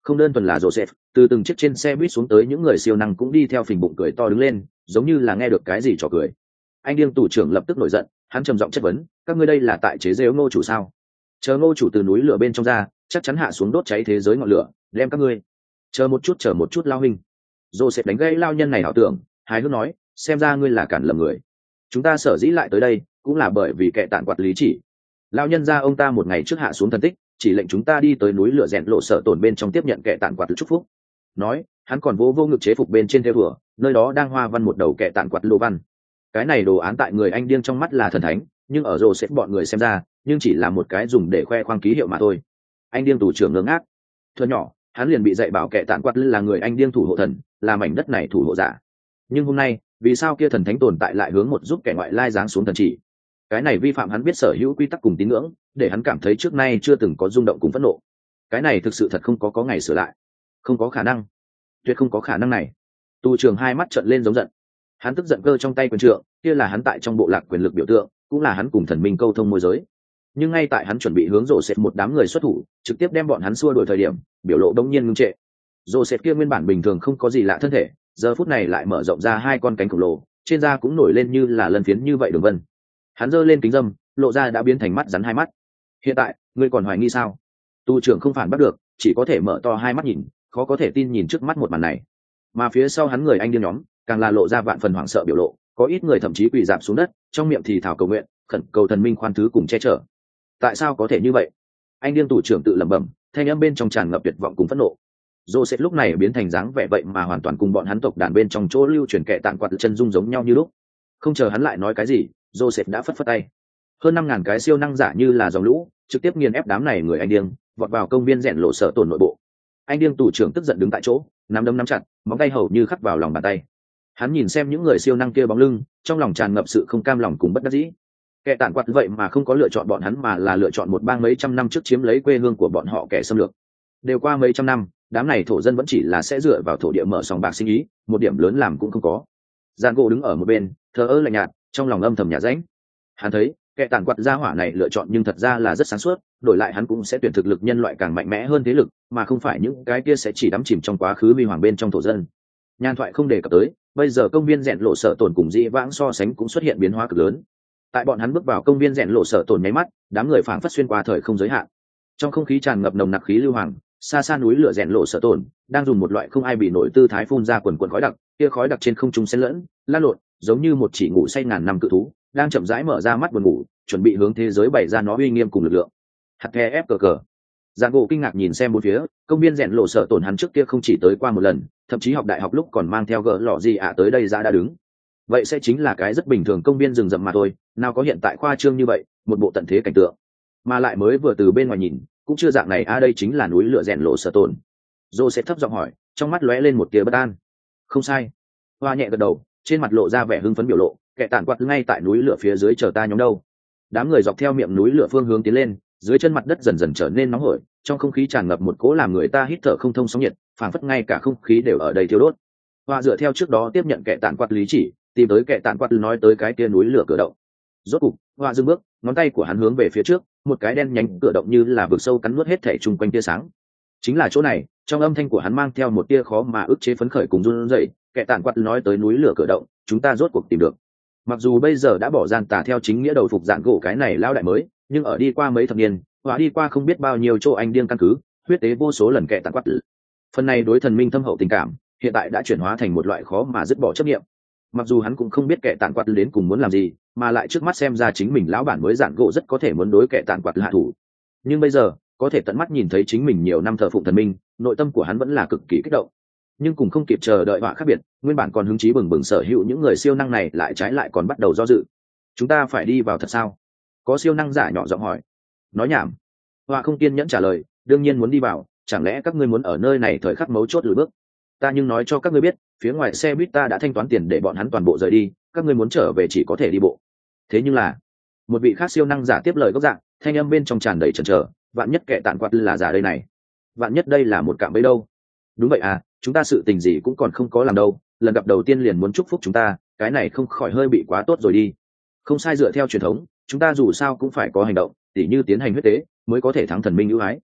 Không đơn thuần là Joseph, từ từng chiếc trên xe buýt xuống tới những người siêu năng cũng đi theo phình bụng cười to đứng lên, giống như là nghe được cái gì trò cười. Anh điên tù trưởng lập tức nổi giận, hắn trầm giọng chất vấn, các ngươi đây là tại chế giễu Ngô chủ sao? Chờ Ngô chủ từ núi lửa bên trong ra, chắc chắn hạ xuống đốt cháy thế giới ngọn lửa, đem các ngươi. Chờ một chút lao huynh. Joseph đánh gây lao nhân này ảo tưởng, hài hước nói, xem ra ngươi là cản lầm người. Chúng ta sở dĩ lại tới đây, cũng là bởi vì kẻ tản quạt lý chỉ. Lao nhân ra ông ta một ngày trước hạ xuống thần tích, chỉ lệnh chúng ta đi tới núi lửa rèn lộ sở tổn bên trong tiếp nhận kẻ tản quạt chúc phúc. Nói, hắn còn vô ngực chế phục bên trên theo vừa, nơi đó đang hoa văn một đầu kẻ tản quạt lô văn. Cái này đồ án tại người anh điên trong mắt là thần thánh, nhưng ở rồ sẽ bọn người xem ra, nhưng chỉ là một cái dùng để khoe khoang ký hiệu mà thôi. Anh điên tù trưởng ngớ ngác. Thưa nhỏ, hắn liền bị dạy bảo kẻ tản quạt là người anh điên thủ hộ thần, là mảnh đất này thủ hộ giả. Nhưng hôm nay, vì sao kia thần thánh tồn tại lại hướng một giúp kẻ ngoại lai giáng xuống thần chỉ? Cái này vi phạm hắn biết sở hữu quy tắc cùng tín ngưỡng, để hắn cảm thấy trước nay chưa từng có rung động cùng phẫn nộ. Cái này thực sự thật không có ngày sửa lại, không có khả năng, tuyệt không có khả năng này. Tù trưởng hai mắt trợn lên giống giận, hắn tức giận cơ trong tay quyền trượng, kia là hắn tại trong bộ lạc quyền lực biểu tượng, cũng là hắn cùng thần minh câu thông môi giới. Nhưng ngay tại hắn chuẩn bị hướng Joseph một đám người xuất thủ, trực tiếp đem bọn hắn xua đuổi thời điểm, biểu lộ đông nhiên ngưng trệ. Joseph kia nguyên bản bình thường không có gì lạ thân thể, giờ phút này lại mở rộng ra hai con cánh khổng lồ, trên da cũng nổi lên như là lân phiến như vậy đường vân. Hắn giơ lên kính dâm, lộ ra đã biến thành mắt rắn hai mắt. Hiện tại, ngươi còn hoài nghi sao? Tu trưởng không phản bắt được, chỉ có thể mở to hai mắt nhìn, khó có thể tin nhìn trước mắt một màn này. Mà phía sau hắn người anh điên nhóm, càng là lộ ra vạn phần hoảng sợ biểu lộ, có ít người thậm chí quỳ rạp xuống đất, trong miệng thì thào cầu nguyện, khẩn cầu thần minh khoan thứ cùng che chở. Tại sao có thể như vậy? Anh điên tù trưởng tự lẩm bẩm, thanh âm bên trong tràn ngập tuyệt vọng cùng phẫn nộ. Joseph lúc này biến thành dáng vẻ vậy mà hoàn toàn cùng bọn hắn tộc đàn bên trong chỗ lưu truyền kệ tạng quạt chân dung giống nhau như lúc. Không chờ hắn lại nói cái gì, Joseph đã phất phất tay. Hơn 5.000 cái siêu năng giả như là dòng lũ, trực tiếp nghiền ép đám này người anh điên, vọt vào công viên rèn lộ sở tổn nội bộ. Anh điên tù trưởng tức giận đứng tại chỗ, nắm đấm nắm chặt, móng tay hầu như khắc vào lòng bàn tay. Hắn nhìn xem những người siêu năng kia bóng lưng, trong lòng tràn ngập sự không cam lòng cùng bất đắc dĩ. Kẻ tản quạt vậy mà không có lựa chọn bọn hắn mà là lựa chọn một bang mấy trăm năm trước chiếm lấy quê hương của bọn họ kẻ xâm lược. Đều qua mấy trăm năm, đám này thổ dân vẫn chỉ là sẽ dựa vào thổ địa mở sòng bạc sinh ý, một điểm lớn làm cũng không có. Giang gỗ đứng ở một bên, thờ ơ lạnh nhạt, trong lòng âm thầm nhà ránh. Hắn thấy, kẻ tản quạt gia hỏa này lựa chọn nhưng thật ra là rất sáng suốt, đổi lại hắn cũng sẽ tuyển thực lực nhân loại càng mạnh mẽ hơn thế lực, mà không phải những cái kia sẽ chỉ đắm chìm trong quá khứ vi hoàng bên trong thổ dân. Nhan thoại không đề cập tới, bây giờ công viên rèn lộ sở tổn cùng dĩ vãng so sánh cũng xuất hiện biến hóa cực lớn. Tại bọn hắn bước vào công viên rèn lộ sở tổn nháy mắt, đám người phảng phất xuyên qua thời không giới hạn. Trong không khí tràn ngập nồng nặc khí lưu hoàng, xa xa núi lửa rèn lộ sở tổn đang dùng một loại không ai bị nổi tư thái phun ra quần quần khói đặc, kia khói đặc trên không trung xen lẫn, lan lộn, giống như một chỉ ngủ say ngàn năm cự thú, đang chậm rãi mở ra mắt buồn ngủ, chuẩn bị hướng thế giới bày ra nó uy nghiêm cùng lực lượng. Hạt the ép cờ cờ. Giang Gỗ kinh ngạc nhìn xem bốn phía, công viên rèn lộ sở tổn hắn trước kia không chỉ tới qua một lần, thậm chí học đại học lúc còn mang theo gỡ lọ gì tới đây ra đã đứng. Vậy sẽ chính là cái rất bình thường công viên rừng rậm mà thôi, nào có hiện tại khoa trương như vậy, một bộ tận thế cảnh tượng. Mà lại mới vừa từ bên ngoài nhìn, cũng chưa dạng này đây chính là núi lửa rèn lộ sở tổn. Joseph thấp giọng hỏi, trong mắt lóe lên một tia bất an. Không sai. Hoa nhẹ gật đầu, trên mặt lộ ra vẻ hưng phấn biểu lộ, kẻ tản quạt ngay tại núi lửa phía dưới chờ ta nhóm đâu. Đám người dọc theo miệng núi lửa phương hướng tiến lên, dưới chân mặt đất dần dần trở nên nóng hổi, trong không khí tràn ngập một cỗ làm người ta hít thở không thông sóng nhiệt, phảng phất ngay cả không khí đều ở đây thiêu đốt. Hoa dựa theo trước đó tiếp nhận kẻ tản quạt lý chỉ, tìm tới kẻ tản quạt nói tới cái kia núi lửa cửa động. Rốt cục, Hoa dừng bước, ngón tay của hắn hướng về phía trước, một cái đen nhánh cửa động như là vực sâu cắn nuốt hết thảy chung quanh tia sáng. Chính là chỗ này, trong âm thanh của hắn mang theo một tia khó mà ức chế phấn khởi cùng run rẩy, kẻ tản quạt nói tới núi lửa cửa động, chúng ta rốt cuộc tìm được. Mặc dù bây giờ đã bỏ gian tà theo chính nghĩa đầu phục dạng gỗ cái này lao đại mới, nhưng ở đi qua mấy thập niên, Hoa đi qua không biết bao nhiêu chỗ anh điên căn cứ, huyết tế vô số lần kẻ tản quạt. Phần này đối thần minh thâm hậu tình cảm, hiện tại đã chuyển hóa thành một loại khó mà dứt bỏ chấp niệm. Mặc dù hắn cũng không biết kẻ tản quạt đến cùng muốn làm gì, mà lại trước mắt xem ra chính mình lão bản mới giản gỗ rất có thể muốn đối kẻ tản quạt hạ thủ. Nhưng bây giờ, có thể tận mắt nhìn thấy chính mình nhiều năm thờ phụng thần minh, nội tâm của hắn vẫn là cực kỳ kích động. Nhưng cùng không kịp chờ đợi Họa khác biệt, nguyên bản còn hứng chí bừng bừng sở hữu những người siêu năng này lại trái lại còn bắt đầu do dự. Chúng ta phải đi vào thật sao? Có siêu năng giả nhỏ giọng hỏi. Nói nhảm. Họa không kiên nhẫn trả lời, đương nhiên muốn đi vào, chẳng lẽ các ngươi muốn ở nơi này thời khắc mấu chốt lùi bước? Ta nhưng nói cho các ngươi biết, phía ngoài xe buýt ta đã thanh toán tiền để bọn hắn toàn bộ rời đi, các ngươi muốn trở về chỉ có thể đi bộ. Thế nhưng là, một vị khác siêu năng giả tiếp lời gốc dạng, thanh âm bên trong tràn đầy chần chờ, vạn nhất kẻ tản quạt là giả đây này, vạn nhất đây là một cạm bẫy đâu. Đúng vậy à, chúng ta sự tình gì cũng còn không có làm đâu, lần gặp đầu tiên liền muốn chúc phúc chúng ta, cái này không khỏi hơi bị quá tốt rồi đi. Không sai, dựa theo truyền thống, chúng ta dù sao cũng phải có hành động, tỉ như tiến hành huyết tế mới có thể thắng thần minh ưu ái.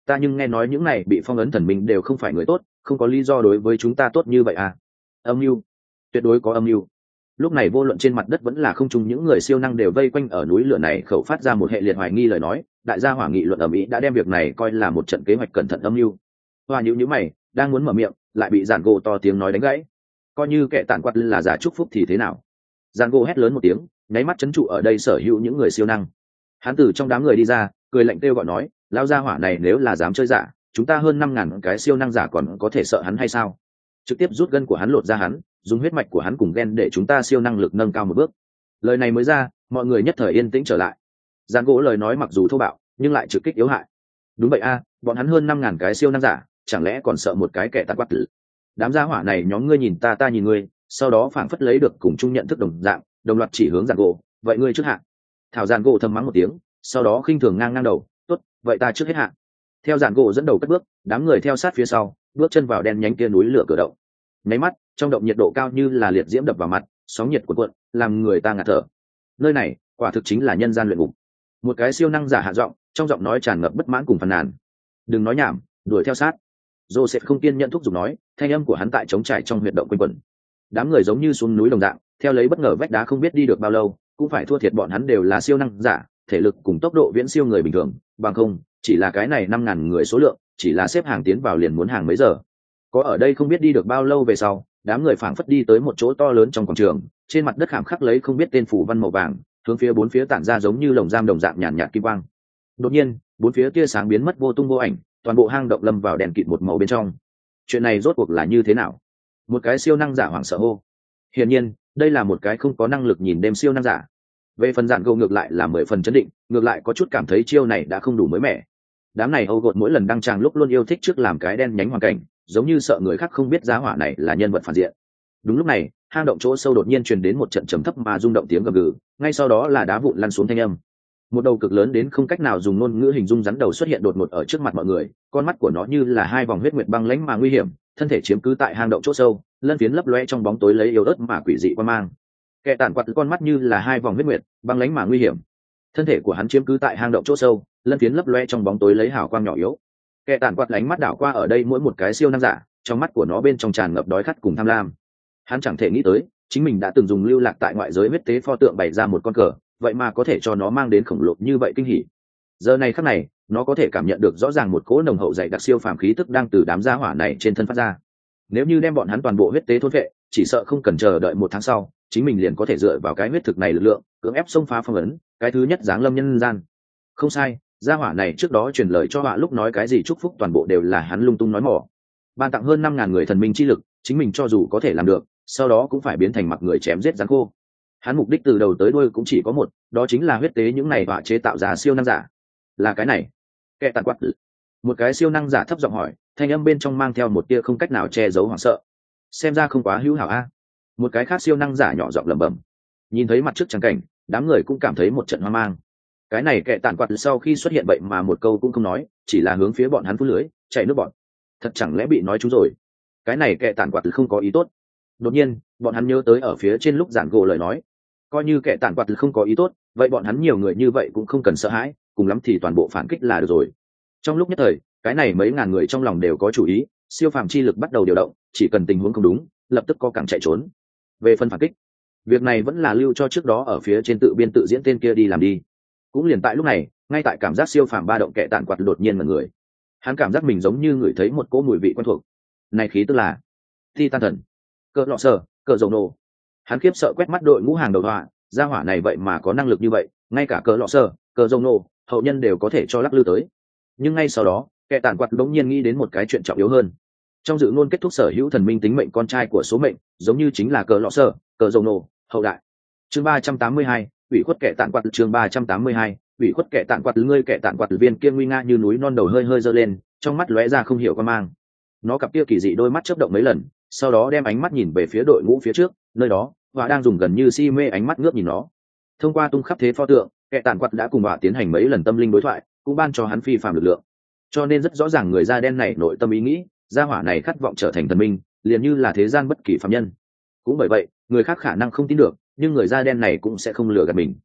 ta nhưng nghe nói những này bị phong ấn thần minh đều không phải người tốt, không có lý do đối với chúng ta tốt như vậy à? Âm mưu, tuyệt đối có âm mưu. Lúc này vô luận trên mặt đất vẫn là không trung, những người siêu năng đều vây quanh ở núi lửa này khẩu phát ra một hệ liệt hoài nghi lời nói. Đại gia hỏa nghị luận ở Mỹ đã đem việc này coi là một trận kế hoạch cẩn thận âm mưu. Hoa nhíu nhíu mày, đang muốn mở miệng, lại bị Giản Gỗ to tiếng nói đánh gãy. Coi như kẻ tản quạt là giả chúc phúc thì thế nào? Giản Gỗ hét lớn một tiếng, nháy mắt chấn trụ ở đây sở hữu những người siêu năng. Hắn từ trong đám người đi ra, cười lạnh kêu gọi nói, lao gia hỏa này nếu là dám chơi giả, chúng ta hơn 5.000 cái siêu năng giả còn có thể sợ hắn hay sao? Trực tiếp rút gân của hắn lột ra hắn, dùng huyết mạch của hắn cùng gen để chúng ta siêu năng lực nâng cao một bước. Lời này mới ra, mọi người nhất thời yên tĩnh trở lại. Giản Gỗ lời nói mặc dù thô bạo, nhưng lại trực kích yếu hại. Đúng vậy a, bọn hắn hơn 5.000 cái siêu năng giả, chẳng lẽ còn sợ một cái kẻ tàn quát tử? Đám gia hỏa này nhóm ngươi nhìn ta, ta nhìn ngươi, sau đó phảng phất lấy được cùng chung nhận thức đồng dạng, đồng loạt chỉ hướng Giản Gỗ, vậy ngươi trước hạn. Thảo Giản Gỗ thầm mắng một tiếng, sau đó khinh thường ngang đầu, tốt, vậy ta trước hết hạn. Theo Giản Gỗ dẫn đầu cất bước, đám người theo sát phía sau, bước chân vào đen nhánh kia núi lửa cửa động. Nháy mắt, trong động nhiệt độ cao như là liệt diễm đập vào mặt, sóng nhiệt cuộn cuộn, làm người ta ngạt thở. Nơi này, quả thực chính là nhân gian luyện ngục. Một cái siêu năng giả hạ giọng, trong giọng nói tràn ngập bất mãn cùng phàn nàn. Đừng nói nhảm, đuổi theo sát. Joseph không kiên nhẫn thúc giục nói, thanh âm của hắn tại trống trải trong huyệt động quanh quẩn. Đám người giống như xuống núi đồng dạng, theo lấy bất ngờ vách đá không biết đi được bao lâu, cũng phải thua thiệt bọn hắn đều là siêu năng giả, thể lực cùng tốc độ viễn siêu người bình thường, bằng không, chỉ là cái này 5.000 người số lượng, chỉ là xếp hàng tiến vào liền muốn hàng mấy giờ. Có ở đây không biết đi được bao lâu về sau, đám người phảng phất đi tới một chỗ to lớn trong quảng trường, trên mặt đất khảm khắc lấy không biết tên phủ văn màu vàng, hướng phía bốn phía tản ra giống như lồng giam đồng dạng nhàn nhạt kim quang. Đột nhiên, bốn phía tia sáng biến mất vô tung vô ảnh, toàn bộ hang động lâm vào đèn kịt một màu bên trong. Chuyện này rốt cuộc là như thế nào? Một cái siêu năng giả hoảng sợ hô. Hiển nhiên, đây là một cái không có năng lực nhìn đêm siêu năng giả. Về phần Giản Gỗ ngược lại là 10 phần chấn định, ngược lại có chút cảm thấy chiêu này đã không đủ mới mẻ. Đám này Âu gột mỗi lần đăng tràng lúc luôn yêu thích trước làm cái đen nhánh hoàn cảnh, giống như sợ người khác không biết giá hỏa này là nhân vật phản diện. Đúng lúc này, hang động chỗ sâu đột nhiên truyền đến một trận trầm thấp mà rung động tiếng gầm gừ, ngay sau đó là đá vụn lăn xuống thanh âm. Một đầu cực lớn đến không cách nào dùng ngôn ngữ hình dung rắn đầu xuất hiện đột ngột ở trước mặt mọi người, con mắt của nó như là hai vòng huyết nguyệt băng lãnh mà nguy hiểm, thân thể chiếm cứ tại hang động chỗ sâu, lân phiến lấp loe trong bóng tối lấy yếu ớt mà quỷ dị quan mang. Kẻ tản quạt con mắt như là hai vòng huyết nguyệt băng lãnh mà nguy hiểm, thân thể của hắn chiếm cứ tại hang động chỗ sâu, lân phiến lấp loe trong bóng tối lấy hào quang nhỏ yếu. Kẻ tản quạt ánh mắt đảo qua ở đây mỗi một cái siêu năng giả, trong mắt của nó bên trong tràn ngập đói khát cùng tham lam. Hắn chẳng thể nghĩ tới, chính mình đã từng dùng lưu lạc tại ngoại giới huyết tế pho tượng bày ra một con cờ, vậy mà có thể cho nó mang đến khổng lồ như vậy kinh hỉ. Giờ này khắc này, nó có thể cảm nhận được rõ ràng một cỗ nồng hậu dày đặc siêu phàm khí tức đang từ đám gia hỏa này trên thân phát ra. Nếu như đem bọn hắn toàn bộ huyết tế thôn vệ, chỉ sợ không cần chờ đợi 1 tháng sau, chính mình liền có thể dựa vào cái huyết thực này lực lượng, cưỡng ép xông phá phong ấn, cái thứ nhất giáng lâm nhân gian. Không sai, gia hỏa này trước đó truyền lời cho họa lúc nói cái gì chúc phúc toàn bộ đều là hắn lung tung nói mỏ. Ban tặng hơn 5.000 người thần minh chi lực, chính mình cho dù có thể làm được, sau đó cũng phải biến thành mặc người chém giết rắn khô. Hắn mục đích từ đầu tới đuôi cũng chỉ có một, đó chính là huyết tế những này họa chế tạo ra siêu năng giả. Là cái này. Kẻ tàn quát. Một cái siêu năng giả thấp giọng hỏi, thanh âm bên trong mang theo một tia không cách nào che giấu hoảng sợ. Xem ra không quá hữu hảo a. Một cái khác siêu năng giả nhỏ giọng lẩm bẩm. Nhìn thấy mặt trước trắng cảnh, đám người cũng cảm thấy một trận hoang mang. Cái này kẻ tàn quạt sau khi xuất hiện vậy mà một câu cũng không nói, chỉ là hướng phía bọn hắn phun lưới chạy nước bọn. Thật chẳng lẽ bị nói trúng rồi? Cái này kẻ tàn quạt không có ý tốt. Đột nhiên bọn hắn nhớ tới ở phía trên lúc Giản Gỗ lời nói, coi như kẻ tàn quạt không có ý tốt, vậy bọn hắn nhiều người như vậy cũng không cần sợ hãi, cùng lắm thì toàn bộ phản kích là được rồi. Trong lúc nhất thời, cái này mấy ngàn người trong lòng đều có chủ ý, siêu phàm chi lực bắt đầu điều động, chỉ cần tình huống không đúng, lập tức có cẳng chạy trốn. Về phần phản kích, việc này vẫn là lưu cho trước đó ở phía trên tự biên tự diễn tên kia đi làm đi. Cũng liền tại lúc này, ngay tại cảm giác siêu phàm ba động, kẻ tàn quạt đột nhiên mà người, hắn cảm giác mình giống như ngửi thấy một cỗ mùi vị quen thuộc. Này khí tức là Titan thần, cỡ lọ sở, cỡ dầu nổ. Hắn khiếp sợ quét mắt đội ngũ hàng đầu họa, gia hỏa này vậy mà có năng lực như vậy, ngay cả cỡ lọ sở, cỡ dầu nổ, hậu nhân đều có thể cho lắc lư tới. Nhưng ngay sau đó, kẻ tàn quạt đống nhiên nghĩ đến một cái chuyện trọng yếu hơn. Trong dự ngôn kết thúc sở hữu thần minh tính mệnh con trai của số mệnh, giống như chính là cỡ lọ sở, cỡ dầu nổ, hậu đại. Chương 382, ủy khuất kẻ tàn quạt. Chương 382, ủy khuất kẻ tàn quạt. Ngươi kẻ tàn quạt viên kia nguy nga như núi non đầu hơi hơi giơ lên, trong mắt lóe ra không hiểu quan mang. Nó cặp kia kỳ dị đôi mắt chớp động mấy lần, sau đó đem ánh mắt nhìn về phía đội ngũ phía trước, nơi đó họa đang dùng gần như si mê ánh mắt ngước nhìn nó. Thông qua tung khắp thế pho tượng, kẻ tàn quạt đã cùng họa tiến hành mấy lần tâm linh đối thoại, cũng ban cho hắn phi phàm lực lượng. Cho nên rất rõ ràng người da đen này nội tâm ý nghĩ, gia hỏa này khát vọng trở thành thần minh, liền như là thế gian bất kỳ phàm nhân. Cũng bởi vậy, người khác khả năng không tin được, nhưng người da đen này cũng sẽ không lừa gạt mình.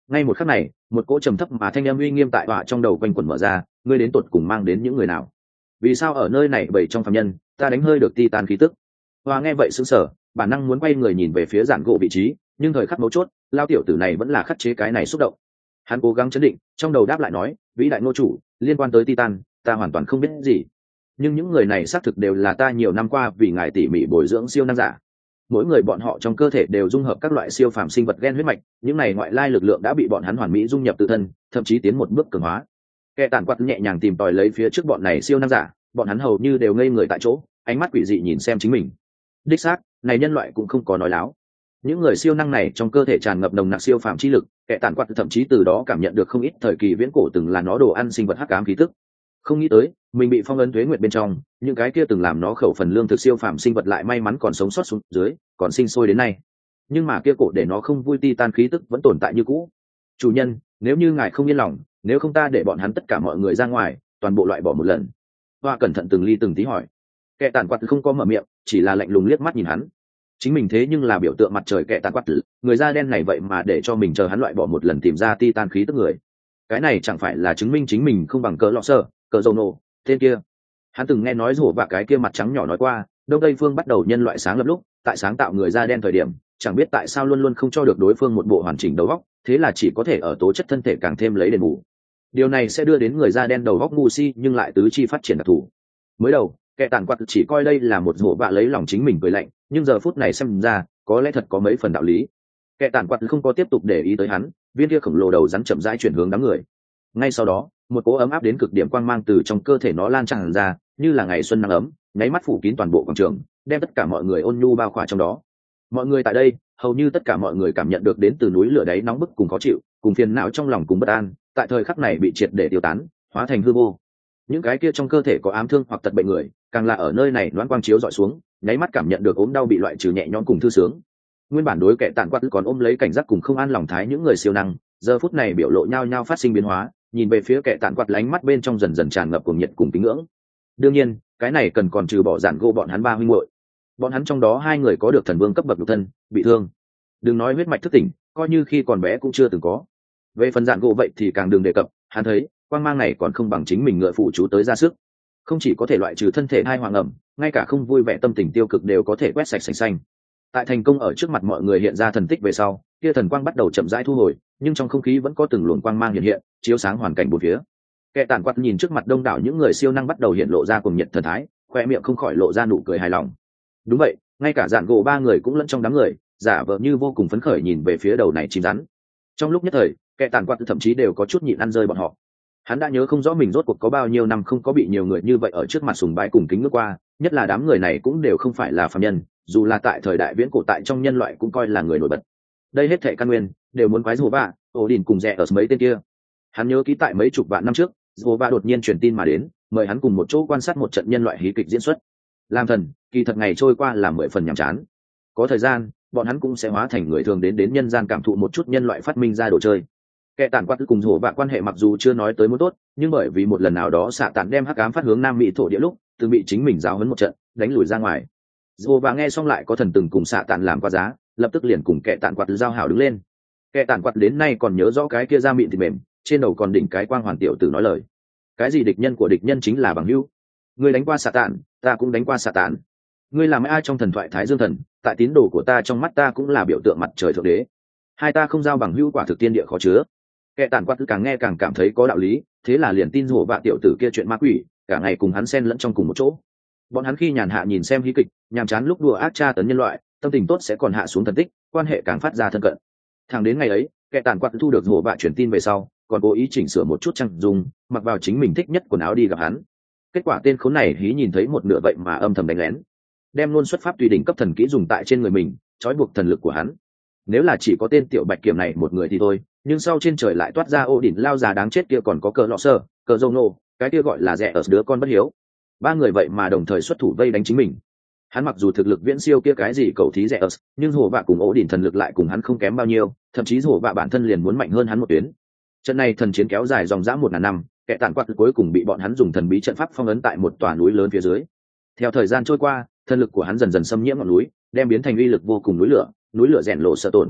Ngay một khắc này, một cỗ trầm thấp mà thanh âm uy nghiêm tại họa trong đầu quanh quẩn mở ra, ngươi đến tột cùng mang đến những người nào? Vì sao ở nơi này bảy trong phàm nhân, ta đánh hơi được titan khí tức? Hoa nghe vậy sững sờ, bản năng muốn quay người nhìn về phía giản gỗ vị trí, nhưng thời khắc mấu chốt, lao tiểu tử này vẫn là khắc chế cái này xúc động. Hắn cố gắng chấn định, trong đầu đáp lại nói, vĩ đại ngô chủ, liên quan tới titan, ta hoàn toàn không biết gì. Nhưng những người này xác thực đều là ta nhiều năm qua vì ngài tỉ mỉ bồi dưỡng siêu năng giả. Mỗi người bọn họ trong cơ thể đều dung hợp các loại siêu phàm sinh vật gen huyết mạch, những này ngoại lai lực lượng đã bị bọn hắn hoàn mỹ dung nhập tự thân, thậm chí tiến một bước cường hóa. Kẻ tàn quạt nhẹ nhàng tìm tòi lấy phía trước bọn này siêu năng giả, bọn hắn hầu như đều ngây người tại chỗ, ánh mắt quỷ dị nhìn xem chính mình. Đích xác, này nhân loại cũng không có nói láo. Những người siêu năng này trong cơ thể tràn ngập nồng nặc siêu phàm chi lực, kẻ tàn quạt thậm chí từ đó cảm nhận được không ít thời kỳ viễn cổ từng là nó đồ ăn sinh vật hắc ám khí tức. Không nghĩ tới, mình bị phong ấn tuế nguyệt bên trong, những cái kia từng làm nó khẩu phần lương thực siêu phàm sinh vật lại may mắn còn sống sót xuống dưới, còn sinh sôi đến nay. Nhưng mà kia cổ để nó không vui titan khí tức vẫn tồn tại như cũ. Chủ nhân, nếu như ngài không yên lòng, nếu không ta để bọn hắn tất cả mọi người ra ngoài, toàn bộ loại bỏ một lần. Hoa cẩn thận từng ly từng tí hỏi. Kẻ tàn quạt không có mở miệng, chỉ là lạnh lùng liếc mắt nhìn hắn. Chính mình thế nhưng là biểu tượng mặt trời kẻ tàn quạt, người da đen này vậy mà để cho mình chờ hắn loại bỏ một lần tìm ra titan khí tức người. Cái này chẳng phải là chứng minh chính mình không bằng cỡ lọ sơ, cỡ dầu nổ, tên kia. Hắn từng nghe nói rủ và cái kia mặt trắng nhỏ nói qua, đông tây phương bắt đầu nhân loại sáng lập lúc, tại sáng tạo người da đen thời điểm, chẳng biết tại sao luôn luôn không cho được đối phương một bộ hoàn chỉnh đầu óc, thế là chỉ có thể ở tố chất thân thể càng thêm lấy đền bù. Điều này sẽ đưa đến người da đen đầu óc ngu si nhưng lại tứ chi phát triển đặc thù. Mới đầu, kẻ tàn quạt chỉ coi đây là một rổ bạ lấy lòng chính mình cười lạnh, nhưng giờ phút này xem ra, có lẽ thật có mấy phần đạo lý. Kẻ tàn quạt không có tiếp tục để ý tới hắn, viên kia khổng lồ đầu rắn chậm rãi chuyển hướng đám người. Ngay sau đó, một cỗ ấm áp đến cực điểm quang mang từ trong cơ thể nó lan tràn ra, như là ngày xuân nắng ấm, nháy mắt phủ kín toàn bộ quảng trường, đem tất cả mọi người ôn nhu bao khỏa trong đó. Mọi người tại đây, hầu như tất cả mọi người cảm nhận được đến từ núi lửa đáy nóng bức cùng khó chịu, cùng phiền não trong lòng cùng bất an, tại thời khắc này bị triệt để tiêu tán, hóa thành hư vô. Những cái kia trong cơ thể có ám thương hoặc tật bệnh người, càng là ở nơi này loáng quang chiếu dọi xuống, nháy mắt cảm nhận được ốm đau bị loại trừ nhẹ nhõm cùng thư sướng. Nguyên bản đối kẻ tàn quạt còn ôm lấy cảnh giác cùng không an lòng thái những người siêu năng, giờ phút này biểu lộ nhau nhau phát sinh biến hóa, nhìn về phía kẻ tàn quạt lánh mắt bên trong dần dần tràn ngập cuồng nhiệt cùng kính ngưỡng. Đương nhiên, cái này cần còn trừ bỏ giản gỗ bọn hắn ba huynh muội. Bọn hắn trong đó hai người có được thần vương cấp bậc nhục thân, bị thương. Đừng nói huyết mạch thức tỉnh, coi như khi còn bé cũng chưa từng có. Về phần giản gỗ vậy thì càng đừng đề cập, hắn thấy, quang mang này còn không bằng chính mình ngựa phụ chú tới ra sức. Không chỉ có thể loại trừ thân thể hai hoàng ẩm, ngay cả không vui vẻ tâm tình tiêu cực đều có thể quét sạch sành xanh. Tại thành công ở trước mặt mọi người hiện ra thần tích về sau, kia thần quang bắt đầu chậm rãi thu hồi, nhưng trong không khí vẫn có từng luồng quang mang hiện hiện, chiếu sáng hoàn cảnh bốn phía. Kẻ tàn quạt nhìn trước mặt đông đảo những người siêu năng bắt đầu hiện lộ ra cùng nhiệt thần thái, khoe miệng không khỏi lộ ra nụ cười hài lòng. Đúng vậy, ngay cả dạn gỗ ba người cũng lẫn trong đám người, giả vờ như vô cùng phấn khởi nhìn về phía đầu này chim rắn. Trong lúc nhất thời, kẻ tàn quạt thậm chí đều có chút nhịn ăn rơi bọn họ. Hắn đã nhớ không rõ mình rốt cuộc có bao nhiêu năm không có bị nhiều người như vậy ở trước mặt sùng bái cùng kính ngước qua, nhất là đám người này cũng đều không phải là phàm nhân, dù là tại thời đại viễn cổ tại trong nhân loại cũng coi là người nổi bật. Đây hết thảy căn nguyên đều muốn quái Jehovah, Odin cùng rẻ ở mấy tên kia. Hắn nhớ ký tại mấy chục vạn năm trước, Jehovah đột nhiên truyền tin mà đến, mời hắn cùng một chỗ quan sát một trận nhân loại hí kịch diễn xuất. Làm thần, kỳ thật ngày trôi qua là 10 phần nhàm chán. Có thời gian, bọn hắn cũng sẽ hóa thành người thường đến nhân gian cảm thụ một chút nhân loại phát minh ra đồ chơi. Kẻ tàn quạt cùng Jehovah quan hệ mặc dù chưa nói tới muốn tốt, nhưng bởi vì một lần nào đó xạ tàn đem hắc ám phát hướng Nam Mỹ thổ địa lúc, từng bị chính mình giáo huấn một trận, đánh lùi ra ngoài. Jehovah nghe xong lại có thần từng cùng xạ tàn làm qua giá, lập tức liền cùng kẻ tàn quạt giao hảo đứng lên. Kẻ tàn quạt đến nay còn nhớ rõ cái kia da mịn thịt mềm, trên đầu còn đỉnh cái quang hoàn tiểu tử nói lời. Cái gì địch nhân của địch nhân chính là bằng hữu. Ngươi đánh qua xạ tàn, ta cũng đánh qua xạ tàn. Ngươi làm ai trong thần thoại Thái Dương thần, tại tín đồ của ta trong mắt ta cũng là biểu tượng mặt trời thượng đế. Hai ta không giao bằng hữu quả thực tiên địa khó chứa. Kẻ tàn quạt càng nghe càng cảm thấy có đạo lý, thế là liền tin rủa bạ tiểu tử kia chuyện ma quỷ, cả ngày cùng hắn xen lẫn trong cùng một chỗ. Bọn hắn khi nhàn hạ nhìn xem hí kịch, nhàm chán lúc đùa ác tra tấn nhân loại, tâm tình tốt sẽ còn hạ xuống thần tích, quan hệ càng phát ra thân cận. Thẳng đến ngày ấy, kẻ tàn quạt thu được rủa bạ truyền tin về sau, còn cố ý chỉnh sửa một chút trang dung, mặc vào chính mình thích nhất quần áo đi gặp hắn. Kết quả tên khốn này hí nhìn thấy một nửa vậy mà âm thầm đánh lén, đem luôn xuất pháp tùy đỉnh cấp thần kỹ dùng tại trên người mình, trói buộc thần lực của hắn. Nếu là chỉ có tên tiểu bạch kiểm này một người thì thôi, nhưng sau trên trời lại toát ra ô đỉnh lao già đáng chết kia còn có cờ lọ sơ, cờ dâu nô, cái kia gọi là rẻ ở đứa con bất hiếu. Ba người vậy mà đồng thời xuất thủ vây đánh chính mình. Hắn mặc dù thực lực viễn siêu kia cái gì cầu thí rẻ ớt, nhưng hồ vạ cùng ổ đỉnh thần lực lại cùng hắn không kém bao nhiêu, thậm chí hồ vạ bản thân liền muốn mạnh hơn hắn một tuyến. Trận này thần chiến kéo dài dòng dã 1000 năm, kẻ tàn quạt cuối cùng bị bọn hắn dùng thần bí trận pháp phong ấn tại một tòa núi lớn phía dưới. Theo thời gian trôi qua, thần lực của hắn dần dần xâm nhiễm ngọn núi, đem biến thành uy lực vô cùng núi lửa rèn lộ sợ tổn.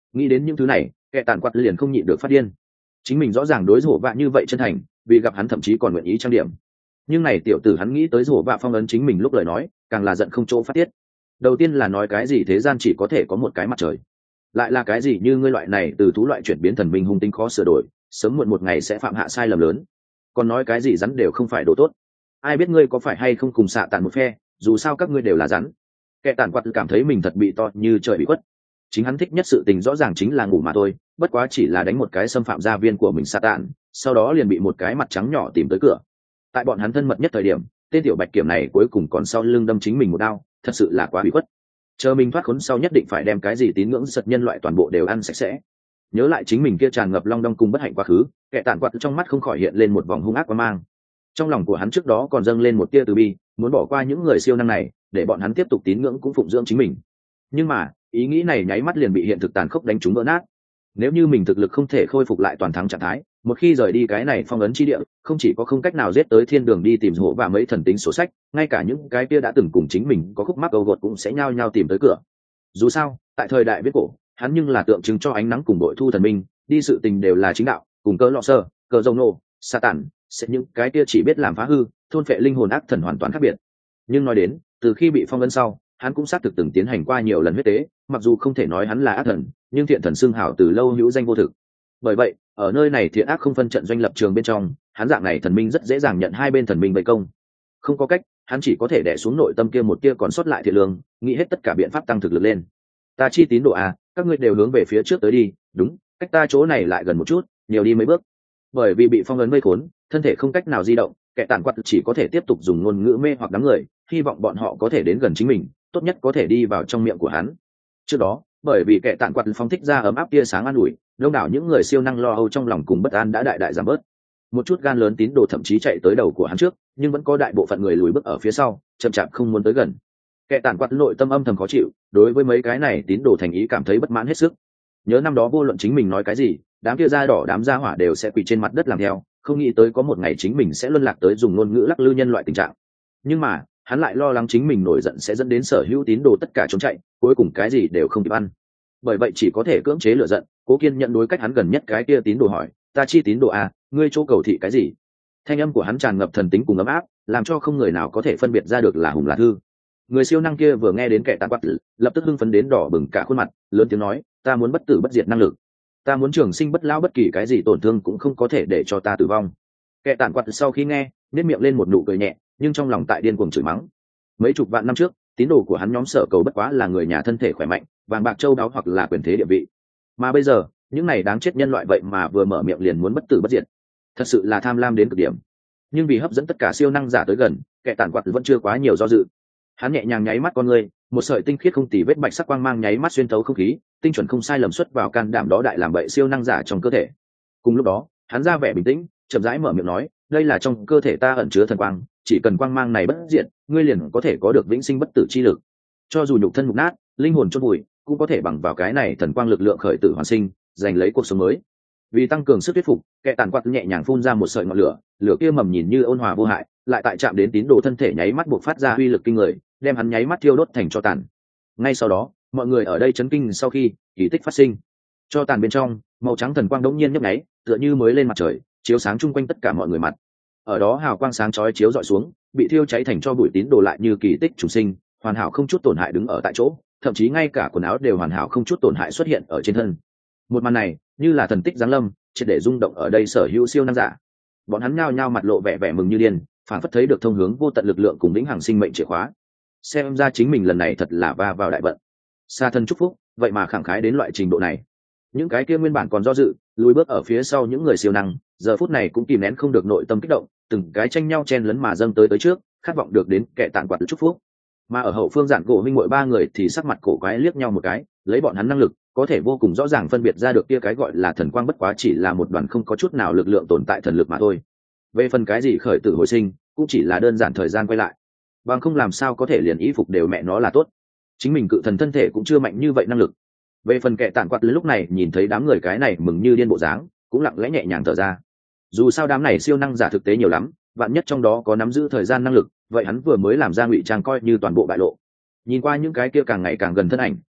Nghĩ đến những thứ này, kẻ tàn quạt liền không nhịn được phát điên. Chính mình rõ ràng đối rổ vạ như vậy chân thành, vì gặp hắn thậm chí còn nguyện ý trang điểm. Nhưng này tiểu tử hắn nghĩ tới rổ vạ phong ấn chính mình lúc lời nói, càng là giận không chỗ phát tiết. Đầu tiên là nói cái gì thế gian chỉ có thể có một cái mặt trời, lại là cái gì như ngươi loại này từ thú loại chuyển biến thần minh hung tinh khó sửa đổi, sớm muộn một ngày sẽ phạm hạ sai lầm lớn. Còn nói cái gì rắn đều không phải đồ tốt, ai biết ngươi có phải hay không cùng xạ tàn một phe, dù sao các ngươi đều là rắn. Kẻ tàn quạt cảm thấy mình thật bị to như trời bị quất. Chính hắn thích nhất sự tình rõ ràng chính là ngủ mà thôi, bất quá chỉ là đánh một cái xâm phạm gia viên của mình xạ tàn, sau đó liền bị một cái mặt trắng nhỏ tìm tới cửa. Tại bọn hắn thân mật nhất thời điểm, tên tiểu bạch kiểm này cuối cùng còn sau lưng đâm chính mình một đao, thật sự là quá bị khuất. Chờ mình thoát khốn sau nhất định phải đem cái gì tín ngưỡng sật nhân loại toàn bộ đều ăn sạch sẽ. Nhớ lại chính mình kia tràn ngập long đong cùng bất hạnh quá khứ, kẻ tàn quạt trong mắt không khỏi hiện lên một vòng hung ác và mang. Trong lòng của hắn trước đó còn dâng lên một tia từ bi, muốn bỏ qua những người siêu năng này, để bọn hắn tiếp tục tín ngưỡng cũng phụng dưỡng chính mình. Nhưng mà ý nghĩ này nháy mắt liền bị hiện thực tàn khốc đánh trúng vỡ nát. Nếu như mình thực lực không thể khôi phục lại toàn thắng trạng thái, một khi rời đi cái này phong ấn chi địa, không chỉ có không cách nào giết tới thiên đường đi tìm hổ và mấy thần tính sổ sách, ngay cả những cái kia đã từng cùng chính mình có khúc mắc câu gột cũng sẽ nhao nhao tìm tới cửa. Dù sao tại thời đại viết cổ, hắn nhưng là tượng trưng cho ánh nắng cùng đội thu thần minh, đi sự tình đều là chính đạo, cùng cỡ lọ sơ, cỡ dầu nổ, sa tản, sẽ những cái kia chỉ biết làm phá hư, thôn phệ linh hồn ác thần hoàn toàn khác biệt. Nhưng nói đến, từ khi bị phong ấn sau, hắn cũng xác thực từng tiến hành qua nhiều lần huyết tế, mặc dù không thể nói hắn là ác thần, nhưng thiện thần xưng hảo từ lâu hữu danh vô thực. Bởi vậy ở nơi này thiện ác không phân trận doanh lập trường bên trong, hắn dạng này thần minh rất dễ dàng nhận hai bên thần minh vây công. Không có cách, hắn chỉ có thể đè xuống nội tâm kia một tia còn sót lại thiện lương, nghĩ hết tất cả biện pháp tăng thực lực lên. Ta chi tín đồ à, các ngươi đều hướng về phía trước tới đi, đúng, cách ta chỗ này lại gần một chút, nhiều đi mấy bước. Bởi vì bị phong ấn vây khốn, thân thể không cách nào di động, kẻ tàn quạt chỉ có thể tiếp tục dùng ngôn ngữ mê hoặc đám người, hy vọng bọn họ có thể đến gần chính mình, tốt nhất có thể đi vào trong miệng của hắn. Trước đó bởi vì kẻ tàn quạt phóng thích ra ấm áp tia sáng an ủi, đông đảo những người siêu năng lo âu trong lòng cùng bất an đã đại đại giảm bớt. Một chút gan lớn tín đồ thậm chí chạy tới đầu của hắn trước, nhưng vẫn có đại bộ phận người lùi bước ở phía sau, chậm chạp không muốn tới gần. Kẻ tàn quạt nội tâm âm thầm khó chịu, đối với mấy cái này tín đồ thành ý cảm thấy bất mãn hết sức. Nhớ năm đó vô luận chính mình nói cái gì, đám kia da đỏ đám da hỏa đều sẽ quỳ trên mặt đất làm theo, không nghĩ tới có một ngày chính mình sẽ luân lạc tới dùng ngôn ngữ lắc lư nhân loại tình trạng. Nhưng mà hắn lại lo lắng chính mình nổi giận sẽ dẫn đến sở hữu tín đồ tất cả trốn chạy, cuối cùng cái gì đều không kịp ăn. Bởi vậy chỉ có thể cưỡng chế lửa giận, cố kiên nhận đối cách hắn gần nhất cái kia tín đồ hỏi, ta chi tín đồ à, ngươi chỗ cầu thị cái gì? Thanh âm của hắn tràn ngập thần tính cùng ấm áp, làm cho không người nào có thể phân biệt ra được là hùng là thư. Người siêu năng kia vừa nghe đến kẻ tàn quạt, lập tức hưng phấn đến đỏ bừng cả khuôn mặt, lớn tiếng nói, ta muốn bất tử bất diệt năng lực, ta muốn trường sinh bất lão, bất kỳ cái gì tổn thương cũng không có thể để cho ta tử vong. Kẻ tàn quạt sau khi nghe, nét miệng lên một nụ cười nhẹ, nhưng trong lòng tại điên cuồng chửi mắng. Mấy chục vạn năm trước, tín đồ của hắn nhóm sở cầu bất quá là người nhà thân thể khỏe mạnh, vàng bạc châu báu hoặc là quyền thế địa vị. Mà bây giờ, những này đáng chết nhân loại vậy mà vừa mở miệng liền muốn bất tử bất diệt, thật sự là tham lam đến cực điểm. Nhưng vì hấp dẫn tất cả siêu năng giả tới gần, kẻ tàn quạt vẫn chưa quá nhiều do dự. Hắn nhẹ nhàng nháy mắt con người, một sợi tinh khiết không tì vết bạch sắc quang mang nháy mắt xuyên thấu không khí, tinh chuẩn không sai lầm xuất vào can đảm đó đại làm bậy siêu năng giả trong cơ thể. Cùng lúc đó, hắn ra vẻ bình tĩnh, chậm rãi mở miệng nói, đây là trong cơ thể ta ẩn chứa thần quang, chỉ cần quang mang này bất diệt, ngươi liền có thể có được vĩnh sinh bất tử chi lực. Cho dù nhục thân mục nát, linh hồn chôn vùi, cũng có thể bằng vào cái này thần quang lực lượng khởi tử hoàn sinh, giành lấy cuộc sống mới. Vì tăng cường sức thuyết phục, kẻ tàn quạt nhẹ nhàng phun ra một sợi ngọn lửa, lửa kia mầm nhìn như ôn hòa vô hại, lại tại chạm đến tín đồ thân thể nháy mắt buộc phát ra uy lực kinh người, đem hắn nháy mắt thiêu đốt thành tro tàn. Ngay sau đó, mọi người ở đây chấn kinh sau khi kỳ tích phát sinh. Tro tàn bên trong, màu trắng thần quang đống nhiên nhấp nháy, tựa như mới lên mặt trời, chiếu sáng chung quanh tất cả mọi người mặt. Ở đó hào quang sáng chói chiếu rọi xuống, bị thiêu cháy thành tro bụi tín đồ lại như kỳ tích trùng sinh, hoàn hảo không chút tổn hại đứng ở tại chỗ, thậm chí ngay cả quần áo đều hoàn hảo không chút tổn hại xuất hiện ở trên thân. Một màn này như là thần tích giáng lâm, triệt để rung động ở đây sở hữu siêu năng giả. Bọn hắn nhao nhao mặt lộ vẻ vẻ mừng như điên, phảng phất thấy được thông hướng vô tận lực lượng cùng vĩnh hằng sinh mệnh chìa khóa. Xem ra chính mình lần này thật là va vào đại vận. Sa thân chúc phúc, vậy mà khẳng khái đến loại trình độ này. Những cái kia nguyên bản còn do dự, lùi bước ở phía sau những người siêu năng, giờ phút này cũng kìm nén không được nội tâm kích động, từng cái tranh nhau chen lấn mà dâng tới trước, khát vọng được đến kẻ tàn quạt chúc phúc. Mà ở hậu phương Giản Gỗ Minh muội ba người thì sắc mặt cổ quái liếc nhau một cái, lấy bọn hắn năng lực, có thể vô cùng rõ ràng phân biệt ra được kia cái gọi là thần quang bất quá chỉ là một đoàn không có chút nào lực lượng tồn tại thần lực mà thôi. Về phần cái gì khởi tử hồi sinh, cũng chỉ là đơn giản thời gian quay lại. Bằng không làm sao có thể liền ý phục đều mẹ nó là tốt. Chính mình cự thần thân thể cũng chưa mạnh như vậy năng lực. Về phần kẻ tàn quạt lúc này nhìn thấy đám người cái này mừng như điên bộ dáng, cũng lặng lẽ nhẹ nhàng thở ra. Dù sao đám này siêu năng giả thực tế nhiều lắm, vạn nhất trong đó có nắm giữ thời gian năng lực, vậy hắn vừa mới làm ra ngụy trang coi như toàn bộ bại lộ. Nhìn qua những cái kia càng ngày càng gần thân ảnh,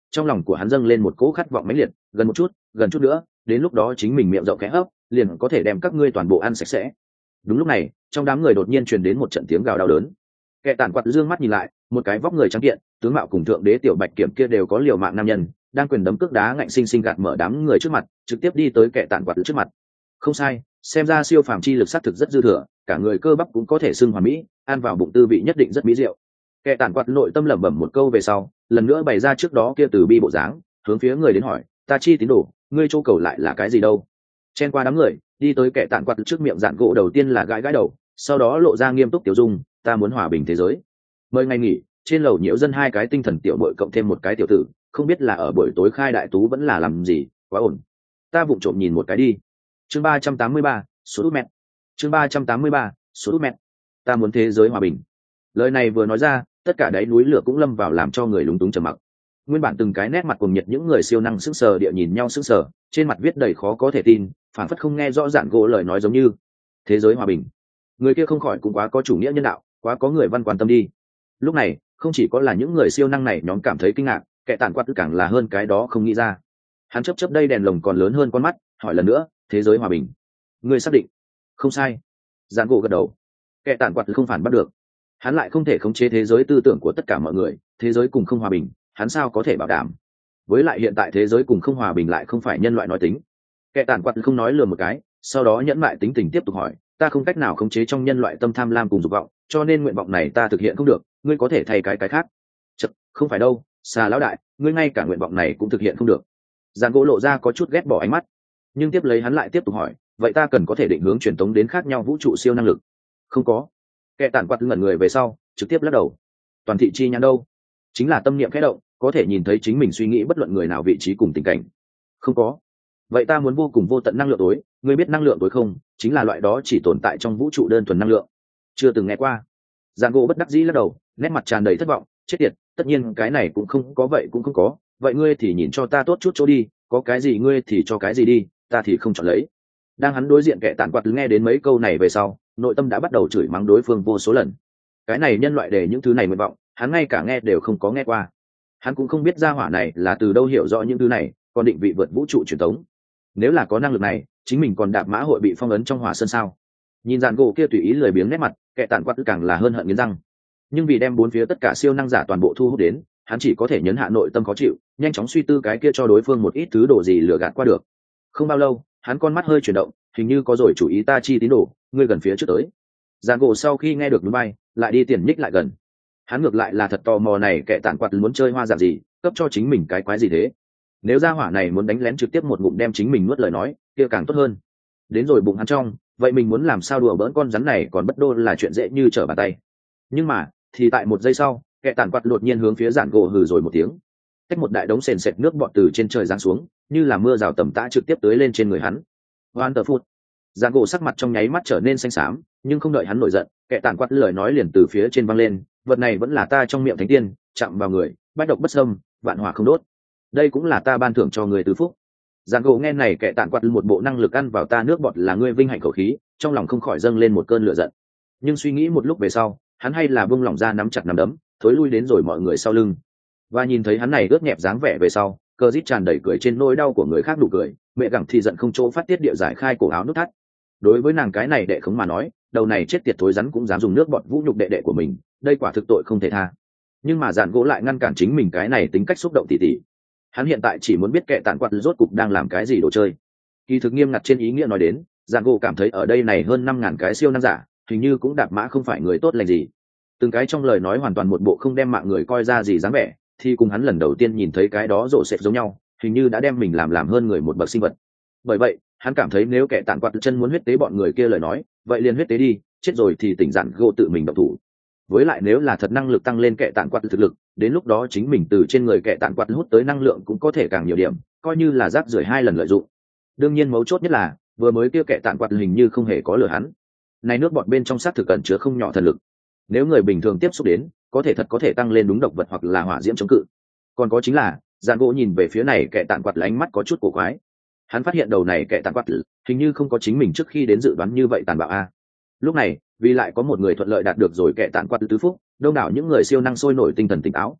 trong lòng của hắn dâng lên một cỗ khát vọng mãnh liệt, gần chút nữa, đến lúc đó chính mình miệng rộng khẽ hấp, liền có thể đem các ngươi toàn bộ ăn sạch sẽ. Đúng lúc này, trong đám người đột nhiên truyền đến một trận tiếng gào đau đớn. Kẻ tản quạt dương mắt nhìn lại, một cái vóc người trắng kiện, tướng mạo cùng thượng đế tiểu bạch kiểm kia đều có liều mạng nam nhân, đang quyền đấm cước đá ngạnh sinh sinh gạt mở đám người trước mặt, trực tiếp đi tới kẻ tản quạt trước mặt. Không sai, xem ra siêu phàm chi lực sát thực rất dư thừa, cả người cơ bắp cũng có thể xưng hoàn mỹ, ăn vào bụng tư vị nhất định rất mỹ diệu. Kẻ tản quạt nội tâm lẩm bẩm một câu về sau, lần nữa bày ra trước đó kia từ bi bộ dáng, hướng phía người đến hỏi, ta chi tín đồ, ngươi châu cầu lại là cái gì đâu? Chen qua đám người, đi tới kẻ tản quạt trước miệng dạn gỗ đầu tiên là gãi gãi đầu, sau đó lộ ra nghiêm túc tiểu dung, ta muốn hòa bình thế giới. Mời ngày nghỉ, trên lầu nhiễu dân hai cái tinh thần tiểu bội cộng thêm một cái tiểu tử, không biết là ở buổi tối khai đại tú vẫn là làm gì, quá ổn. Ta vụng trộm nhìn một cái đi. Chương 383, sút mẹ. Chương 383, sút mẹ. Ta muốn thế giới hòa bình. Lời này vừa nói ra, tất cả đáy núi lửa cũng lâm vào làm cho người lúng túng trầm mặc. Nguyên bản từng cái nét mặt cuồng nhiệt những người siêu năng sững sờ địa nhìn nhau sững sờ, trên mặt viết đầy khó có thể tin, phản phất không nghe rõ ràng gỗ lời nói giống như thế giới hòa bình. Người kia không khỏi cũng quá có chủ nghĩa nhân đạo, quá có người văn quan tâm đi. Lúc này, không chỉ có là những người siêu năng này nhóm cảm thấy kinh ngạc, kẻ tản quạt càng là hơn cái đó không nghĩ ra. Hắn chớp đây đèn lồng còn lớn hơn con mắt, hỏi lần nữa, thế giới hòa bình. Người xác định? Không sai. Giản gỗ gật đầu. Kẻ tản quạt không phản bắt được. Hắn lại không thể khống chế thế giới tư tưởng của tất cả mọi người, thế giới cùng không hòa bình, hắn sao có thể bảo đảm? Với lại hiện tại thế giới cùng không hòa bình lại không phải nhân loại nói tính. Kẻ tản quạt không nói lừa một cái, sau đó nhẫn mại tính tình tiếp tục hỏi, ta không cách nào khống chế trong nhân loại tâm tham lam cùng dục vọng, cho nên nguyện vọng này ta thực hiện không được, ngươi có thể thay cái khác. Chật, không phải đâu, xà lão đại, ngươi ngay cả nguyện vọng này cũng thực hiện không được. Giàn gỗ lộ ra có chút ghét bỏ ánh mắt, nhưng tiếp lấy hắn lại tiếp tục hỏi, vậy ta cần có thể định hướng truyền tống đến khác nhau vũ trụ siêu năng lực? Không có. Kẻ tản quạt ngẩn người về sau, trực tiếp lắc đầu. Toàn thị chi nhãn đâu? Chính là tâm niệm khẽ động, có thể nhìn thấy chính mình suy nghĩ bất luận người nào vị trí cùng tình cảnh. Không có. Vậy ta muốn vô cùng vô tận năng lượng tối, ngươi biết năng lượng tối không? Chính là loại đó chỉ tồn tại trong vũ trụ đơn thuần năng lượng. Chưa từng nghe qua. Giàn gỗ bất đắc dĩ lắc đầu, nét mặt tràn đầy thất vọng, chết tiệt, tất nhiên cái này cũng không có vậy cũng không có, vậy ngươi thì nhìn cho ta tốt chút chỗ đi, có cái gì ngươi thì cho cái gì đi, ta thì không chọn lấy. Đang hắn đối diện kẻ tản quạt nghe đến mấy câu này về sau, nội tâm đã bắt đầu chửi mắng đối phương vô số lần. Cái này nhân loại để những thứ này nguyện vọng, hắn ngay cả nghe đều không có nghe qua. Hắn cũng không biết gia hỏa này là từ đâu hiểu rõ những thứ này, còn định vị vượt vũ trụ truyền thống. Nếu là có năng lực này, chính mình còn đạp mã hội bị phong ấn trong hỏa sơn sao? Nhìn dàn gỗ kia tùy ý lười biếng nét mặt, kẻ tản quạt càng là hơn hận nghiến răng. Nhưng vì đem bốn phía tất cả siêu năng giả toàn bộ thu hút đến, hắn chỉ có thể nhấn hạ nội tâm khó chịu, nhanh chóng suy tư cái kia cho đối phương một ít thứ đồ gì lừa gạt qua được. Không bao lâu, hắn con mắt hơi chuyển động, hình như có rồi chủ ý, ta chi tín đồ, ngươi gần phía trước tới. Giàn gỗ sau khi nghe được núi bay, lại đi tiền nhích lại gần. Hắn ngược lại là thật tò mò này kẻ tản quạt muốn chơi hoa dạng gì, cấp cho chính mình cái quái gì thế. Nếu gia hỏa này muốn đánh lén trực tiếp một ngụm đem chính mình nuốt lời nói, kia càng tốt hơn. Đến rồi bụng hắn trong, vậy mình muốn làm sao đùa bỡn con rắn này còn bất đô là chuyện dễ như trở bàn tay. Nhưng mà, thì tại một giây sau, kẻ tản quạt đột nhiên hướng phía giản gỗ hừ rồi một tiếng. Cách một đại đống sền sệt nước bọt từ trên trời giáng xuống, như là mưa rào tầm tã trực tiếp tới lên trên người hắn. Wonderful. Giản gỗ sắc mặt trong nháy mắt trở nên xanh xám, nhưng không đợi hắn nổi giận, kẻ tản quạt lời nói liền từ phía trên văng lên, vật này vẫn là ta trong miệng thánh tiên, chạm vào người, bách độc bất xâm, vạn hỏa không đốt. Đây cũng là ta ban thưởng cho người tứ phúc. Giản gỗ nghe này kẻ tản quạt một bộ năng lực ăn vào ta nước bọt là ngươi vinh hạnh khẩu khí, trong lòng không khỏi dâng lên một cơn lửa giận. Nhưng suy nghĩ một lúc về sau, hắn hay là buông lỏng ra nắm chặt nắm đấm, thối lui đến rồi mọi người sau lưng. Và nhìn thấy hắn này ướt nhẹp dáng vẻ về sau, cờ rít tràn đầy cười trên nỗi đau của người khác đủ cười, mẹ gẳng thì giận không chỗ phát tiết địa giải khai cổ áo nút thắt. Đối với nàng cái này đệ khống mà nói, đầu này chết tiệt thối rắn cũng dám dùng nước bọt vũ nhục đệ đệ của mình, đây quả thực tội không thể tha. Nhưng mà Giản gỗ lại ngăn cản chính mình cái này tính cách xúc động tỉ tỉ. Hắn hiện tại chỉ muốn biết kẻ tản quạt rốt cục đang làm cái gì đồ chơi. Kỳ thực nghiêm ngặt trên ý nghĩa nói đến, Giản gỗ cảm thấy ở đây này hơn 5.000 cái siêu năng giả, hình như cũng đạp mã không phải người tốt lành gì. Từng cái trong lời nói hoàn toàn một bộ không đem mạng người coi ra gì dáng vẻ, thì cùng hắn lần đầu tiên nhìn thấy cái đó rộ sệt giống nhau, hình như đã đem mình làm hơn người một bậc sinh vật. Bởi vậy, hắn cảm thấy nếu kẻ tản quạt chân muốn huyết tế bọn người kia lời nói, vậy liền huyết tế đi, chết rồi thì tỉnh Giản gỗ tự mình động thủ. Với lại nếu là thật năng lực tăng lên kẻ tản quạt thực lực, đến lúc đó chính mình từ trên người kẻ tản quạt hút tới năng lượng cũng có thể càng nhiều điểm, coi như là rác rưởi 2 lần lợi dụng. Đương nhiên mấu chốt nhất là, vừa mới kia kẻ tản quạt hình như không hề có lừa hắn. Này nước bọt bên trong xác thực ẩn chứa không nhỏ thần lực. Nếu người bình thường tiếp xúc đến, có thể tăng lên đúng độc vật hoặc là hỏa diễm chống cự. Còn có chính là, Giản gỗ nhìn về phía này kẻ tản quạt ánh mắt có chút cổ quái. Hắn phát hiện đầu này kẻ tản quạt hình như không có chính mình trước khi đến dự đoán như vậy tàn bạo a. Lúc này, vì lại có một người thuận lợi đạt được rồi kẻ tản quạt tứ phúc, đông đảo những người siêu năng sôi nổi tinh thần tỉnh táo.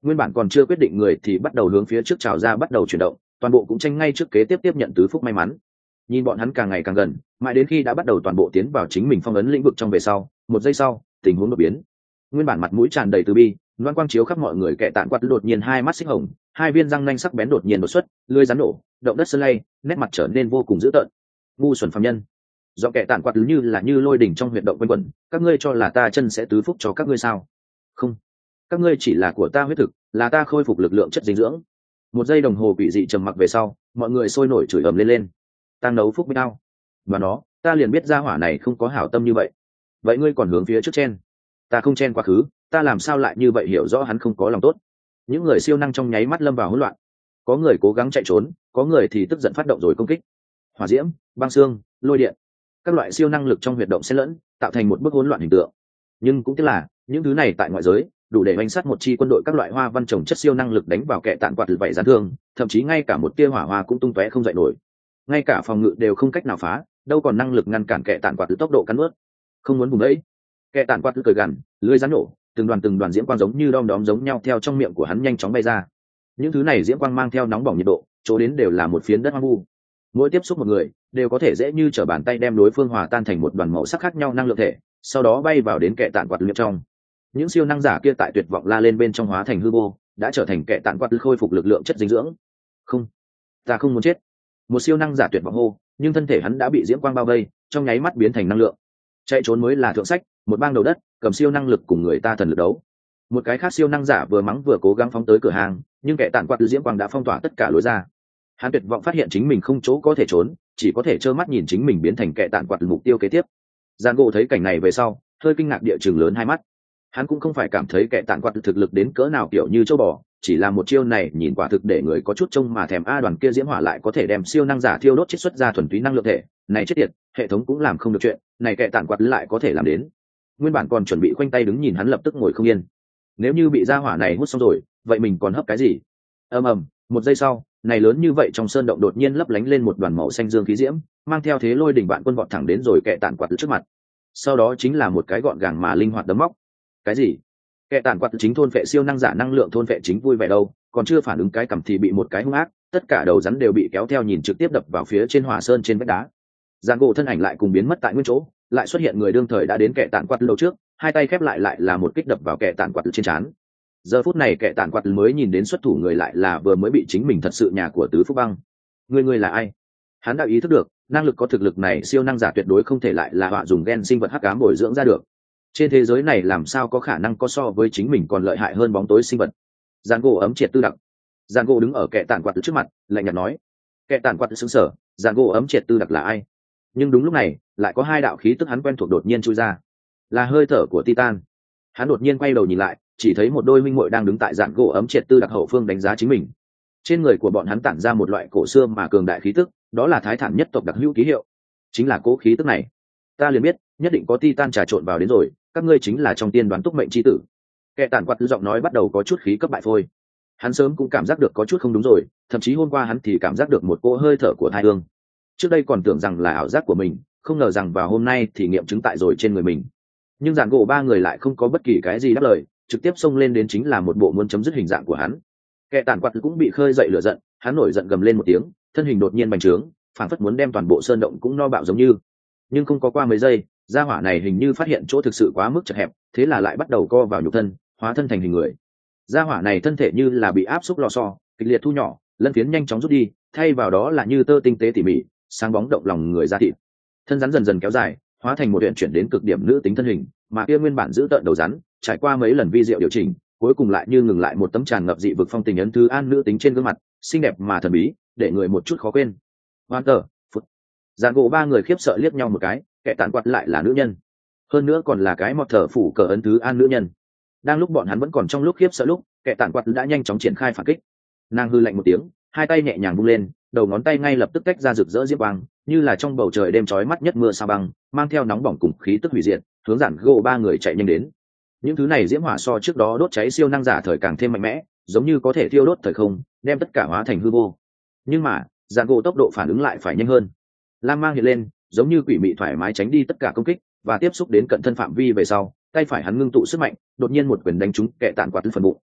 Nguyên bản còn chưa quyết định người thì bắt đầu hướng phía trước trào ra, bắt đầu chuyển động, toàn bộ cũng tranh ngay trước kế tiếp nhận tứ phúc may mắn. Nhìn bọn hắn càng ngày càng gần, mãi đến khi đã bắt đầu toàn bộ tiến vào chính mình phong ấn lĩnh vực trong về sau, một giây sau, tình huống đột biến. Nguyên bản mặt mũi tràn đầy từ bi, loan quang chiếu khắp mọi người, kẻ tạn quạt đột nhiên hai mắt xích hồng, hai viên răng nanh sắc bén đột nhiên đột xuất, lưỡi rắn nổ, động đất sơn lay, nét mặt trở nên vô cùng dữ tợn. Ngu xuẩn phàm nhân, do kẻ tạn quạt như lôi đỉnh trong huyệt động quanh quẩn, các ngươi cho là ta chân sẽ tứ phúc cho các ngươi sao? Không, các ngươi chỉ là của ta huyết thực, là ta khôi phục lực lượng chất dinh dưỡng. Một giây đồng hồ quỷ dị trầm mặc về sau, mọi người sôi nổi chửi ầm lên. Tăng nấu phúc bích ao, và nó, ta liền biết ra hỏa này không có hảo tâm như vậy. Vậy ngươi còn hướng phía trước chen? Ta không chen quá khứ, ta làm sao lại như vậy, hiểu rõ hắn không có lòng tốt. Những người siêu năng trong nháy mắt lâm vào hỗn loạn, có người cố gắng chạy trốn, có người thì tức giận phát động rồi công kích. Hỏa diễm, băng xương, lôi điện, các loại siêu năng lực trong huyệt động xen lẫn, tạo thành một bức hỗn loạn hình tượng. Nhưng cũng tiếc là những thứ này tại ngoại giới đủ để đánh sát một chi quân đội các loại hoa văn trồng chất siêu năng lực đánh vào kẻ tạn quạt vậy gián thương, thậm chí ngay cả một tia hỏa hoa cũng tung tóe không dậy nổi, ngay cả phòng ngự đều không cách nào phá, đâu còn năng lực ngăn cản kẻ tạn quạt tốc độ cắn ướt. Không muốn vùng đấy, kẻ tạn quạt cười gằn, lưỡi rắn nổ, từng đoàn diễm quang giống như đom đóm giống nhau theo trong miệng của hắn nhanh chóng bay ra. Những thứ này diễm quang mang theo nóng bỏng nhiệt độ, chỗ đến đều là một phiến đất hoang vu. Mỗi tiếp xúc một người đều có thể dễ như trở bàn tay đem đối phương hòa tan thành một đoàn màu sắc khác nhau năng lượng thể, sau đó bay vào đến kẻ tạn quạt miệng trong. Những siêu năng giả kia tại tuyệt vọng la lên bên trong hóa thành hư vô, đã trở thành kẻ tạn quạt khôi phục lực lượng chất dinh dưỡng. Không, ta không muốn chết. Một siêu năng giả tuyệt vọng hô, nhưng thân thể hắn đã bị diễm quang bao vây, trong nháy mắt biến thành năng lượng. Chạy trốn mới là thượng sách, một bang đầu đất cầm siêu năng lực cùng người ta thần lực đấu. Một cái khác siêu năng giả vừa mắng vừa cố gắng phóng tới cửa hàng, nhưng kẻ tạn quạt diễm quang đã phong tỏa tất cả lối ra. Hắn tuyệt vọng phát hiện chính mình không chỗ có thể trốn, chỉ có thể trơ mắt nhìn chính mình biến thành kẻ tạn quạt mục tiêu kế tiếp. Giang Gỗ thấy cảnh này về sau, hơi kinh ngạc địa chừng lớn hai mắt. Hắn cũng không phải cảm thấy kẻ tạn quạt thực lực đến cỡ nào kiểu như châu bò, chỉ là một chiêu này nhìn quả thực để người có chút trông mà thèm. Đoàn kia diễm hỏa lại có thể đem siêu năng giả thiêu đốt chiết xuất ra thuần túy năng lượng thể, này chết tiệt, hệ thống cũng làm không được chuyện, này kẻ tạn quạt lại có thể làm đến. Nguyên bản còn chuẩn bị khoanh tay đứng nhìn hắn lập tức ngồi không yên. Nếu như bị ra hỏa này hút xong rồi, vậy mình còn hấp cái gì? Ầm, một giây sau, này lớn như vậy trong sơn động đột nhiên lấp lánh lên một đoàn màu xanh dương khí diễm, mang theo thế lôi đỉnh vạn quân vọt thẳng đến rồi kẻ tạn quạt trước mặt. Sau đó chính là một cái gọn gàng mà linh hoạt đấm móc. Cái gì? Kẻ tạn quạt chính thôn phệ siêu năng giả năng lượng thôn phệ chính vui vẻ đâu, còn chưa phản ứng cái cằm thì bị một cái hung ác, tất cả đầu rắn đều bị kéo theo nhìn trực tiếp đập vào phía trên hỏa sơn trên vách đá. Giang Gỗ thân ảnh lại cùng biến mất tại nguyên chỗ, lại xuất hiện người đương thời đã đến kẻ tạn quạt lâu trước, hai tay khép lại là một kích đập vào kẻ tạn quạt trên trán. Giờ phút này kẻ tạn quạt mới nhìn đến xuất thủ người lại là vừa mới bị chính mình thật sự nhà của tứ phúc băng. Người là ai? Hắn đã ý thức được năng lực có thực lực này siêu năng giả tuyệt đối không thể lại là họa dùng gen sinh vật hắc ám bồi dưỡng ra được. Trên thế giới này làm sao có khả năng có so với chính mình còn lợi hại hơn bóng tối sinh vật. Giang Gỗ ấm triệt tư đặc. Giang Gỗ đứng ở kẻ tạn quạt trước mặt lạnh nhạt nói. Kẻ tạn quạt sững sờ, Giang Gỗ ấm triệt tư đặc là ai? Nhưng đúng lúc này lại có hai đạo khí tức hắn quen thuộc đột nhiên chui ra, là hơi thở của Titan. Hắn đột nhiên quay đầu nhìn lại, chỉ thấy một đôi minh muội đang đứng tại Giang Gỗ ấm triệt tư đặc hậu phương đánh giá chính mình. Trên người của bọn hắn tản ra một loại cổ xưa mà cường đại khí tức, đó là thái thản nhất tộc đặc hữu ký hiệu. Chính là cố khí tức này, ta liền biết nhất định có Titan trà trộn vào đến rồi, các ngươi chính là trong tiên đoán túc mệnh chi tử. Kẻ tàn quạt giọng nói bắt đầu có chút khí cấp bại phôi. Hắn sớm cũng cảm giác được có chút không đúng rồi, thậm chí hôm qua hắn thì cảm giác được một cỗ hơi thở của thai hương. Trước đây còn tưởng rằng là ảo giác của mình, không ngờ rằng vào hôm nay thì nghiệm chứng tại rồi trên người mình. Nhưng Giản Gỗ ba người lại không có bất kỳ cái gì đáp lời, trực tiếp xông lên đến chính là một bộ muốn chấm dứt hình dạng của hắn. Kẻ tàn quạt cũng bị khơi dậy lửa giận, hắn nổi giận gầm lên một tiếng, thân hình đột nhiên bành trướng, phảng phất muốn đem toàn bộ sơn động cũng no bạo giống như. Nhưng không có qua mấy giây, gia hỏa này hình như phát hiện chỗ thực sự quá mức chật hẹp, thế là lại bắt đầu co vào nhục thân, hóa thân thành hình người. Gia hỏa này thân thể như là bị áp xúc lò xo, kịch liệt thu nhỏ, lân phiến nhanh chóng rút đi, thay vào đó là như tơ tinh tế tỉ mỉ, sáng bóng động lòng người ra thịt. Thân rắn dần dần kéo dài, hóa thành một luyện chuyển đến cực điểm nữ tính thân hình, mà kia nguyên bản giữ tợn đầu rắn, trải qua mấy lần vi diệu điều chỉnh, cuối cùng lại như ngừng lại một tấm tràn ngập dị vực phong tình ấn thư an nữ tính trên gương mặt, xinh đẹp mà thần bí, để người một chút khó quên. Hoan tờ, phút. Giàn Gỗ ba người khiếp sợ liếc nhau một cái, kẻ tàn quạt lại là nữ nhân, hơn nữa còn là cái mọt thở phủ cờ ấn thứ an nữ nhân. Đang lúc bọn hắn vẫn còn trong lúc khiếp sợ lúc, kẻ tàn quạt đã nhanh chóng triển khai phản kích. Nàng hư lạnh một tiếng, hai tay nhẹ nhàng vung lên, đầu ngón tay ngay lập tức tách ra rực rỡ diễm quang, như là trong bầu trời đêm chói mắt nhất mưa sa băng, mang theo nóng bỏng cùng khí tức hủy diệt, hướng Giản Gỗ ba người chạy nhanh đến. Những thứ này diễm hỏa so trước đó đốt cháy siêu năng giả thời càng thêm mạnh mẽ, giống như có thể thiêu đốt thời không, đem tất cả hóa thành hư vô. Nhưng mà Giản Gỗ tốc độ phản ứng lại phải nhanh hơn. Lam mang hiện lên, giống như quỷ mị thoải mái tránh đi tất cả công kích, và tiếp xúc đến cận thân phạm vi về sau, tay phải hắn ngưng tụ sức mạnh, đột nhiên một quyền đánh trúng kẻ tàn quạt phần bụng.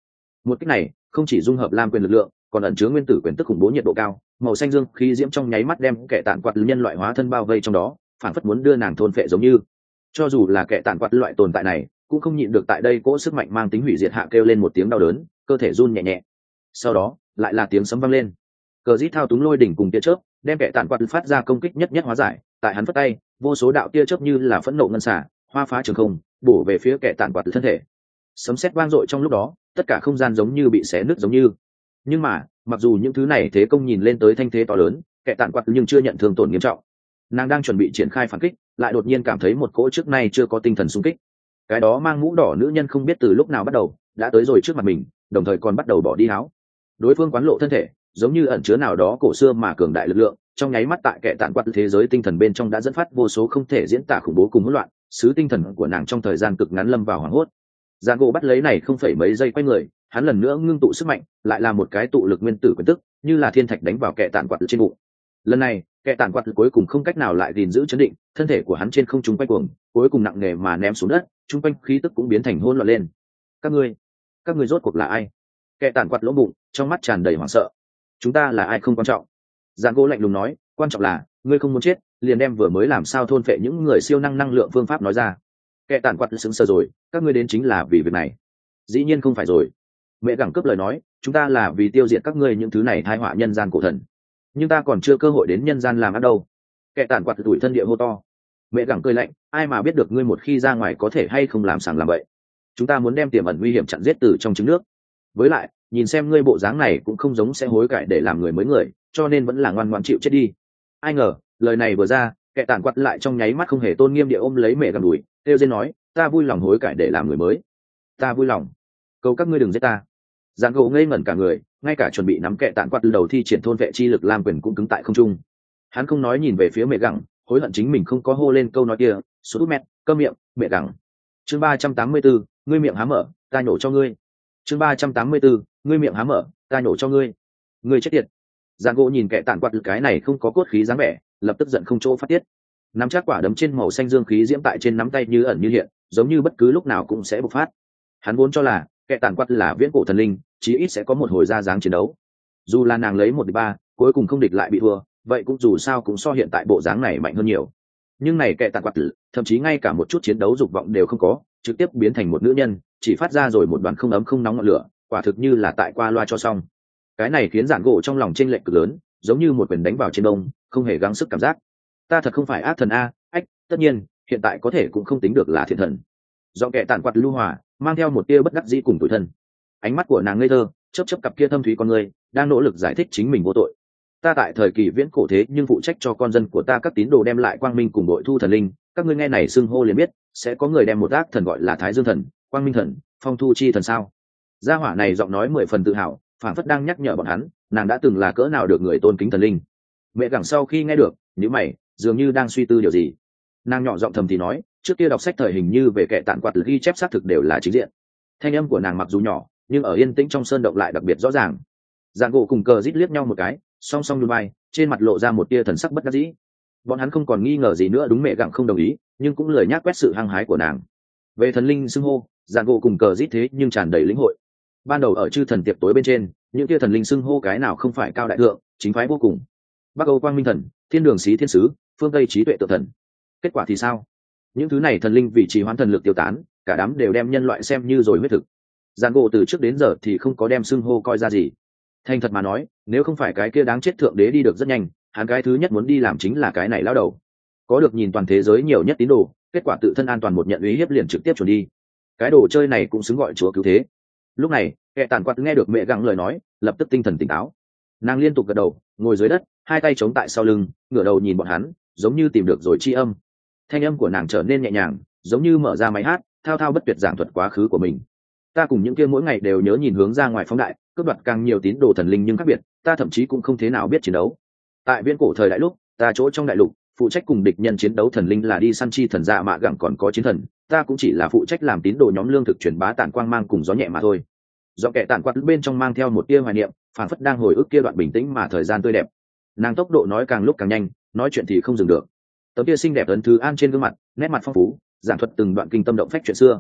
Một cách này không chỉ dung hợp lam quyền lực lượng, còn ẩn chứa nguyên tử quyền tức khủng bố nhiệt độ cao, màu xanh dương khí diễm trong nháy mắt đem kẻ tản quạt nhân loại hóa thân bao vây trong đó, phản phất muốn đưa nàng thôn phệ giống như. Cho dù là kẻ tản quạt loại tồn tại này cũng không nhịn được tại đây cỗ sức mạnh mang tính hủy diệt hạ kêu lên một tiếng đau đớn, cơ thể run nhẹ nhẹ. Sau đó lại là tiếng sấm vang lên. Cờ Dít thao túng lôi đỉnh cùng tia chớp, đem kẻ tản quạt phát ra công kích nhất nhất hóa giải. Tại hắn phất tay, vô số đạo tia chớp như là phẫn nộ ngân xả, hoa phá trường không, bổ về phía kẻ tản quạt thân thể. Sấm sét vang dội trong lúc đó, tất cả không gian giống như bị xé nứt giống như. Nhưng mà mặc dù những thứ này thế công nhìn lên tới thanh thế to lớn, kẻ tản quạt nhưng chưa nhận thương tổn nghiêm trọng. Nàng đang chuẩn bị triển khai phản kích, lại đột nhiên cảm thấy một cỗ trước nay chưa có tinh thần xung kích. Cái đó mang mũ đỏ nữ nhân không biết từ lúc nào bắt đầu đã tới rồi trước mặt mình, đồng thời còn bắt đầu bỏ đi áo. Đối phương quán lộ thân thể, giống như ẩn chứa nào đó cổ xưa mà cường đại lực lượng, trong nháy mắt tại kẻ tản quạt thế giới tinh thần bên trong đã dẫn phát vô số không thể diễn tả khủng bố cùng hỗn loạn, sứ tinh thần của nàng trong thời gian cực ngắn lâm vào hoảng hốt. Giang gỗ bắt lấy này không phải mấy giây quay người, hắn lần nữa ngưng tụ sức mạnh, lại là một cái tụ lực nguyên tử quyền tức, như là thiên thạch đánh vào kẻ tản quạt trên bụng. Lần này kẻ tản quạt cuối cùng không cách nào lại gìn giữ chấn định, thân thể của hắn trên không trung quay cuồng, cuối cùng nặng nề mà ném xuống đất, trung quanh khí tức cũng biến thành hỗn loạn lên. Các ngươi rốt cuộc là ai? Kẻ tản quạt lỗ bụng, trong mắt tràn đầy hoảng sợ. Chúng ta là ai không quan trọng. Giang gỗ lạnh lùng nói, quan trọng là ngươi không muốn chết, liền đem vừa mới làm sao thôn phệ những người siêu năng lượng phương pháp nói ra. Kẻ tản quạt sững sờ rồi, các ngươi đến chính là vì việc này? Dĩ nhiên không phải rồi. Mẹ gẳng cướp lời nói, chúng ta là vì tiêu diệt các ngươi những thứ này tai họa nhân gian cổ thần, nhưng ta còn chưa cơ hội đến nhân gian làm ác đâu. Kẻ tản quạt tủi thân địa hô to. Mẹ gẳng cười lạnh, ai mà biết được ngươi một khi ra ngoài có thể hay không làm sàng làm bậy. Chúng ta muốn đem tiềm ẩn nguy hiểm chặn giết từ trong trứng nước. Với lại nhìn xem ngươi bộ dáng này cũng không giống sẽ hối cải để làm người mới người, cho nên vẫn là ngoan ngoãn chịu chết đi. Ai ngờ lời này vừa ra, kẻ tản quạt lại trong nháy mắt không hề tôn nghiêm địa ôm lấy mẹ gẳng đùi, kêu dên nói, ta vui lòng hối cải để làm người mới. Ta vui lòng. Cầu các ngươi đừng giết ta. Giang gỗ ngây ngẩn cả người, ngay cả chuẩn bị nắm kẻ tản quạt từ đầu thi triển thôn vệ chi lực lam quyền cũng cứng tại không trung. Hắn không nói nhìn về phía mẹ gẳng, hối hận chính mình không có hô lên câu nói kia, sút mẹ, câm miệng, mẹ gẳng. Chương 384, ngươi miệng há mở, ta nhổ cho ngươi. Chương 384, ngươi miệng há mở, ta nhổ cho ngươi. Ngươi chết tiệt. Giang gỗ nhìn kẻ tản quạt cái này không có cốt khí dáng vẻ, lập tức giận không chỗ phát tiết. Nắm chắc quả đấm trên màu xanh dương khí diễm tại trên nắm tay như ẩn như hiện, giống như bất cứ lúc nào cũng sẽ bộc phát. Hắn vốn cho là kẻ tản quạt là viễn cổ thần linh, chí ít sẽ có một hồi ra dáng chiến đấu. Dù là nàng lấy 1-3, cuối cùng không địch lại bị thua, vậy cũng dù sao cũng so hiện tại bộ dáng này mạnh hơn nhiều. Nhưng này kẻ tản quạt thậm chí ngay cả một chút chiến đấu dục vọng đều không có, trực tiếp biến thành một nữ nhân, chỉ phát ra rồi một đoàn không ấm không nóng ngọn lửa, quả thực như là tại qua loa cho xong. Cái này khiến Giản gỗ trong lòng chênh lệch cực lớn, giống như một quyền đánh vào trên đông, không hề gắng sức cảm giác. Ta thật không phải ác thần a, ách, tất nhiên, hiện tại có thể cũng không tính được là thiện thần. Do kẻ tản quạt lưu hòa, mang theo một tia bất đắc dĩ cùng tủi thân. Ánh mắt của nàng ngây thơ, chớp chớp cặp kia thâm thúy con người, đang nỗ lực giải thích chính mình vô tội. Ta tại thời kỳ viễn cổ thế nhưng phụ trách cho con dân của ta các tín đồ đem lại quang minh cùng đội thu thần linh, các ngươi nghe này xưng hô liền biết, sẽ có người đem một ác thần gọi là Thái Dương thần, Quang Minh thần, Phong Thu chi thần sao? Gia hỏa này giọng nói 10 phần tự hào, phảng phất đang nhắc nhở bọn hắn, nàng đã từng là cỡ nào được người tôn kính thần linh. Mẹ gẳng sau khi nghe được, nhíu mày, dường như đang suy tư điều gì. Nàng nhỏ giọng thầm thì nói, trước kia đọc sách thời hình như về kẻ tản quạt ghi chép xác thực đều là chính diện. Thanh âm của nàng mặc dù nhỏ, nhưng ở yên tĩnh trong sơn động lại đặc biệt rõ ràng. Giang gỗ cùng Cờ Dít liếc nhau một cái, song song nhún vai, trên mặt lộ ra một tia thần sắc bất đắc dĩ. Bọn hắn không còn nghi ngờ gì nữa, đúng mẹ gặng không đồng ý, nhưng cũng lười nhác quét sự hăng hái của nàng. Về thần linh xưng hô, Giang gỗ cùng Cờ Dít thế nhưng tràn đầy lĩnh hội. Ban đầu ở chư thần tiệc tối bên trên, những tia thần linh xưng hô cái nào không phải cao đại thượng, chính phái vô cùng. Bắc Âu Quang Minh thần, Thiên Đường Xí Thiên Sứ, phương Tây Trí Tuệ Tự Thần. Kết quả thì sao? Những thứ này thần linh vì trì hoãn thần lực tiêu tán, cả đám đều đem nhân loại xem như rồi huyết thực. Giang gỗ từ trước đến giờ thì không có đem xưng hô coi ra gì. Thành thật mà nói, nếu không phải cái kia đáng chết thượng đế đi được rất nhanh, hắn cái thứ nhất muốn đi làm chính là cái này lao đầu. Có được nhìn toàn thế giới nhiều nhất tín đồ, kết quả tự thân an toàn một nhận uy hiếp liền trực tiếp chuẩn đi. Cái đồ chơi này cũng xứng gọi chúa cứu thế. Lúc này, kẻ tản quạt nghe được mẹ gặng lời nói, lập tức tinh thần tỉnh táo. Nàng liên tục gật đầu, ngồi dưới đất, hai tay chống tại sau lưng, ngửa đầu nhìn bọn hắn, giống như tìm được rồi chi âm. Thanh âm của nàng trở nên nhẹ nhàng, giống như mở ra máy hát, thao thao bất tuyệt giảng thuật quá khứ của mình. Ta cùng những kia mỗi ngày đều nhớ nhìn hướng ra ngoài phóng đại, cướp đoạt càng nhiều tín đồ thần linh, nhưng khác biệt, ta thậm chí cũng không thế nào biết chiến đấu. Tại viễn cổ thời đại lúc, ta chỗ trong đại lục, phụ trách cùng địch nhân chiến đấu thần linh là đi săn chi thần dạ mạ gặng còn có chiến thần, ta cũng chỉ là phụ trách làm tín đồ nhóm lương thực truyền bá tản quang mang cùng gió nhẹ mà thôi. Do kẻ tản quạt bên trong mang theo một tia hoài niệm, phản phất đang hồi ức kia đoạn bình tĩnh mà thời gian tươi đẹp. Nàng tốc độ nói càng lúc càng nhanh, nói chuyện thì không dừng được. Tấm kia xinh đẹp ấn thứ an trên gương mặt, nét mặt phong phú, giảng thuật từng đoạn kinh tâm động phách chuyện xưa.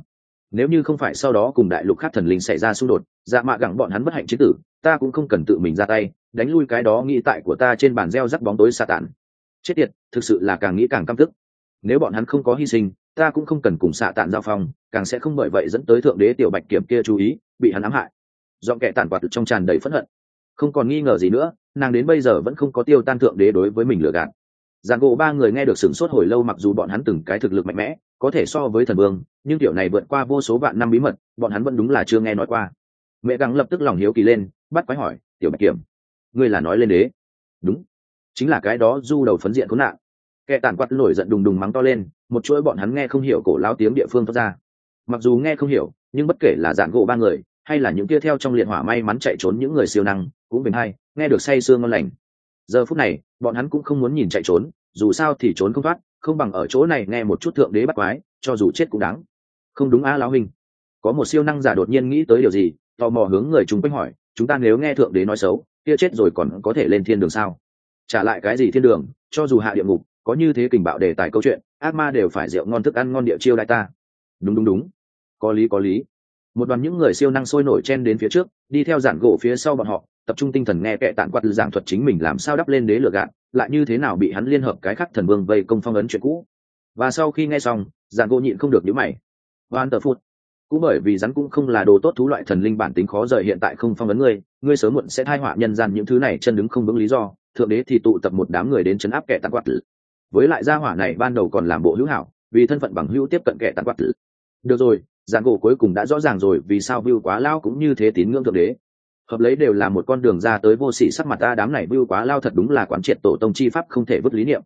nếu như không phải sau đó cùng đại lục khác thần linh xảy ra xung đột, dạ mạ gẳng bọn hắn bất hạnh chiến tử, ta cũng không cần tự mình ra tay đánh lui cái đó nghĩ tại của ta trên bàn gieo rắc bóng tối sa tản. Chết tiệt, thực sự là càng nghĩ càng căm tức. Nếu bọn hắn không có hy sinh, ta cũng không cần cùng xạ tản giao phong, càng sẽ không bởi vậy dẫn tới thượng đế tiểu bạch kiểm kia chú ý bị hắn ám hại. Giọng kẻ tản quạt trong tràn đầy phẫn hận, không còn nghi ngờ gì nữa, nàng đến bây giờ vẫn không có tiêu tan thượng đế đối với mình lừa gạt. Giàn gỗ ba người nghe được sửng sốt hồi lâu, mặc dù bọn hắn từng cái thực lực mạnh mẽ có thể so với thần vương, nhưng kiểu này vượt qua vô số vạn năm bí mật bọn hắn vẫn đúng là chưa nghe nói qua. Mẹ gắng lập tức lòng hiếu kỳ lên, bắt quái hỏi, tiểu bạch kiểm, ngươi là nói lên đế? Đúng, chính là cái đó du đầu phấn diện khốn nạn. Kẻ tàn quát nổi giận đùng đùng mắng to lên, một chuỗi bọn hắn nghe không hiểu cổ lão tiếng địa phương thoát ra. Mặc dù nghe không hiểu, nhưng bất kể là Giàn gỗ ba người hay là những kia theo trong liệt hỏa may mắn chạy trốn những người siêu năng cũng bình hay nghe được say sương ngon lành. Giờ phút này bọn hắn cũng không muốn nhìn chạy trốn, dù sao thì trốn không thoát, không bằng ở chỗ này nghe một chút thượng đế bắt quái, cho dù chết cũng đáng. Không đúng á lão huynh? Có một siêu năng giả đột nhiên nghĩ tới điều gì, tò mò hướng người chung quanh hỏi, chúng ta nếu nghe thượng đế nói xấu, kia chết rồi còn có thể lên thiên đường sao? Trả lại cái gì thiên đường, cho dù hạ địa ngục, có như thế kình bạo đề tài câu chuyện, ác ma đều phải rượu ngon thức ăn ngon địa chiêu đại ta. Đúng, có lý. Một đoàn những người siêu năng sôi nổi chen đến phía trước, đi theo Giản gỗ phía sau bọn họ, tập trung tinh thần nghe kệ tản quạt giảng thuật chính mình làm sao đắp lên đế lửa gạt, lại như thế nào bị hắn liên hợp cái khắc thần vương vây công phong ấn chuyện cũ. Và sau khi nghe xong, Giản gỗ nhịn không được nhíu mày. Van tờ phút, cũng bởi vì rắn cũng không là đồ tốt thú loại thần linh bản tính khó rời, hiện tại không phong ấn ngươi sớm muộn sẽ thai họa nhân gian những thứ này chân đứng không vững lý do, thượng đế thì tụ tập một đám người đến trấn áp kẻ tản quạt. Với lại gia hỏa này ban đầu còn làm bộ hữu hảo, vì thân phận bằng hữu tiếp cận kẻ tản quạt. Được rồi, Giản gỗ cuối cùng đã rõ ràng rồi vì sao Vưu Quá Lao cũng như thế tín ngưỡng thượng đế. Hợp lấy đều là một con đường ra tới vô sỉ, sắc mặt ta đám này Vưu Quá Lao thật đúng là quán triệt tổ tông chi pháp không thể vứt lý niệm.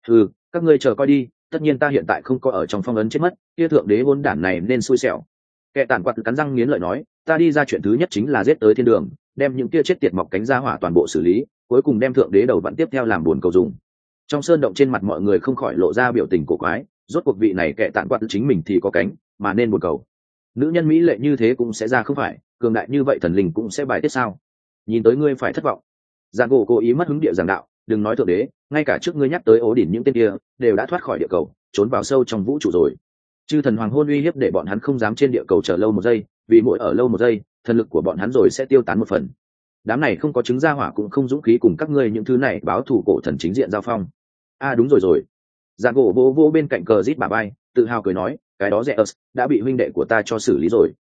Các ngươi chờ coi đi, tất nhiên ta hiện tại không có ở trong phong ấn chết mất, kia thượng đế hôn đản này nên xui xẻo. Kẻ tản quạt cắn răng nghiến lợi nói, ta đi ra chuyện thứ nhất chính là giết tới thiên đường, đem những kia chết tiệt mọc cánh ra hỏa toàn bộ xử lý, cuối cùng đem thượng đế đầu vặn tiếp theo làm buồn cầu dùng. Trong sơn động trên mặt mọi người không khỏi lộ ra biểu tình cổ quái, rốt cuộc vị này kẻ tản quạt chính mình thì có cánh, mà nên buồn cầu. Nữ nhân mỹ lệ như thế cũng sẽ ra không phải, cường đại như vậy thần linh cũng sẽ bài tiết sao? Nhìn tới ngươi phải thất vọng. Giản gỗ cố ý mất hứng địa giảng đạo, đừng nói thượng đế, ngay cả trước ngươi nhắc tới ố đỉnh những tên kia đều đã thoát khỏi địa cầu, trốn vào sâu trong vũ trụ rồi. Chư thần hoàng hôn uy hiếp để bọn hắn không dám trên địa cầu chờ lâu một giây, vì mỗi ở lâu một giây, thần lực của bọn hắn rồi sẽ tiêu tán một phần. Đám này không có chứng ra hỏa cũng không dũng khí cùng các ngươi những thứ này báo thù cổ thần chính diện giao phong. Đúng rồi. Giản gỗ vô bên cạnh cờ rít bà bay, tự hào cười nói, cái đó Zeus đã bị huynh đệ của ta cho xử lý rồi.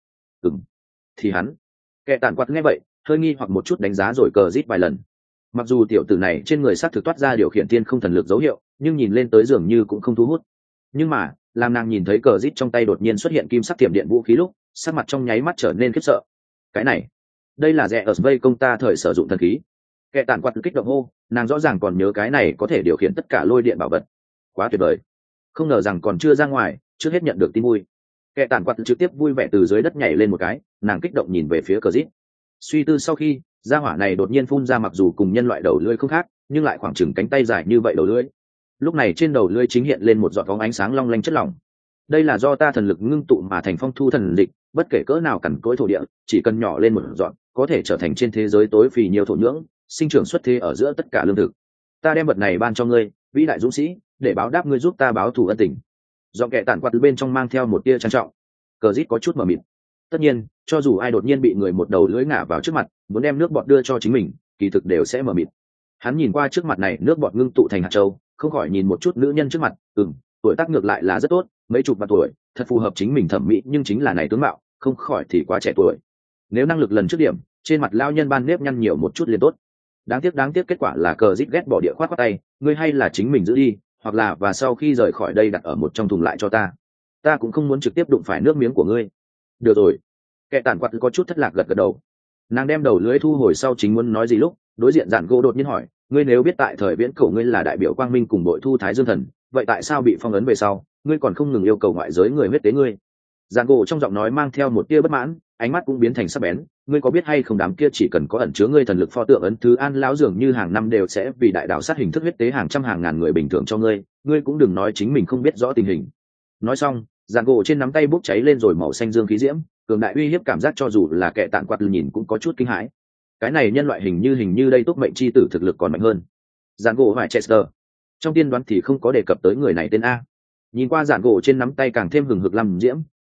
Thì hắn. Kẻ tản quạt nghe vậy hơi nghi hoặc một chút, đánh giá rồi cờ rít vài lần. Mặc dù tiểu tử này trên người xác thực toát ra điều khiển thiên không thần lực dấu hiệu, nhưng nhìn lên tới dường như cũng không thu hút. Nhưng mà làm nàng nhìn thấy cờ rít trong tay đột nhiên xuất hiện kim sắc tiềm điện vũ khí lúc, sắc mặt trong nháy mắt trở nên khiếp sợ. Cái này, đây là Zeus vây công ta thời sử dụng thần khí. Kẻ tản quạt kích động hô, nàng rõ ràng còn nhớ cái này có thể điều khiển tất cả lôi điện bảo vật. Quá tuyệt vời, không ngờ rằng còn chưa ra ngoài trước hết nhận được tin vui. Kẻ tản quạt trực tiếp vui vẻ từ dưới đất nhảy lên một cái, nàng kích động nhìn về phía cờ rít. Suy tư sau khi, gia hỏa này đột nhiên phun ra mặc dù cùng nhân loại đầu lưỡi không khác, nhưng lại khoảng chừng cánh tay dài như vậy đầu lưỡi. Lúc này trên đầu lưỡi chính hiện lên một giọt bóng ánh sáng long lanh chất lỏng. Đây là do ta thần lực ngưng tụ mà thành phong thu thần dịch, bất kể cỡ nào cằn cỗi thổ địa, chỉ cần nhỏ lên một giọt, có thể trở thành trên thế giới tối phì nhiều thổ nhưỡng, sinh trưởng xuất thế ở giữa tất cả lương thực. Ta đem vật này ban cho ngươi, vĩ đại dũng sĩ, để báo đáp ngươi giúp ta báo thù ân tình. Do kẻ tản quạt bên trong mang theo một tia trang trọng. Cờ rít có chút mờ mịt. Tất nhiên, cho dù ai đột nhiên bị người một đầu lưỡi ngả vào trước mặt, muốn đem nước bọt đưa cho chính mình, kỳ thực đều sẽ mờ mịt. Hắn nhìn qua trước mặt này nước bọt ngưng tụ thành hạt châu, không khỏi nhìn một chút nữ nhân trước mặt, tuổi tác ngược lại là rất tốt, mấy chục vạn tuổi, thật phù hợp chính mình thẩm mỹ, nhưng chính là này tướng mạo, không khỏi thì quá trẻ tuổi. Nếu năng lực lần trước điểm, trên mặt lao nhân ban nếp nhăn nhiều một chút liền tốt. Đáng tiếc kết quả là cờ rít ghét bỏ địa khoát khoát tay, ngươi hay là chính mình giữ đi, hoặc là và sau khi rời khỏi đây đặt ở một trong thùng lại cho ta cũng không muốn trực tiếp đụng phải nước miếng của ngươi. Được rồi. Kẻ tản quạt có chút thất lạc gật đầu. Nàng đem đầu lưỡi thu hồi sau chính muốn nói gì lúc, đối diện Giản gỗ đột nhiên hỏi, ngươi nếu biết tại thời viễn cổ ngươi là đại biểu quang minh cùng đội thu thái dương thần, vậy tại sao bị phong ấn về sau, ngươi còn không ngừng yêu cầu ngoại giới người huyết tế ngươi? Giản gỗ trong giọng nói mang theo một tia bất mãn, ánh mắt cũng biến thành sắc bén, ngươi có biết hay không đám kia chỉ cần có ẩn chứa ngươi thần lực pho tượng ấn thứ an lão dường như hàng năm đều sẽ vì đại đạo sát hình thức huyết tế hàng trăm hàng ngàn người bình thường cho ngươi cũng đừng nói chính mình không biết rõ tình hình. Nói xong, Giản gỗ trên nắm tay bốc cháy lên rồi màu xanh dương khí diễm, cường đại uy hiếp cảm giác cho dù là kẻ tản quạt nhìn cũng có chút kinh hãi. Cái này nhân loại hình như đây tốt mệnh chi tử thực lực còn mạnh hơn. Giản gỗ hỏi Chester, trong tiên đoán thì không có đề cập tới người này tên A. Nhìn qua Giản gỗ trên nắm tay càng thêm hừng hực lăm diễm,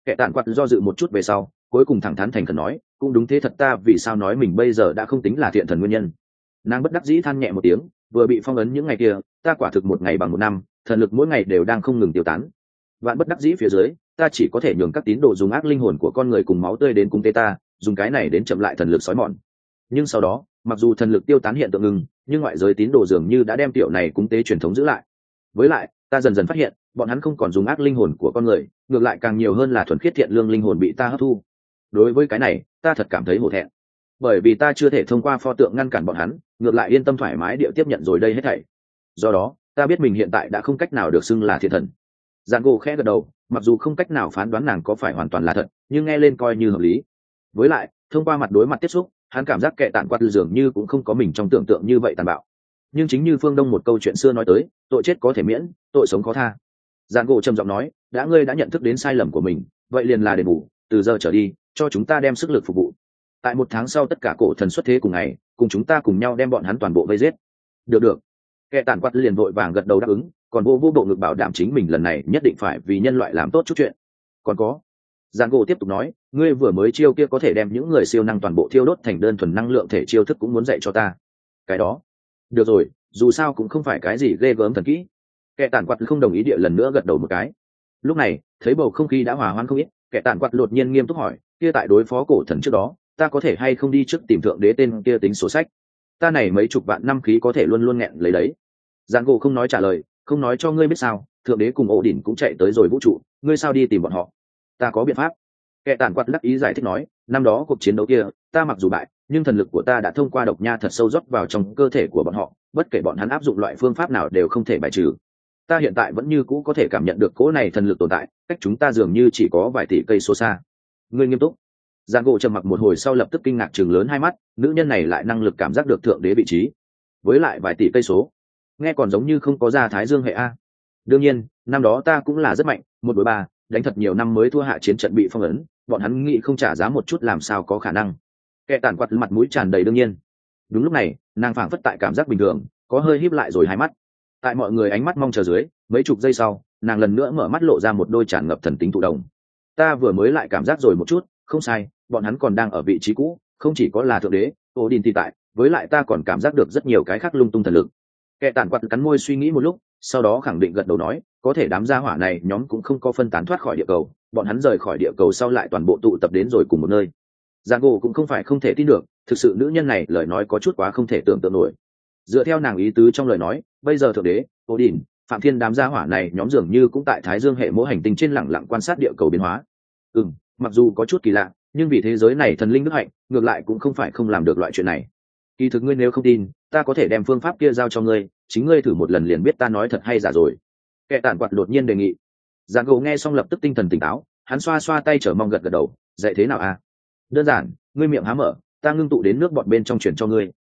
Kẻ tàn quạt do dự một chút về sau cuối cùng thẳng thắn thành khẩn nói, cũng đúng thế thật, ta vì sao nói mình bây giờ đã không tính là thiện thần nguyên nhân. Nàng bất đắc dĩ than nhẹ một tiếng, vừa bị phong ấn những ngày kia, ta quả thực một ngày bằng một năm, thần lực mỗi ngày đều đang không ngừng tiêu tán. Vạn bất đắc dĩ phía dưới, ta chỉ có thể nhường các tín đồ dùng ác linh hồn của con người cùng máu tươi đến cúng tế ta, dùng cái này đến chậm lại thần lực sói mòn. Nhưng sau đó, mặc dù thần lực tiêu tán hiện tượng ngừng, nhưng ngoại giới tín đồ dường như đã đem tiểu này cúng tế truyền thống giữ lại. Với lại, ta dần dần phát hiện, bọn hắn không còn dùng ác linh hồn của con người, ngược lại càng nhiều hơn là thuần khiết thiện lương linh hồn bị ta hấp thu. Đối với cái này, ta thật cảm thấy hổ thẹn, bởi vì ta chưa thể thông qua pho tượng ngăn cản bọn hắn, ngược lại yên tâm thoải mái địa tiếp nhận rồi đây hết thảy. Do đó, ta biết mình hiện tại đã không cách nào được xưng là thiện thần. Giản gỗ khẽ gật đầu, mặc dù không cách nào phán đoán nàng có phải hoàn toàn là thật, nhưng nghe lên coi như hợp lý. Với lại, thông qua mặt đối mặt tiếp xúc, hắn cảm giác kẻ tản quạt dường như cũng không có mình trong tưởng tượng như vậy tàn bạo. Nhưng chính như Phương Đông một câu chuyện xưa nói tới, tội chết có thể miễn, tội sống khó tha. Giản gỗ trầm giọng nói, đã ngươi đã nhận thức đến sai lầm của mình, vậy liền là đền bù, từ giờ trở đi, cho chúng ta đem sức lực phục vụ. Tại 1 tháng sau tất cả cổ thần xuất thế cùng ngày, cùng chúng ta cùng nhau đem bọn hắn toàn bộ vây giết. Được. Kẻ tản quạt liền vội vàng gật đầu đáp ứng, còn vô bộ ngực bảo đảm chính mình lần này nhất định phải vì nhân loại làm tốt chút chuyện. Còn có, Giản gỗ tiếp tục nói, ngươi vừa mới chiêu kia có thể đem những người siêu năng toàn bộ thiêu đốt thành đơn thuần năng lượng thể chiêu thức cũng muốn dạy cho ta. Cái đó, được rồi, dù sao cũng không phải cái gì ghê gớm thần kỹ. Kẻ tản quạt không đồng ý địa lần nữa gật đầu một cái. Lúc này, thấy bầu không khí đã hòa hoãn không ít, kẻ tản quạt đột nhiên nghiêm túc hỏi, kia tại đối phó cổ thần trước đó, ta có thể hay không đi trước tìm thượng đế tên kia tính sổ sách? Ta này mấy chục vạn năm khí có thể luôn luôn nghẹn lấy đấy. Giản gỗ không nói trả lời, không nói cho ngươi biết sao, thượng đế cùng ổ đỉnh cũng chạy tới rồi vũ trụ, ngươi sao đi tìm bọn họ? Ta có biện pháp. Kẻ tản quạt đắc ý giải thích nói, năm đó cuộc chiến đấu kia, ta mặc dù bại, nhưng thần lực của ta đã thông qua độc nha thật sâu rót vào trong cơ thể của bọn họ, bất kể bọn hắn áp dụng loại phương pháp nào đều không thể bài trừ. Ta hiện tại vẫn như cũ có thể cảm nhận được cỗ này thần lực tồn tại, cách chúng ta dường như chỉ có vài tỷ cây số xa. Ngươi nghiêm túc. Giản gỗ trầm mặc một hồi sau lập tức kinh ngạc trừng lớn hai mắt, nữ nhân này lại năng lực cảm giác được thượng đế vị trí, với lại vài tỷ cây số, nghe còn giống như không có ra thái dương hệ a. Đương nhiên, năm đó ta cũng là rất mạnh, 1 đối 3, đánh thật nhiều năm mới thua hạ chiến trận bị phong ấn, bọn hắn nghĩ không trả giá một chút làm sao có khả năng. Kẻ tản quạt mặt mũi tràn đầy đương nhiên. Đúng lúc này, nàng phảng phất tại cảm giác bình thường, có hơi híp lại rồi hai mắt. Tại mọi người ánh mắt mong chờ dưới, mấy chục giây sau, nàng lần nữa mở mắt lộ ra một đôi tràn ngập thần tính thụ đồng. Ta vừa mới lại cảm giác rồi một chút, không sai, bọn hắn còn đang ở vị trí cũ, không chỉ có là thượng đế, Odin thì tại, với lại ta còn cảm giác được rất nhiều cái khác lung tung thần lực. Kẻ tản quạt cắn môi suy nghĩ một lúc, sau đó khẳng định gật đầu nói, có thể đám gia hỏa này nhóm cũng không có phân tán thoát khỏi địa cầu, bọn hắn rời khỏi địa cầu sau lại toàn bộ tụ tập đến rồi cùng một nơi. Giản gỗ cũng không phải không thể tin được, thực sự nữ nhân này lời nói có chút quá không thể tưởng tượng nổi. Dựa theo nàng ý tứ trong lời nói, bây giờ thượng đế, Odin, Phạm Thiên đám gia hỏa này nhóm dường như cũng tại Thái Dương hệ mỗi hành tinh trên lẳng lặng quan sát địa cầu biến hóa. Mặc dù có chút kỳ lạ, nhưng vì thế giới này thần linh đức hạnh, ngược lại cũng không phải không làm được loại chuyện này. Kỳ thực ngươi nếu không tin, ta có thể đem phương pháp kia giao cho ngươi, chính ngươi thử một lần liền biết ta nói thật hay giả rồi. Kẻ tản quạt đột nhiên đề nghị. Giản gỗ nghe xong lập tức tinh thần tỉnh táo, hắn xoa xoa tay chờ mong gật gật đầu, dạy thế nào à? Đơn giản, ngươi miệng há mở, ta ngưng tụ đến nước bọt bên trong truyền cho ngươi.